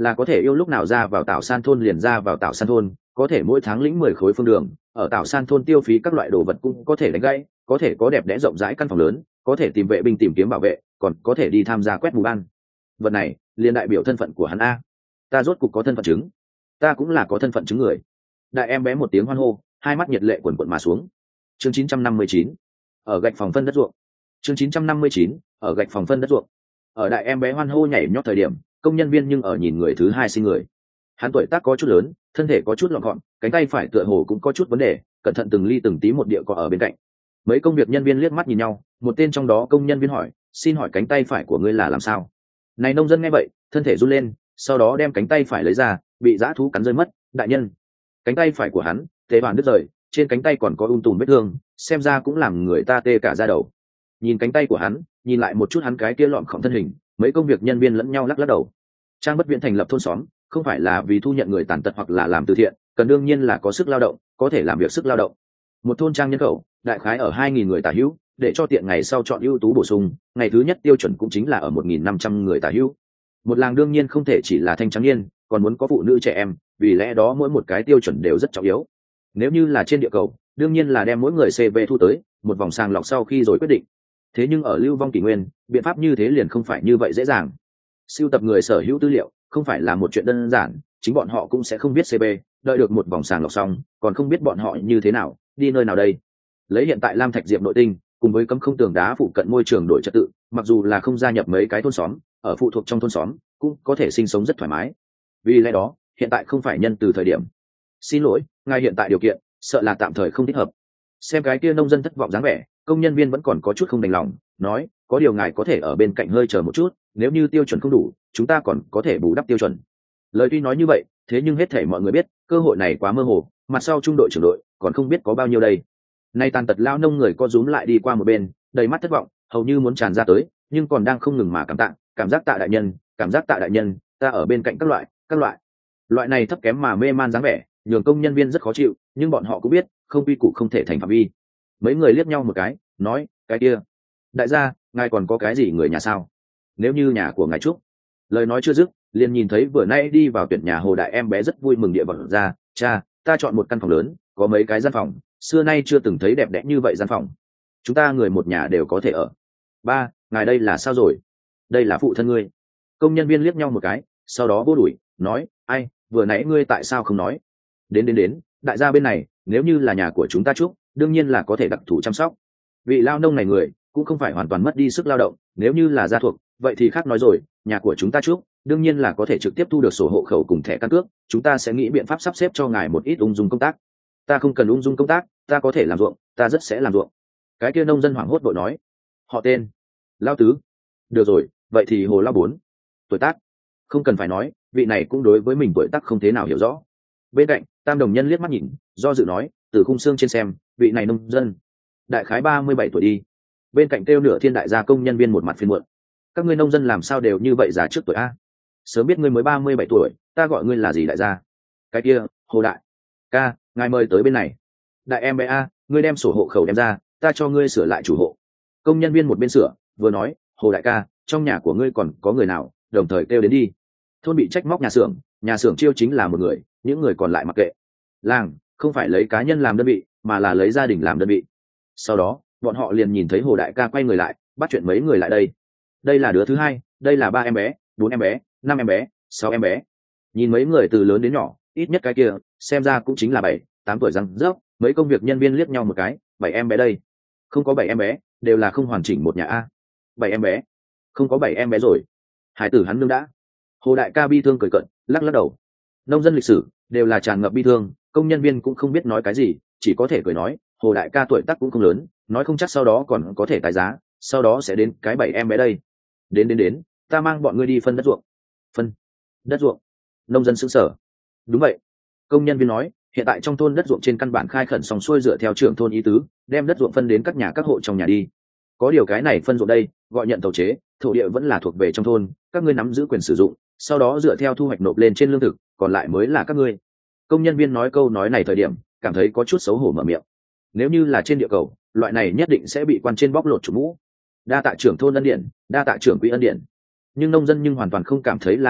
là có thể yêu lúc nào ra vào Tảo San thôn liền ra vào Tảo San thôn, có thể mỗi tháng lĩnh 10 khối phương đường, ở Tảo San thôn tiêu phí các loại đồ vật cũng có thể đánh gãy, có thể có đẹp đẽ rộng rãi căn phòng lớn, có thể tìm vệ binh tìm kiếm bảo vệ, còn có thể đi tham gia quét bù ban. Vật này liền đại biểu thân phận của hắn a. Ta rốt cục có thân phận chứng, ta cũng là có thân phận chứng người. Đại em bé một tiếng hoan hô, hai mắt nhiệt lệ quần quần mà xuống. Chương 959, ở gạch phòng phân đất ruộng. Chương 959, ở gạch phòng phân đất ruộng. Ở đại em bé hoan hô nhảy nhót thời điểm, công nhân viên nhưng ở nhìn người thứ hai sinh người. Hắn tuổi tác có chút lớn, thân thể có chút lọn gọn, cánh tay phải tựa hồ cũng có chút vấn đề, cẩn thận từng ly từng tí một địa cọ ở bên cạnh. Mấy công việc nhân viên liếc mắt nhìn nhau, một tên trong đó công nhân viên hỏi, xin hỏi cánh tay phải của ngươi là làm sao? Này nông dân nghe vậy, thân thể run lên, sau đó đem cánh tay phải lấy ra, bị dã thú cắn rơi mất. Đại nhân, cánh tay phải của hắn tế bào đứt rời, trên cánh tay còn có tùm vết thương, xem ra cũng làm người ta tê cả da đầu. Nhìn cánh tay của hắn, nhìn lại một chút hắn cái kia lọn khổng thân hình, mấy công việc nhân viên lẫn nhau lắc lắc đầu. Trang Bất Viễn thành lập thôn xóm không phải là vì thu nhận người tàn tật hoặc là làm từ thiện, cần đương nhiên là có sức lao động, có thể làm việc sức lao động. Một thôn trang nhân khẩu đại khái ở 2.000 người tả hữu, để cho tiện ngày sau chọn ưu tú bổ sung, ngày thứ nhất tiêu chuẩn cũng chính là ở 1.500 người tả hữu. Một làng đương nhiên không thể chỉ là thanh trắng niên, còn muốn có phụ nữ trẻ em, vì lẽ đó mỗi một cái tiêu chuẩn đều rất trọng yếu. Nếu như là trên địa cầu, đương nhiên là đem mỗi người CV thu tới một vòng sàng lọc sau khi rồi quyết định. Thế nhưng ở lưu vong kỷ nguyên, biện pháp như thế liền không phải như vậy dễ dàng. Sưu tập người sở hữu tư liệu không phải là một chuyện đơn giản, chính bọn họ cũng sẽ không biết CV, đợi được một vòng sàng lọc xong, còn không biết bọn họ như thế nào, đi nơi nào đây. Lấy hiện tại Lam Thạch Diệp nội tinh, cùng với cấm không tường đá phụ cận môi trường đổi trật tự, mặc dù là không gia nhập mấy cái thôn xóm, ở phụ thuộc trong thôn xóm, cũng có thể sinh sống rất thoải mái. Vì lẽ đó, hiện tại không phải nhân từ thời điểm. Xin lỗi, ngài hiện tại điều kiện, sợ là tạm thời không thích hợp. Xem cái kia nông dân thất vọng dáng vẻ, công nhân viên vẫn còn có chút không đành lòng, nói, có điều ngài có thể ở bên cạnh hơi chờ một chút, nếu như tiêu chuẩn không đủ, chúng ta còn có thể bù đắp tiêu chuẩn. Lời tuy nói như vậy, thế nhưng hết thảy mọi người biết, cơ hội này quá mơ hồ, mặt sau trung đội trưởng đội còn không biết có bao nhiêu đây. Nay tàn tật lao nông người co rúm lại đi qua một bên, đầy mắt thất vọng, hầu như muốn tràn ra tới, nhưng còn đang không ngừng mà cảm giác tạ đại nhân, cảm giác tạ đại nhân, ta ở bên cạnh các loại này thấp kém mà mê man dáng vẻ, nhường công nhân viên rất khó chịu, nhưng bọn họ cũng biết, không quy củ không thể thành phạm vi. Mấy người liếc nhau một cái, nói, cái kia, đại gia, ngài còn có cái gì người nhà sao? Nếu như nhà của ngài Trúc. Lời nói chưa dứt, liền nhìn thấy vừa nay đi vào tuyển nhà Hồ đại em bé rất vui mừng địa vật ra, cha, ta chọn một căn phòng lớn, có mấy cái gian phòng, xưa nay chưa từng thấy đẹp đẽ như vậy gian phòng. Chúng ta người một nhà đều có thể ở. Ba, ngài đây là sao rồi? Đây là phụ thân ngươi. Công nhân viên liếc nhau một cái, sau đó vô đuổi, nói, ai, vừa nãy ngươi tại sao không nói? Đến, đại gia bên này, nếu như là nhà của chúng ta Trúc, đương nhiên là có thể đặc thù chăm sóc. Vị lao nông này người cũng không phải hoàn toàn mất đi sức lao động, nếu như là gia thuộc, vậy thì khác nói rồi, nhà của chúng ta Trúc, đương nhiên là có thể trực tiếp thu được sổ hộ khẩu cùng thẻ căn cước, chúng ta sẽ nghĩ biện pháp sắp xếp cho ngài một ít ung dung công tác. Ta không cần ung dung công tác, ta có thể làm ruộng, ta rất sẽ làm ruộng. Cái kia nông dân hoảng hốt vội nói. Họ tên? Lao Tứ. Được rồi, vậy thì Hồ Lao Bốn. Tuổi tác? Không cần phải nói, vị này cũng đối với mình tuổi tác không thế nào hiểu rõ. Bên cạnh, Tam đồng nhân liếc mắt nhìn, do dự nói, từ khung xương trên xem, vị này nông dân đại khái 37 tuổi đi. Bên cạnh kêu nửa thiên đại gia công nhân viên một mặt phiền muộn. Các ngươi nông dân làm sao đều như vậy già trước tuổi a? Sớm biết ngươi mới 37 tuổi, ta gọi ngươi là gì đại gia? Cái kia, Hồ đại ca, ngài mời tới bên này. Đại em bé a, ngươi đem sổ hộ khẩu đem ra, ta cho ngươi sửa lại chủ hộ. Công nhân viên một bên sửa, vừa nói, Hồ đại ca, trong nhà của ngươi còn có người nào, đồng thời kêu đến đi. Thôn bị trách móc nhà xưởng chiêu chính là một người, những người còn lại mặc kệ. Làng không phải lấy cá nhân làm đơn vị, mà là lấy gia đình làm đơn vị. Sau đó, bọn họ liền nhìn thấy Hồ đại ca quay người lại, bắt chuyện mấy người lại đây. Đây là đứa thứ hai, đây là 3 em bé, 4 em bé, 5 em bé, 6 em bé. Nhìn mấy người từ lớn đến nhỏ, ít nhất cái kia, xem ra cũng chính là 7, 8 tuổi răng rớp. Mấy công việc nhân viên liếc nhau một cái, 7 em bé đây. Không có 7 em bé, đều là không hoàn chỉnh một nhà a. 7 em bé, không có 7 em bé rồi. Hải tử hắn nương đã. Hồ đại ca bi thương cười cận, lắc lắc đầu. Nông dân lịch sử đều là tràn ngập bi thương, công nhân viên cũng không biết nói cái gì, chỉ có thể cười nói, Hồ đại ca tuổi tác cũng không lớn, nói không chắc sau đó còn có thể tái giá, sau đó sẽ đến cái 7 em bé đây. Đến, ta mang bọn ngươi đi phân đất ruộng. Phân đất ruộng? Nông dân sững sờ. Đúng vậy. Công nhân viên nói, hiện tại trong thôn đất ruộng trên căn bản khai khẩn xong xuôi dựa theo trưởng thôn ý tứ, đem đất ruộng phân đến các nhà các hộ trong nhà đi. Có điều cái này phân ruộng đây, gọi nhận tàu chế, thổ địa vẫn là thuộc về trong thôn, các ngươi nắm giữ quyền sử dụng, sau đó dựa theo thu hoạch nộp lên trên lương thực, còn lại mới là các ngươi. Công nhân viên nói câu nói này thời điểm, cảm thấy có chút xấu hổ mở miệng. Nếu như là trên địa cầu, loại này nhất định sẽ bị quan trên bóc lột chủ mũ. Đa tạ trưởng thôn ân điển, đa tạ trưởng quỹ ân điển. Nhưng nông dân nhưng hoàn toàn không cảm thấy là bóc lột,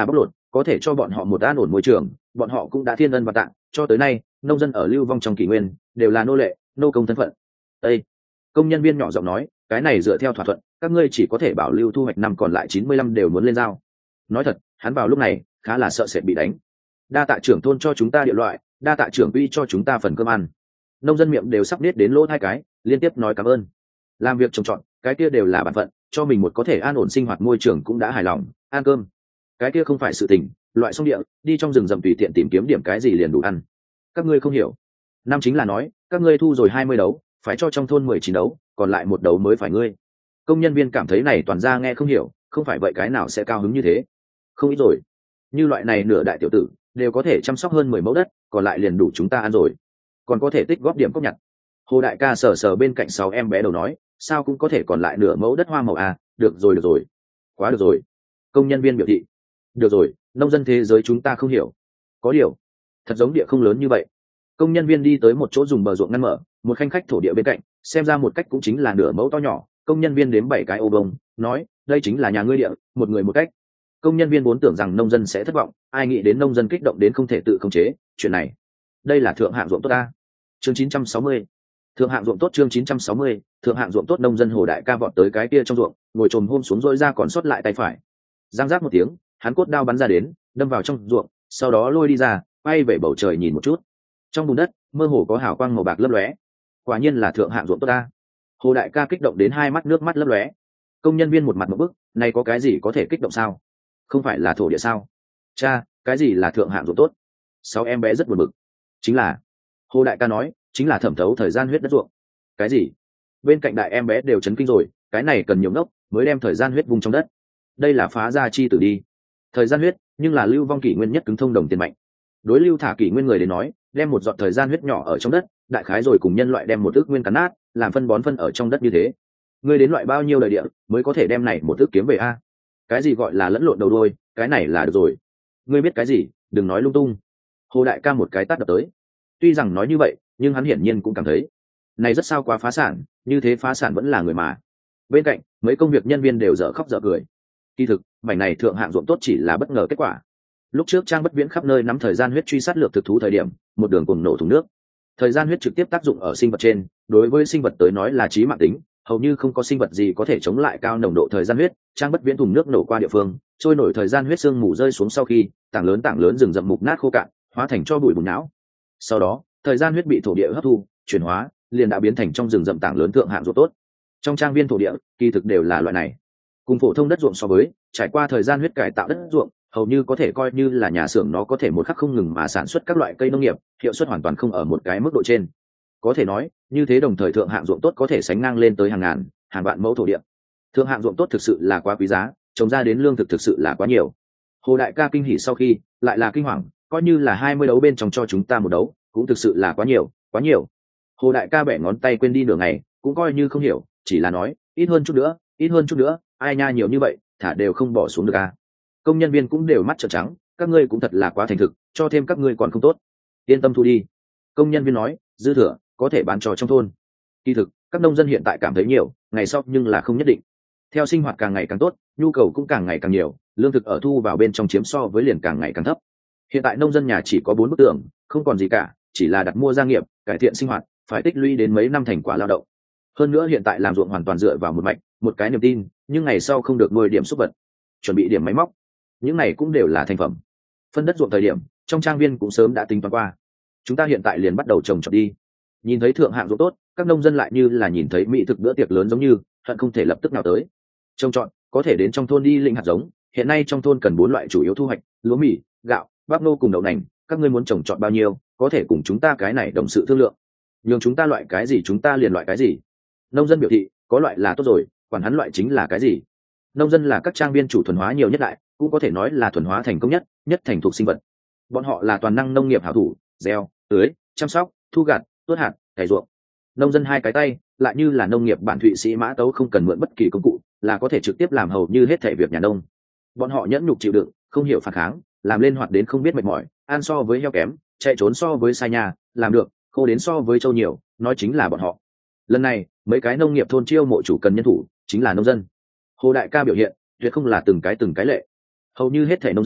có thể cho bọn họ một an ổn môi trường, bọn họ cũng đã thiên ân và tạng. Cho tới nay nông dân ở lưu vong trong kỷ nguyên đều là nô lệ nô công thân phận. Ê! Công nhân viên nhỏ giọng nói, cái này dựa theo thỏa thuận các ngươi chỉ có thể bảo lưu thu hoạch năm còn lại 95 đều muốn lên giao. Nói thật hắn vào lúc này khá là sợ sệt bị đánh. Đa tạ trưởng thôn cho chúng ta địa loại, đa tạ trưởng uy cho chúng ta phần cơm ăn. Nông dân miệng đều sắp nết đến lỗ hai cái, liên tiếp nói cảm ơn. Làm việc trồng trọt cái kia đều là bản phận, cho mình một có thể an ổn sinh hoạt môi trường cũng đã hài lòng. Ăn cơm cái kia không phải sự tình, loại xong địa đi trong rừng rậm tùy tiện tìm kiếm điểm cái gì liền đủ ăn. Các ngươi không hiểu, năm chính là nói các ngươi thu rồi 20 đấu phải cho trong thôn 19 đấu, còn lại một đấu mới phải ngươi. Công nhân viên cảm thấy này toàn ra nghe không hiểu, không phải vậy cái nào sẽ cao hứng như thế. Không ít rồi, như loại này nửa đại tiểu tử đều có thể chăm sóc hơn 10 mẫu đất, còn lại liền đủ chúng ta ăn rồi, còn có thể tích góp điểm cốc nhặt. Hồ đại ca sờ sờ bên cạnh 6 em bé đầu nói, sao cũng có thể còn lại nửa mẫu đất hoa màu à, được rồi, quá được rồi. Công nhân viên biểu thị, được rồi, nông dân thế giới chúng ta không hiểu. Có điều thật giống địa không lớn như vậy. Công nhân viên đi tới một chỗ dùng bờ ruộng ngăn mở, một khanh khách thổ địa bên cạnh, xem ra một cách cũng chính là nửa mẫu to nhỏ. Công nhân viên đếm 7 cái ô bông, nói, đây chính là nhà ngươi địa, một người một cách. Công nhân viên vốn tưởng rằng nông dân sẽ thất vọng, ai nghĩ đến nông dân kích động đến không thể tự khống chế. Chuyện này, đây là thượng hạng ruộng tốt ta. Chương 960. Thượng hạng ruộng tốt. Chương 960. Thượng hạng ruộng tốt. Nông dân Hồ đại ca vọt tới cái kia trong ruộng, ngồi chồm hôm xuống rỗi ra còn sót lại tay phải. Giang giác một tiếng, hắn cốt đao bắn ra đến, đâm vào trong ruộng, sau đó lôi đi ra, bay về bầu trời nhìn một chút. Trong bùn đất mơ hồ có hào quang màu bạc lấp lóe, quả nhiên là thượng hạng ruộng tốt ta. Hồ đại ca kích động đến hai mắt nước mắt lấp lóe. Công nhân viên một mặt một bức, này có cái gì có thể kích động sao? Không phải là thổ địa sao? Cha, cái gì là thượng hạng ruộng tốt? 6 em bé rất buồn bực. Chính là, Hồ đại ca nói, chính là thẩm thấu thời gian huyết đất ruộng. Cái gì? Bên cạnh đại em bé đều chấn kinh rồi, cái này cần nhiều ngốc mới đem thời gian huyết vung trong đất. Đây là phá ra chi tử đi. Thời gian huyết, nhưng là lưu vong kỷ nguyên nhất cứng thông đồng tiền mạnh. Đối lưu thả kỷ nguyên người đến nói, đem một giọt thời gian huyết nhỏ ở trong đất, đại khái rồi cùng nhân loại đem một ước nguyên cắn nát, làm phân bón phân ở trong đất như thế. Ngươi đến loại bao nhiêu đời địa mới có thể đem này một ước kiếm về a? Cái gì gọi là lẫn lộn đầu đuôi, cái này là được rồi. Ngươi biết cái gì, đừng nói lung tung. Hồ đại ca một cái tát đập tới. Tuy rằng nói như vậy, nhưng hắn hiển nhiên cũng cảm thấy này rất sao quá phá sản, như thế phá sản vẫn là người mà. Bên cạnh mấy công việc nhân viên đều dở khóc dở cười. Kỳ thực mảnh này thượng hạng ruộng tốt chỉ là bất ngờ kết quả. Lúc trước Trang Bất Viễn khắp nơi nắm thời gian huyết truy sát lược thực thú thời điểm, một đường cùng nổ thùng nước. Thời gian huyết trực tiếp tác dụng ở sinh vật trên, đối với sinh vật tới nói là chí mạng tính, hầu như không có sinh vật gì có thể chống lại cao nồng độ thời gian huyết. Trang Bất Viễn thùng nước nổ qua địa phương, trôi nổi thời gian huyết sương mù rơi xuống sau khi, tảng lớn rừng rậm mục nát khô cạn, hóa thành cho bụi bùn não. Sau đó, thời gian huyết bị thổ địa hấp thu, chuyển hóa, liền đã biến thành trong rừng rậm tảng lớn thượng hạng ruộng tốt. Trong trang viên thổ địa, kỳ thực đều là loại này. Cùng phổ thông đất ruộng so với, trải qua thời gian huyết cải tạo đất ruộng, hầu như có thể coi như là nhà xưởng, nó có thể một khắc không ngừng mà sản xuất các loại cây nông nghiệp, hiệu suất hoàn toàn không ở một cái mức độ trên. Có thể nói, như thế đồng thời thượng hạng ruộng tốt có thể sánh ngang lên tới hàng ngàn, hàng vạn mẫu thổ địa. Thượng hạng ruộng tốt thực sự là quá quý giá, trồng ra đến lương thực sự là quá nhiều. Hồ đại ca kinh hỉ sau khi, lại là kinh hoàng, coi như là 20 đấu bên trong cho chúng ta một đấu, cũng thực sự là quá nhiều, quá nhiều. Hồ đại ca bẻ ngón tay quên đi nửa ngày, cũng coi như không hiểu, chỉ là nói, ít hơn chút nữa, ai nha, nhiều như vậy, thả đều không bỏ xuống được à. Công nhân viên cũng đều mắt trợn trắng, các ngươi cũng thật là quá thành thực, cho thêm các ngươi còn không tốt. Yên tâm thu đi. Công nhân viên nói, dư thừa có thể bán cho trong thôn. Kỳ thực các nông dân hiện tại cảm thấy nhiều, ngày sau nhưng là không nhất định. Theo sinh hoạt càng ngày càng tốt, nhu cầu cũng càng ngày càng nhiều, lương thực ở thu vào bên trong chiếm so với liền càng ngày càng thấp. Hiện tại nông dân nhà chỉ có 4 bức tường, không còn gì cả, chỉ là đặt mua gia nghiệp, cải thiện sinh hoạt, phải tích lũy đến mấy năm thành quả lao động. Hơn nữa hiện tại làm ruộng hoàn toàn dựa vào một mạch, một cái niềm tin, nhưng ngày sau không được nuôi điểm súc vật, chuẩn bị điểm máy móc, những này cũng đều là thành phẩm. Phân đất ruộng thời điểm, trong trang viên cũng sớm đã tính toán qua. Chúng ta hiện tại liền bắt đầu trồng trọt đi. Nhìn thấy thượng hạng ruộng tốt, các nông dân lại như là nhìn thấy mỹ thực bữa tiệc lớn giống như, hận không thể lập tức nào tới. Trồng trọt, có thể đến trong thôn đi lĩnh hạt giống, hiện nay trong thôn cần 4 loại chủ yếu thu hoạch, lúa mì, gạo, bắp nô cùng đậu nành, các ngươi muốn trồng trọt bao nhiêu, có thể cùng chúng ta cái này đồng sự thương lượng. Nhưng chúng ta loại cái gì chúng ta liền loại cái gì. Nông dân biểu thị, có loại là tốt rồi, quản hắn loại chính là cái gì. Nông dân là các trang viên chủ thuần hóa nhiều nhất đại, cũng có thể nói là thuần hóa thành công nhất thành thuộc sinh vật. Bọn họ là toàn năng nông nghiệp hảo thủ, gieo, tưới, chăm sóc, thu gặt, tuốt hạt, cày ruộng. Nông dân hai cái tay, lại như là nông nghiệp bản Thụy Sĩ mã tấu, không cần mượn bất kỳ công cụ, là có thể trực tiếp làm hầu như hết thảy việc nhà nông. Bọn họ nhẫn nhục chịu đựng, không hiểu phản kháng, làm lên hoạt đến không biết mệt mỏi, ăn so với heo kém, chạy trốn so với sai nhà, làm được, khô đến so với trâu nhiều, nói chính là bọn họ. Lần này, mấy cái nông nghiệp thôn chiêu mộ chủ cần nhân thủ, chính là nông dân. Hồ đại ca biểu hiện tuyệt không là từng cái lệ. Hầu như hết thảy nông dân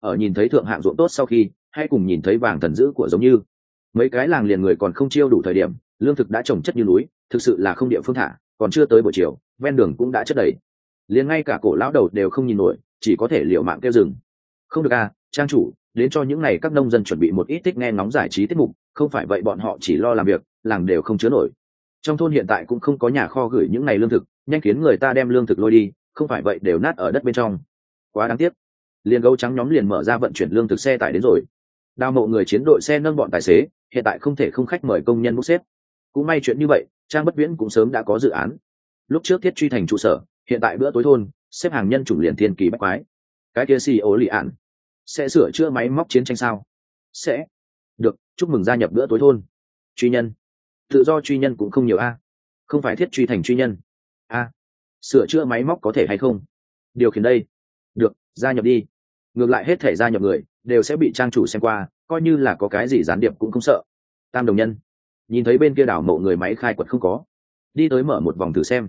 ở nhìn thấy thượng hạng ruộng tốt sau khi hay cùng nhìn thấy vàng thần dữ của giống như mấy cái làng liền người còn không chiêu đủ thời điểm, lương thực đã trồng chất như núi, thực sự là không địa phương thả, còn chưa tới buổi chiều ven đường cũng đã chất đầy, liền ngay cả cổ lão đầu đều không nhìn nổi, chỉ có thể liều mạng kêu dừng. Không được à, trang chủ, đến cho những này các nông dân chuẩn bị một ít thích nghe ngóng giải trí tiết mục, không phải vậy bọn họ chỉ lo làm việc, làng đều không chứa nổi. Trong thôn hiện tại cũng không có nhà kho gửi những này lương thực, nhanh khiến người ta đem lương thực lôi đi, không phải vậy đều nát ở đất bên trong. Quá đáng tiếc. Liền gấu trắng nhóm liền mở ra vận chuyển lương thực xe tải đến rồi. Đào mộ người chiến đội xe nâng bọn tài xế, hiện tại không thể không khách mời công nhân bốc xếp. Cũng may chuyện như vậy, Trang Bất Viễn cũng sớm đã có dự án. Lúc trước thiết truy thành trụ sở, hiện tại bữa tối thôn, xếp hàng nhân chủng liền thiên kỳ bách quái. Cái kia CEO lì ạn sẽ sửa chữa máy móc chiến tranh sao? Sẽ. Được, chúc mừng gia nhập bữa tối thôn. Truy nhân. Tự do truy nhân cũng không nhiều a. Không phải thiết truy thành truy nhân. A. Sửa chữa máy móc có thể hay không? Điều khiển đây. Được, gia nhập đi. Ngược lại hết thể gia nhập người đều sẽ bị trang chủ xem qua, coi như là có cái gì gián điệp cũng không sợ. Tam đồng nhân nhìn thấy bên kia đảo mộ người máy khai quật không có, đi tới mở một vòng thử xem.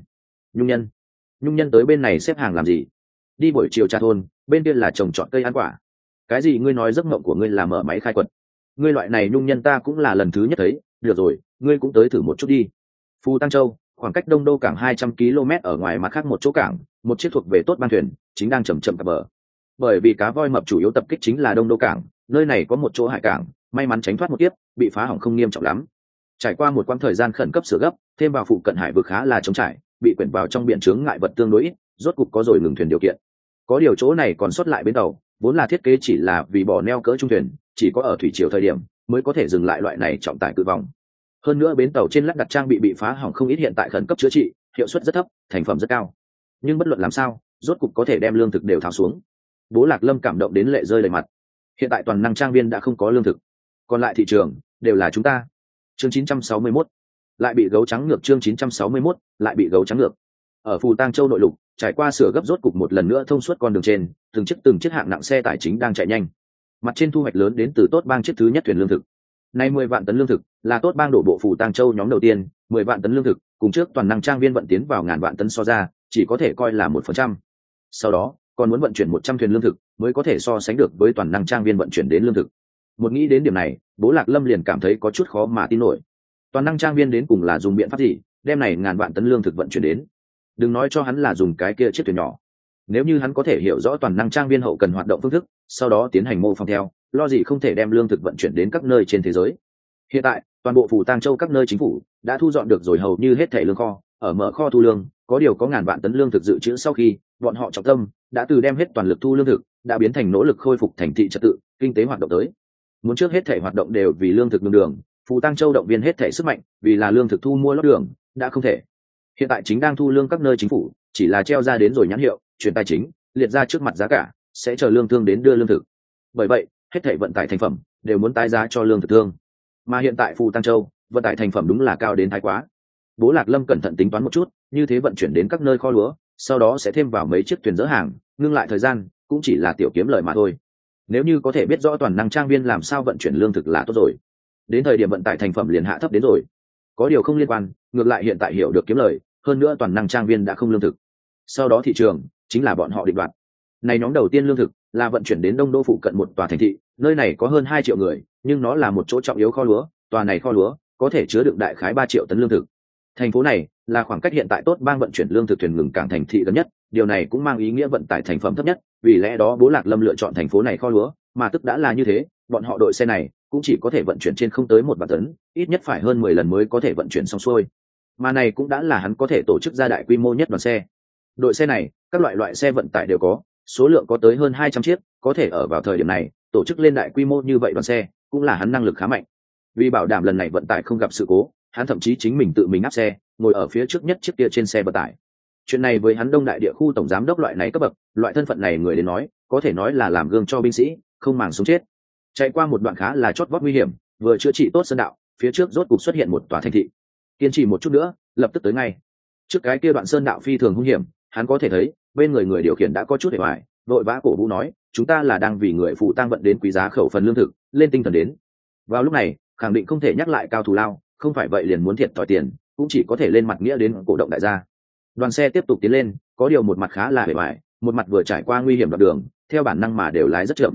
Nhung nhân tới bên này xếp hàng làm gì? Đi buổi chiều trà thôn, bên kia là trồng trọt cây ăn quả. Cái gì ngươi nói giấc mộng của ngươi là mở máy khai quật? Ngươi loại này nhung nhân ta cũng là lần thứ nhất thấy. Được rồi, ngươi cũng tới thử một chút đi. Phù Tăng Châu, khoảng cách Đông Đô cảng 200 km ở ngoài mặt khác một chỗ cảng, một chiếc thuộc về tốt ban thuyền chính đang chậm chậm cập bờ. Bởi vì cá voi mập chủ yếu tập kích chính là Đông Đô cảng, nơi này có một chỗ hải cảng, may mắn tránh thoát một tiếp, bị phá hỏng không nghiêm trọng lắm. Trải qua một quãng thời gian khẩn cấp sửa gấp, thêm vào phụ cận hải vực khá là trống trải, bị quyển vào trong biển chướng ngại vật tương đối ít, rốt cục có rồi ngừng thuyền điều kiện. Có điều chỗ này còn sót lại bến tàu, vốn là thiết kế chỉ là vì bỏ neo cỡ trung thuyền, chỉ có ở thủy triều thời điểm mới có thể dừng lại loại này trọng tải cự vòng. Hơn nữa bến tàu trên lắp đặt trang bị phá hỏng không ít, hiện tại khẩn cấp chữa trị, hiệu suất rất thấp, thành phẩm rất cao. Nhưng bất luận làm sao, rốt cục có thể đem lương thực đều tháo xuống. Bố Lạc Lâm cảm động đến lệ rơi đầy mặt. Hiện tại toàn năng trang viên đã không có lương thực, còn lại thị trường đều là chúng ta. Chương 961 lại bị gấu trắng ngược. Chương 961 lại bị gấu trắng ngược. Ở Phù Tang Châu nội lục, trải qua sửa gấp rốt cục một lần nữa thông suốt con đường trên, từng chiếc hạng nặng xe tải chính đang chạy nhanh. Mặt trên thu hoạch lớn đến từ Tốt Bang chiếc thứ nhất thuyền lương thực. Nay 10 vạn tấn lương thực là Tốt Bang đổ bộ Phù Tang Châu nhóm đầu tiên, 10 vạn tấn lương thực, cùng trước toàn năng trang viên vận tiến vào ngàn vạn tấn so ra, chỉ có thể coi là 1%. Sau đó, còn muốn vận chuyển 100 thuyền lương thực mới có thể so sánh được với toàn năng trang viên vận chuyển đến lương thực. Một nghĩ đến điểm này, Bố Lạc Lâm liền cảm thấy có chút khó mà tin nổi. Toàn năng trang viên đến cùng là dùng biện pháp gì đem này ngàn vạn tấn lương thực vận chuyển đến? Đừng nói cho hắn là dùng cái kia chiếc thuyền nhỏ. Nếu như hắn có thể hiểu rõ toàn năng trang viên hậu cần hoạt động phương thức, sau đó tiến hành mô phỏng theo, lo gì không thể đem lương thực vận chuyển đến các nơi trên thế giới. Hiện tại, toàn bộ Phù Tang Châu các nơi chính phủ đã thu dọn được rồi hầu như hết thảy lương kho, ở mở kho thu lương, có điều có ngàn vạn tấn lương thực dự trữ sau khi, bọn họ trọng tâm đã từ đem hết toàn lực thu lương thực, đã biến thành nỗ lực khôi phục thành thị trật tự, kinh tế hoạt động tới. Muốn trước hết thảy hoạt động đều vì lương thực đường đường, Phù Tang Châu động viên hết thảy sức mạnh, vì là lương thực thu mua lót đường, đã không thể. Hiện tại chính đang thu lương các nơi chính phủ, chỉ là treo ra đến rồi nhãn hiệu, chuyển tài chính, liệt ra trước mặt giá cả, sẽ chờ lương thương đến đưa lương thực. Bởi vậy, hết thảy vận tải thành phẩm đều muốn tái giá cho lương thực thương. Mà hiện tại Phù Tang Châu, vận tải thành phẩm đúng là cao đến thái quá. Bố Lạc Lâm cẩn thận tính toán một chút, như thế vận chuyển đến các nơi kho lúa, sau đó sẽ thêm vào mấy chiếc thuyền dỡ hàng, ngưng lại thời gian, cũng chỉ là tiểu kiếm lời mà thôi. Nếu như có thể biết rõ toàn năng trang viên làm sao vận chuyển lương thực là tốt rồi. Đến thời điểm vận tải thành phẩm liền hạ thấp đến rồi. Có điều không liên quan, ngược lại hiện tại hiểu được kiếm lời, hơn nữa toàn năng trang viên đã không lương thực. Sau đó thị trường chính là bọn họ định đoạt. Này nhóm đầu tiên lương thực là vận chuyển đến Đông Đô phụ cận một tòa thành thị, nơi này có hơn 2 triệu người, nhưng nó là một chỗ trọng yếu kho lúa, tòa này kho lúa có thể chứa đựng đại khái 3 triệu tấn lương thực. Thành phố này là khoảng cách hiện tại Tốt Bang vận chuyển lương thực thuyền ngừng cảng thành thị gần nhất, điều này cũng mang ý nghĩa vận tải thành phẩm thấp nhất, vì lẽ đó Bố Lạc Lâm lựa chọn thành phố này kho lúa, mà tức đã là như thế, bọn họ đội xe này cũng chỉ có thể vận chuyển trên không tới 1 vạn tấn, ít nhất phải hơn 10 lần mới có thể vận chuyển xong xuôi. Mà này cũng đã là hắn có thể tổ chức ra đại quy mô nhất đoàn xe. Đội xe này, các loại xe vận tải đều có, số lượng có tới hơn 200 chiếc, có thể ở vào thời điểm này tổ chức lên đại quy mô như vậy đoàn xe, cũng là hắn năng lực khá mạnh. Vì bảo đảm lần này vận tải không gặp sự cố, hắn thậm chí chính mình tự mình áp xe, ngồi ở phía trước nhất chiếc kia trên xe vận tải. Chuyện này với hắn Đông Đại địa khu tổng giám đốc loại này cấp bậc, loại thân phận này người đến nói, có thể nói là làm gương cho binh sĩ, không màng sống chết. Chạy qua một đoạn khá là chót vót nguy hiểm, vừa chữa trị tốt sơn đạo, phía trước rốt cục xuất hiện một tòa thành thị. Kiên trì một chút nữa, lập tức tới ngay. Trước cái kia đoạn sơn đạo phi thường hung hiểm, hắn có thể thấy bên người điều khiển đã có chút hề hoài, vội vã cổ vũ nói, chúng ta là đang vì người phụ tang vận đến quý giá khẩu phần lương thực, lên tinh thần đến. Vào lúc này, khẳng định không thể nhắc lại cao thù lao, không phải vậy liền muốn thiệt thòi tiền, cũng chỉ có thể lên mặt nghĩa đến cổ động đại gia. Đoàn xe tiếp tục tiến lên, có điều một mặt khá là hề hoài, một mặt vừa trải qua nguy hiểm đoạn đường, theo bản năng mà đều lái rất chậm.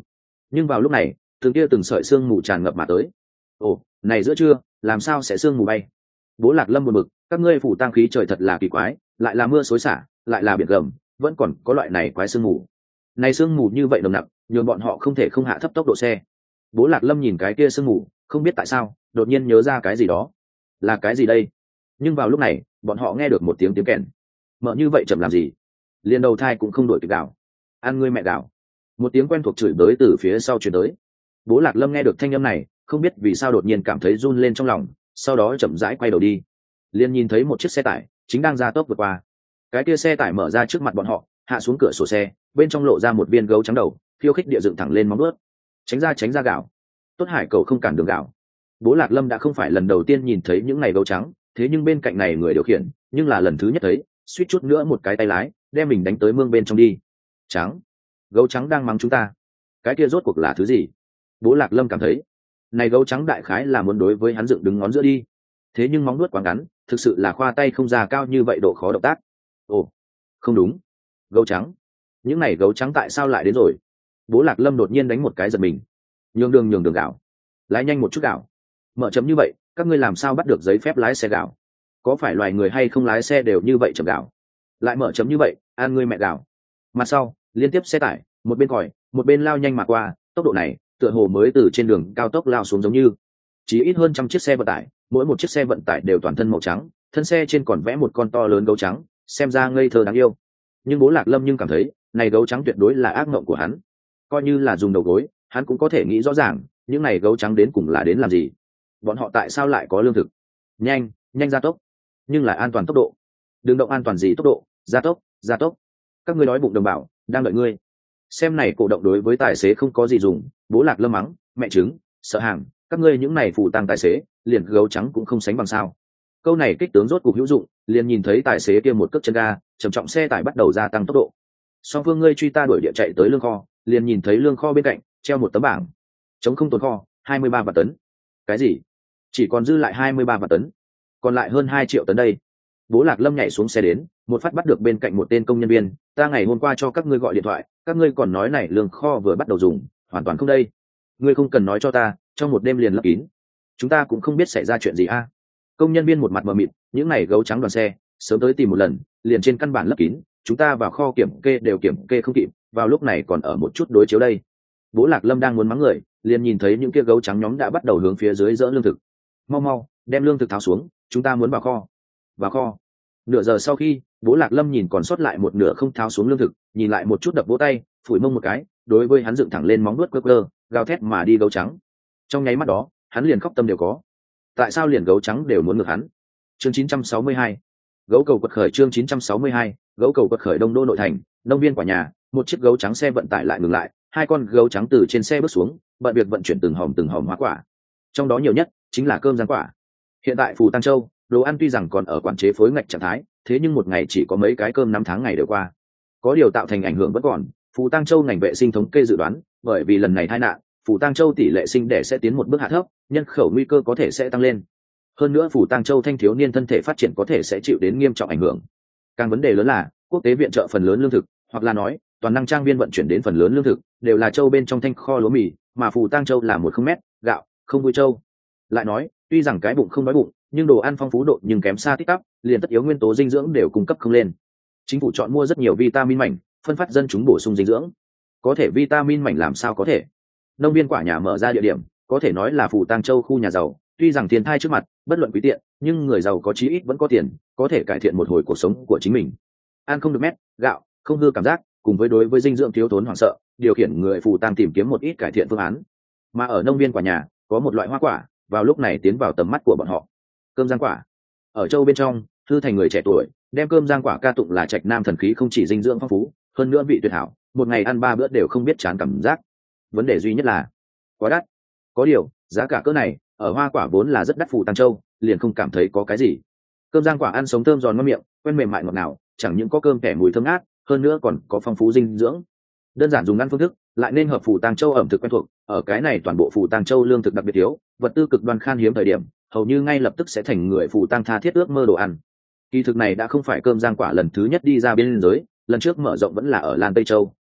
Nhưng vào lúc này từng tia từng sợi sương mù tràn ngập mà tới. Ồ, này giữa trưa làm sao sẽ sương mù bay? Bố Lạc Lâm buồn bực, các ngươi phủ tang khí trời thật là kỳ quái, lại là mưa xối xả, lại là biển gầm, vẫn còn có loại này quái sương mù. Này sương mù như vậy nồng nặc, nhường bọn họ không thể không hạ thấp tốc độ xe. Bố Lạc Lâm nhìn cái kia sương mù, không biết tại sao, đột nhiên nhớ ra cái gì đó. Là cái gì đây? Nhưng vào lúc này, bọn họ nghe được một tiếng kèn. Mở như vậy chậm làm gì? Liên đầu thai cũng không đổi kịp gạo. Ăn ngươi mẹ gạo. Một tiếng quen thuộc chửi bới từ phía sau truyền tới. Bố Lạc Lâm nghe được thanh âm này, không biết vì sao đột nhiên cảm thấy run lên trong lòng, sau đó chậm rãi quay đầu đi. Liên nhìn thấy một chiếc xe tải chính đang ra tốc vượt qua. Cái kia xe tải mở ra trước mặt bọn họ, hạ xuống cửa sổ xe, bên trong lộ ra một viên gấu trắng đầu, khiêu khích địa dựng thẳng lên móng vuốt. Tránh ra gạo. Tốt Hải cầu không cản đường gạo. Bố Lạc Lâm đã không phải lần đầu tiên nhìn thấy những ngày gấu trắng, thế nhưng bên cạnh này người điều khiển, nhưng là lần thứ nhất thấy, suýt chút nữa một cái tay lái, đem mình đánh tới mương bên trong đi. Trắng, gấu trắng đang mắng chúng ta. Cái kia rốt cuộc là thứ gì? Bố Lạc Lâm cảm thấy, này gấu trắng đại khái là muốn đối với hắn dựng đứng ngón giữa đi. Thế nhưng móng nuốt quá ngắn, thực sự là khoa tay không ra cao như vậy độ khó động tác. Ồ, không đúng, gấu trắng, những này gấu trắng tại sao lại đến rồi? Bố Lạc Lâm đột nhiên đánh một cái giật mình. Nhường đường gạo, lái nhanh một chút gạo. Mở chấm như vậy, các ngươi làm sao bắt được giấy phép lái xe gạo? Có phải loài người hay không lái xe đều như vậy chậm gạo? Lại mở chấm như vậy, an ngươi mẹ gạo. Mặt sau liên tiếp xe tải, một bên còi, một bên lao nhanh mà qua, tốc độ này tựa hồ mới từ trên đường cao tốc lao xuống giống như. Chỉ ít hơn trăm chiếc xe vận tải, mỗi một chiếc xe vận tải đều toàn thân màu trắng, thân xe trên còn vẽ một con to lớn gấu trắng, xem ra ngây thơ đáng yêu. Nhưng Bố Lạc Lâm nhưng cảm thấy, này gấu trắng tuyệt đối là ác mộng của hắn. Coi như là dùng đầu gối, hắn cũng có thể nghĩ rõ ràng, những này gấu trắng đến cùng là đến làm gì. Bọn họ tại sao lại có lương thực? Nhanh gia tốc, nhưng lại an toàn tốc độ. Đừng động an toàn gì tốc độ, gia tốc. Các ngươi đói bụng đồng bào, đang đợi ngươi. Xem này cổ động đối với tài xế không có gì dùng. Bố Lạc Lâm mắng, mẹ trứng, sợ hàng, các ngươi những này phụ tăng tài xế, liền gấu trắng cũng không sánh bằng sao. Câu này kích tướng rốt cục hữu dụng, liền nhìn thấy tài xế kia một cước chân ga, trầm trọng xe tải bắt đầu gia tăng tốc độ. Song phương ngươi truy ta đuổi địa chạy tới lương kho, liền nhìn thấy lương kho bên cạnh treo một tấm bảng, chống không tồn kho 23 vạn tấn. Cái gì? Chỉ còn dư lại 23 vạn tấn, còn lại hơn 2 triệu tấn đây. Bố Lạc Lâm nhảy xuống xe đến, một phát bắt được bên cạnh một tên công nhân viên. Ta ngày hôm qua cho các ngươi gọi điện thoại, các ngươi còn nói này lương kho vừa bắt đầu dùng, hoàn toàn không đây. Ngươi không cần nói cho ta, trong một đêm liền lấp kín. Chúng ta cũng không biết xảy ra chuyện gì a. Công nhân viên một mặt mờ mịt, những này gấu trắng đoàn xe, sớm tới tìm một lần, liền trên căn bản lấp kín, chúng ta vào kho kiểm kê đều kiểm kê không kịp, vào lúc này còn ở một chút đối chiếu đây. Bố Lạc Lâm đang muốn mắng người, liền nhìn thấy những kia gấu trắng nhóm đã bắt đầu hướng phía dưới dỡ lương thực. Mau, đem lương thực tháo xuống, chúng ta muốn vào kho. Vào kho. Nửa giờ sau khi, Bố Lạc Lâm nhìn còn sót lại một nửa không tháo xuống lương thực, nhìn lại một chút đập vỗ tay, phủi mông một cái, đối với hắn dựng thẳng lên móng vuốt cơ, gào thét mà đi gấu trắng. Trong nháy mắt đó, hắn liền khóc tâm đều có. Tại sao liền gấu trắng đều muốn ngược hắn? Chương 962. Gấu cầu quật khởi chương 962, gấu cầu quật khởi Đông Đô nội thành, nông viên quả nhà, một chiếc gấu trắng xe vận tải lại ngừng lại, hai con gấu trắng từ trên xe bước xuống, bận việc vận chuyển từng hòm hoa quả. Trong đó nhiều nhất chính là cơm rang quả. Hiện tại Phù Tăng Châu, đồ ăn tuy rằng còn ở quản chế phối ngạch trạng thái, thế nhưng một ngày chỉ có mấy cái cơm 5 tháng ngày đều qua. Có điều tạo thành ảnh hưởng vẫn còn, Phù Tăng Châu ngành vệ sinh thống kê dự đoán, bởi vì lần này tai nạn, Phù Tăng Châu tỷ lệ sinh đẻ sẽ tiến một bước hạ thấp, nhân khẩu nguy cơ có thể sẽ tăng lên. Hơn nữa Phù Tăng Châu thanh thiếu niên thân thể phát triển có thể sẽ chịu đến nghiêm trọng ảnh hưởng. Càng vấn đề lớn là, quốc tế viện trợ phần lớn lương thực, hoặc là nói, toàn năng trang viên vận chuyển đến phần lớn lương thực, đều là châu bên trong thanh kho lúa mì, mà Phù Tăng Châu là một không mét, gạo, không vui châu. Lại nói, tuy rằng cái bụng không đói bụng, nhưng đồ ăn phong phú độ nhưng kém xa tích tắp, liền tất yếu nguyên tố dinh dưỡng đều cung cấp không lên. Chính phủ chọn mua rất nhiều vitamin mảnh, phân phát dân chúng bổ sung dinh dưỡng. Có thể vitamin mảnh làm sao có thể? Nông viên quả nhà mở ra địa điểm, có thể nói là Phù Tăng Châu khu nhà giàu, tuy rằng tiền thai trước mặt, bất luận quý tiện, nhưng người giàu có chí ít vẫn có tiền, có thể cải thiện một hồi cuộc sống của chính mình. Ăn không được mét, gạo, không hư cảm giác, cùng với đối với dinh dưỡng thiếu thốn hoảng sợ, điều khiển người Phù Tăng tìm kiếm một ít cải thiện phương án. Mà ở nông viên quả nhà, có một loại hoa quả, vào lúc này tiến vào tầm mắt của bọn họ. Cơm rang quả. Ở châu bên trong, Thư Thành người trẻ tuổi, đem cơm rang quả ca tụng là trạch nam thần khí, không chỉ dinh dưỡng phong phú, hơn nữa vị tuyệt hảo, một ngày ăn 3 bữa đều không biết chán cảm giác. Vấn đề duy nhất là quá đắt. Có điều, giá cả cỡ này, ở hoa quả vốn là rất đắt, Phù Tăng Châu liền không cảm thấy có cái gì. Cơm rang quả ăn sống thơm giòn ngon miệng, quen mềm mại ngọt ngào, chẳng những có cơm kẻ mùi thơm ngát, hơn nữa còn có phong phú dinh dưỡng. Đơn giản dùng ăn phương thức, lại nên hợp Phù Tăng Châu ẩm thực quen thuộc, ở cái này toàn bộ Phù Tăng Châu lương thực đặc biệt thiếu, vật tư cực đoan khan hiếm thời điểm, hầu như ngay lập tức sẽ thành người Phù Tăng tha thiết ước mơ đồ ăn. Kỳ thực này đã không phải cơm rang quả lần thứ nhất đi ra biên giới, lần trước mở rộng vẫn là ở Lan Tây Châu,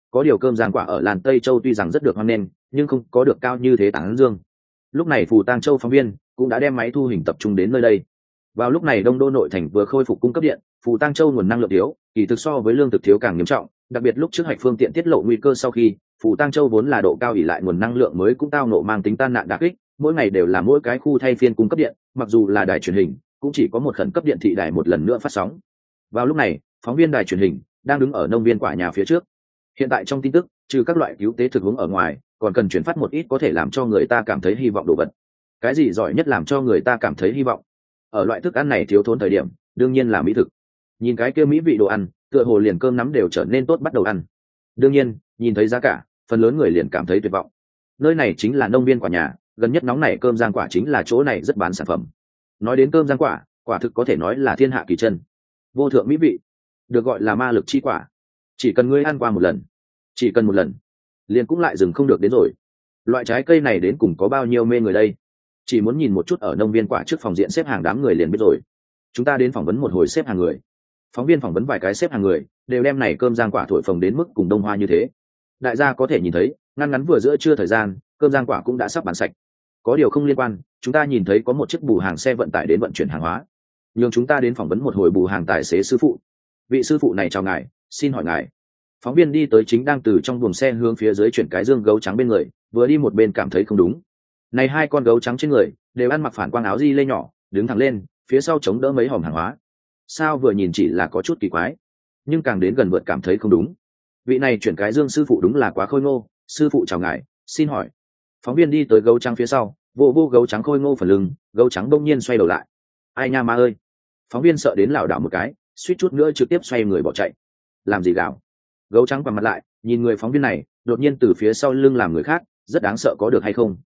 có điều cơm giang quả ở làn Tây Châu tuy rằng rất được hoan nghênh nhưng không có được cao như thế tán dương. Lúc này Phù Tang Châu phóng viên cũng đã đem máy thu hình tập trung đến nơi đây. Vào lúc này Đông Đô nội thành vừa khôi phục cung cấp điện, Phù Tang Châu nguồn năng lượng thiếu, kỳ thực so với lương thực thiếu càng nghiêm trọng, đặc biệt lúc trước Hạch Phương tiện tiết lộ nguy cơ sau khi, Phù Tang Châu vốn là độ cao ỷ lại nguồn năng lượng mới cũng tao nộ mang tính tan nạn đả kích, mỗi ngày đều là mỗi cái khu thay phiên cung cấp điện, mặc dù là đài truyền hình, cũng chỉ có một khẩn cấp điện thị đài một lần nữa phát sóng. Vào lúc này, phóng viên đài truyền hình đang đứng ở nông viên quả nhà phía trước. Hiện tại trong tin tức, trừ các loại cứu tế thực hướng ở ngoài, còn cần chuyển phát một ít có thể làm cho người ta cảm thấy hy vọng đồ vật. Cái gì giỏi nhất làm cho người ta cảm thấy hy vọng? Ở loại thức ăn này thiếu thốn thời điểm, đương nhiên là mỹ thực. Nhìn cái kia mỹ vị đồ ăn, tựa hồ liền cơm nắm đều trở nên tốt bắt đầu ăn. Đương nhiên, nhìn thấy giá cả, phần lớn người liền cảm thấy tuyệt vọng. Nơi này chính là nông viên quả nhà, gần nhất nóng này cơm giang quả chính là chỗ này rất bán sản phẩm. Nói đến cơm giang quả, quả thực có thể nói là thiên hạ kỳ chân, vô thượng mỹ vị, được gọi là ma lực chi quả. Chỉ cần ngươi ăn qua một lần, chỉ cần một lần, liền cũng lại dừng không được đến rồi. Loại trái cây này đến cùng có bao nhiêu mê người đây? Chỉ muốn nhìn một chút ở nông viên quả trước phòng diện xếp hàng đám người liền biết rồi. Chúng ta đến phỏng vấn một hồi xếp hàng người. Phóng viên phỏng vấn vài cái xếp hàng người, đều đem này cơm giang quả thổi phồng đến mức cùng đông hoa như thế. Đại gia có thể nhìn thấy, ngăn ngắn vừa giữa trưa thời gian, cơm giang quả cũng đã sắp bán sạch. Có điều không liên quan, chúng ta nhìn thấy có một chiếc bù hàng xe vận tải đến vận chuyển hàng hóa. Nhưng chúng ta đến phỏng vấn một hồi bù hàng tài xế sư phụ. Vị sư phụ này chào ngài, xin hỏi ngài. Phóng viên đi tới chính đang từ trong buồng xe hướng phía dưới chuyển cái dương gấu trắng bên người, vừa đi một bên cảm thấy không đúng. Này hai con gấu trắng trên người đều ăn mặc phản quang áo di lê nhỏ, đứng thẳng lên, phía sau chống đỡ mấy hòm hàng hóa. Sao vừa nhìn chỉ là có chút kỳ quái, nhưng càng đến gần vượt cảm thấy không đúng. Vị này chuyển cái dương sư phụ đúng là quá khôi ngô. Sư phụ chào ngài, xin hỏi. Phóng viên đi tới gấu trắng phía sau, vô gấu trắng khôi ngô phần lưng, gấu trắng đông nhiên xoay đầu lại. Ai nha ma ơi! Phóng viên sợ đến lảo đảo một cái, suýt chút nữa trực tiếp xoay người bỏ chạy. Làm gì gạo? Gấu trắng quằn mặt lại, nhìn người phóng viên này, đột nhiên từ phía sau lưng làm người khác, rất đáng sợ, có được hay không?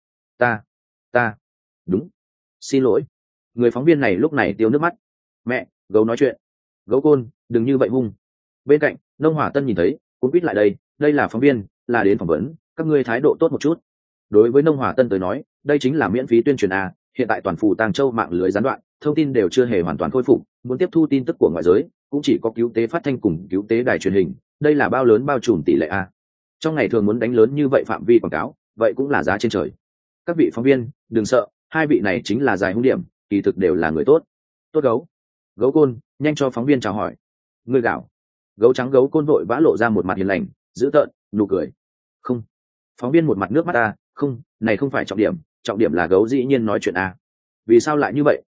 Ta, đúng, xin lỗi. Người phóng viên này lúc này tiêu nước mắt. Mẹ, gấu nói chuyện. Gấu côn, đừng như vậy hung. Bên cạnh, Nông Hỏa Tân nhìn thấy, cũng quýt lại đây là phóng viên, là đến phỏng vấn, các ngươi thái độ tốt một chút. Đối với Nông Hỏa Tân tới nói, đây chính là miễn phí tuyên truyền a, hiện tại toàn Phù Tang Châu mạng lưới gián đoạn, thông tin đều chưa hề hoàn toàn khôi phục, muốn tiếp thu tin tức của ngoại giới, cũng chỉ có cứu tế phát thanh cùng cứu tế đài truyền hình, đây là bao lớn bao trùm tỷ lệ a. Trong ngày thường muốn đánh lớn như vậy phạm vi quảng cáo, vậy cũng là giá trên trời. Các vị phóng viên, đừng sợ, hai vị này chính là dài hung điểm, kỳ thực đều là người tốt. Tốt gấu côn, nhanh cho phóng viên chào hỏi. Ngươi gạo. Gấu trắng gấu côn vội vã lộ ra một mặt hiền lành, dữ tợn, nụ cười. Không. Phóng viên một mặt nước mắt ta, không, này không phải trọng điểm là gấu dĩ nhiên nói chuyện a. Vì sao lại như vậy?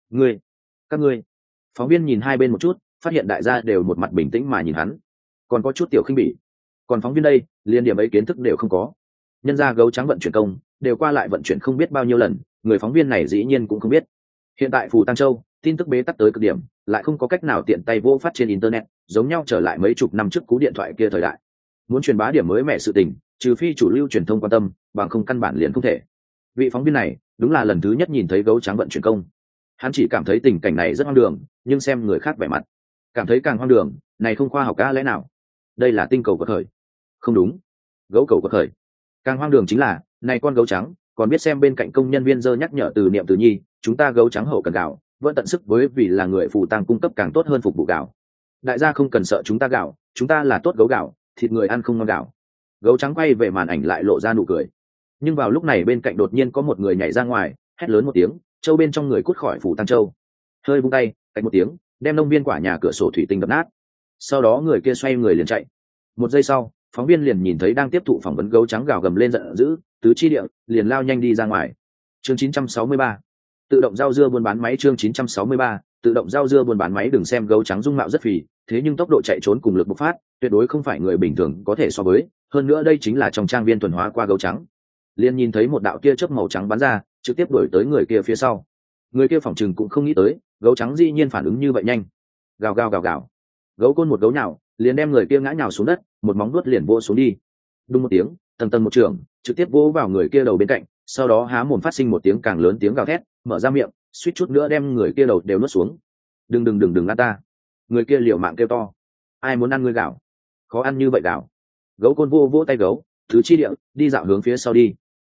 Các ngươi. Phóng viên nhìn hai bên một chút, phát hiện đại gia đều một mặt bình tĩnh mà nhìn hắn, còn có chút tiểu khinh bỉ. Còn phóng viên đây, liên điểm ấy kiến thức đều không có. Nhân ra gấu trắng vận chuyển công, đều qua lại vận chuyển không biết bao nhiêu lần, người phóng viên này dĩ nhiên cũng không biết. Hiện tại Phù Tang Châu, tin tức bế tắc tới cực điểm, lại không có cách nào tiện tay vô phát trên internet, giống nhau trở lại mấy chục năm trước cú điện thoại kia thời đại. Muốn truyền bá điểm mới mẻ sự tình, trừ phi chủ lưu truyền thông quan tâm, bằng không căn bản liền không thể. Vị phóng viên này, đúng là lần thứ nhất nhìn thấy gấu trắng vận chuyển công. Hắn chỉ cảm thấy tình cảnh này rất hoang đường, nhưng xem người khác vẻ mặt, cảm thấy càng hoang đường, này không khoa học cả lẽ nào? Đây là tinh cầu quật khởi. Không đúng, gấu cầu quật khởi. Càng hoang đường chính là, này con gấu trắng còn biết xem bên cạnh công nhân viên dơ nhắc nhở từ niệm từ nhi, chúng ta gấu trắng hậu cần gạo, vẫn tận sức với vì là người Phù Tang cung cấp càng tốt hơn phục vụ gạo. Đại gia không cần sợ chúng ta gạo, chúng ta là tốt gấu gạo, thịt người ăn không ngon gạo. Gấu trắng quay về màn ảnh lại lộ ra nụ cười. Nhưng vào lúc này bên cạnh đột nhiên có một người nhảy ra ngoài, hét lớn một tiếng, châu bên trong người cút khỏi Phù Tang Châu. Hơi vung tay, cách một tiếng, đem nông viên quả nhà cửa sổ thủy tinh đập nát. Sau đó người kia xoay người liền chạy. Một giây sau, phóng viên liền nhìn thấy đang tiếp thụ phỏng vấn gấu trắng gào gầm lên giận dữ, tứ chi địa liền lao nhanh đi ra ngoài. Chương 963, tự động rau dưa buôn bán máy. Chương 963, tự động rau dưa buôn bán máy. Đừng xem gấu trắng dung mạo rất phì, thế nhưng tốc độ chạy trốn cùng lực bộc phát tuyệt đối không phải người bình thường có thể so với. Hơn nữa đây chính là trong trang viên thuần hóa qua gấu trắng. Liền nhìn thấy một đạo tia chớp màu trắng bắn ra, trực tiếp đuổi tới người kia phía sau. Người kia phỏng chừng cũng không nghĩ tới, gấu trắng dĩ nhiên phản ứng như vậy nhanh. Gào gào gào gào. Gấu côn một gấu nhào, liền đem người kia ngã nhào xuống đất, một móng vuốt liền vô xuống đi. Đùng một tiếng, tầng tầng một trường, trực tiếp vỗ vào người kia đầu bên cạnh, sau đó há mồm phát sinh một tiếng càng lớn tiếng gào thét, mở ra miệng, suýt chút nữa đem người kia đầu đều nuốt xuống. Đừng ăn ta. Người kia liều mạng kêu to. Ai muốn ăn ngươi gạo? Khó ăn như vậy gạo. Gấu côn vô vỗ tay gấu, thứ chi địa, đi dạo hướng phía sau đi.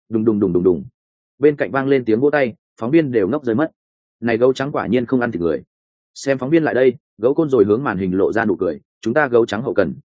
Đùng. Bên cạnh vang lên tiếng vỗ tay, phóng viên đều ngốc rơi mất. Này gấu trắng quả nhiên không ăn thịt người. Xem phóng viên lại đây, gấu côn rồi hướng màn hình lộ ra nụ cười, chúng ta gấu trắng hậu cần,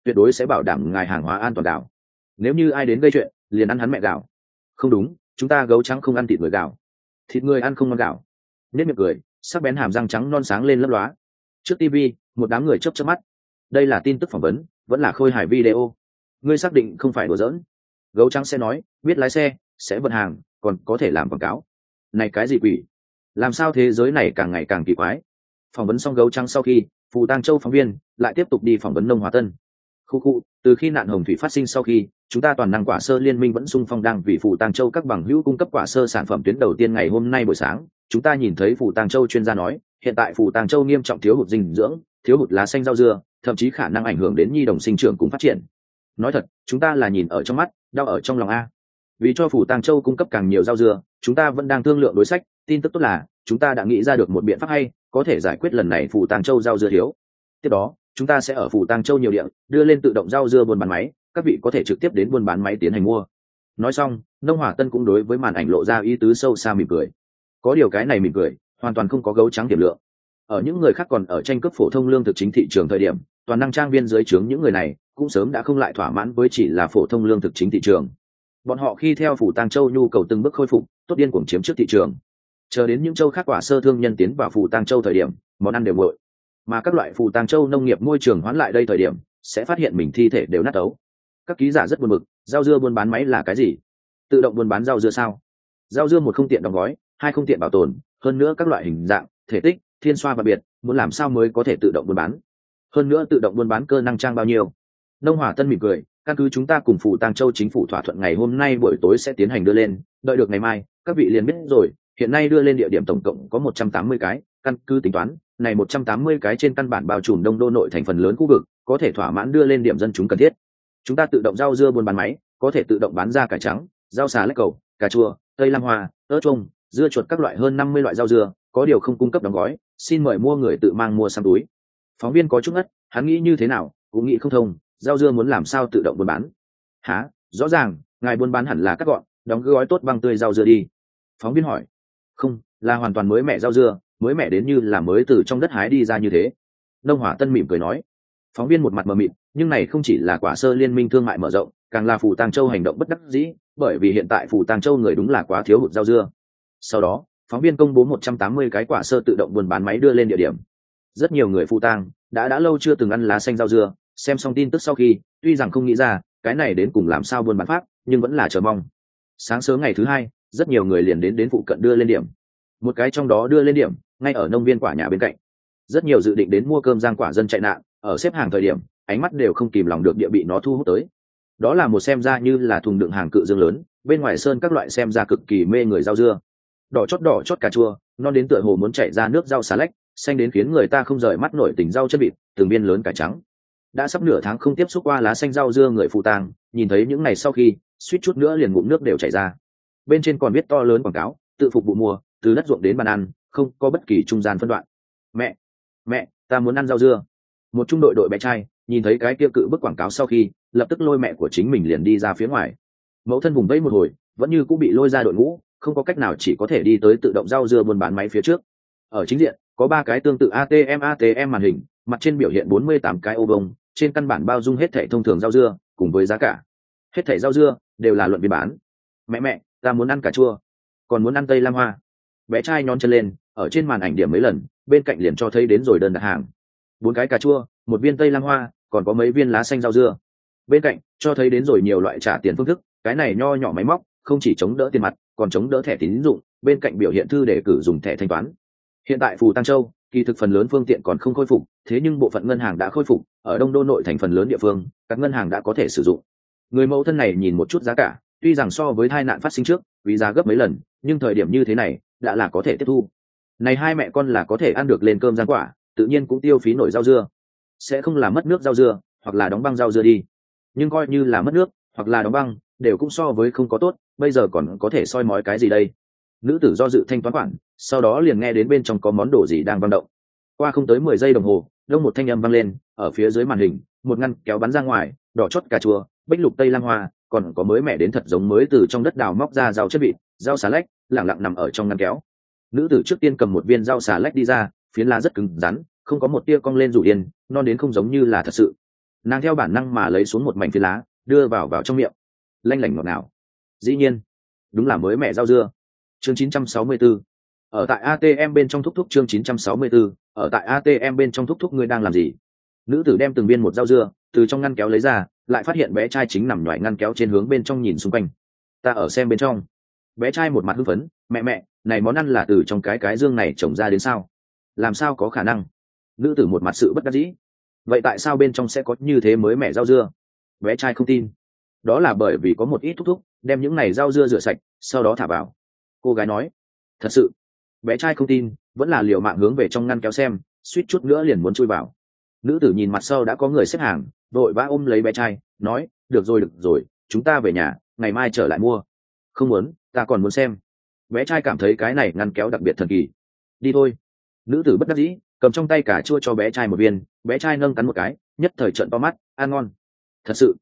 tuyệt đối sẽ bảo đảm ngài hàng hóa an toàn gạo. Nếu như ai đến gây chuyện liền ăn hắn mẹ gạo. Không đúng, chúng ta gấu trắng không ăn thịt người gạo, thịt người ăn không ngon gạo. Nét miệng cười, sắc bén hàm răng trắng non sáng lên lấp lóa. Trước TV, một đám người chớp chớp mắt. Đây là tin tức phỏng vấn, vẫn là khôi hài video? Ngươi xác định không phải đùa giỡn? Gấu trắng sẽ nói, biết lái xe, sẽ vận hàng, còn có thể làm quảng cáo. Này cái gì quỷ? Làm sao thế giới này càng ngày càng kỳ quái? Phỏng vấn xong gấu trắng sau khi, Phù Tang Châu phóng viên lại tiếp tục đi phỏng vấn Nông Hòa Tân. Khu, từ khi nạn hồng thủy phát sinh sau khi, chúng ta toàn năng quả sơ liên minh vẫn sung phong đang vì Phù Tang Châu các bằng hữu cung cấp quả sơ sản phẩm tuyến đầu tiên. Ngày hôm nay buổi sáng, chúng ta nhìn thấy Phù Tang Châu chuyên gia nói, hiện tại Phù Tang Châu nghiêm trọng thiếu hụt dinh dưỡng, thiếu hụt lá xanh rau dưa, thậm chí khả năng ảnh hưởng đến nhi đồng sinh trưởng cùng phát triển. Nói thật, chúng ta là nhìn ở trong mắt, đau ở trong lòng a. Vì cho Phù Tang Châu cung cấp càng nhiều rau dưa, chúng ta vẫn đang thương lượng đối sách. Tin tức tốt là, chúng ta đã nghĩ ra được một biện pháp hay, có thể giải quyết lần này Phù Tang Châu rau dưa thiếu. Tiếp đó, chúng ta sẽ ở Phù Tang Châu nhiều địa đưa lên tự động rau dưa buôn bán máy, các vị có thể trực tiếp đến buôn bán máy tiến hành mua. Nói xong, Nông Hòa Tân cũng đối với màn ảnh lộ ra ý tứ sâu xa mỉm cười. Có điều cái này mỉm cười hoàn toàn không có gấu trắng tiềm lượng. Ở những người khác còn ở tranh cướp phổ thông lương thực chính thị trường thời điểm, toàn năng trang viên dưới trướng những người này cũng sớm đã không lại thỏa mãn với chỉ là phổ thông lương thực chính thị trường. Bọn họ khi theo Phù Tang Châu nhu cầu từng bước khôi phục, tốt điên cuồng chiếm trước thị trường. Chờ đến những châu khác quả sơ thương nhân tiến vào Phù Tang Châu thời điểm, món ăn đều nguội. Mà các loại Phù Tang Châu nông nghiệp môi trường hoán lại đây thời điểm, sẽ phát hiện mình thi thể đều nát ấu. Các ký giả rất buồn bực, rau dưa buôn bán máy là cái gì? Tự động buôn bán rau dưa sao? Rau dưa một không tiện đóng gói, hai không tiện bảo tồn, hơn nữa các loại hình dạng, thể tích, thiên xoa và biệt, muốn làm sao mới có thể tự động buôn bán? Hơn nữa tự động buôn bán cơ năng trang bao nhiêu? Nông Hòa Tân mỉm cười, căn cứ chúng ta cùng Phù Tang Châu chính phủ thỏa thuận ngày hôm nay buổi tối sẽ tiến hành đưa lên, đợi được ngày mai, các vị liền biết rồi. Hiện nay đưa lên địa điểm tổng cộng có 180 cái, căn cứ tính toán, này 180 cái trên căn bản bao trùm Đông Đô nội thành phần lớn khu vực, có thể thỏa mãn đưa lên điểm dân chúng cần thiết. Chúng ta tự động rau dưa buôn bán máy, có thể tự động bán ra cải trắng, rau xà lách cầu, cà chua, cây lam hoa, ớt chuông, dưa chuột các loại hơn 50 loại rau dưa, có điều không cung cấp đóng gói, xin mời mua người tự mang mua sang túi. Phóng viên có chút ngất, hắn nghĩ như thế nào, cũng nghĩ không thông, rau dưa muốn làm sao tự động buôn bán? Hả? Rõ ràng, ngài buôn bán hẳn là cắt gọn, đóng gói tốt băng tươi rau dưa đi. Phóng viên hỏi. Không, là hoàn toàn mới mẻ rau dưa, mới mẻ đến như là mới từ trong đất hái đi ra như thế. Nông Hòa Tân mỉm cười nói. Phóng viên một mặt mờ mịt, nhưng này không chỉ là quả sơ liên minh thương mại mở rộng, càng là Phù Tang Châu hành động bất đắc dĩ, bởi vì hiện tại Phù Tang Châu người đúng là quá thiếu hụt rau dưa. Sau đó, phóng viên công bố 180 cái quả sơ tự động buôn bán máy đưa lên địa điểm. Rất nhiều người Phù Tang đã lâu chưa từng ăn lá xanh rau dưa, xem xong tin tức sau khi, tuy rằng không nghĩ ra cái này đến cùng làm sao buôn bán pháp, nhưng vẫn là chờ mong. Sáng sớm ngày thứ hai, rất nhiều người liền đến phụ cận đưa lên điểm. Một cái trong đó đưa lên điểm ngay ở nông viên quả nhà bên cạnh. Rất nhiều dự định đến mua cơm giang quả dân chạy nạn, ở xếp hàng thời điểm, ánh mắt đều không kìm lòng được địa bị nó thu hút tới. Đó là một xem ra như là thùng đựng hàng cự dương lớn, bên ngoài sơn các loại xem ra cực kỳ mê người rau dưa. Đỏ chót cà chua, non đến tựa hồ muốn chảy ra nước rau xà lách, xanh đến khiến người ta không rời mắt nổi tình rau chân vịt, từng biên lớn cải trắng. Đã sắp nửa tháng không tiếp xúc qua lá xanh rau dưa người Phù Tang, nhìn thấy những ngày sau khi, suýt chút nữa liền ngụm nước đều chảy ra. Bên trên còn viết to lớn quảng cáo, tự phục vụ mua, từ đất ruộng đến bàn ăn, không có bất kỳ trung gian phân đoạn. Mẹ, ta muốn ăn rau dưa. Một trung đội bé trai nhìn thấy cái kia cự bức quảng cáo sau khi, lập tức lôi mẹ của chính mình liền đi ra phía ngoài. Mẫu thân vùng vẫy một hồi, vẫn như cũng bị lôi ra đội ngũ, không có cách nào chỉ có thể đi tới tự động rau dưa buôn bán máy phía trước. Ở chính diện có 3 cái tương tự ATM màn hình, mặt trên biểu hiện 48 cái ô vuông, trên căn bản bao dung hết thảy thông thường rau dưa cùng với giá cả. Hết thảy rau dưa đều là luận biên bán. Mẹ, ta muốn ăn cà chua, còn muốn ăn tây lam hoa. Bé trai nhón chân lên, ở trên màn ảnh điểm mấy lần, bên cạnh liền cho thấy đến rồi đơn đặt hàng. 4 cái cà chua, 1 viên tây lam hoa, còn có mấy viên lá xanh rau dưa. Bên cạnh cho thấy đến rồi nhiều loại trả tiền phương thức, cái này nho nhỏ máy móc, không chỉ chống đỡ tiền mặt, còn chống đỡ thẻ tín dụng, bên cạnh biểu hiện thư để cử dùng thẻ thanh toán. Hiện tại Phù Tang Châu, kỳ thực phần lớn phương tiện còn không khôi phục, thế nhưng bộ phận ngân hàng đã khôi phục, ở Đông Đô nội thành phần lớn địa phương, các ngân hàng đã có thể sử dụng. Người mẫu thân này nhìn một chút giá cả, tuy rằng so với tai nạn phát sinh trước, vì giá gấp mấy lần, nhưng thời điểm như thế này, đã là có thể tiếp thu. Này hai mẹ con là có thể ăn được lên cơm giang quả, tự nhiên cũng tiêu phí nổi rau dưa. Sẽ không là mất nước rau dưa, hoặc là đóng băng rau dưa đi. Nhưng coi như là mất nước, hoặc là đóng băng, đều cũng so với không có tốt, bây giờ còn có thể soi mói cái gì đây? Nữ tử do dự thanh toán khoản, sau đó liền nghe đến bên trong có món đồ gì đang vang động. Qua không tới 10 giây đồng hồ, đông một thanh âm vang lên, ở phía dưới màn hình, một ngăn kéo bắn ra ngoài, đỏ chót cà chua, bách lục tây lam hoa, còn có mới mẻ đến thật giống mới từ trong đất đào móc ra rau chất vịt, rau xà lách, lẳng lặng nằm ở trong ngăn kéo. Nữ tử trước tiên cầm một viên rau xà lách đi ra, phiến lá rất cứng rắn, không có một tia cong lên rủ yên, non đến không giống như là thật sự. Nàng theo bản năng mà lấy xuống một mảnh phi lá đưa vào trong miệng, lanh lảnh ngọt ngào. Dĩ nhiên đúng là mới mẹ rau dưa. Chương 964. Ở tại ATM bên trong thúc chương 964. Ở tại ATM bên trong thúc ngươi đang làm gì? Nữ tử đem từng viên một rau dưa từ trong ngăn kéo lấy ra, lại phát hiện bé trai chính nằm ngoài ngăn kéo trên hướng bên trong nhìn xung quanh. Ta ở xem bên trong. Bé trai một mặt hưng phấn, mẹ, này món ăn là từ trong cái dương này trồng ra đến sao? Làm sao có khả năng? Nữ tử một mặt sự bất đắc dĩ. Vậy tại sao bên trong sẽ có như thế mới mẻ rau dưa? Bé trai không tin. Đó là bởi vì có một ít thúc đem những này rau dưa rửa sạch, sau đó thả vào. Cô gái nói. Thật sự? Bé trai không tin, vẫn là liều mạng hướng về trong ngăn kéo xem, suýt chút nữa liền muốn chui vào. Nữ tử nhìn mặt sau đã có người xếp hàng, vội vã ôm lấy bé trai, nói, được rồi, chúng ta về nhà, ngày mai trở lại mua. Không muốn, ta còn muốn xem. Bé trai cảm thấy cái này ngăn kéo đặc biệt thần kỳ. Đi thôi. Nữ tử bất đắc dĩ, cầm trong tay cà chua cho bé trai một viên, bé trai nâng cắn một cái, nhất thời trợn to mắt, ăn ngon. Thật sự?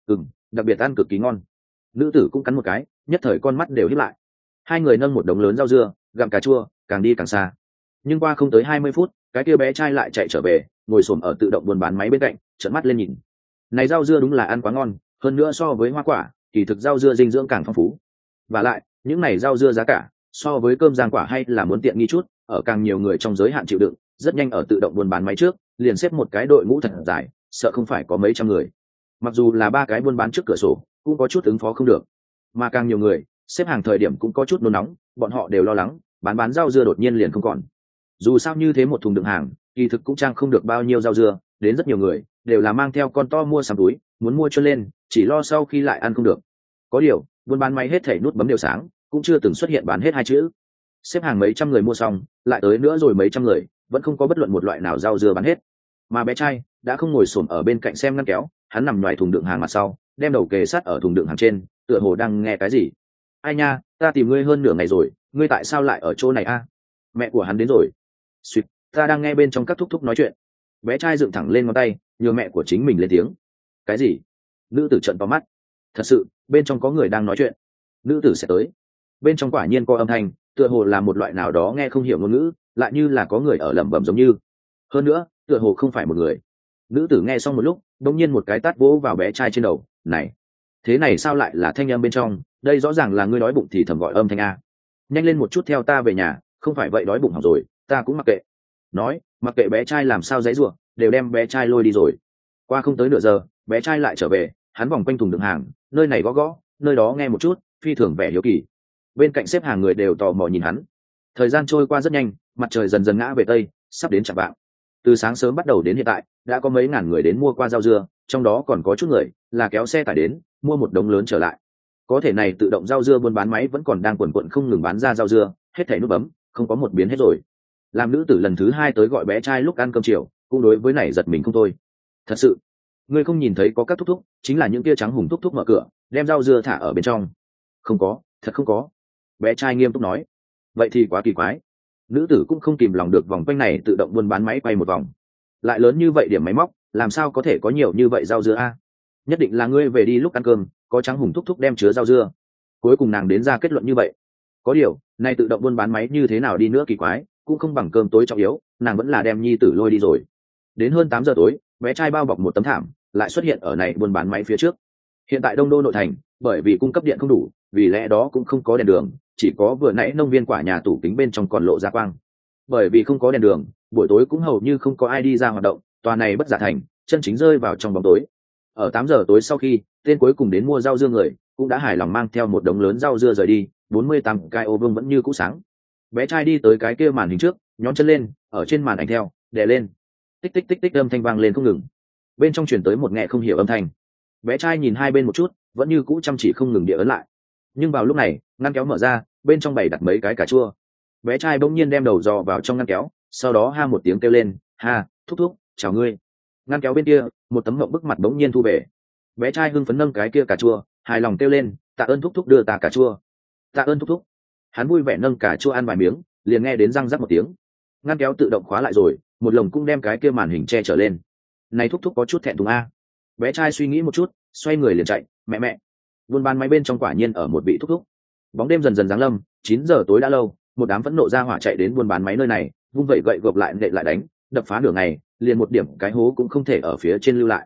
Đặc biệt ăn cực kỳ ngon. Nữ tử cũng cắn một cái, nhất thời con mắt đều híp lại. Hai người nâng một đống lớn rau dưa, gặm cà chua, càng đi càng xa. Nhưng qua không tới 20 phút, cái kia bé trai lại chạy trở về, ngồi xổm ở tự động buôn bán máy bên cạnh, trợn mắt lên nhìn. Này rau dưa đúng là ăn quá ngon, hơn nữa so với hoa quả, kỳ thực rau dưa dinh dưỡng càng phong phú. Và lại, những này rau dưa giá cả, so với cơm rang quả hay là muốn tiện nghi chút, ở càng nhiều người trong giới hạn chịu đựng, rất nhanh ở tự động buôn bán máy trước, liền xếp một cái đội ngũ thật dài, sợ không phải có mấy trăm người. Mặc dù là 3 cái buôn bán trước cửa sổ, cũng có chút ứng phó không được. Mà càng nhiều người, xếp hàng thời điểm cũng có chút nôn nóng, bọn họ đều lo lắng, bán rau dưa đột nhiên liền không còn. Dù sao như thế một thùng đựng hàng, kỳ thực cũng trang không được bao nhiêu rau dưa, đến rất nhiều người đều là mang theo con to mua sắm túi, muốn mua cho lên, chỉ lo sau khi lại ăn không được. Có điều, buôn bán máy hết thảy nút bấm đều sáng, cũng chưa từng xuất hiện bán hết 2 chữ. Xếp hàng mấy trăm người mua xong, lại tới nữa rồi mấy trăm người, vẫn không có bất luận một loại nào rau dưa bán hết. Mà bé trai đã không ngồi xổm ở bên cạnh xem ngăn kéo, hắn nằm ngoài thùng đựng hàng mặt sau, đem đầu kề sát ở thùng đựng hàng trên, tựa hồ đang nghe cái gì. Ai nha, ta tìm ngươi hơn nửa ngày rồi, ngươi tại sao lại ở chỗ này a? Mẹ của hắn đến rồi. Xuyệt, ta đang nghe bên trong các thúc nói chuyện. Bé trai dựng thẳng lên ngón tay, nhờ mẹ của chính mình lên tiếng. Cái gì? Nữ tử trợn to mắt. Thật sự, bên trong có người đang nói chuyện. Nữ tử sẽ tới. Bên trong quả nhiên có âm thanh, tựa hồ là một loại nào đó nghe không hiểu ngôn ngữ, lại như là có người ở lẩm bẩm giống như. Hơn nữa, tựa hồ không phải một người. Nữ tử nghe xong một lúc, đột nhiên một cái tát vỗ vào bé trai trên đầu. Này, thế này sao lại là thanh âm bên trong? Đây rõ ràng là ngươi đói bụng thì thầm gọi âm thanh a. Nhanh lên một chút theo ta về nhà, không phải vậy đói bụng hỏng rồi, ta cũng mặc kệ. Nói, mặc kệ bé trai làm sao giãy giụa, đều đem bé trai lôi đi rồi. Qua không tới nửa giờ, bé trai lại trở về, hắn vòng quanh thùng đựng hàng, nơi này gõ gõ, nơi đó nghe một chút, phi thường vẻ hiếu kỳ. Bên cạnh xếp hàng người đều tò mò nhìn hắn. Thời gian trôi qua rất nhanh, mặt trời dần dần ngã về tây, sắp đến chạng vạng. Từ sáng sớm bắt đầu đến hiện tại, đã có mấy ngàn người đến mua qua rau dưa, trong đó còn có chút người là kéo xe tải đến, mua một đống lớn trở lại. Có thể này tự động rau dưa buôn bán máy vẫn còn đang quần quận không ngừng bán ra rau dưa, hết thảy nút bấm, không có một biến hết rồi. Làm nữ tử lần thứ 2 tới gọi bé trai lúc ăn cơm chiều, cũng đối với này giật mình không thôi. Thật sự, ngươi không nhìn thấy có các thúc, chính là những kia trắng hùng thúc mở cửa, đem rau dưa thả ở bên trong. Không có, thật không có. Bé trai nghiêm túc nói. Vậy thì quá kỳ quái. Nữ tử cũng không kìm lòng được vòng quanh này tự động buôn bán máy quay một vòng. Lại lớn như vậy điểm máy móc, làm sao có thể có nhiều như vậy rau dưa a? Nhất định là ngươi về đi lúc ăn cơm, có trắng hùng thúc đem chứa rau dưa. Cuối cùng nàng đến ra kết luận như vậy. Có điều, nay tự động buôn bán máy như thế nào đi nữa kỳ quái, cũng không bằng cơm tối trọng yếu, nàng vẫn là đem nhi tử lôi đi rồi. Đến hơn 8 giờ tối, bé trai bao bọc một tấm thảm, lại xuất hiện ở này buôn bán máy phía trước. Hiện tại Đông Đô nội thành, bởi vì cung cấp điện không đủ, vì lẽ đó cũng không có đèn đường, chỉ có vừa nãy nông viên quả nhà tủ kính bên trong còn lộ ra quang. Bởi vì không có đèn đường, buổi tối cũng hầu như không có ai đi ra hoạt động, tòa này bất giả thành, chân chính rơi vào trong bóng tối. Ở 8 giờ tối sau khi, tên cuối cùng đến mua rau dưa người, cũng đã hài lòng mang theo một đống lớn rau dưa rời đi, 48 cái ô vương vẫn như cũ sáng. Bé trai đi tới cái kia màn hình trước, nhón chân lên, ở trên màn ảnh theo, đè lên. Tích tích tích tích âm thanh vang lên không ngừng. Bên trong truyền tới một nghe không hiểu âm thanh. Bé trai nhìn hai bên một chút, vẫn như cũ chăm chỉ không ngừng địa ấn lại. Nhưng vào lúc này, ngăn kéo mở ra, bên trong bày đặt mấy cái cà chua. Bé trai bỗng nhiên đem đầu dò vào trong ngăn kéo, sau đó ha một tiếng kêu lên, ha, thúc thúc, chào ngươi. Ngăn kéo bên kia, một tấm ngậm bức mặt bỗng nhiên thu về. Bé trai hưng phấn nâng cái kia cà chua, hài lòng kêu lên, tạ ơn thúc thúc đưa ta cà chua. Tạ ơn thúc thúc. Hắn vui vẻ nâng cà chua ăn vài miếng, liền nghe đến răng rắc một tiếng. Ngăn kéo tự động khóa lại rồi, một lồng cũng đem cái kia màn hình che trở lên. Này thúc thúc có chút thẹn thùng a. Bé trai suy nghĩ một chút, xoay người liền chạy, mẹ. Buôn bán máy bên trong quả nhiên ở một vị thúc thúc. Bóng đêm dần dần giáng lâm, 9 giờ tối đã lâu, một đám phẫn nộ ra hỏa chạy đến buôn bán máy nơi này, vung vậy gậy gộc lại nện lại đánh, đập phá nửa ngày, liền một điểm cái hố cũng không thể ở phía trên lưu lại.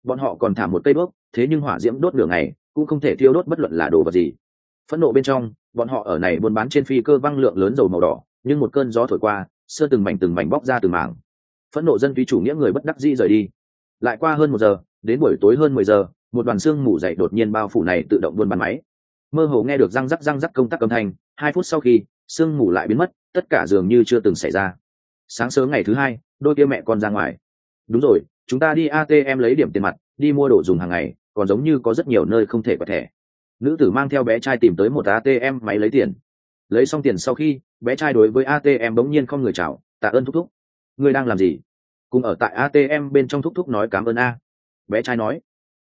bọn họ còn thả một cây đuốc, thế nhưng hỏa diễm đốt nửa ngày cũng không thể thiêu đốt bất luận là đồ vật gì. Phẫn nộ bên trong, bọn họ ở này buôn bán trên phi cơ văng lượng lớn dầu màu đỏ, nhưng một cơn gió thổi qua, sơ từng mảnh bóc ra từng mảng. Phẫn nộ dân túy chủ nghĩa người bất đắc dĩ rời đi. Lại qua hơn 1 giờ, đến buổi tối hơn 10 giờ, một đoàn xương mù dày đột nhiên bao phủ này tự động buôn bán máy. Mơ hồ nghe được răng rắc công tắc âm thanh, 2 phút sau khi, xương mù lại biến mất, tất cả dường như chưa từng xảy ra. Sáng sớm ngày thứ hai, đôi kia mẹ con ra ngoài. Đúng rồi, chúng ta đi ATM lấy điểm tiền mặt, đi mua đồ dùng hàng ngày, còn giống như có rất nhiều nơi không thể quẹt thẻ. Nữ tử mang theo bé trai tìm tới một ATM máy lấy tiền. Lấy xong tiền sau khi, bé trai đối với ATM bỗng nhiên không người chào, tạ ơn thúc thúc. Ngươi đang làm gì? Cùng ở tại ATM bên trong thúc thúc nói cảm ơn a. Bé trai nói.